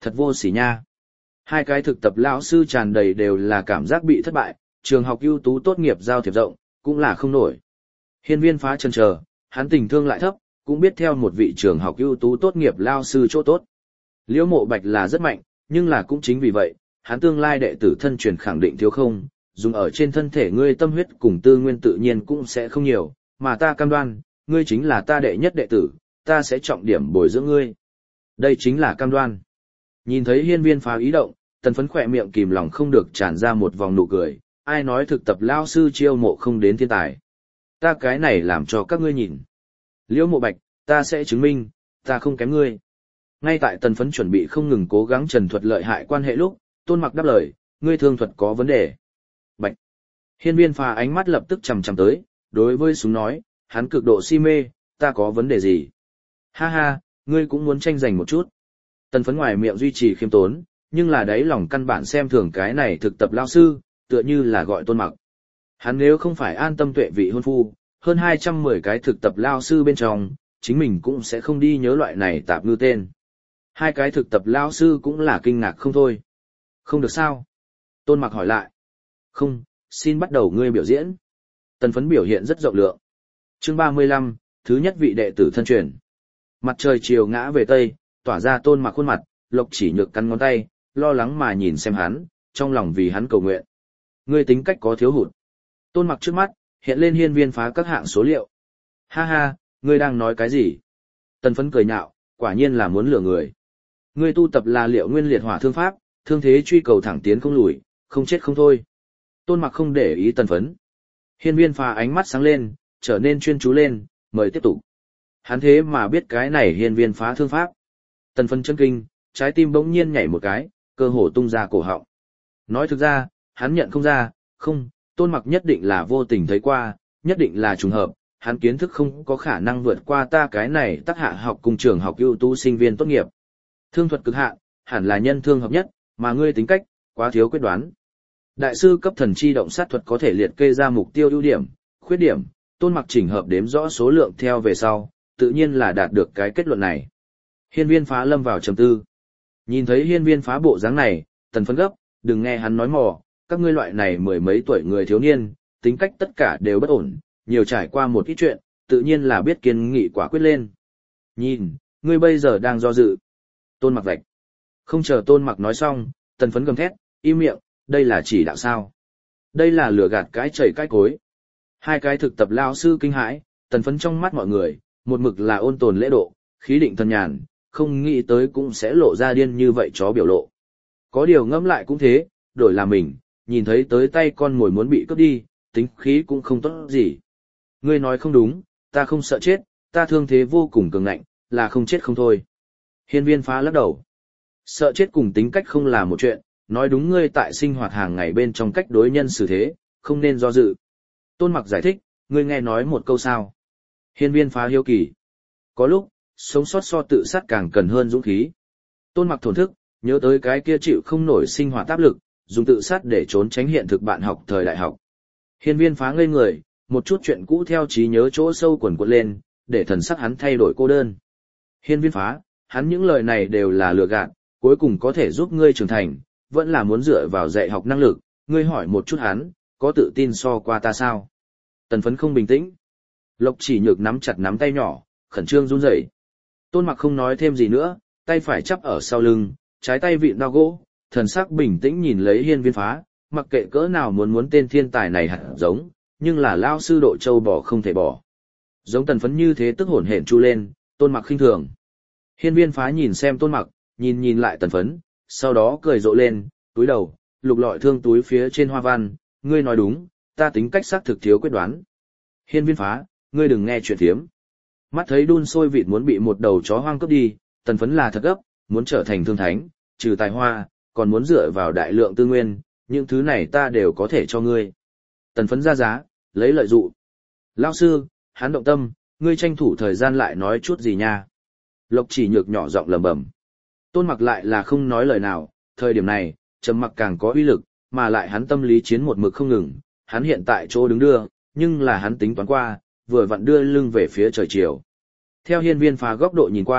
Thật vô sỉ nha. Hai cái thực tập lão sư tràn đầy đều là cảm giác bị thất bại, trường học ưu tú tốt nghiệp giao thiệp rộng, cũng là không nổi. Hiên Viên Phá chần chờ, hắn tình thương lại thấp, cũng biết theo một vị trường học ưu tú tốt nghiệp lao sư chỗ tốt. Liễu Mộ Bạch là rất mạnh, nhưng là cũng chính vì vậy, hắn tương lai đệ tử thân truyền khẳng định thiếu không, dùng ở trên thân thể ngươi tâm huyết cùng tư nguyên tự nhiên cũng sẽ không nhiều, mà ta cam đoan, ngươi chính là ta đệ nhất đệ tử, ta sẽ trọng điểm bồi dưỡng ngươi. Đây chính là cam đoan. Nhìn thấy Hiên Viên Phá ý động, Tần Phấn khỏe miệng kìm lòng không được tràn ra một vòng nụ cười, ai nói thực tập lao sư chiêu mộ không đến thiên tài. Ta cái này làm cho các ngươi nhìn. Liễu Mộ Bạch, ta sẽ chứng minh, ta không kém ngươi. Ngay tại Tần Phấn chuẩn bị không ngừng cố gắng trần thuật lợi hại quan hệ lúc, Tôn Mặc đáp lời, ngươi thương thuật có vấn đề. Bạch. Hiên Viên Phá ánh mắt lập tức chằm chằm tới, đối với súng nói, hắn cực độ si mê, ta có vấn đề gì? Ha ha, ngươi cũng muốn tranh giành một chút. Tần Phấn ngoài miệng duy trì khiêm tốn, nhưng là đáy lòng căn bản xem thường cái này thực tập lao sư, tựa như là gọi Tôn Mặc. Hắn nếu không phải an tâm tuệ vị hôn phu, hơn 210 cái thực tập lao sư bên trong, chính mình cũng sẽ không đi nhớ loại này tạp ngư tên. Hai cái thực tập lao sư cũng là kinh ngạc không thôi. Không được sao? Tôn Mặc hỏi lại. Không, xin bắt đầu ngươi biểu diễn. Tần Phấn biểu hiện rất rộng lượng. Chương 35, thứ nhất vị đệ tử thân truyền. Mặt trời chiều ngã về tây, tỏa ra Tôn Mặc khuôn mặt, Lộc Chỉ Nhược cắn ngón tay, lo lắng mà nhìn xem hắn, trong lòng vì hắn cầu nguyện. Ngươi tính cách có thiếu hụt. Tôn Mặc trước mắt, hiện lên Hiên Viên Phá các hạng số liệu. Ha ha, ngươi đang nói cái gì? Tần Phấn cười nhạo, quả nhiên là muốn lừa người. Ngươi tu tập là Liệu Nguyên Liệt Hỏa Thương Pháp, thương thế truy cầu thẳng tiến không lùi, không chết không thôi. Tôn Mặc không để ý Tần Phấn. Hiên Viên Phá ánh mắt sáng lên, trở nên chuyên chú lên, mời tiếp tục. Hắn thế mà biết cái này Hiên Viên Phá thương pháp. Tần Phấn chấn kinh, trái tim bỗng nhiên nhảy một cái, cơ hồ tung ra cổ họng. Nói thực ra, hắn nhận không ra, không, Tôn Mặc nhất định là vô tình thấy qua, nhất định là trùng hợp, hắn kiến thức không có khả năng vượt qua ta cái này tác hạ học cùng trường học ưu tú sinh viên tốt nghiệp. Thương thuật cực hạn, hẳn là nhân thương hợp nhất, mà ngươi tính cách, quá thiếu quyết đoán. Đại sư cấp thần chi động sát thuật có thể liệt kê ra mục tiêu ưu điểm, khuyết điểm, Tôn Mặc chỉnh hợp đếm rõ số lượng theo về sau, tự nhiên là đạt được cái kết luận này. Hiên Viên Phá lâm vào trầm tư. Nhìn thấy Hiên Viên Phá bộ dáng này, Tần Phấn gấp, đừng nghe hắn nói mò, các ngươi loại này mười mấy tuổi người thiếu niên, tính cách tất cả đều bất ổn, nhiều trải qua một ít chuyện, tự nhiên là biết kiên nghị quả quyết lên. Nhìn, ngươi bây giờ đang do dự. Tôn Mặc vạch. Không chờ Tôn Mặc nói xong, Tần Phấn gầm thét, im miệng, đây là chỉ đạo sao? Đây là lừa gạt cái chảy cái cối. Hai cái thực tập lao sư kinh hãi, Tần Phấn trong mắt mọi người, một mực là ôn tồn lễ độ, khí định thần nhàn, không nghĩ tới cũng sẽ lộ ra điên như vậy chó biểu lộ. Có điều ngẫm lại cũng thế, đổi là mình, nhìn thấy tới tay con mồi muốn bị cướp đi, tính khí cũng không tốt gì. Ngươi nói không đúng, ta không sợ chết, ta thương thế vô cùng cường ngạnh, là không chết không thôi. Hiên Viên Phá lắc đầu. Sợ chết cùng tính cách không là một chuyện, nói đúng ngươi tại sinh hoạt hàng ngày bên trong cách đối nhân xử thế, không nên do dự. Tôn Mặc giải thích, ngươi nghe nói một câu sao. Hiên Viên Phá hiếu kỳ. Có lúc, sống sót so tự sát càng cần hơn dũng khí. Tôn Mặc thổn thức, nhớ tới cái kia chịu không nổi sinh hoạt áp lực, dùng tự sát để trốn tránh hiện thực bạn học thời đại học. Hiên Viên Phá ngây người, một chút chuyện cũ theo trí nhớ chỗ sâu quẩn quật lên, để thần sắc hắn thay đổi cô đơn. Hiên Viên Phá, hắn những lời này đều là lừa gạt, cuối cùng có thể giúp ngươi trưởng thành, vẫn là muốn dựa vào dạy học năng lực, ngươi hỏi một chút hắn, có tự tin so qua ta sao? Tần Phấn không bình tĩnh. Lộc Chỉ Nhược nắm chặt nắm tay nhỏ, khẩn trương run rẩy. Tôn Mặc không nói thêm gì nữa, tay phải chắp ở sau lưng, trái tay vịn đao gỗ, thần sắc bình tĩnh nhìn lấy Hiên Viên Phá, mặc kệ cỡ nào muốn tên thiên tài này hạt giống, nhưng là lao sư độ châu bỏ không thể bỏ. Giống Tần Phấn như thế tức hổn hển chu lên, Tôn Mặc khinh thường. Hiên Viên Phá nhìn xem Tôn Mặc, nhìn lại Tần Phấn, sau đó cười rộ lên, túi đầu, lục lọi thương túi phía trên hoa văn, ngươi nói đúng, ta tính cách xác thực thiếu quyết đoán. Hiên Viên Phá, ngươi đừng nghe chuyện thiếm. Mắt thấy đun sôi vịt muốn bị một đầu chó hoang cướp đi, Tần Phấn là thật gấp, muốn trở thành thương thánh, trừ tài hoa, còn muốn dựa vào đại lượng tư nguyên, những thứ này ta đều có thể cho ngươi. Tần Phấn ra giá, lấy lợi dụ. Lão sư, hắn động tâm, ngươi tranh thủ thời gian lại nói chút gì nha. Lộc Chỉ Nhược nhỏ giọng lẩm bẩm. Tôn Mặc lại là không nói lời nào, thời điểm này, trầm mặc càng có uy lực, mà lại hắn tâm lý chiến một mực không ngừng, hắn hiện tại chỗ đứng đưa, nhưng là hắn tính toán qua, vừa vặn đưa lưng về phía trời chiều. Theo Hiên Viên Phá góc độ nhìn qua,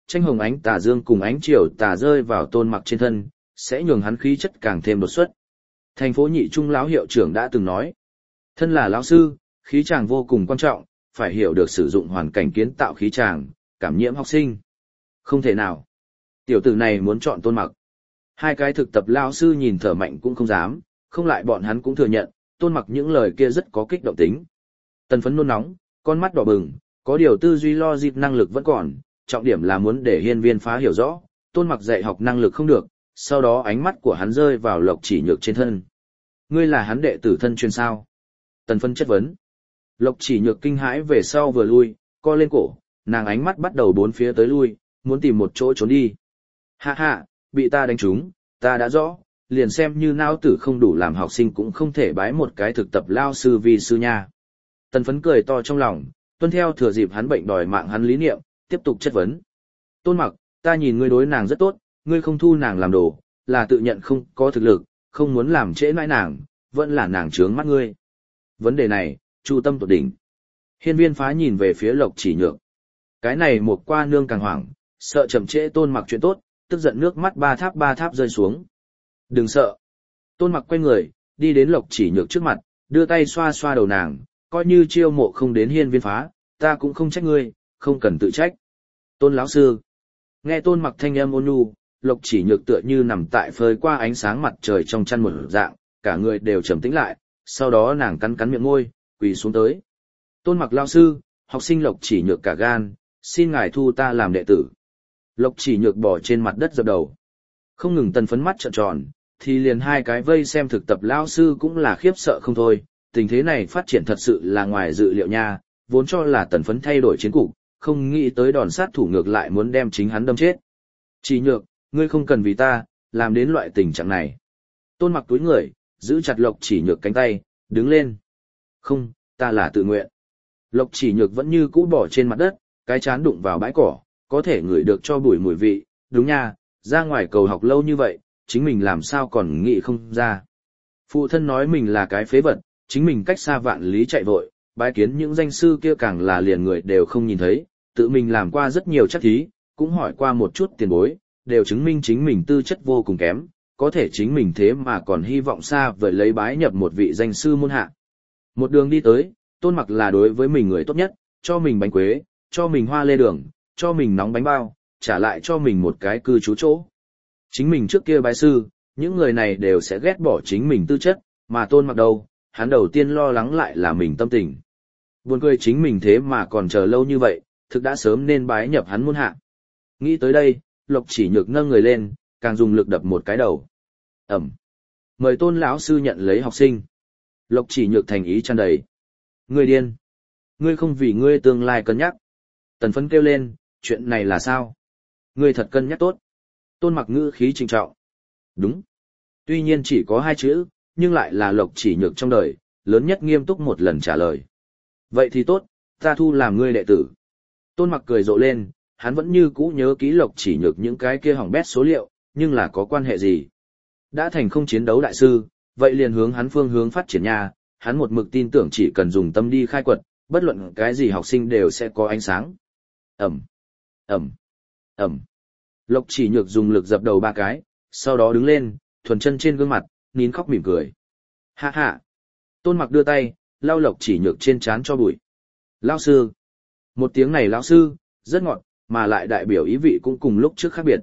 tranh hồng ánh tà dương cùng ánh chiều tà rơi vào Tôn Mặc trên thân, sẽ nhường hắn khí chất càng thêm đột xuất. Thành phố Nhị Trung lão hiệu trưởng đã từng nói, thân là lão sư, khí chàng vô cùng quan trọng, phải hiểu được sử dụng hoàn cảnh kiến tạo khí chàng, cảm nhiễm học sinh. Không thể nào. Tiểu tử này muốn chọn Tôn Mặc. Hai cái thực tập lão sư nhìn thở mạnh cũng không dám, không lại bọn hắn cũng thừa nhận, Tôn Mặc những lời kia rất có kích động tính. Tần Phấn nôn nóng, con mắt đỏ bừng, có điều tư duy logic năng lực vẫn còn, trọng điểm là muốn để Hiên Viên Phá hiểu rõ, Tôn Mặc dạy học năng lực không được, sau đó ánh mắt của hắn rơi vào Lộc Chỉ Nhược trên thân. Ngươi là hắn đệ tử thân truyền sao? Tần Phấn chất vấn. Lộc Chỉ Nhược kinh hãi về sau vừa lui, co lên cổ, nàng ánh mắt bắt đầu bốn phía tới lui, muốn tìm một chỗ trốn đi. Hạ hạ, bị ta đánh trúng, ta đã rõ, liền xem như não tử không đủ làm học sinh cũng không thể bái một cái thực tập lao sư vì sư nha. Tần Phấn cười to trong lòng, tuân theo thừa dịp hắn bệnh đòi mạng hắn lý niệm, tiếp tục chất vấn. Tôn Mặc, ta nhìn ngươi đối nàng rất tốt, ngươi không thu nàng làm đồ, là tự nhận không có thực lực, không muốn làm trễ nãi nàng, vẫn là nàng trướng mắt ngươi. Vấn đề này, chu tâm tột đỉnh. Hiên Viên Phá nhìn về phía Lộc Chỉ Nhược. Cái này một qua nương càng hoảng, sợ chậm trễ Tôn Mặc chuyện tốt, tức giận nước mắt ba tháp rơi xuống. Đừng sợ. Tôn Mặc quay người, đi đến Lộc Chỉ Nhược trước mặt, đưa tay xoa xoa đầu nàng, coi như chiêu mộ không đến Hiên Viên Phá, ta cũng không trách ngươi, không cần tự trách. Tôn lão sư. Nghe Tôn Mặc thanh âm ôn nhu, Lộc Chỉ Nhược tựa như nằm tại phơi qua ánh sáng mặt trời trong chăn một dạng, cả người đều trầm tĩnh lại, sau đó nàng cắn cắn miệng môi, quỳ xuống tới. Tôn Mặc lão sư, học sinh Lộc Chỉ Nhược cả gan, xin ngài thu ta làm đệ tử. Lộc Chỉ Nhược bỏ trên mặt đất dập đầu. Không ngừng Tần Phấn mắt trợn tròn, thì liền hai cái vây xem thực tập lão sư cũng là khiếp sợ không thôi, tình thế này phát triển thật sự là ngoài dự liệu nha, vốn cho là Tần Phấn thay đổi chiến cục, không nghĩ tới đòn sát thủ ngược lại muốn đem chính hắn đâm chết. Chỉ Nhược, ngươi không cần vì ta, làm đến loại tình trạng này. Tôn Mặc túi người, giữ chặt Lộc Chỉ Nhược cánh tay, đứng lên. Không, ta là tự nguyện. Lộc Chỉ Nhược vẫn như cũ bỏ trên mặt đất, cái chán đụng vào bãi cỏ, có thể ngửi được cho bụi mùi vị, đúng nha, ra ngoài cầu học lâu như vậy, chính mình làm sao còn nghĩ không ra. Phụ thân nói mình là cái phế vật, chính mình cách xa vạn lý chạy vội, bái kiến những danh sư kia càng là liền người đều không nhìn thấy, tự mình làm qua rất nhiều chắc thí, cũng hỏi qua một chút tiền bối, đều chứng minh chính mình tư chất vô cùng kém, có thể chính mình thế mà còn hy vọng xa vời lấy bái nhập một vị danh sư môn hạ. Một đường đi tới, Tôn Mặc là đối với mình người tốt nhất, cho mình bánh quế, cho mình hoa lê đường, cho mình nóng bánh bao, trả lại cho mình một cái cư trú chỗ. Chính mình trước kia bái sư, những người này đều sẽ ghét bỏ chính mình tư chất, mà Tôn Mặc đâu, hắn đầu tiên lo lắng lại là mình tâm tình. Buồn cười chính mình thế mà còn chờ lâu như vậy, thực đã sớm nên bái nhập hắn môn hạ. Nghĩ tới đây, Lộc Chỉ Nhược nâng người lên, càng dùng lực đập một cái đầu. Ẩm. Mời Tôn lão sư nhận lấy học sinh. Lộc Chỉ Nhược thành ý tràn đầy. Ngươi điên. Ngươi không vì ngươi tương lai cân nhắc. Tần Phấn kêu lên, chuyện này là sao? Ngươi thật cân nhắc tốt. Tôn Mặc ngữ khí trịnh trọng. Đúng. Tuy nhiên chỉ có hai chữ, nhưng lại là Lộc Chỉ Nhược trong đời, lớn nhất nghiêm túc một lần trả lời. Vậy thì tốt, ta thu làm ngươi đệ tử. Tôn Mặc cười rộ lên, hắn vẫn như cũ nhớ kỹ Lộc Chỉ Nhược những cái kia hỏng bét số liệu, nhưng là có quan hệ gì? Đã thành không chiến đấu đại sư, vậy liền hướng hắn phương hướng phát triển nha, hắn một mực tin tưởng chỉ cần dùng tâm đi khai quật, bất luận cái gì học sinh đều sẽ có ánh sáng. Ẩm, Ẩm, Ẩm. Lộc Chỉ Nhược dùng lực dập đầu ba cái, sau đó đứng lên, thuần chân trên gương mặt, nín khóc mỉm cười. Hạ hạ. Tôn Mặc đưa tay, lau Lộc Chỉ Nhược trên trán cho bụi. Lão sư. Một tiếng này lão sư, rất ngọt, mà lại đại biểu ý vị cũng cùng lúc trước khác biệt.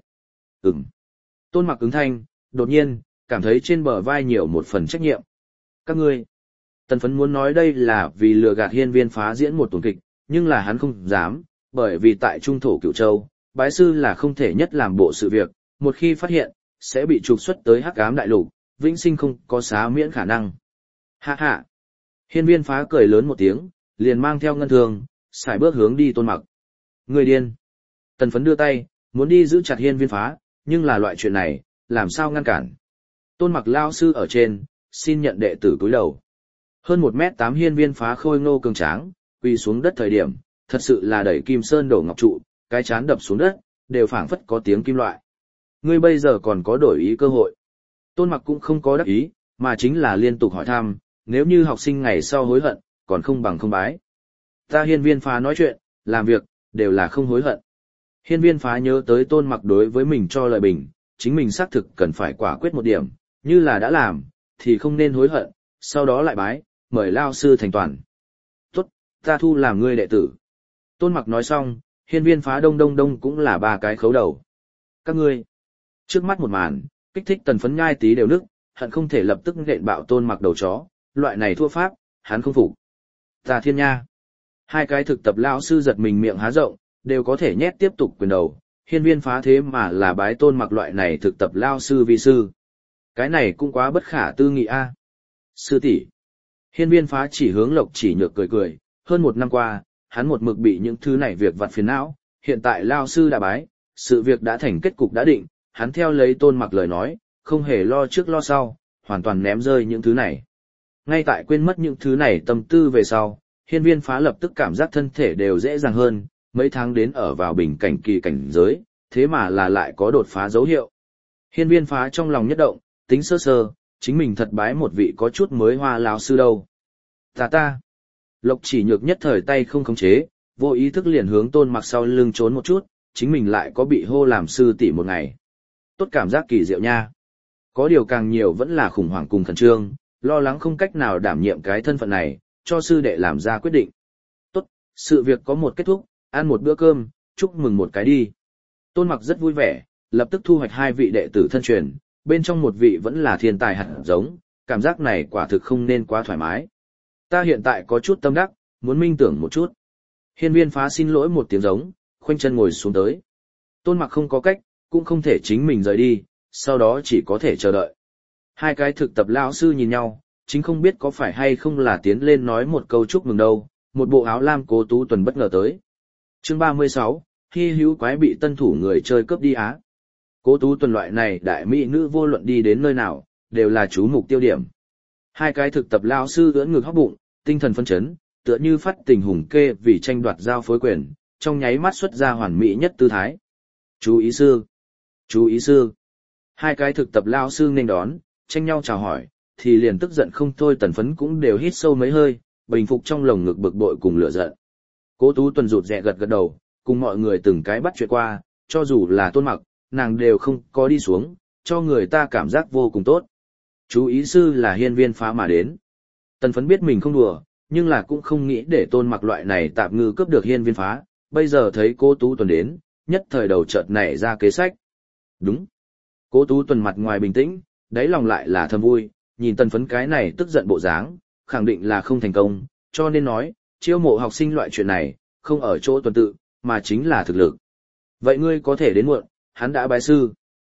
Tôn Mặc ứng thanh, đột nhiên, cảm thấy trên bờ vai nhiều một phần trách nhiệm. Các ngươi. Tần Phấn muốn nói đây là vì lừa gạt Hiên Viên Phá diễn một tuần kịch, nhưng là hắn không dám, bởi vì tại Trung thổ Cửu Châu, bái sư là không thể nhất làm bộ sự việc, một khi phát hiện, sẽ bị trục xuất tới Hắc Ám Đại Lục, vĩnh sinh không có xá miễn khả năng. Hạ hạ. Hiên Viên Phá cười lớn một tiếng, liền mang theo ngân thường, xài bước hướng đi Tôn Mặc. Người điên. Tần Phấn đưa tay, muốn đi giữ chặt Hiên Viên Phá, nhưng là loại chuyện này, làm sao ngăn cản. Tôn Mặc lao sư ở trên, xin nhận đệ tử cúi đầu. Hơn 1m8 Hiên Viên Phá khôi ngô cường tráng, quỳ xuống đất thời điểm, thật sự là đẩy kim sơn đổ ngọc trụ, cái chán đập xuống đất, đều phảng phất có tiếng kim loại. Ngươi bây giờ còn có đổi ý cơ hội. Tôn Mặc cũng không có đắc ý, mà chính là liên tục hỏi thăm, nếu như học sinh ngày sau hối hận, còn không bằng không bái. Ta Hiên Viên Phá nói chuyện, làm việc, đều là không hối hận. Hiên viên phá nhớ tới Tôn Mặc đối với mình cho lời bình, chính mình xác thực cần phải quả quyết một điểm, như là đã làm, thì không nên hối hận, sau đó lại bái, mời lao sư thành toàn. Tốt, ta thu làm ngươi đệ tử. Tôn Mặc nói xong, hiên viên phá đông đông đông cũng là 3 cái khấu đầu. Các ngươi, trước mắt một màn, kích thích Tần Phấn ngai tí đều nức, hận không thể lập tức nện bạo Tôn Mặc đầu chó, loại này thua pháp, hắn không phục. Ta thiên nha. 2 cái thực tập lão sư giật mình miệng há rộng, đều có thể nhét tiếp tục quyền đầu, hiên viên phá thế mà là bái Tôn Mặc loại này thực tập lão sư vi sư. Cái này cũng quá bất khả tư nghị a. Sư tỷ. Hiên viên phá chỉ hướng Lộc Chỉ Nhược cười cười, hơn 1 năm qua, hắn một mực bị những thứ này việc vặt phiền não, hiện tại lão sư đã bái, sự việc đã thành kết cục đã định, hắn theo lấy Tôn Mặc lời nói, không hề lo trước lo sau, hoàn toàn ném rơi những thứ này. Ngay tại quên mất những thứ này tâm tư về sau, hiên viên phá lập tức cảm giác thân thể đều dễ dàng hơn, mấy tháng đến ở vào bình cảnh kỳ cảnh giới, thế mà là lại có đột phá dấu hiệu. Hiên viên phá trong lòng nhất động, tính sơ sơ, chính mình thật bái một vị có chút mới hoa lão sư đâu. Ta. Lộc Chỉ Nhược nhất thời tay không khống chế, vô ý thức liền hướng Tôn Mặc sau lưng trốn một chút, chính mình lại có bị hô làm sư tỷ một ngày. Tốt cảm giác kỳ diệu nha. Có điều càng nhiều vẫn là khủng hoảng cùng khẩn trương, lo lắng không cách nào đảm nhiệm cái thân phận này, cho sư đệ làm ra quyết định. Tốt, sự việc có một kết thúc, ăn một bữa cơm, chúc mừng một cái đi. Tôn Mặc rất vui vẻ, lập tức thu hoạch 2 vị đệ tử thân truyền, bên trong một vị vẫn là thiên tài hạt giống, cảm giác này quả thực không nên quá thoải mái. Ta hiện tại có chút tâm đắc, muốn minh tưởng một chút. Hiên viên phá xin lỗi một tiếng giống, khoanh chân ngồi xuống tới. Tôn Mặc không có cách, cũng không thể chính mình rời đi, sau đó chỉ có thể chờ đợi. 2 cái thực tập lão sư nhìn nhau, chính không biết có phải hay không là tiến lên nói một câu chúc mừng đâu, một bộ áo lam Cố Tú Tuần bất ngờ tới. Chương 36, hy hữu quái bị tân thủ người chơi cướp đi á. Cố Tú Tuần loại này đại mỹ nữ vô luận đi đến nơi nào, đều là chú mục tiêu điểm. 2 cái thực tập lão sư ưỡn ngực hóc bụng, tinh thần phấn chấn, tựa như phát tình hùng kê vì tranh đoạt giao phối quyền, trong nháy mắt xuất ra hoàn mỹ nhất tư thái. Chú ý sư. 2 cái thực tập lão sư nên đón, tranh nhau chào hỏi, thì liền tức giận không thôi Tần Phấn cũng đều hít sâu mấy hơi, bình phục trong lồng ngực bực bội cùng lửa giận. Cố Tú Tuần rụt rè gật đầu, cùng mọi người từng cái bắt chuyện qua, cho dù là Tôn Mặc, nàng đều không có đi xuống, cho người ta cảm giác vô cùng tốt. Chú ý sư là hiên viên phá mà đến. Tần Phấn biết mình không đùa, nhưng là cũng không nghĩ để Tôn Mặc loại này tạp ngư cướp được hiên viên phá, bây giờ thấy Cố Tú Tuần đến, nhất thời đầu chợt nảy ra kế sách. Đúng. Cố Tú Tuần mặt ngoài bình tĩnh, đáy lòng lại là thầm vui, nhìn Tần Phấn cái này tức giận bộ dáng, khẳng định là không thành công, cho nên nói, chiêu mộ học sinh loại chuyện này, không ở chỗ tuần tự, mà chính là thực lực. Vậy ngươi có thể đến muộn, hắn đã bái sư.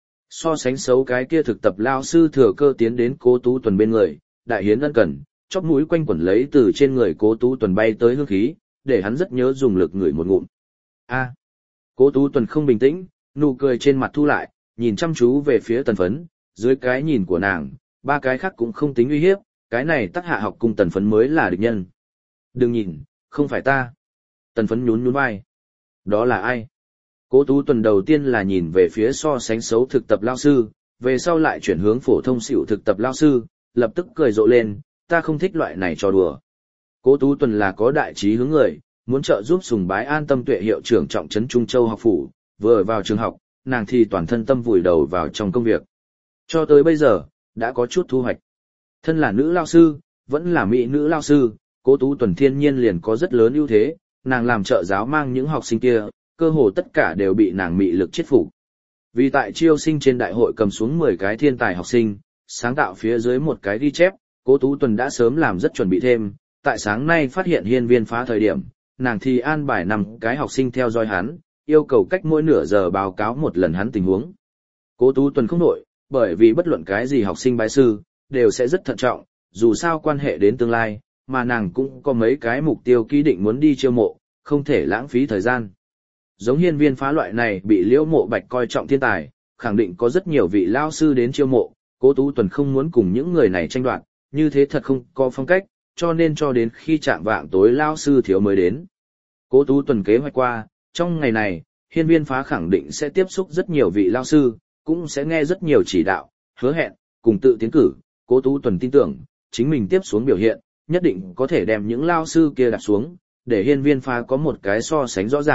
So sánh xấu cái kia thực tập lao sư thừa cơ tiến đến Cố Tú Tuần bên người, đại hiến ân cần, chóp mũi quanh quẩn lấy từ trên người Cố Tú Tuần bay tới hương khí, để hắn rất nhớ dùng lực ngửi một ngụm. A. Cố Tú Tuần không bình tĩnh, nụ cười trên mặt thu lại, nhìn chăm chú về phía Tần Phấn, dưới cái nhìn của nàng, 3 cái khác cũng không tính uy hiếp, cái này Tắc Hạ học cùng Tần Phấn mới là địch nhân. Đừng nhìn, không phải ta. Tần Phấn nhún vai. Đó là ai? Cố Tú Tuần đầu tiên là nhìn về phía so sánh xấu thực tập lao sư, về sau lại chuyển hướng phổ thông xỉu thực tập lao sư, lập tức cười rộ lên, ta không thích loại này trò đùa. Cố Tú Tuần là có đại trí hướng người, muốn trợ giúp sùng bái An Tâm Tuệ hiệu trưởng trọng trấn Trung Châu học phủ, vừa vào trường học, nàng thì toàn thân tâm vùi đầu vào trong công việc. Cho tới bây giờ, đã có chút thu hoạch. Thân là nữ lao sư, vẫn là mỹ nữ lao sư, Cố Tú Tuần thiên nhiên liền có rất lớn ưu thế, nàng làm trợ giáo mang những học sinh kia, cơ hồ tất cả đều bị nàng mị lực chết phục. Vì tại chiêu sinh trên đại hội cầm xuống 10 cái thiên tài học sinh, sáng tạo phía dưới một cái ghi chép, Cố Tú Tuần đã sớm làm rất chuẩn bị thêm, tại sáng nay phát hiện hiên viên phá thời điểm, nàng thì an bài 5 cái học sinh theo dõi hắn, yêu cầu cách mỗi nửa giờ báo cáo một lần hắn tình huống. Cố Tú Tuần không nổi, bởi vì bất luận cái gì học sinh bái sư, đều sẽ rất thận trọng, dù sao quan hệ đến tương lai, mà nàng cũng có mấy cái mục tiêu ký định muốn đi chiêu mộ, không thể lãng phí thời gian. Giống hiên viên phá loại này bị Liễu Mộ Bạch coi trọng thiên tài, khẳng định có rất nhiều vị lao sư đến chiêu mộ, Cố Tú Tuần không muốn cùng những người này tranh đoạt, như thế thật không có phong cách, cho nên cho đến khi chạm vạng tối lao sư thiếu mới đến. Cố Tú Tuần kế hoạch qua, trong ngày này, hiên viên phá khẳng định sẽ tiếp xúc rất nhiều vị lao sư, cũng sẽ nghe rất nhiều chỉ đạo, hứa hẹn, cùng tự tiến cử. Cố Tú Tuần tin tưởng, chính mình tiếp xuống biểu hiện, nhất định có thể đem những lao sư kia đặt xuống, để hiên viên phá có một cái so sánh rõ ràng,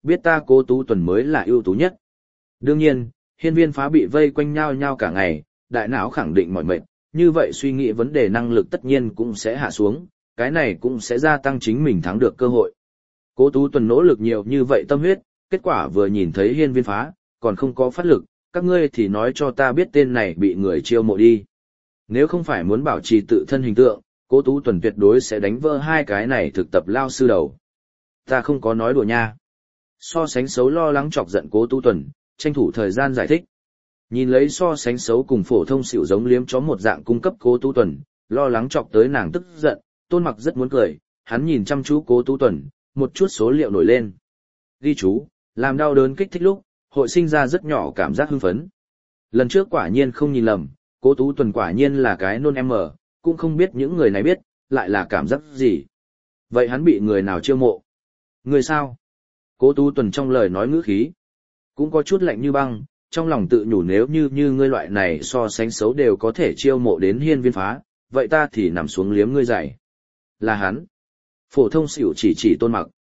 biết ta Cố Tú Tuần mới là ưu tú nhất. Đương nhiên, hiên viên phá bị vây quanh nhau nhau cả ngày, đại não khẳng định mỏi mệt, như vậy suy nghĩ vấn đề năng lực tất nhiên cũng sẽ hạ xuống, cái này cũng sẽ gia tăng chính mình thắng được cơ hội. Cố Tú Tuần nỗ lực nhiều như vậy tâm huyết, kết quả vừa nhìn thấy hiên viên phá, còn không có phát lực, các ngươi thì nói cho ta biết tên này bị người chiêu mộ đi. Nếu không phải muốn bảo trì tự thân hình tượng, Cố Tú Tuần tuyệt đối sẽ đánh vỡ hai cái này thực tập lao sư đầu. Ta không có nói đùa nha. So sánh xấu lo lắng chọc giận Cố Tú Tuần, tranh thủ thời gian giải thích. Nhìn lấy so sánh xấu cùng phổ thông xỉu giống liếm chó một dạng cung cấp Cố Tú Tuần, lo lắng chọc tới nàng tức giận, Tôn Mặc rất muốn cười, hắn nhìn chăm chú Cố Tú Tuần, một chút số liệu nổi lên. Ghi chú, làm đau đớn kích thích lúc, hội sinh ra rất nhỏ cảm giác hưng phấn. Lần trước quả nhiên không nhìn lầm, Cố Tú Tuần quả nhiên là cái nôn em mở, cũng không biết những người này biết, lại là cảm giác gì. Vậy hắn bị người nào chiêu mộ? Người sao? Cố Tú Tuần trong lời nói ngữ khí, cũng có chút lạnh như băng, trong lòng tự nhủ nếu như ngươi loại này so sánh xấu đều có thể chiêu mộ đến hiên viên phá, vậy ta thì nằm xuống liếm ngươi dày. Là hắn. Phổ thông xỉu chỉ Tôn Mặc.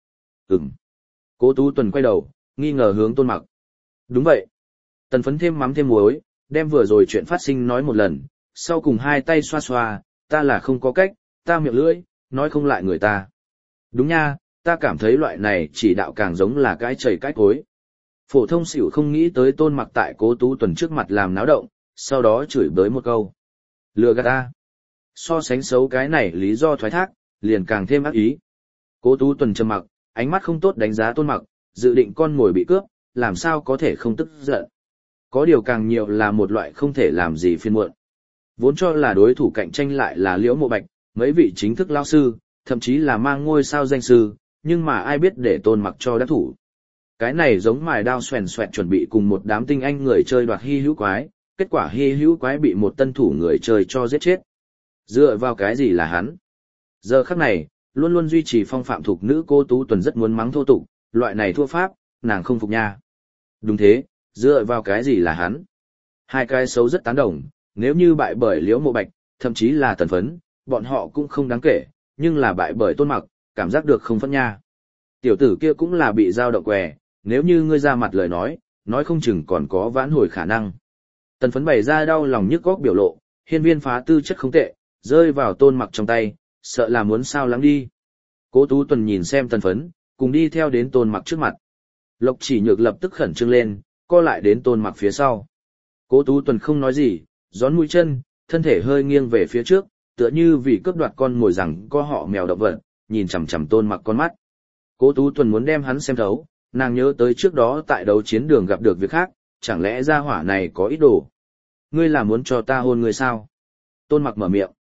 Cố Tú Tuần quay đầu, nghi ngờ hướng Tôn Mặc. Đúng vậy. Tần Phấn thêm mắm thêm muối, đem vừa rồi chuyện phát sinh nói một lần, sau cùng hai tay xoa xoa, ta là không có cách, ta miệng lưỡi, nói không lại người ta. Đúng nha, ta cảm thấy loại này chỉ đạo càng giống là cái chày cái cối. Phổ thông xỉu không nghĩ tới Tôn Mặc tại Cố Tú Tuần trước mặt làm náo động, sau đó chửi bới một câu. Lừa gạt ta. So sánh xấu cái này lý do thoái thác, liền càng thêm ác ý. Cố Tú Tuần trầm mặc, ánh mắt không tốt đánh giá Tôn Mặc, dự định con mồi bị cướp, làm sao có thể không tức giận. Có điều càng nhiều là một loại không thể làm gì phiền muộn. Vốn cho là đối thủ cạnh tranh lại là Liễu Mộ Bạch, mấy vị chính thức lao sư, thậm chí là mang ngôi sao danh sư, nhưng mà ai biết để Tôn Mặc cho đắc thủ. Cái này giống mài đao xoèn xoẹt chuẩn bị cùng một đám tinh anh người chơi đoạt hy hữu quái, kết quả hy hữu quái bị một tân thủ người chơi cho giết chết. Dựa vào cái gì là hắn? Giờ khắc này, luôn luôn duy trì phong phạm thuộc nữ Cố Tú Tuần rất muốn mắng thô tục, loại này thua pháp, nàng không phục nha. Đúng thế, dựa vào cái gì là hắn? Hai cái xấu rất tán đồng, nếu như bại bởi Liễu Mộ Bạch, thậm chí là Tần Phấn, bọn họ cũng không đáng kể, nhưng là bại bởi Tôn Mặc, cảm giác được không phân nha. Tiểu tử kia cũng là bị dao động què, nếu như ngươi ra mặt lời nói không chừng còn có vãn hồi khả năng. Tần Phấn bày ra đau lòng nhức góc biểu lộ, hiên viên phá tư chất không tệ, rơi vào Tôn Mặc trong tay, sợ là muốn sao lắng đi. Cố Tú Tuần nhìn xem Tần Phấn, cùng đi theo đến Tôn Mặc trước mặt. Lộc Chỉ Nhược lập tức khẩn trương lên, co lại đến Tôn Mặc phía sau. Cố Tú Tuần không nói gì, gión mũi chân, thân thể hơi nghiêng về phía trước, tựa như vì cướp đoạt con mồi rằng có họ mèo động vật, nhìn chằm chằm Tôn Mặc con mắt. Cố Tú Tuần muốn đem hắn xem thấu, nàng nhớ tới trước đó tại đấu chiến đường gặp được việc khác, chẳng lẽ gia hỏa này có ý đồ. Ngươi là muốn cho ta hôn ngươi sao? Tôn Mặc mở miệng.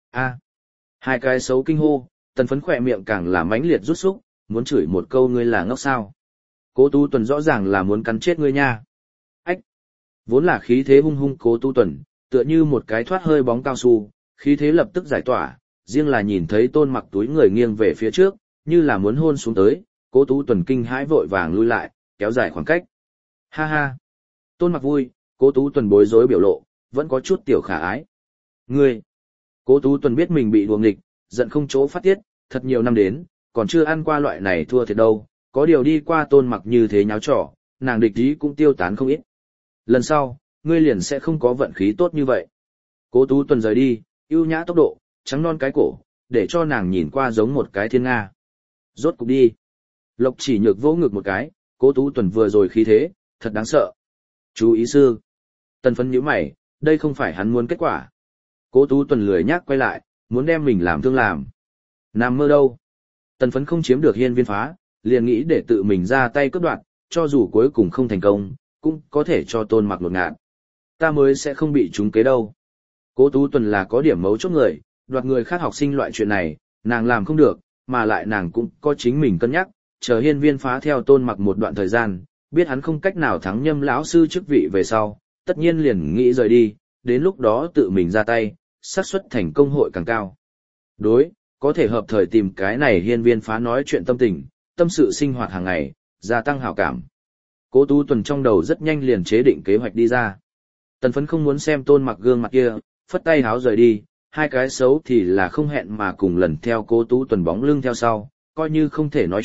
Hai cái xấu kinh hô, Tần Phấn khỏe miệng càng là mãnh liệt rút xúc, muốn chửi một câu ngươi là ngốc sao. Cố Tú Tuần rõ ràng là muốn cắn chết ngươi nha. Ách! Vốn là khí thế hung hung Cố Tú Tuần, tựa như một cái thoát hơi bóng cao su, khí thế lập tức giải tỏa, riêng là nhìn thấy Tôn Mặc túi người nghiêng về phía trước, như là muốn hôn xuống tới, Cố Tú Tuần kinh hãi vội vàng lui lại, kéo dài khoảng cách. Ha ha! Tôn Mặc vui, Cố Tú Tuần bối rối biểu lộ, vẫn có chút tiểu khả ái. Ngươi! Cố Tú Tuần biết mình bị đùa nghịch, giận không chỗ phát tiết, thật nhiều năm đến, còn chưa ăn qua loại này thua thiệt đâu, có điều đi qua Tôn Mặc như thế nháo trò, nàng địch ý cũng tiêu tán không ít. Lần sau, ngươi liền sẽ không có vận khí tốt như vậy. Cố Tú Tuần rời đi, ưu nhã tốc độ, trắng non cái cổ, để cho nàng nhìn qua giống một cái thiên nga. Rốt cục đi. Lộc Chỉ Nhược vỗ ngực một cái, Cố Tú Tuần vừa rồi khí thế, thật đáng sợ. Chú ý sư. Tần Phấn nhíu mày, đây không phải hắn muốn kết quả. Cố Tú Tuần lười nhác quay lại, muốn đem mình làm thương làm. Nằm mơ đâu. Tần Phấn không chiếm được hiên viên phá, liền nghĩ để tự mình ra tay cướp đoạt, cho dù cuối cùng không thành công, cũng có thể cho Tôn Mặc lột ngạn. Ta mới sẽ không bị trúng kế đâu. Cố Tú Tuần là có điểm mấu chốt người, đoạt người khác học sinh loại chuyện này, nàng làm không được, mà lại nàng cũng có chính mình cân nhắc, chờ hiên viên phá theo Tôn Mặc một đoạn thời gian, biết hắn không cách nào thắng Nhâm lão sư chức vị về sau, tất nhiên liền nghĩ rời đi, đến lúc đó tự mình ra tay, xác suất thành công hội càng cao. Đối, có thể hợp thời tìm cái này hiên viên phá nói chuyện tâm tình, tâm sự sinh hoạt hàng ngày, gia tăng hảo cảm. Cố Tú Tuần trong đầu rất nhanh liền chế định kế hoạch đi ra. Tần Phấn không muốn xem Tôn Mặc gương mặt kia, phất tay háo rời đi, hai cái xấu thì là không hẹn mà cùng lần theo Cố Tú Tuần bóng lưng theo sau, coi như không thể nói chuyện,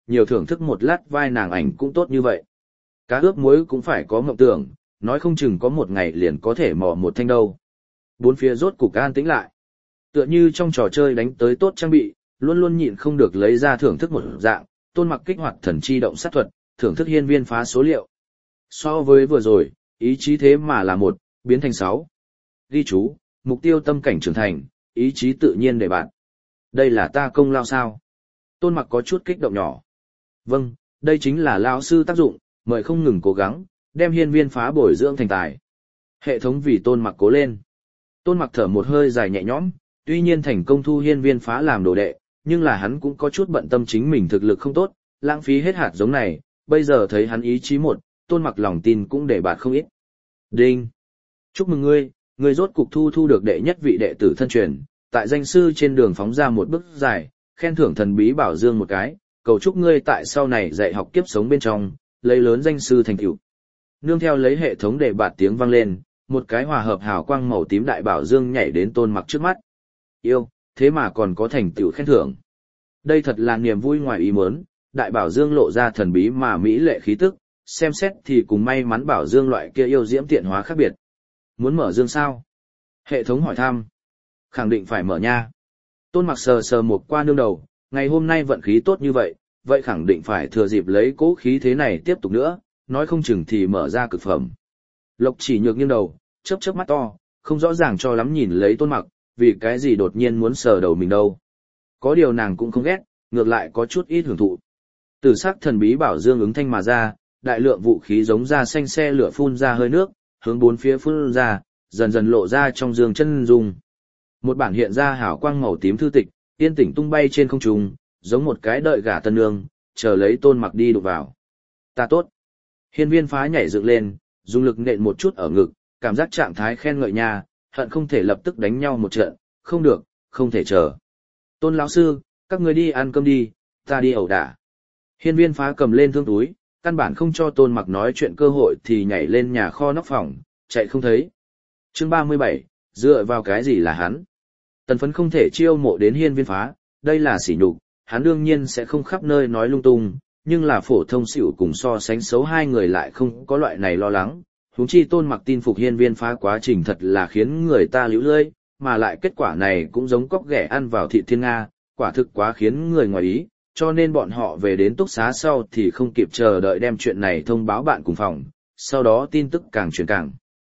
nhiều thưởng thức một lát vai nàng ảnh cũng tốt như vậy. Cá ướp muối cũng phải có mộng tưởng, nói không chừng có một ngày liền có thể mò một thanh đâu. Bốn phía rốt cục an tĩnh lại. Tựa như trong trò chơi đánh tới tốt trang bị, luôn luôn nhịn không được lấy ra thưởng thức một dạng, Tôn Mặc kích hoạt thần chi động sát thuật, thưởng thức hiên viên phá số liệu. So với vừa rồi, ý chí thế mà là 1, biến thành 6. Ghi chú, mục tiêu tâm cảnh trưởng thành, ý chí tự nhiên để bạn. Đây là ta công lao sao? Tôn Mặc có chút kích động nhỏ. Vâng, đây chính là lao sư tác dụng, mời không ngừng cố gắng, đem hiên viên phá bồi dưỡng thành tài. Hệ thống vì Tôn Mặc cố lên. Tôn Mặc thở một hơi dài nhẹ nhõm, tuy nhiên thành công thu hiên viên phá làm đồ đệ, nhưng là hắn cũng có chút bận tâm chính mình thực lực không tốt, lãng phí hết hạt giống này, bây giờ thấy hắn ý chí 1, Tôn Mặc lòng tin cũng để bạt không ít. Đinh! Chúc mừng ngươi rốt cục thu được đệ nhất vị đệ tử thân truyền, tại danh sư trên đường phóng ra một bước dài, khen thưởng thần bí bảo dương một cái, cầu chúc ngươi tại sau này dạy học kiếp sống bên trong, lấy lớn danh sư thành tựu. Nương theo lấy hệ thống để bạt tiếng vang lên, một cái hòa hợp hào quang màu tím đại bảo dương nhảy đến Tôn Mặc trước mắt. Yêu, thế mà còn có thành tựu khen thưởng. Đây thật là niềm vui ngoài ý muốn, đại bảo dương lộ ra thần bí mà mỹ lệ khí tức, xem xét thì cùng may mắn bảo dương loại kia yêu diễm tiện hóa khác biệt. Muốn mở dương sao? Hệ thống hỏi thăm. Khẳng định phải mở nha. Tôn Mặc sờ sờ một qua nương đầu, ngày hôm nay vận khí tốt như vậy, vậy khẳng định phải thừa dịp lấy cố khí thế này tiếp tục nữa, nói không chừng thì mở ra cực phẩm. Lộc Chỉ Nhược nghiêng đầu, chớp chớp mắt to, không rõ ràng cho lắm nhìn lấy Tôn Mặc, vì cái gì đột nhiên muốn sờ đầu mình đâu. Có điều nàng cũng không ghét, ngược lại có chút ít hưởng thụ. Tử sắc thần bí bảo dương ứng thanh mà ra, đại lượng vũ khí giống ra xanh xe lửa phun ra hơi nước, hướng bốn phía phun ra, dần dần lộ ra trong dương chân dung. Một bản hiện ra hào quang màu tím thư tịch, yên tĩnh tung bay trên không trung, giống một cái đợi gả tân nương, chờ lấy Tôn Mặc đi đụng vào. Ta tốt. Hiên viên phá nhảy dựng lên, dùng lực nện một chút ở ngực, cảm giác trạng thái khen ngợi nha, hận không thể lập tức đánh nhau một trận, không được, không thể chờ. Tôn lão sư, các người đi ăn cơm đi, ta đi ẩu đả. Hiên viên phá cầm lên thương túi, căn bản không cho Tôn Mặc nói chuyện cơ hội thì nhảy lên nhà kho nóc phòng, chạy không thấy. Chương 37, dựa vào cái gì là hắn? Tần Phấn không thể chiêu mộ đến hiên viên phá, đây là sỉ nhục, hắn đương nhiên sẽ không khắp nơi nói lung tung, nhưng là phổ thông xỉu cùng so sánh xấu hai người lại không có loại này lo lắng. Huống chi Tôn Mặc tin phục hiên viên phá quá trình thật là khiến người ta liễu lơi, mà lại kết quả này cũng giống cóc ghẻ ăn vào thịt thiên nga, quả thực quá khiến người ngoài ý, cho nên bọn họ về đến túc xá sau thì không kịp chờ đợi đem chuyện này thông báo bạn cùng phòng, sau đó tin tức càng truyền càng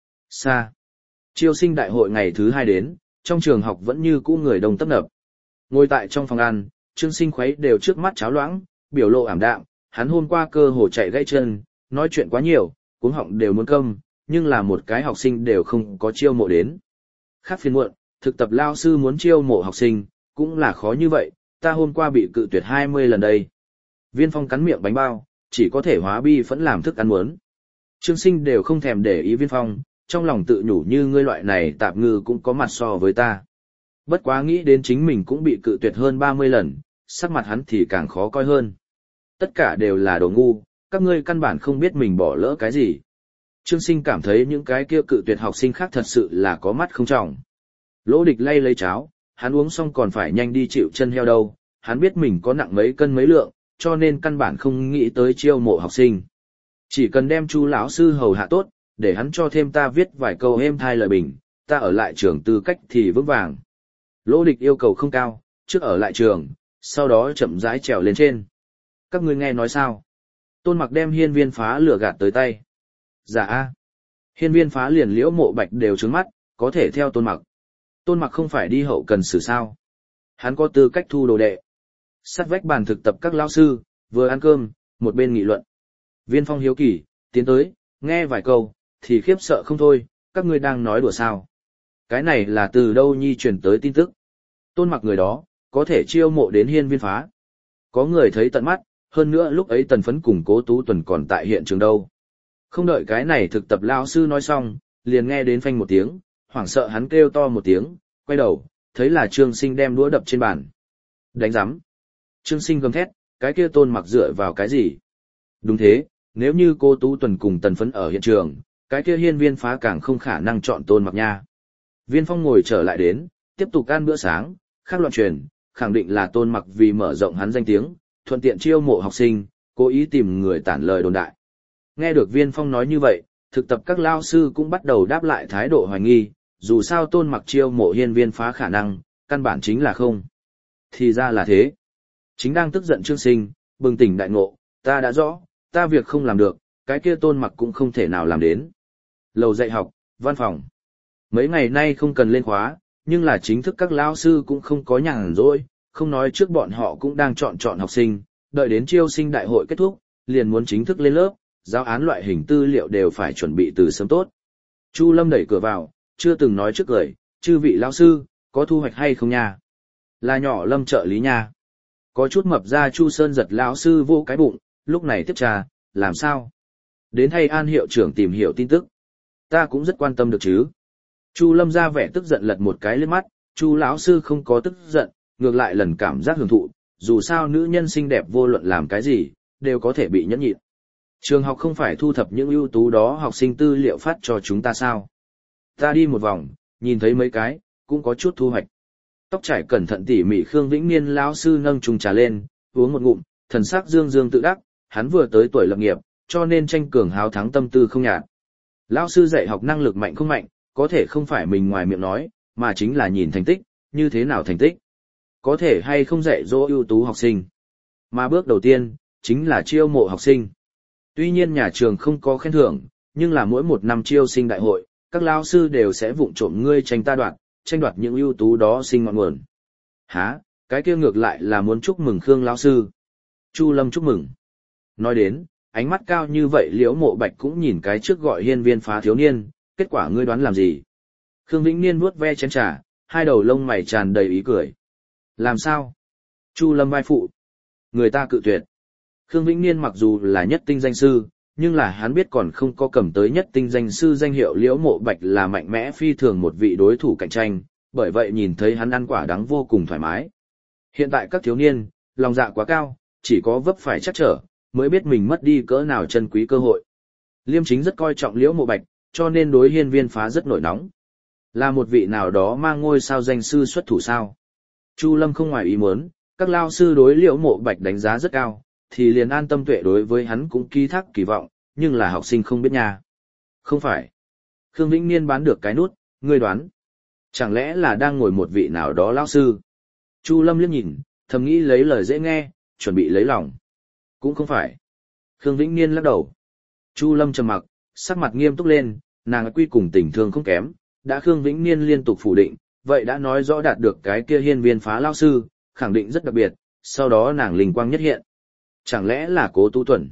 xa. Chiêu sinh đại hội ngày thứ 2 đến, trong trường học vẫn như cũ người đông tấp nập. Ngồi tại trong phòng ăn, Trương Sinh khuấy đều trước mắt cháo loãng, biểu lộ ảm đạm, hắn hôm qua cơ hồ chạy gãy chân, nói chuyện quá nhiều, cuống họng đều muốn câm, nhưng là một cái học sinh đều không có chiêu mộ đến. Khác phiên muộn, thực tập lao sư muốn chiêu mộ học sinh, cũng là khó như vậy, ta hôm qua bị cự tuyệt 20 lần đây. Viên Phong cắn miệng bánh bao, chỉ có thể hóa bi phẫn làm thức ăn muốn. Trương Sinh đều không thèm để ý Viên Phong, trong lòng tự nhủ như ngươi loại này tạp ngư cũng có mặt so với ta. Bất quá nghĩ đến chính mình cũng bị cự tuyệt hơn 30 lần, sắc mặt hắn thì càng khó coi hơn. Tất cả đều là đồ ngu, các ngươi căn bản không biết mình bỏ lỡ cái gì. Trương Sinh cảm thấy những cái kia cự tuyệt học sinh khác thật sự là có mắt không trọng. Lỗ Địch lay lấy cháo, hắn uống xong còn phải nhanh đi chịu chân heo đâu, hắn biết mình có nặng mấy cân mấy lượng, cho nên căn bản không nghĩ tới chiêu mộ học sinh. Chỉ cần đem Chu lão sư hầu hạ tốt, để hắn cho thêm ta viết vài câu êm thai lời bình, ta ở lại trường tư cách thì vững vàng. Lỗ Địch yêu cầu không cao, trước ở lại trường, sau đó chậm rãi trèo lên trên. Các ngươi nghe nói sao? Tôn Mặc đem hiên viên phá lửa gạt tới tay. Dạ a. Hiên viên phá liền Liễu Mộ Bạch đều trướng mắt, có thể theo Tôn Mặc. Tôn Mặc không phải đi hậu cần xử sao? Hắn có tư cách thu đồ đệ. Sát vách bàn thực tập các lão sư, vừa ăn cơm, một bên nghị luận. Viên Phong hiếu kỳ, tiến tới, nghe vài câu, thì khiếp sợ không thôi, các ngươi đang nói đùa sao? Cái này là từ đâu nhi truyền tới tin tức? Tôn Mặc người đó, có thể chiêu mộ đến hiên viên phá. Có người thấy tận mắt, hơn nữa lúc ấy Tần Phấn cùng Cố Tú Tuần còn tại hiện trường đâu. Không đợi cái này thực tập lão sư nói xong, liền nghe đến phanh một tiếng, hoảng sợ hắn kêu to một tiếng, quay đầu, thấy là Trương Sinh đem đũa đập trên bàn. Đánh rắm. Trương Sinh gầm thét, cái kia Tôn Mặc dựa vào cái gì? Đúng thế, nếu như Cô Tú Tuần cùng Tần Phấn ở hiện trường, cái kia hiên viên phá càng không khả năng chọn Tôn Mặc nha. Viên Phong ngồi trở lại đến, tiếp tục ăn bữa sáng, khác loạn truyền, khẳng định là Tôn Mặc vì mở rộng hắn danh tiếng, thuận tiện chiêu mộ học sinh, cố ý tìm người tản lời đồn đại. Nghe được Viên Phong nói như vậy, thực tập các lao sư cũng bắt đầu đáp lại thái độ hoài nghi, dù sao Tôn Mặc chiêu mộ hiên viên phá khả năng, căn bản chính là không. Thì ra là thế. Chính đang tức giận Trương Sinh, bừng tỉnh đại ngộ, ta đã rõ, ta việc không làm được, cái kia Tôn Mặc cũng không thể nào làm đến. Lầu dạy học, văn phòng. Mấy ngày nay không cần lên khóa, nhưng là chính thức các lao sư cũng không có nhàn rỗi, không nói trước bọn họ cũng đang chọn học sinh, đợi đến chiêu sinh đại hội kết thúc, liền muốn chính thức lên lớp, giáo án loại hình tư liệu đều phải chuẩn bị từ sớm tốt. Chu Lâm đẩy cửa vào, chưa từng nói trước cười, chư vị lao sư, có thu hoạch hay không nha? Là nhỏ Lâm trợ lý nha. Có chút mập ra Chu Sơn giật lão sư vô cái bụng, lúc này tiếp trà, làm sao? Đến thay An hiệu trưởng tìm hiểu tin tức. Ta cũng rất quan tâm được chứ. Chu Lâm ra vẻ tức giận lật một cái liếc mắt, Chu lão sư không có tức giận, ngược lại lần cảm giác hưởng thụ, dù sao nữ nhân xinh đẹp vô luận làm cái gì, đều có thể bị nhẫn nhịn. Trường học không phải thu thập những ưu tú đó học sinh tư liệu phát cho chúng ta sao? Ta đi một vòng, nhìn thấy mấy cái, cũng có chút thu hoạch. Tóc trải cẩn thận tỉ mỉ Khương Vĩnh Niên lão sư nâng chung trà lên, uống một ngụm, thần sắc dương dương tự đắc, hắn vừa tới tuổi lập nghiệp, cho nên tranh cường háo thắng tâm tư không nhạt. Lão sư dạy học năng lực mạnh không mạnh, có thể không phải mình ngoài miệng nói, mà chính là nhìn thành tích, như thế nào thành tích. Có thể hay không dạy dỗ ưu tú học sinh. Mà bước đầu tiên, chính là chiêu mộ học sinh. Tuy nhiên nhà trường không có khen thưởng, nhưng là mỗi một năm chiêu sinh đại hội, các lao sư đều sẽ vụng trộm ngươi tranh ta đoạt, tranh đoạt những ưu tú đó sinh ngọn nguồn. Hả, cái kia ngược lại là muốn chúc mừng Khương lão sư. Chu Lâm chúc mừng. Nói đến, ánh mắt cao như vậy Liễu Mộ Bạch cũng nhìn cái trước gọi hiên viên phá thiếu niên, kết quả ngươi đoán làm gì? Khương Vĩnh Niên vuốt ve chén trà, hai đầu lông mày tràn đầy ý cười. Làm sao? Chu Lâm vai phụ. Người ta cự tuyệt. Khương Vĩnh Niên mặc dù là nhất tinh danh sư, nhưng là hắn biết còn không có cầm tới nhất tinh danh sư danh hiệu Liễu Mộ Bạch là mạnh mẽ phi thường một vị đối thủ cạnh tranh, bởi vậy nhìn thấy hắn ăn quả đắng vô cùng thoải mái. Hiện tại các thiếu niên, lòng dạ quá cao, chỉ có vấp phải chắc trở, mới biết mình mất đi cỡ nào chân quý cơ hội. Liêm Chính rất coi trọng Liễu Mộ Bạch, cho nên đối hiên viên phá rất nổi nóng. Là một vị nào đó mang ngôi sao danh sư xuất thủ sao? Chu Lâm không ngoài ý muốn, các lao sư đối Liễu Mộ Bạch đánh giá rất cao, thì liền An Tâm Tuệ đối với hắn cũng ký thác kỳ vọng, nhưng là học sinh không biết nha. Không phải. Khương Vĩnh Niên bán được cái nút, ngươi đoán. Chẳng lẽ là đang ngồi một vị nào đó lao sư? Chu Lâm liếc nhìn, thầm nghĩ lấy lời dễ nghe, chuẩn bị lấy lòng. Cũng không phải. Khương Vĩnh Niên lắc đầu. Chu Lâm trầm mặc, sắc mặt nghiêm túc lên, nàng quy cùng tình thương không kém, đã Khương Vĩnh Niên liên tục phủ định, vậy đã nói rõ đạt được cái kia hiên viên phá lao sư, khẳng định rất đặc biệt, sau đó nàng linh quang nhất hiện. Chẳng lẽ là Cố Tú Tuần?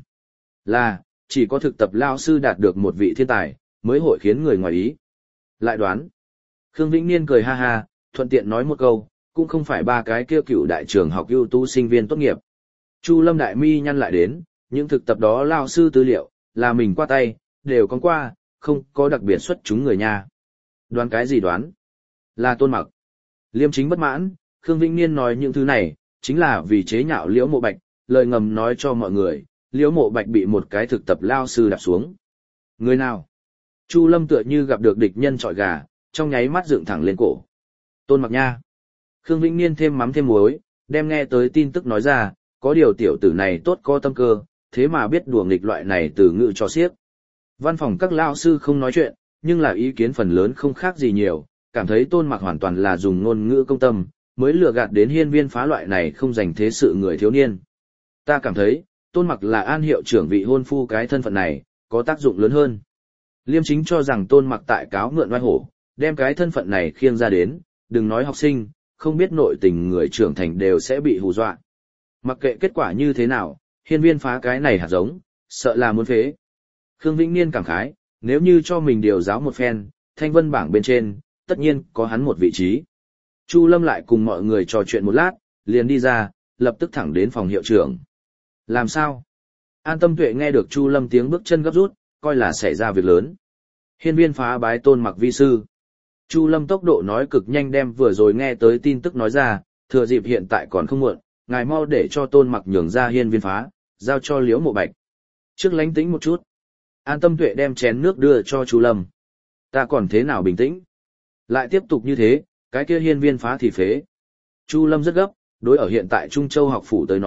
Là, chỉ có thực tập lao sư đạt được một vị thiên tài, mới hội khiến người ngoài ý. Lại đoán. Khương Vĩnh Niên cười ha ha, thuận tiện nói một câu, cũng không phải ba cái kia cựu đại trường học ưu tú sinh viên tốt nghiệp. Chu Lâm đại mi nhăn lại đến, những thực tập đó lao sư tư liệu, là mình qua tay, đều con qua, không có đặc biệt xuất chúng người nha. Đoán cái gì đoán? Là Tôn Mặc. Liêm Chính bất mãn, Khương Vĩnh Niên nói những thứ này, chính là vì chế nhạo Liễu Mộ Bạch, lời ngầm nói cho mọi người, Liễu Mộ Bạch bị một cái thực tập lao sư đạp xuống. Người nào? Chu Lâm tựa như gặp được địch nhân trọi gà, trong nháy mắt dựng thẳng lên cổ. Tôn Mặc nha. Khương Vĩnh Niên thêm mắm thêm muối, đem nghe tới tin tức nói ra, có điều tiểu tử này tốt có tâm cơ, thế mà biết đùa nghịch loại này từ ngữ cho xiếc. Văn phòng các lao sư không nói chuyện, nhưng là ý kiến phần lớn không khác gì nhiều, cảm thấy Tôn Mặc hoàn toàn là dùng ngôn ngữ công tâm, mới lừa gạt đến hiên viên phá loại này không dành thế sự người thiếu niên. Ta cảm thấy, Tôn Mặc là An hiệu trưởng vị hôn phu cái thân phận này, có tác dụng lớn hơn. Liêm Chính cho rằng Tôn Mặc tại cáo mượn oai hổ, đem cái thân phận này khiêng ra đến, đừng nói học sinh, không biết nội tình người trưởng thành đều sẽ bị hù dọa. Mặc kệ kết quả như thế nào, hiên viên phá cái này hạt giống, sợ là muốn phế. Khương Vĩnh Niên cảm khái, nếu như cho mình điều giáo một phen, thanh vân bảng bên trên, tất nhiên có hắn một vị trí. Chu Lâm lại cùng mọi người trò chuyện một lát, liền đi ra, lập tức thẳng đến phòng hiệu trưởng. Làm sao? An Tâm Tuệ nghe được Chu Lâm tiếng bước chân gấp rút, coi là xảy ra việc lớn. Hiên viên phá bái Tôn Mặc vi sư. Chu Lâm tốc độ nói cực nhanh đem vừa rồi nghe tới tin tức nói ra, thừa dịp hiện tại còn không muộn, ngài mau để cho Tôn Mặc nhường ra hiên viên phá, giao cho Liễu Mộ Bạch. Trước lánh tĩnh một chút. An Tâm Tuệ đem chén nước đưa cho Chu Lâm. Ta còn thế nào bình tĩnh? Lại tiếp tục như thế, cái kia hiên viên phá thì phế. Chu Lâm rất gấp, đối ở hiện tại Trung Châu học phủ tới nói,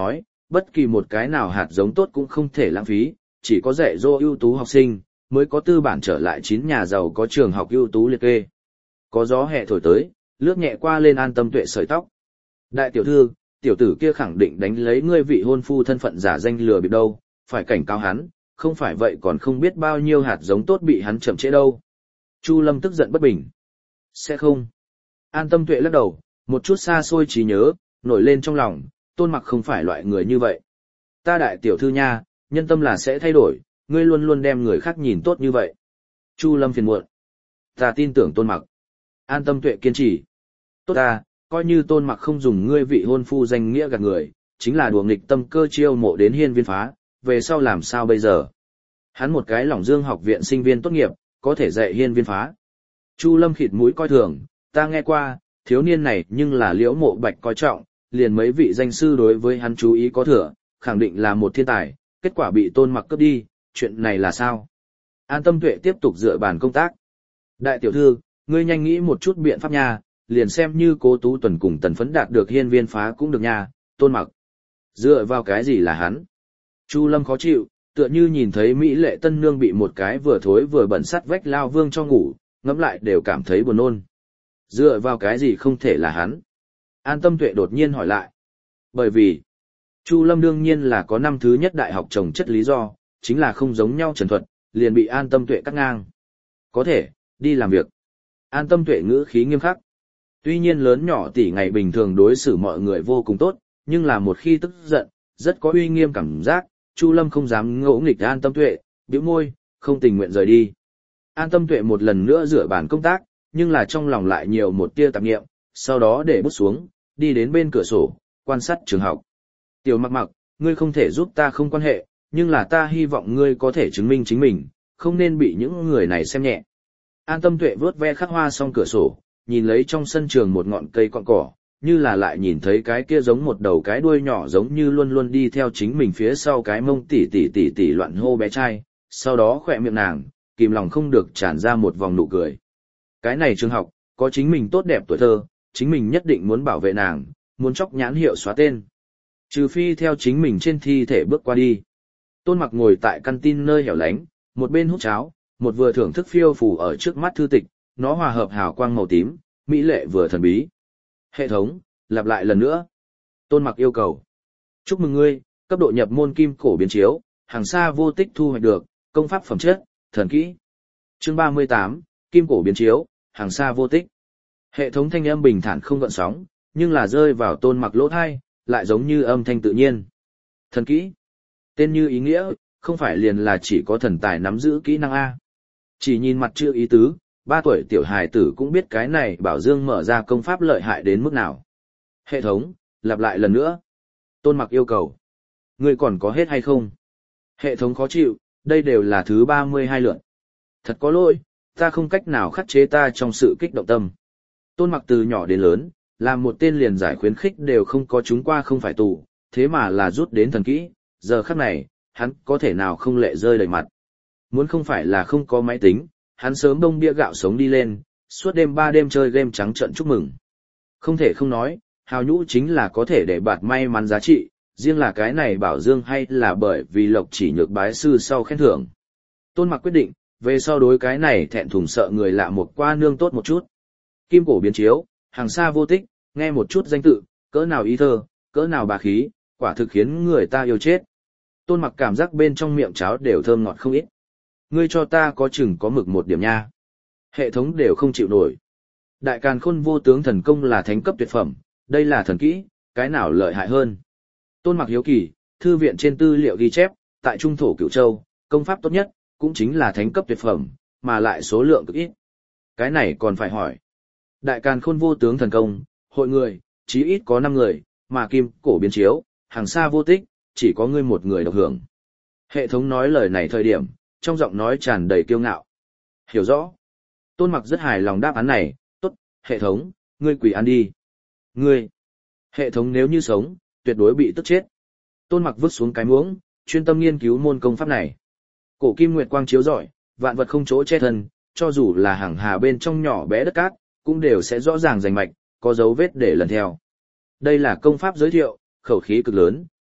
bất kỳ một cái nào hạt giống tốt cũng không thể lãng phí, chỉ có dạy dỗ ưu tú học sinh, mới có tư bản trở lại 9 nhà giàu có trường học ưu tú liệt kê. Có gió hè thổi tới, lướt nhẹ qua lên An Tâm Tuệ sợi tóc. Đại tiểu thư, tiểu tử kia khẳng định đánh lấy ngươi vị hôn phu thân phận giả danh lừa bịp đâu, phải cảnh cáo hắn, không phải vậy còn không biết bao nhiêu hạt giống tốt bị hắn chậm trễ đâu. Chu Lâm tức giận bất bình. Sẽ không. An Tâm Tuệ lắc đầu, một chút xa xôi trí nhớ, nổi lên trong lòng, Tôn Mặc không phải loại người như vậy. Ta đại tiểu thư nha, nhân tâm là sẽ thay đổi, ngươi luôn luôn đem người khác nhìn tốt như vậy. Chu Lâm phiền muộn. Ta tin tưởng Tôn Mặc. An Tâm Tuệ kiên trì. Tốt ta, coi như Tôn Mặc không dùng ngươi vị hôn phu danh nghĩa gạt người, chính là đùa nghịch tâm cơ chiêu mộ đến hiên viên phá, về sau làm sao bây giờ? Hắn một cái Lỏng Dương học viện sinh viên tốt nghiệp, có thể dạy hiên viên phá. Chu Lâm khịt mũi coi thường, ta nghe qua, thiếu niên này nhưng là Liễu Mộ Bạch coi trọng, liền mấy vị danh sư đối với hắn chú ý có thừa, khẳng định là một thiên tài, kết quả bị Tôn Mặc cướp đi, chuyện này là sao? An Tâm Tuệ tiếp tục dựa bàn công tác. Đại tiểu thư, ngươi nhanh nghĩ một chút biện pháp nha, liền xem như Cố Tú Tuần cùng Tần Phấn đạt được hiên viên phá cũng được nha, Tôn Mặc. Dựa vào cái gì là hắn? Chu Lâm khó chịu, tựa như nhìn thấy Mỹ lệ tân nương bị một cái vừa thối vừa bẩn sắt vách lao vương cho ngủ, ngẫm lại đều cảm thấy buồn nôn. Dựa vào cái gì không thể là hắn? An Tâm Tuệ đột nhiên hỏi lại. Bởi vì, Chu Lâm đương nhiên là có năm thứ nhất đại học trồng chất lý do, chính là không giống nhau Trần Thuật, liền bị An Tâm Tuệ cắt ngang. Có thể, đi làm việc. An Tâm Tuệ ngữ khí nghiêm khắc. Tuy nhiên lớn nhỏ tỷ ngày bình thường đối xử mọi người vô cùng tốt, nhưng là một khi tức giận, rất có uy nghiêm cảm giác, Chu Lâm không dám ngỗ nghịch An Tâm Tuệ, bĩu môi, không tình nguyện rời đi. An Tâm Tuệ một lần nữa rửa bàn công tác, nhưng là trong lòng lại nhiều một tia tạp niệm, sau đó để bút xuống, đi đến bên cửa sổ, quan sát trường học. Tiểu Mặc Mặc, ngươi không thể giúp ta không quan hệ, nhưng là ta hy vọng ngươi có thể chứng minh chính mình, không nên bị những người này xem nhẹ. An Tâm Tuệ vớt ve khắc hoa xong cửa sổ, nhìn lấy trong sân trường một ngọn cây cọn cỏ, như là lại nhìn thấy cái kia giống một đầu cái đuôi nhỏ giống như luôn luôn đi theo chính mình phía sau cái mông tỉ loạn hô bé trai, sau đó khỏe miệng nàng, kìm lòng không được tràn ra một vòng nụ cười. Cái này trường học, có chính mình tốt đẹp tuổi thơ, chính mình nhất định muốn bảo vệ nàng, muốn chóc nhãn hiệu xóa tên. Trừ phi theo chính mình trên thi thể bước qua đi. Tôn Mặc ngồi tại căn tin nơi hẻo lánh, một bên hút cháo, một vừa thưởng thức phiêu phù ở trước mắt thư tịch, nó hòa hợp hào quang màu tím, mỹ lệ vừa thần bí. Hệ thống, lặp lại lần nữa. Tôn Mặc yêu cầu. Chúc mừng ngươi, cấp độ nhập môn kim cổ biến chiếu, hàng xa vô tích thu hoạch được, công pháp phẩm chất, thần kỹ. Chương 38, kim cổ biến chiếu, hàng xa vô tích. Hệ thống thanh âm bình thản không gợn sóng, nhưng là rơi vào Tôn Mặc lỗ tai, lại giống như âm thanh tự nhiên. Thần kỹ. Tên như ý nghĩa, không phải liền là chỉ có thần tài nắm giữ kỹ năng A. Chỉ nhìn mặt chưa ý tứ, 3 tuổi tiểu hài tử cũng biết cái này Bảo Dương mở ra công pháp lợi hại đến mức nào. Hệ thống, lặp lại lần nữa. Tôn Mặc yêu cầu. Ngươi còn có hết hay không? Hệ thống khó chịu, đây đều là thứ 32 lượt. Thật có lỗi, ta không cách nào khắc chế ta trong sự kích động tâm. Tôn Mặc từ nhỏ đến lớn, làm một tên liền giải khuyến khích đều không có chúng qua không phải tù, thế mà là rút đến thần kỹ, giờ khắc này, hắn có thể nào không lệ rơi đầy mặt. Muốn không phải là không có máy tính, hắn sớm đông bia gạo sống đi lên, suốt đêm 3 đêm chơi game trắng trận chúc mừng. Không thể không nói, hào nhũ chính là có thể để bạt may mắn giá trị, riêng là cái này Bảo Dương hay là bởi vì Lộc Chỉ Nhược bái sư sau khen thưởng. Tôn Mặc quyết định, về sau đối cái này thẹn thùng sợ người lạ một qua nương tốt một chút. Kim cổ biến chiếu, hàng xa vô tích, nghe một chút danh tự, cỡ nào ý thơ, cỡ nào bà khí, quả thực khiến người ta yêu chết. Tôn Mặc cảm giác bên trong miệng cháo đều thơm ngọt không ít. Ngươi cho ta có chừng có mực một điểm nha. Hệ thống đều không chịu nổi. Đại Càn Khôn Vô Tướng thần công là thánh cấp tuyệt phẩm, đây là thần kỹ, cái nào lợi hại hơn? Tôn Mặc hiếu kỳ, thư viện trên tư liệu ghi chép, tại Trung thổ Cửu Châu, công pháp tốt nhất, cũng chính là thánh cấp tuyệt phẩm, mà lại số lượng cực ít. Cái này còn phải hỏi. Đại Càn Khôn Vô Tướng thần công, hội người, chí ít có 5 người, mà kim cổ biến chiếu, hàng xa vô tích, chỉ có ngươi một người độc hưởng. Hệ thống nói lời này thời điểm, trong giọng nói tràn đầy kiêu ngạo. Hiểu rõ. Tôn Mặc rất hài lòng đáp án này, tốt, hệ thống, ngươi quỳ ăn đi. Ngươi. Hệ thống nếu như sống, tuyệt đối bị tức chết. Tôn Mặc vứt xuống cái muỗng, chuyên tâm nghiên cứu môn công pháp này. Cổ kim nguyệt quang chiếu rọi, vạn vật không chỗ che thân, cho dù là hàng hà bên trong nhỏ bé đất cát, cũng đều sẽ rõ ràng rành mạch, có dấu vết để lần theo. Đây là công pháp giới thiệu, khẩu khí cực lớn,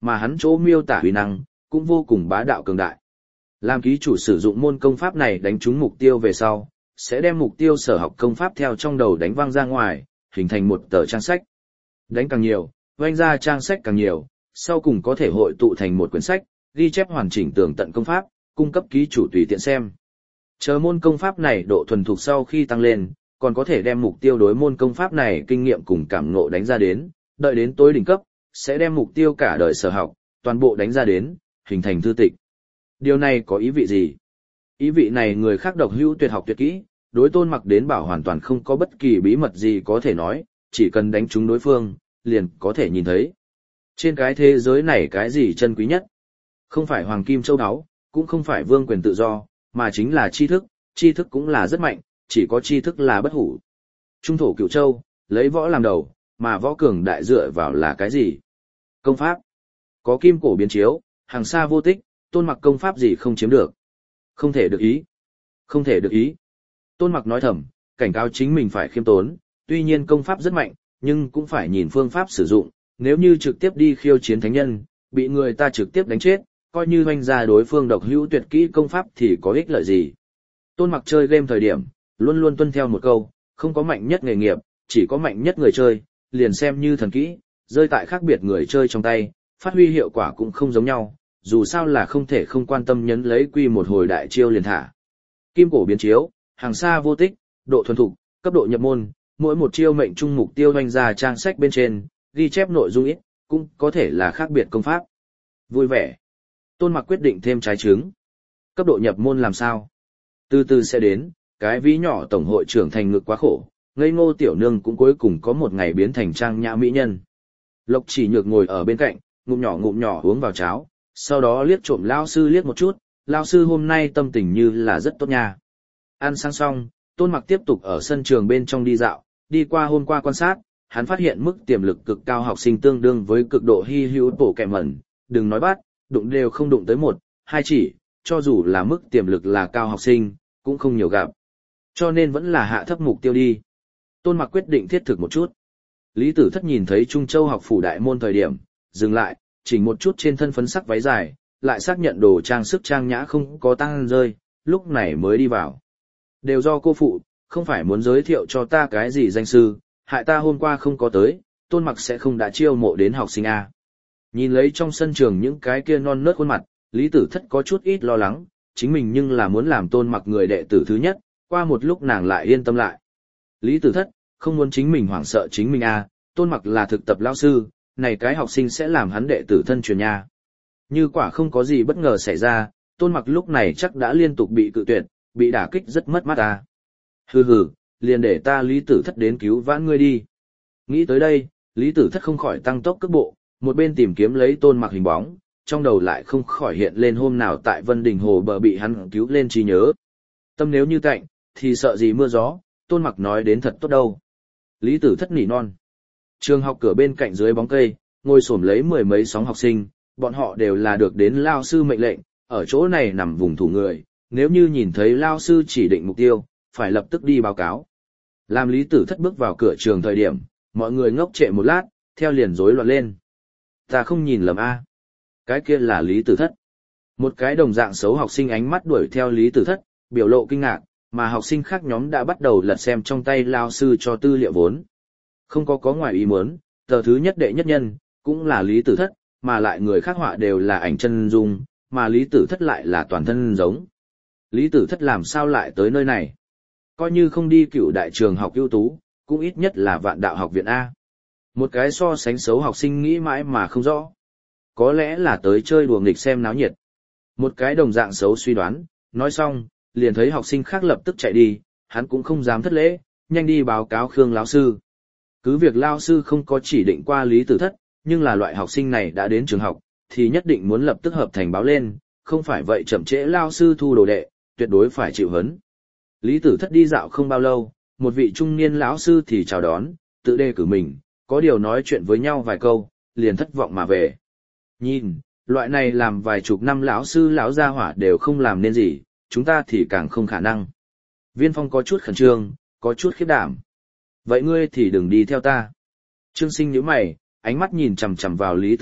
mà hắn chỗ miêu tả uy năng, cũng vô cùng bá đạo cường đại. Làm ký chủ sử dụng môn công pháp này đánh trúng mục tiêu về sau, sẽ đem mục tiêu sở học công pháp theo trong đầu đánh văng ra ngoài, hình thành một tờ trang sách. Đánh càng nhiều, vanh ra trang sách càng nhiều, sau cùng có thể hội tụ thành một quyển sách, ghi chép hoàn chỉnh tường tận công pháp, cung cấp ký chủ tùy tiện xem. Chờ môn công pháp này độ thuần thục sau khi tăng lên, còn có thể đem mục tiêu đối môn công pháp này kinh nghiệm cùng cảm ngộ đánh ra đến, đợi đến tối đỉnh cấp, sẽ đem mục tiêu cả đời sở học, toàn bộ đánh ra đến, hình thành thư tịch. Điều này có ý vị gì? Ý vị này người khác độc hữu tuyệt học tuyệt kỹ, đối Tôn Mặc đến bảo hoàn toàn không có bất kỳ bí mật gì có thể nói, chỉ cần đánh trúng đối phương, liền có thể nhìn thấy. Trên cái thế giới này cái gì chân quý nhất? Không phải hoàng kim châu áo, cũng không phải vương quyền tự do, mà chính là tri thức cũng là rất mạnh, chỉ có tri thức là bất hủ. Trung thổ Cửu Châu, lấy võ làm đầu, mà võ cường đại dựa vào là cái gì? Công pháp. Có kim cổ biến chiếu, hàng xa vô tích, Tôn Mặc công pháp gì không chiếm được. Không thể được ý. Không thể được ý. Tôn Mặc nói thầm, cảnh cáo chính mình phải khiêm tốn, tuy nhiên công pháp rất mạnh, nhưng cũng phải nhìn phương pháp sử dụng, nếu như trực tiếp đi khiêu chiến thánh nhân, bị người ta trực tiếp đánh chết, coi như hoành ra đối phương độc hữu tuyệt kỹ công pháp thì có ích lợi gì. Tôn Mặc chơi game thời điểm, luôn luôn tuân theo một câu, không có mạnh nhất nghề nghiệp, chỉ có mạnh nhất người chơi, liền xem như thần kỹ, rơi tại khác biệt người chơi trong tay, phát huy hiệu quả cũng không giống nhau, dù sao là không thể không quan tâm nhấn lấy quy một hồi đại chiêu liền thả. Kim cổ biến chiếu, hàng xa vô tích, độ thuần thục, cấp độ nhập môn, mỗi một chiêu mệnh trung mục tiêu hoành ra trang sách bên trên, ghi chép nội dung ít, cũng có thể là khác biệt công pháp. Vui vẻ. Tôn Mặc quyết định thêm trái trứng. Cấp độ nhập môn làm sao? Từ từ sẽ đến, cái ví nhỏ tổng hội trưởng thành ngực quá khổ, ngây ngô tiểu nương cũng cuối cùng có một ngày biến thành trang nhã mỹ nhân. Lộc Chỉ Nhược ngồi ở bên cạnh, ngụm nhỏ uống vào cháo, sau đó liếc trộm lao sư liếc một chút, lao sư hôm nay tâm tình như là rất tốt nha. Ăn sáng xong, Tôn Mặc tiếp tục ở sân trường bên trong đi dạo, đi qua hôm qua quan sát, hắn phát hiện mức tiềm lực cực cao học sinh tương đương với cực độ hy hữu bổ kẹ mẩn, đừng nói bắt, đụng đều không đụng tới một, hai chỉ, cho dù là mức tiềm lực là cao học sinh, cũng không nhiều gặp. Cho nên vẫn là hạ thấp mục tiêu đi. Tôn Mặc quyết định thiết thực một chút. Lý Tử Thất nhìn thấy Trung Châu học phủ đại môn thời điểm, dừng lại, chỉnh một chút trên thân phấn sắc váy dài, lại xác nhận đồ trang sức trang nhã không có tăng rơi, lúc này mới đi vào. Đều do cô phụ, không phải muốn giới thiệu cho ta cái gì danh sư, hại ta hôm qua không có tới, Tôn Mặc sẽ không đã chiêu mộ đến học sinh A. Nhìn lấy trong sân trường những cái kia non nớt khuôn mặt, Lý Tử Thất có chút ít lo lắng, chính mình nhưng là muốn làm Tôn Mặc người đệ tử thứ nhất, qua một lúc nàng lại yên tâm lại. Lý Tử Thất, không muốn chính mình hoảng sợ chính mình A, Tôn Mặc là thực tập lao sư, này cái học sinh sẽ làm hắn đệ tử thân truyền nha. Như quả không có gì bất ngờ xảy ra, Tôn Mặc lúc này chắc đã liên tục bị cự tuyệt, bị đả kích rất mất mát ta. Hừ, liền để ta Lý Tử Thất đến cứu vãn ngươi đi. Nghĩ tới đây, Lý Tử Thất không khỏi tăng tốc cước bộ, một bên tìm kiếm lấy Tôn Mặc hình bóng, trong đầu lại không khỏi hiện lên hôm nào tại Vân Đình Hồ bờ bị hắn cứu lên trí nhớ. Tâm nếu như cạnh, thì sợ gì mưa gió, Tôn Mặc nói đến thật tốt đâu. Lý Tử Thất nỉ non. Trường học cửa bên cạnh dưới bóng cây, ngồi xổm lấy mười mấy sóng học sinh, bọn họ đều là được đến lao sư mệnh lệnh, ở chỗ này nằm vùng thủ người, nếu như nhìn thấy lao sư chỉ định mục tiêu, phải lập tức đi báo cáo. Làm Lý Tử Thất bước vào cửa trường thời điểm, mọi người ngốc trệ một lát, theo liền rối loạn lên. Ta không nhìn lầm a, cái kia là Lý Tử Thất. Một cái đồng dạng xấu học sinh ánh mắt đuổi theo Lý Tử Thất, biểu lộ kinh ngạc, mà học sinh khác nhóm đã bắt đầu lật xem trong tay lao sư cho tư liệu vốn. Không có ngoài ý muốn, tờ thứ nhất đệ nhất nhân, cũng là Lý Tử Thất, mà lại người khác họa đều là ảnh chân dung, mà Lý Tử Thất lại là toàn thân giống. Lý Tử Thất làm sao lại tới nơi này? Coi như không đi cựu đại trường học ưu tú, cũng ít nhất là Vạn Đạo học viện A. Một cái so sánh xấu học sinh nghĩ mãi mà không rõ. Có lẽ là tới chơi đùa nghịch xem náo nhiệt. Một cái đồng dạng xấu suy đoán, nói xong, liền thấy học sinh khác lập tức chạy đi, hắn cũng không dám thất lễ, nhanh đi báo cáo Khương lão sư. Cứ việc lao sư không có chỉ định qua Lý Tử Thất, nhưng là loại học sinh này đã đến trường học, thì nhất định muốn lập tức hợp thành báo lên, không phải vậy chậm trễ lao sư thu đồ đệ, tuyệt đối phải chịu hấn. Lý Tử Thất đi dạo không bao lâu, một vị trung niên lão sư thì chào đón, tự đề cử mình, có điều nói chuyện với nhau vài câu, liền thất vọng mà về. Nhìn, loại này làm vài chục năm lão sư lão gia hỏa đều không làm nên gì, chúng ta thì càng không khả năng. Viên Phong có chút khẩn trương, có chút khiếp đảm. Vậy ngươi thì đừng đi theo ta. Trương Sinh nhíu mày, ánh mắt nhìn chằm chằm vào Lý Tử Thất,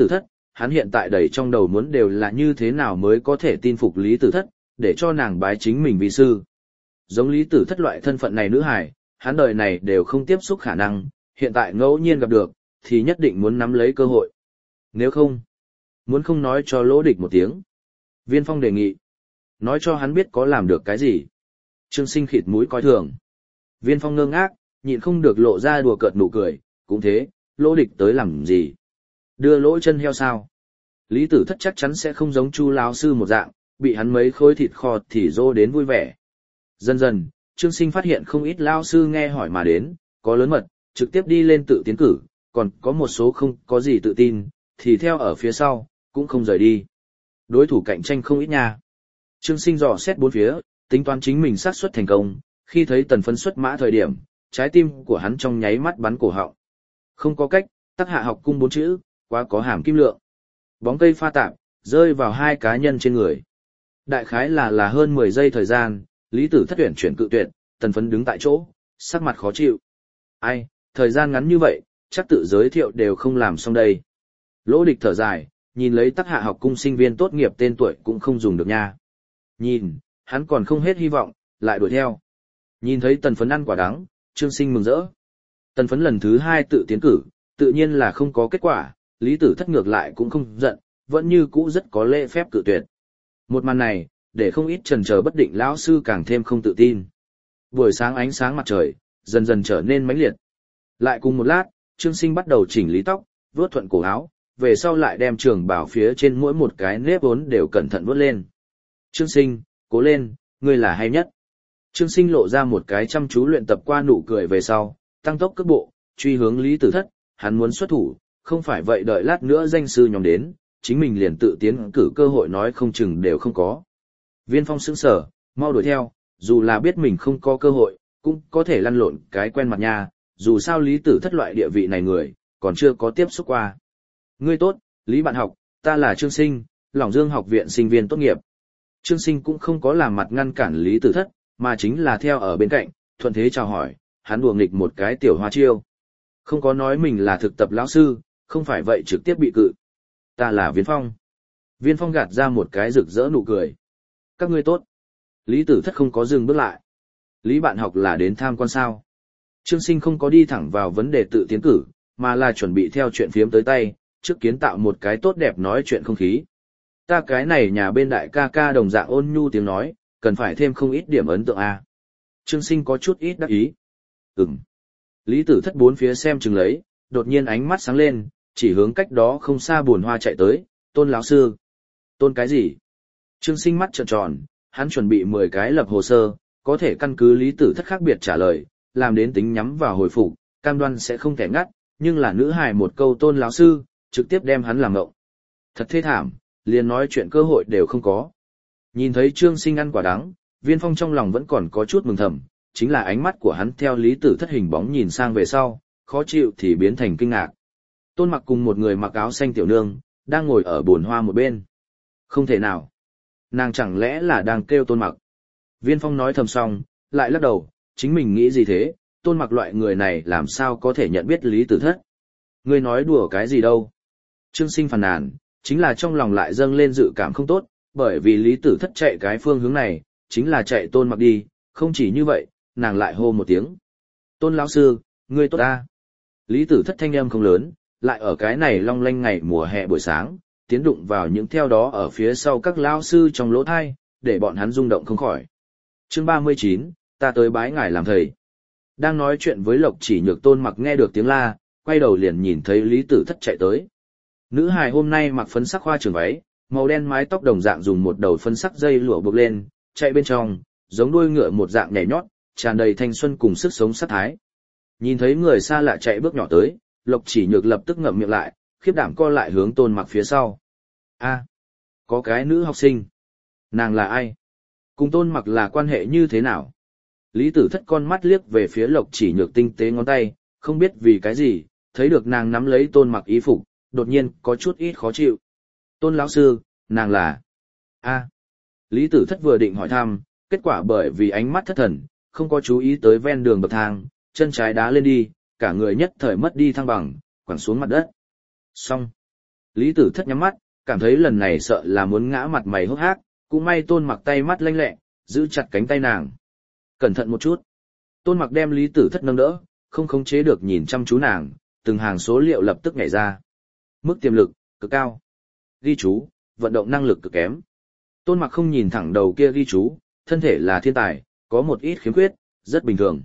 hắn hiện tại đầy trong đầu muốn đều là như thế nào mới có thể tin phục Lý Tử Thất, để cho nàng bái chính mình vi sư. Giống Lý Tử Thất loại thân phận này nữ hài, hắn đời này đều không tiếp xúc khả năng, hiện tại ngẫu nhiên gặp được, thì nhất định muốn nắm lấy cơ hội. Nếu không, muốn không nói cho Lỗ Địch một tiếng. Viên Phong đề nghị, nói cho hắn biết có làm được cái gì. Trương Sinh khịt mũi coi thường. Viên Phong ngơ ngác, nhịn không được lộ ra đùa cợt nụ cười, cũng thế, Lỗ Địch tới làm gì? Đưa lỗ chân heo sao? Lý Tử Thất chắc chắn sẽ không giống Chu lão sư một dạng, bị hắn mấy khối thịt kho thì rô đến vui vẻ. Dần dần, Trương Sinh phát hiện không ít lão sư nghe hỏi mà đến, có lớn mật, trực tiếp đi lên tự tiến cử, còn có một số không có gì tự tin, thì theo ở phía sau, cũng không rời đi. Đối thủ cạnh tranh không ít nha. Trương Sinh dò xét bốn phía, tính toán chính mình xác suất thành công, khi thấy Tần Phấn xuất mã thời điểm, trái tim của hắn trong nháy mắt bắn cổ họng. Không có cách, Tắc Hạ học cung 4 chữ, quá có hàm kim lượng. Bóng cây pha tạp, rơi vào hai cá nhân trên người. Đại khái là hơn 10 giây thời gian, Lý Tử Thất tuyển chuyển cự tuyệt, Tần Phấn đứng tại chỗ, sắc mặt khó chịu. Ai, thời gian ngắn như vậy, chắc tự giới thiệu đều không làm xong đây. Lỗ Địch thở dài, nhìn lấy Tắc Hạ học cung sinh viên tốt nghiệp tên tuổi cũng không dùng được nha. Nhìn, hắn còn không hết hy vọng, lại đuổi theo. Nhìn thấy Tần Phấn ăn quả đắng, Trương Sinh mừng rỡ. Tần Phấn lần thứ 2 tự tiến cử, tự nhiên là không có kết quả, Lý Tử Thất ngược lại cũng không giận, vẫn như cũ rất có lễ phép cự tuyệt. Một màn này, để không ít chần chờ bất định lão sư càng thêm không tự tin. Buổi sáng ánh sáng mặt trời, dần dần trở nên mãnh liệt. Lại cùng một lát, Trương Sinh bắt đầu chỉnh lý tóc, vuốt thuận cổ áo, về sau lại đem trường bào phía trên mỗi một cái nếp vốn đều cẩn thận vuốt lên. Trương Sinh, cố lên, ngươi là hay nhất. Trương Sinh lộ ra một cái chăm chú luyện tập qua nụ cười về sau, tăng tốc cước bộ, truy hướng Lý Tử Thất, hắn muốn xuất thủ, không phải vậy đợi lát nữa danh sư nhóm đến, chính mình liền tự tiến cử cơ hội nói không chừng đều không có. Viên Phong sững sờ, mau đuổi theo, dù là biết mình không có cơ hội, cũng có thể lăn lộn cái quen mặt nha, dù sao Lý Tử Thất loại địa vị này người, còn chưa có tiếp xúc qua. Ngươi tốt, Lý bạn học, ta là Trương Sinh, Lỏng Dương học viện sinh viên tốt nghiệp. Trương Sinh cũng không có làm mặt ngăn cản Lý Tử Thất, mà chính là theo ở bên cạnh, thuận thế chào hỏi, hắn đùa nghịch một cái tiểu hoa chiêu. Không có nói mình là thực tập lão sư, không phải vậy trực tiếp bị cự. Ta là Viên Phong. Viên Phong gạt ra một cái rực rỡ nụ cười. Các ngươi tốt. Lý Tử Thất không có dừng bước lại. Lý bạn học là đến tham quan sao. Trương Sinh không có đi thẳng vào vấn đề tự tiến cử, mà là chuẩn bị theo chuyện phiếm tới tay, trước kiến tạo một cái tốt đẹp nói chuyện không khí. Ta cái này nhà bên đại ca ca đồng dạng ôn nhu tiếng nói, cần phải thêm không ít điểm ấn tượng a. Trương Sinh có chút ít đắc ý. Lý Tử Thất bốn phía xem chừng lấy, đột nhiên ánh mắt sáng lên, chỉ hướng cách đó không xa buồn hoa chạy tới, Tôn lão sư. Tôn cái gì? Trương Sinh mắt trợn tròn, hắn chuẩn bị 10 cái lập hồ sơ, có thể căn cứ Lý Tử Thất khác biệt trả lời, làm đến tính nhắm vào hồi phục, cam đoan sẽ không thể ngắt, nhưng là nữ hài một câu Tôn lão sư, trực tiếp đem hắn làm ngộng. Thật thê thảm, liền nói chuyện cơ hội đều không có. Nhìn thấy Trương Sinh ăn quả đắng, Viên Phong trong lòng vẫn còn có chút mừng thầm, chính là ánh mắt của hắn theo Lý Tử Thất hình bóng nhìn sang về sau, khó chịu thì biến thành kinh ngạc. Tôn Mặc cùng một người mặc áo xanh tiểu nương, đang ngồi ở bồn hoa một bên. Không thể nào. Nàng chẳng lẽ là đang kêu Tôn Mặc. Viên Phong nói thầm xong, lại lắc đầu, chính mình nghĩ gì thế, Tôn Mặc loại người này làm sao có thể nhận biết Lý Tử Thất. Ngươi nói đùa cái gì đâu. Trương Sinh phàn nàn, chính là trong lòng lại dâng lên dự cảm không tốt, bởi vì Lý Tử Thất chạy cái phương hướng này, chính là chạy Tôn Mặc đi, không chỉ như vậy, nàng lại hô một tiếng. Tôn lão sư, ngươi tốt ta. Lý Tử Thất thanh âm không lớn, lại ở cái này long lanh ngày mùa hè buổi sáng, tiến đụng vào những theo đó ở phía sau các lão sư trong lỗ thai, để bọn hắn rung động không khỏi. Chương 39, ta tới bái ngài làm thầy. Đang nói chuyện với Lộc Chỉ Nhược, Tôn Mặc nghe được tiếng la, quay đầu liền nhìn thấy Lý Tử Thất chạy tới. Nữ hài hôm nay mặc phấn sắc hoa trường váy, màu đen mái tóc đồng dạng dùng một đầu phấn sắc dây lụa buộc lên, chạy bên trong, giống đuôi ngựa một dạng nhảy nhót, tràn đầy thanh xuân cùng sức sống sát thái. Nhìn thấy người xa lạ chạy bước nhỏ tới, Lộc Chỉ Nhược lập tức ngậm miệng lại, khiếp đảm co lại hướng Tôn Mặc phía sau. A, có cái nữ học sinh. Nàng là ai? Cùng Tôn Mặc là quan hệ như thế nào? Lý Tử Thất con mắt liếc về phía Lộc Chỉ Nhược tinh tế ngón tay, không biết vì cái gì, thấy được nàng nắm lấy Tôn Mặc y phục, đột nhiên có chút ít khó chịu. Tôn lão sư, nàng là... A. Lý Tử Thất vừa định hỏi thăm, kết quả bởi vì ánh mắt thất thần, không có chú ý tới ven đường bậc thang, chân trái đá lên đi, cả người nhất thời mất đi thăng bằng, quẳng xuống mặt đất. Xong. Lý Tử Thất nhắm mắt, cảm thấy lần này sợ là muốn ngã mặt mày hốc hác, cũng may Tôn Mặc tay mắt lanh lẹ, giữ chặt cánh tay nàng. Cẩn thận một chút. Tôn Mặc đem Lý Tử Thất nâng đỡ, không khống chế được nhìn chăm chú nàng, từng hàng số liệu lập tức nhảy ra. Mức tiềm lực, cực cao. Ghi chú, vận động năng lực cực kém. Tôn Mặc không nhìn thẳng đầu kia ghi chú, thân thể là thiên tài, có một ít khiếm khuyết, rất bình thường.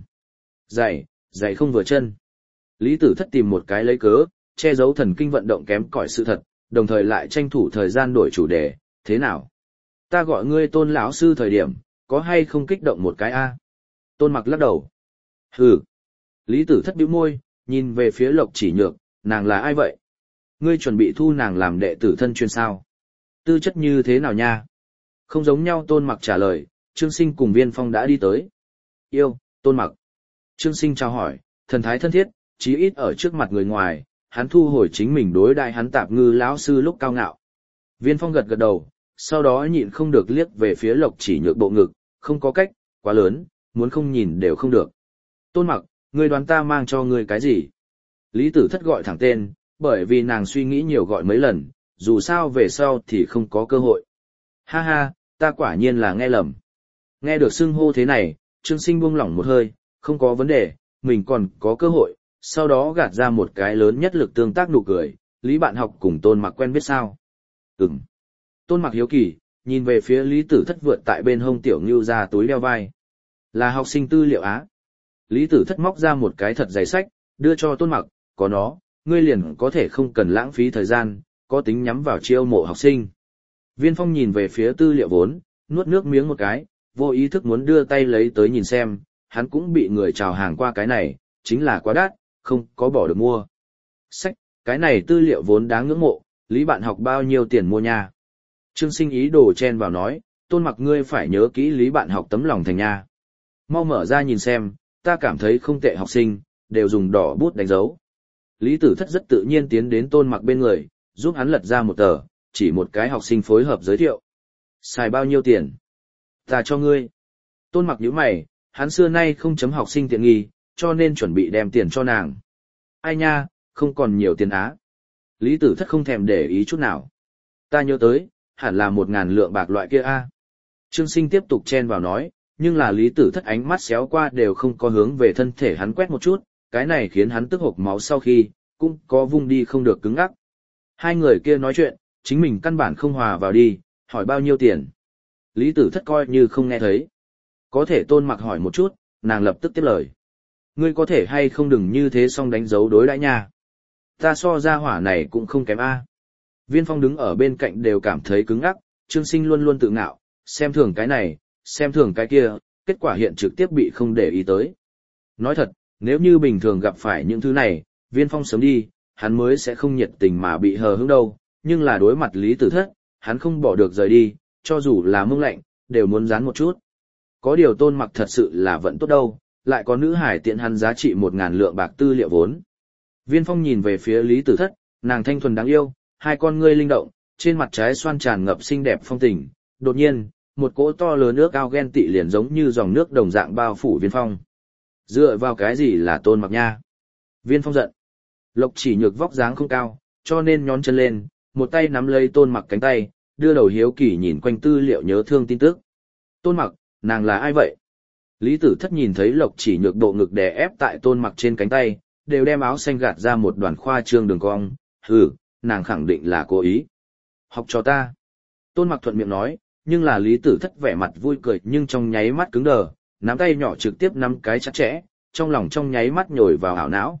Giày không vừa chân. Lý Tử Thất tìm một cái lấy cớ, che giấu thần kinh vận động kém cỏi sự thật, đồng thời lại tranh thủ thời gian đổi chủ đề, thế nào? Ta gọi ngươi Tôn lão sư thời điểm, có hay không kích động một cái a? Tôn Mặc lắc đầu. Hừ. Lý Tử Thất bĩu môi, nhìn về phía Lộc Chỉ Nhược, nàng là ai vậy? Ngươi chuẩn bị thu nàng làm đệ tử thân truyền sao? Tư chất như thế nào nha? Không giống nhau. Tôn Mặc trả lời, Trương Sinh cùng Viên Phong đã đi tới. Yêu, Tôn Mặc. Trương Sinh chào hỏi, thần thái thân thiết, chí ít ở trước mặt người ngoài, hắn thu hồi chính mình đối đại hắn Tạp Ngư lão sư lúc cao ngạo. Viên Phong gật gật đầu, sau đó nhịn không được liếc về phía Lộc Chỉ Nhược bộ ngực, không có cách, quá lớn, muốn không nhìn đều không được. Tôn Mặc, ngươi đoán ta mang cho ngươi cái gì? Lý Tử Thất gọi thẳng tên, bởi vì nàng suy nghĩ nhiều gọi mấy lần, dù sao về sau thì không có cơ hội. Ha ha, ta quả nhiên là nghe lầm. Nghe được xưng hô thế này, Trương Sinh buông lỏng một hơi, không có vấn đề, mình còn có cơ hội, sau đó gạt ra một cái lớn nhất lực tương tác nụ cười, Lý bạn học cùng Tôn Mặc quen biết sao? Ừm. Tôn Mặc hiếu kỳ, nhìn về phía Lý Tử Thất vượt tại bên hông tiểu ngưu ra túi đeo vai. Là học sinh tư liệu á. Lý Tử Thất móc ra một cái thật dày sách, đưa cho Tôn Mặc, có nó, ngươi liền có thể không cần lãng phí thời gian, có tính nhắm vào chiêu mộ học sinh. Viên Phong nhìn về phía tư liệu vốn, nuốt nước miếng một cái, vô ý thức muốn đưa tay lấy tới nhìn xem, hắn cũng bị người chào hàng qua cái này, chính là quá đắt, không có bỏ được mua. Sách, cái này tư liệu vốn đáng ngưỡng mộ, Lý bạn học bao nhiêu tiền mua nha? Trương Sinh ý đồ chen vào nói, Tôn Mặc ngươi phải nhớ kỹ Lý bạn học tấm lòng thành nha. Mau mở ra nhìn xem, ta cảm thấy không tệ học sinh, đều dùng đỏ bút đánh dấu. Lý Tử Thất rất tự nhiên tiến đến Tôn Mặc bên người, giúp hắn lật ra một tờ, chỉ một cái học sinh phối hợp giới thiệu. Xài bao nhiêu tiền? Ta cho ngươi. Tôn Mặc nhíu mày, hắn xưa nay không chấm học sinh tiện nghi, cho nên chuẩn bị đem tiền cho nàng. Ai nha, không còn nhiều tiền á. Lý Tử Thất không thèm để ý chút nào. Ta nhớ tới, hẳn là 1.000 lượng bạc loại kia a. Trương Sinh tiếp tục chen vào nói, nhưng là Lý Tử Thất ánh mắt xéo qua đều không có hướng về thân thể hắn quét một chút, cái này khiến hắn tức hộc máu sau khi, cũng có vung đi không được cứng ngắc. Hai người kia nói chuyện, chính mình căn bản không hòa vào đi, hỏi bao nhiêu tiền. Lý Tử Thất coi như không nghe thấy. Có thể Tôn Mặc hỏi một chút, nàng lập tức tiếp lời. Ngươi có thể hay không đừng như thế xong đánh dấu đối đãi nha. Ta so ra hỏa này cũng không kém a. Viên Phong đứng ở bên cạnh đều cảm thấy cứng ngắc, Trương Sinh luôn luôn tự ngạo, xem thường cái này, xem thường cái kia, kết quả hiện trực tiếp bị không để ý tới. Nói thật, nếu như bình thường gặp phải những thứ này, Viên Phong sớm đi, hắn mới sẽ không nhiệt tình mà bị hờ hững đâu, nhưng là đối mặt Lý Tử Thất, hắn không bỏ được rời đi, cho dù là mông lạnh, đều muốn dán một chút. Có điều Tôn Mặc thật sự là vẫn tốt đâu, lại có nữ hải tiện hắn giá trị 1.000 lượng bạc tư liệu vốn. Viên Phong nhìn về phía Lý Tử Thất, nàng thanh thuần đáng yêu, hai con ngươi linh động, trên mặt trái xoan tràn ngập xinh đẹp phong tình, đột nhiên, một cỗ to lớn nước ao ghen tị liền giống như dòng nước đồng dạng bao phủ Viên Phong. Dựa vào cái gì là Tôn Mặc nha? Viên Phong giận. Lộc Chỉ Nhược vóc dáng không cao, cho nên nhón chân lên, một tay nắm lấy Tôn Mặc cánh tay, đưa đầu hiếu kỳ nhìn quanh tư liệu nhớ thương tin tức. Tôn Mặc, nàng là ai vậy? Lý Tử Thất nhìn thấy Lộc Chỉ Nhược bộ ngực đè ép tại Tôn Mặc trên cánh tay, đều đem áo xanh gạt ra một đoàn khoa trương đường cong, hừ, nàng khẳng định là cố ý. Học cho ta. Tôn Mặc thuận miệng nói, nhưng là Lý Tử Thất vẻ mặt vui cười nhưng trong nháy mắt cứng đờ, nắm tay nhỏ trực tiếp nắm cái chặt chẽ, trong lòng trong nháy mắt nhồi vào ảo não.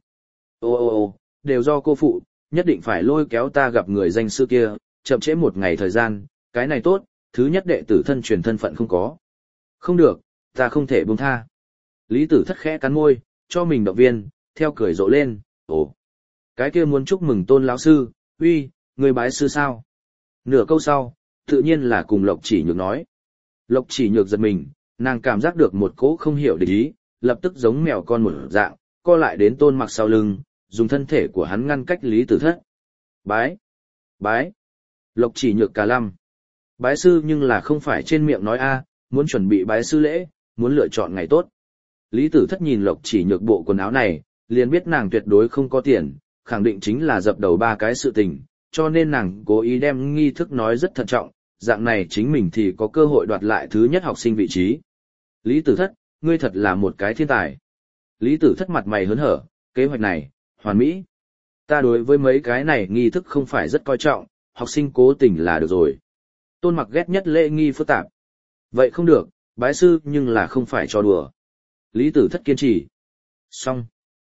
Ô, đều do cô phụ, nhất định phải lôi kéo ta gặp người danh sư kia, chậm trễ một ngày thời gian, cái này tốt, thứ nhất đệ tử thân truyền thân phận không có. Không được, ta không thể buông tha. Lý Tử Thất khẽ cắn môi, cho mình động viên, theo cười rộ lên, ồ. Cái kia muốn chúc mừng Tôn lão sư, uy, người bái sư sao? Nửa câu sau, tự nhiên là cùng Lộc Chỉ Nhược nói. Lộc Chỉ Nhược giật mình, nàng cảm giác được một cỗ không hiểu địch ý, lập tức giống mèo con một dạng, co lại đến Tôn Mặc sau lưng, dùng thân thể của hắn ngăn cách Lý Tử Thất. Bái. Lộc Chỉ Nhược cả lăm. Bái sư nhưng là không phải trên miệng nói a, muốn chuẩn bị bái sư lễ, muốn lựa chọn ngày tốt. Lý Tử Thất nhìn Lộc Chỉ Nhược bộ quần áo này, liền biết nàng tuyệt đối không có tiền, khẳng định chính là dập đầu ba cái sự tình, cho nên nàng cố ý đem nghi thức nói rất thận trọng, dạng này chính mình thì có cơ hội đoạt lại thứ nhất học sinh vị trí. Lý Tử Thất, ngươi thật là một cái thiên tài. Lý Tử Thất mặt mày hớn hở, kế hoạch này, hoàn mỹ. Ta đối với mấy cái này nghi thức không phải rất coi trọng, học sinh cố tình là được rồi. Tôn Mặc ghét nhất lễ nghi phức tạp. Vậy không được, bái sư nhưng là không phải cho đùa. Lý Tử Thất kiên trì. Xong.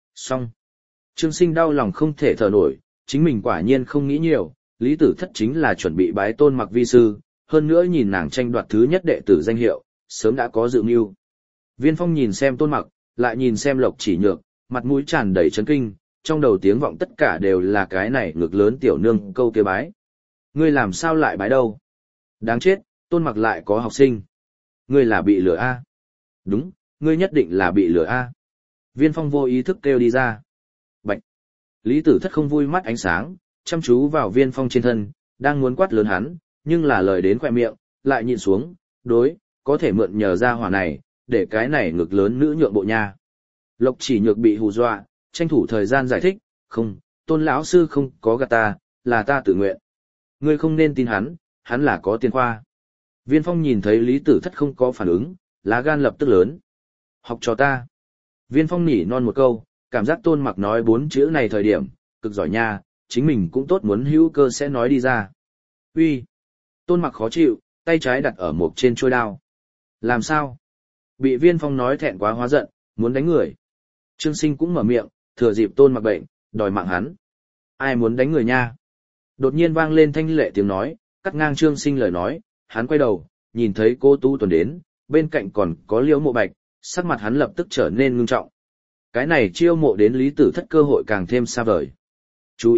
Trương Sinh đau lòng không thể thở nổi, chính mình quả nhiên không nghĩ nhiều, Lý Tử Thất chính là chuẩn bị bái Tôn Mặc vi sư, hơn nữa nhìn nàng tranh đoạt thứ nhất đệ tử danh hiệu, sớm đã có dự mưu. Viên Phong nhìn xem Tôn Mặc, lại nhìn xem Lộc Chỉ Nhược, mặt mũi tràn đầy chấn kinh, trong đầu tiếng vọng tất cả đều là cái này ngực lớn tiểu nương câu kia bái. Ngươi làm sao lại bái đâu? Đáng chết, Tôn Mặc lại có học sinh. Ngươi là bị lừa a? Đúng, ngươi nhất định là bị lừa a. Viên Phong vô ý thức kêu đi ra. Bạch. Lý Tử Thất không vui mắt ánh sáng, chăm chú vào Viên Phong trên thân, đang muốn quát lớn hắn, nhưng là lời đến khóe miệng, lại nhịn xuống, đối, có thể mượn nhờ ra hỏa này, để cái này ngực lớn nữ nhượng bộ nha. Lộc Chỉ Nhược bị hù dọa, tranh thủ thời gian giải thích, không, Tôn lão sư không có gạt ta, là ta tự nguyện. Ngươi không nên tin hắn là có tiền khoa. Viên Phong nhìn thấy Lý Tử Thất không có phản ứng, lá gan lập tức lớn. Học cho ta. Viên Phong nỉ non một câu, cảm giác Tôn Mặc nói 4 chữ này thời điểm, cực giỏi nha, chính mình cũng tốt muốn hữu cơ sẽ nói đi ra. Uy. Tôn Mặc khó chịu, tay trái đặt ở một trên chuôi đao. Làm sao? Bị Viên Phong nói thẹn quá hóa giận, muốn đánh người. Trương Sinh cũng mở miệng, thừa dịp Tôn Mặc bệnh, đòi mạng hắn. Ai muốn đánh người nha? Đột nhiên vang lên thanh lệ tiếng nói, cắt ngang Trương Sinh lời nói, hắn quay đầu, nhìn thấy cô Tu Tuần đến, bên cạnh còn có Liễu Mộ Bạch, sắc mặt hắn lập tức trở nên ngưng trọng. Cái này chiêu mộ đến Lý Tử Thất cơ hội càng thêm xa vời. Chú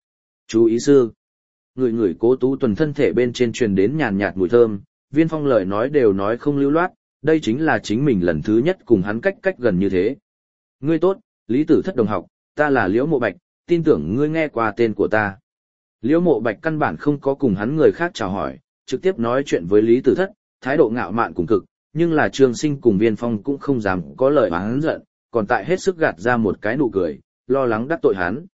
ý sư. Người Cố Tú Tuần thân thể bên trên truyền đến nhàn nhạt mùi thơm, Viên Phong lời nói đều nói không lưu loát, đây chính là chính mình lần thứ nhất cùng hắn cách gần như thế. Ngươi tốt, Lý Tử Thất đồng học, ta là Liễu Mộ Bạch, tin tưởng ngươi nghe qua tên của ta. Liễu Mộ Bạch căn bản không có cùng hắn người khác chào hỏi, trực tiếp nói chuyện với Lý Tử Thất, thái độ ngạo mạn cùng cực, nhưng là Trương Sinh cùng Viên Phong cũng không dám có lời oán giận, còn tại hết sức gạt ra một cái nụ cười, lo lắng đắc tội hắn.